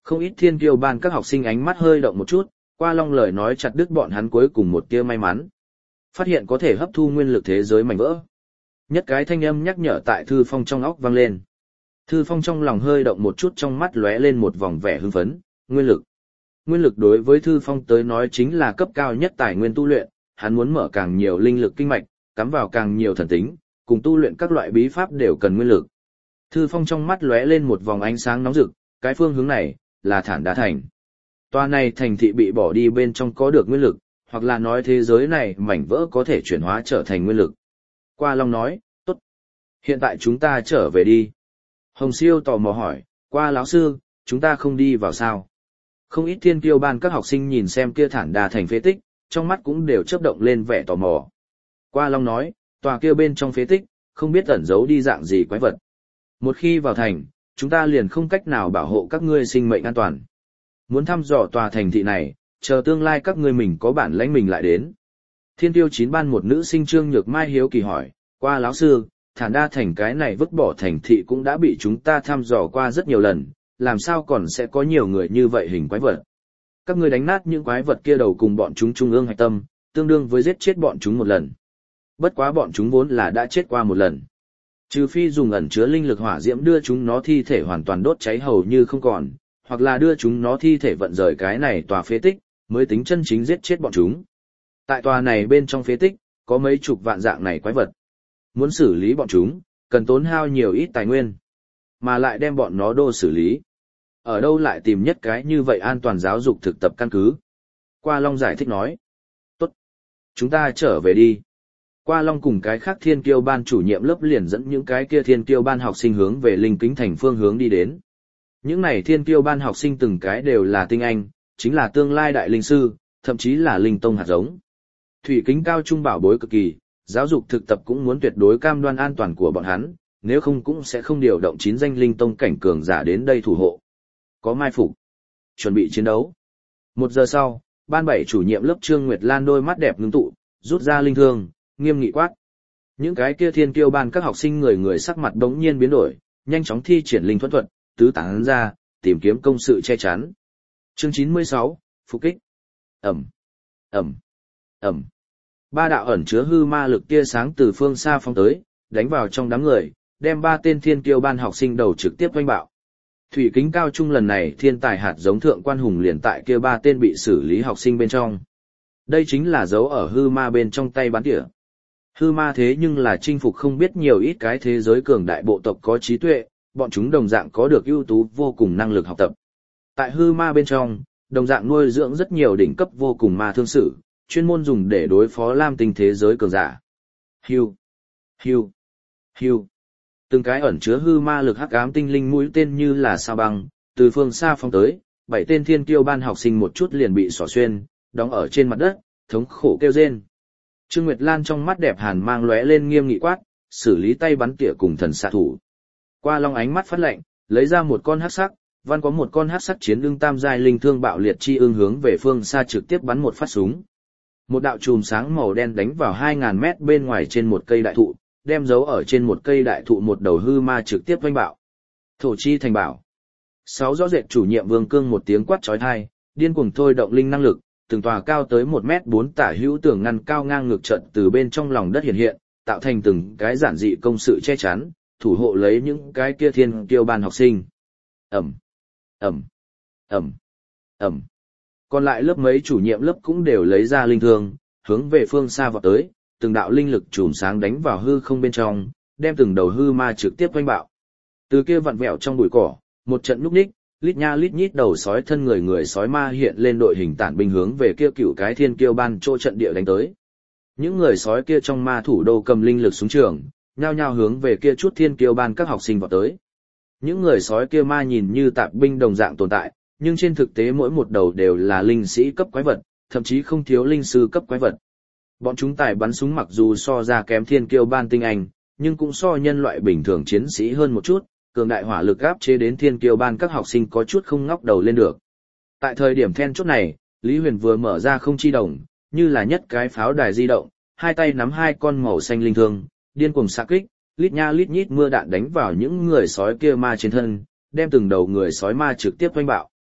Không ít thiên kiêu ban các học sinh ánh mắt hơi động một chút, Qua Long lời nói chặt đứt bọn hắn cuối cùng một tia may mắn. Phát hiện có thể hấp thu nguyên lực thế giới mảnh vỡ. Nhất cái thanh âm nhắc nhở tại Thư Phong trong óc vang lên. Thư Phong trong lòng hơi động một chút, trong mắt lóe lên một vòng vẻ hưng phấn, nguyên lực. Nguyên lực đối với Thư Phong tới nói chính là cấp cao nhất tài nguyên tu luyện, hắn muốn mở càng nhiều linh lực kinh mạch, cắm vào càng nhiều thần tính, cùng tu luyện các loại bí pháp đều cần nguyên lực. Thư Phong trong mắt lóe lên một vòng ánh sáng nóng rực, cái phương hướng này là Thản Đá Thành. Tòa này thành thị bị bỏ đi bên trong có được nguyên lực, hoặc là nói thế giới này mảnh vỡ có thể chuyển hóa trở thành nguyên lực. Qua Long nói, tốt. Hiện tại chúng ta trở về đi. Hồng Siêu tò mò hỏi, Qua lão sư, chúng ta không đi vào sao? Không ít thiên kiêu ban các học sinh nhìn xem kia Thản Đá Thành phế tích, trong mắt cũng đều chớp động lên vẻ tò mò. Qua Long nói, tòa kia bên trong phế tích, không biết ẩn giấu đi dạng gì quái vật. Một khi vào thành, chúng ta liền không cách nào bảo hộ các ngươi sinh mệnh an toàn. Muốn thăm dò tòa thành thị này, chờ tương lai các ngươi mình có bản lãnh mình lại đến. Thiên tiêu chín ban một nữ sinh Trương Nhược Mai hiếu kỳ hỏi, Qua lão sư, Thản Đa Thành cái này vứt bỏ thành thị cũng đã bị chúng ta thăm dò qua rất nhiều lần, làm sao còn sẽ có nhiều người như vậy hình quái vật. Các ngươi đánh nát những quái vật kia đầu cùng bọn chúng trung ương hạch tâm, tương đương với giết chết bọn chúng một lần. Bất quá bọn chúng vốn là đã chết qua một lần. Trừ phi dùng ẩn chứa linh lực hỏa diễm đưa chúng nó thi thể hoàn toàn đốt cháy hầu như không còn, hoặc là đưa chúng nó thi thể vận rời cái này tòa phế tích, mới tính chân chính giết chết bọn chúng. Tại tòa này bên trong phế tích, có mấy chục vạn dạng này quái vật. Muốn xử lý bọn chúng, cần tốn hao nhiều ít tài nguyên, mà lại đem bọn nó đô xử lý. Ở đâu lại tìm nhất cái như vậy an toàn giáo dục thực tập căn cứ? Qua Long giải thích nói. Tốt. Chúng ta trở về đi. Qua Long cùng cái khác thiên kiêu ban chủ nhiệm lớp liền dẫn những cái kia thiên kiêu ban học sinh hướng về Linh Kính Thành phương hướng đi đến. Những này thiên kiêu ban học sinh từng cái đều là tinh anh, chính là tương lai đại linh sư, thậm chí là linh tông hạt giống. Thủy kính cao trung bảo bối cực kỳ, giáo dục thực tập cũng muốn tuyệt đối cam đoan an toàn của bọn hắn, nếu không cũng sẽ không điều động chín danh linh tông cảnh cường giả đến đây thủ hộ. Có mai phục, chuẩn bị chiến đấu. Một giờ sau, ban bảy chủ nhiệm lớp Trương Nguyệt Lan đôi mắt đẹp ngưng tụ, rút ra linh thương, nghiêm nghị quát. Những cái kia thiên kiêu ban các học sinh người người sắc mặt đống nhiên biến đổi, nhanh chóng thi triển linh thuẫn thuật, tứ tán ra, tìm kiếm công sự che chắn. Chương chín mươi sáu, phục kích. Ẩm, Ẩm, Ẩm. Ba đạo ẩn chứa hư ma lực tia sáng từ phương xa phóng tới, đánh vào trong đám người, đem ba tên thiên kiêu ban học sinh đầu trực tiếp oanh bạo. Thủy kính cao trung lần này thiên tài hạt giống thượng quan hùng liền tại kia ba tên bị xử lý học sinh bên trong. Đây chính là dấu ở hư ma bên trong tay bắn tỉa. Hư ma thế nhưng là chinh phục không biết nhiều ít cái thế giới cường đại bộ tộc có trí tuệ, bọn chúng đồng dạng có được ưu tú vô cùng năng lực học tập. Tại hư ma bên trong, đồng dạng nuôi dưỡng rất nhiều đỉnh cấp vô cùng ma thương sử, chuyên môn dùng để đối phó lam tinh thế giới cường giả. Hiu, hiu, hiu. Từng cái ẩn chứa hư ma lực hắc ám tinh linh mũi tên như là sao băng, từ phương xa phóng tới, bảy tên thiên kiêu ban học sinh một chút liền bị xỏ xuyên, đóng ở trên mặt đất, thống khổ kêu rên. Trương Nguyệt Lan trong mắt đẹp hàn mang lóe lên nghiêm nghị quát, xử lý tay bắn tỉa cùng thần xạ thủ. Qua Long ánh mắt phát lạnh, lấy ra một con hắc sắc, văn có một con hắc sắc chiến ưng tam giai linh thương bạo liệt chi ưng hướng về phương xa trực tiếp bắn một phát súng. Một đạo chùm sáng màu đen đánh vào hai ngàn mét bên ngoài trên một cây đại thụ, đem dấu ở trên một cây đại thụ một đầu hư ma trực tiếp vênh bạo. Thổ chi thành bảo. Sáu rõ rệt chủ nhiệm Vương Cương một tiếng quát chói tai, điên cuồng thôi động linh năng lực, từng tòa cao tới một mét bốn tả hữu tường ngăn cao ngang ngược trận từ bên trong lòng đất hiện hiện, tạo thành từng cái giản dị công sự che chắn, thủ hộ lấy những cái kia thiên kiêu ban học sinh. Ẩm, Ẩm, Ẩm, Ẩm. Còn lại lớp mấy chủ nhiệm lớp cũng đều lấy ra linh thương, hướng về phương xa vọt tới, từng đạo linh lực chùm sáng đánh vào hư không bên trong, đem từng đầu hư ma trực tiếp oanh bạo. Từ kia vặn vẹo trong bụi cỏ, một trận lúc ních, lít nha lít nhít đầu sói thân người người sói ma hiện lên đội hình tản binh hướng về kia cựu cái thiên kiêu ban chỗ trận địa đánh tới. Những người sói kia trong ma thủ đô cầm linh lực súng trường, nhao nhao hướng về kia chút thiên kiêu ban các học sinh vọt tới. Những người sói kia ma nhìn như tạp binh đồng dạng tồn tại, nhưng trên thực tế mỗi một đầu đều là linh sĩ cấp quái vật, thậm chí không thiếu linh sư cấp quái vật. Bọn chúng tài bắn súng mặc dù so ra kém thiên kiêu ban tinh anh, nhưng cũng so nhân loại bình thường chiến sĩ hơn một chút, cường đại hỏa lực áp chế đến thiên kiêu ban các học sinh có chút không ngóc đầu lên được. Tại thời điểm then chốt này, Lý Huyền vừa mở ra không chi đồng, như là nhất cái pháo đài di động, hai tay nắm hai con màu xanh linh thương, điên cuồng xạ kích, lít nha lít nhít mưa đạn đánh vào những người sói kia ma trên thân, đem từng đầu người sói ma trực tiếp oanh bạo.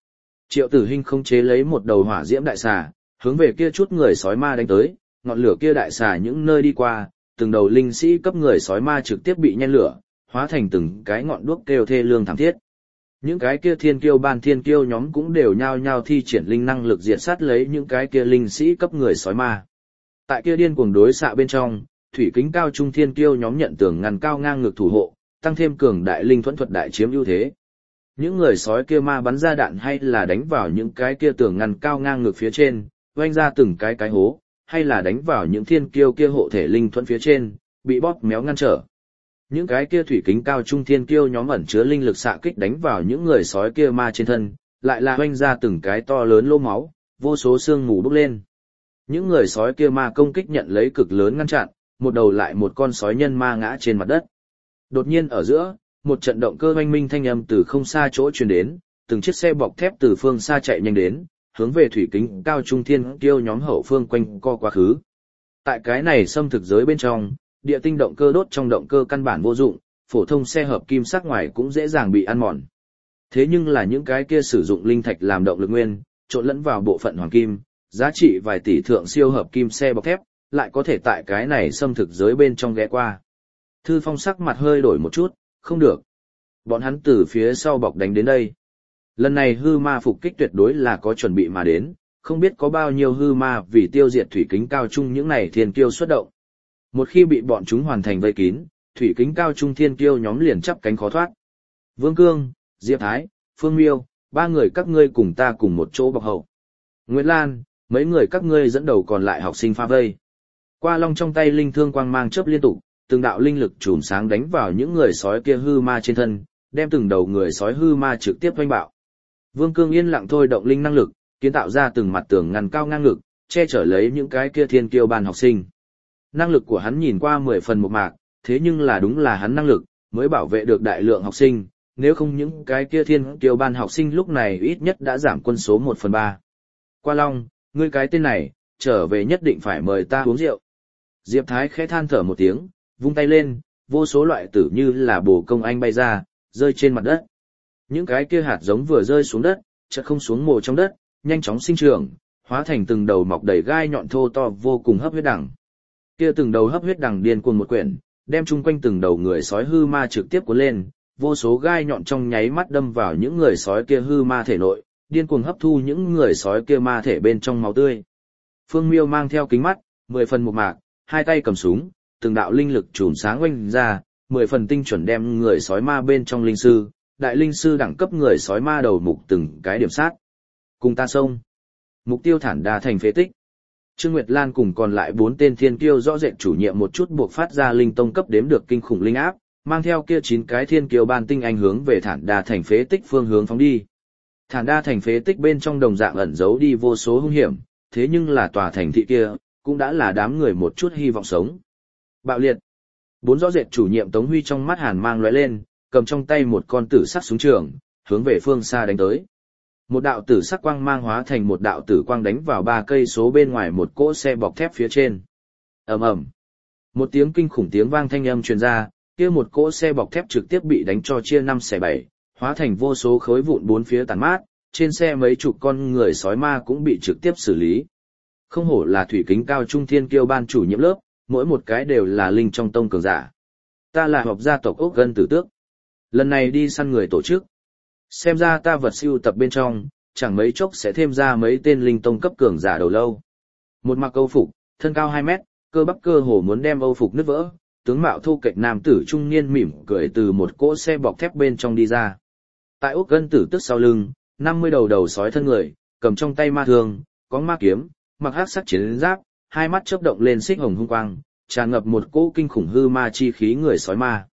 Triệu Tử Hinh khống chế lấy một đầu hỏa diễm đại xà, hướng về kia chút người sói ma đánh tới, ngọn lửa kia đại xà những nơi đi qua, từng đầu linh sĩ cấp người sói ma trực tiếp bị nhen lửa, hóa thành từng cái ngọn đuốc kêu thê lương thảm thiết. Những cái kia thiên kiêu ban thiên kiêu nhóm cũng đều nhao nhao thi triển linh năng lực diệt sát lấy những cái kia linh sĩ cấp người sói ma. Tại kia điên cuồng đối xạ bên trong, thủy kính cao trung thiên kiêu nhóm nhận tường ngăn cao ngang ngược thủ hộ, tăng thêm cường đại linh thuẫn thuật đại chiếm ưu thế. Những người sói kia ma bắn ra đạn hay là đánh vào những cái kia tường ngăn cao ngang ngược phía trên, oanh ra từng cái cái hố, hay là đánh vào những thiên kiêu kia hộ thể linh thuẫn phía trên, bị bóp méo ngăn trở. Những cái kia thủy kính cao trung thiên kiêu nhóm ẩn chứa linh lực xạ kích đánh vào những người sói kia ma trên thân, lại là oanh ra từng cái to lớn lỗ máu, vô số xương mù bốc lên. Những người sói kia ma công kích nhận lấy cực lớn ngăn chặn, một đầu lại một con sói nhân ma ngã trên mặt đất. Đột nhiên ở giữa, một trận động cơ oanh minh thanh âm từ không xa chỗ truyền đến, từng chiếc xe bọc thép từ phương xa chạy nhanh đến, hướng về thủy kính cao trung thiên kiêu nhóm hậu phương quanh co quá khứ. Tại cái này xâm thực giới bên trong, địa tinh động cơ đốt trong động cơ căn bản vô dụng, phổ thông xe hợp kim sắc ngoài cũng dễ dàng bị ăn mòn. Thế nhưng là những cái kia sử dụng linh thạch làm động lực nguyên, trộn lẫn vào bộ phận hoàng kim, giá trị vài tỷ thượng siêu hợp kim xe bọc thép, lại có thể tại cái này xâm thực giới bên trong ghé qua. Thư Phong sắc mặt hơi đổi một chút, không được. Bọn hắn từ phía sau bọc đánh đến đây. Lần này hư ma phục kích tuyệt đối là có chuẩn bị mà đến, không biết có bao nhiêu hư ma vì tiêu diệt thủy kính cao trung những này thiên kiêu xuất động. Một khi bị bọn chúng hoàn thành vây kín, thủy kính cao trung thiên kiêu nhóm liền chắp cánh khó thoát. Vương Cương, Diệp Thái, Phương Miêu, ba người các ngươi cùng ta cùng một chỗ bọc hậu. Nguyệt Lan, mấy người các ngươi dẫn đầu còn lại học sinh phá vây. Qua long trong tay linh thương quang mang chớp liên tục, từng đạo linh lực chùm sáng đánh vào những người sói kia hư ma trên thân, đem từng đầu người sói hư ma trực tiếp oanh bạo. Vương Cương yên lặng thôi động linh năng lực, kiến tạo ra từng mặt tường ngăn cao ngang ngực, che chở lấy những cái kia thiên kiêu ban học sinh. Năng lực của hắn nhìn qua mười phần một mạc, thế nhưng là đúng là hắn năng lực, mới bảo vệ được đại lượng học sinh, nếu không những cái kia thiên kiêu ban học sinh lúc này ít nhất đã giảm quân số một phần ba. Qua Long, ngươi cái tên này, trở về nhất định phải mời ta uống rượu. Diệp Thái khẽ than thở một tiếng, vung tay lên, vô số loại tử như là bồ công anh bay ra, rơi trên mặt đất. Những cái kia hạt giống vừa rơi xuống đất, chợt không xuống mồ trong đất, nhanh chóng sinh trưởng, hóa thành từng đầu mọc đầy gai nhọn thô to vô cùng hấp huyết đằng. Kia từng đầu hấp huyết đằng điên cuồng một quyển, đem chung quanh từng đầu người sói hư ma trực tiếp cuốn lên, vô số gai nhọn trong nháy mắt đâm vào những người sói kia hư ma thể nội, điên cuồng hấp thu những người sói kia ma thể bên trong máu tươi. Phương Miêu mang theo kính mắt, mười phần một mạc, hai tay cầm súng, từng đạo linh lực chùm sáng oanh ra, mười phần tinh chuẩn đem người sói ma bên trong linh sư, đại linh sư đẳng cấp người sói ma đầu mục từng cái điểm sát. Cùng ta xông. Mục tiêu thản đa thành phế tích. Trương Nguyệt Lan cùng còn lại bốn tên thiên kiêu rõ rệt chủ nhiệm một chút buộc phát ra linh tông cấp đếm được kinh khủng linh áp, mang theo kia chín cái thiên kiêu ban tinh anh hướng về thản đa thành phế tích phương hướng phóng đi. Thản đa thành phế tích bên trong đồng dạng ẩn giấu đi vô số hung hiểm, thế nhưng là tòa thành thị kia, cũng đã là đám người một chút hy vọng sống. Bạo liệt. Bốn rõ rệt chủ nhiệm Tống Huy trong mắt hàn mang lóe lên, cầm trong tay một con tử sắc súng trường, hướng về phương xa đánh tới. Một đạo tử sắc quang mang hóa thành một đạo tử quang đánh vào ba cây số bên ngoài một cỗ xe bọc thép phía trên. Ầm ầm. Một tiếng kinh khủng tiếng vang thanh âm truyền ra, kia một cỗ xe bọc thép trực tiếp bị đánh cho chia năm xẻ bảy, hóa thành vô số khối vụn bốn phía tàn mát, trên xe mấy chục con người sói ma cũng bị trực tiếp xử lý. Không hổ là thủy kính cao trung thiên kiêu ban chủ nhiệm lớp, mỗi một cái đều là linh trong tông cường giả. Ta là học gia tộc Ốc Gân Tử Tước. Lần này đi săn người tổ chức. Xem ra ta vật siêu tập bên trong, chẳng mấy chốc sẽ thêm ra mấy tên linh tông cấp cường giả đầu lâu. Một mặc âu phục, thân cao hai mét, cơ bắp cơ hồ muốn đem âu phục nứt vỡ, tướng mạo thô kệch nam tử trung niên mỉm cười từ một cỗ xe bọc thép bên trong đi ra. Tại Ốc Gân Tử Tước sau lưng, năm mươi đầu đầu sói thân người, cầm trong tay ma thương, có ma kiếm, mặc hắc sắc chiến giáp, hai mắt chớp động lên xích hồng hung quang, tràn ngập một cỗ kinh khủng hư ma chi khí người sói ma.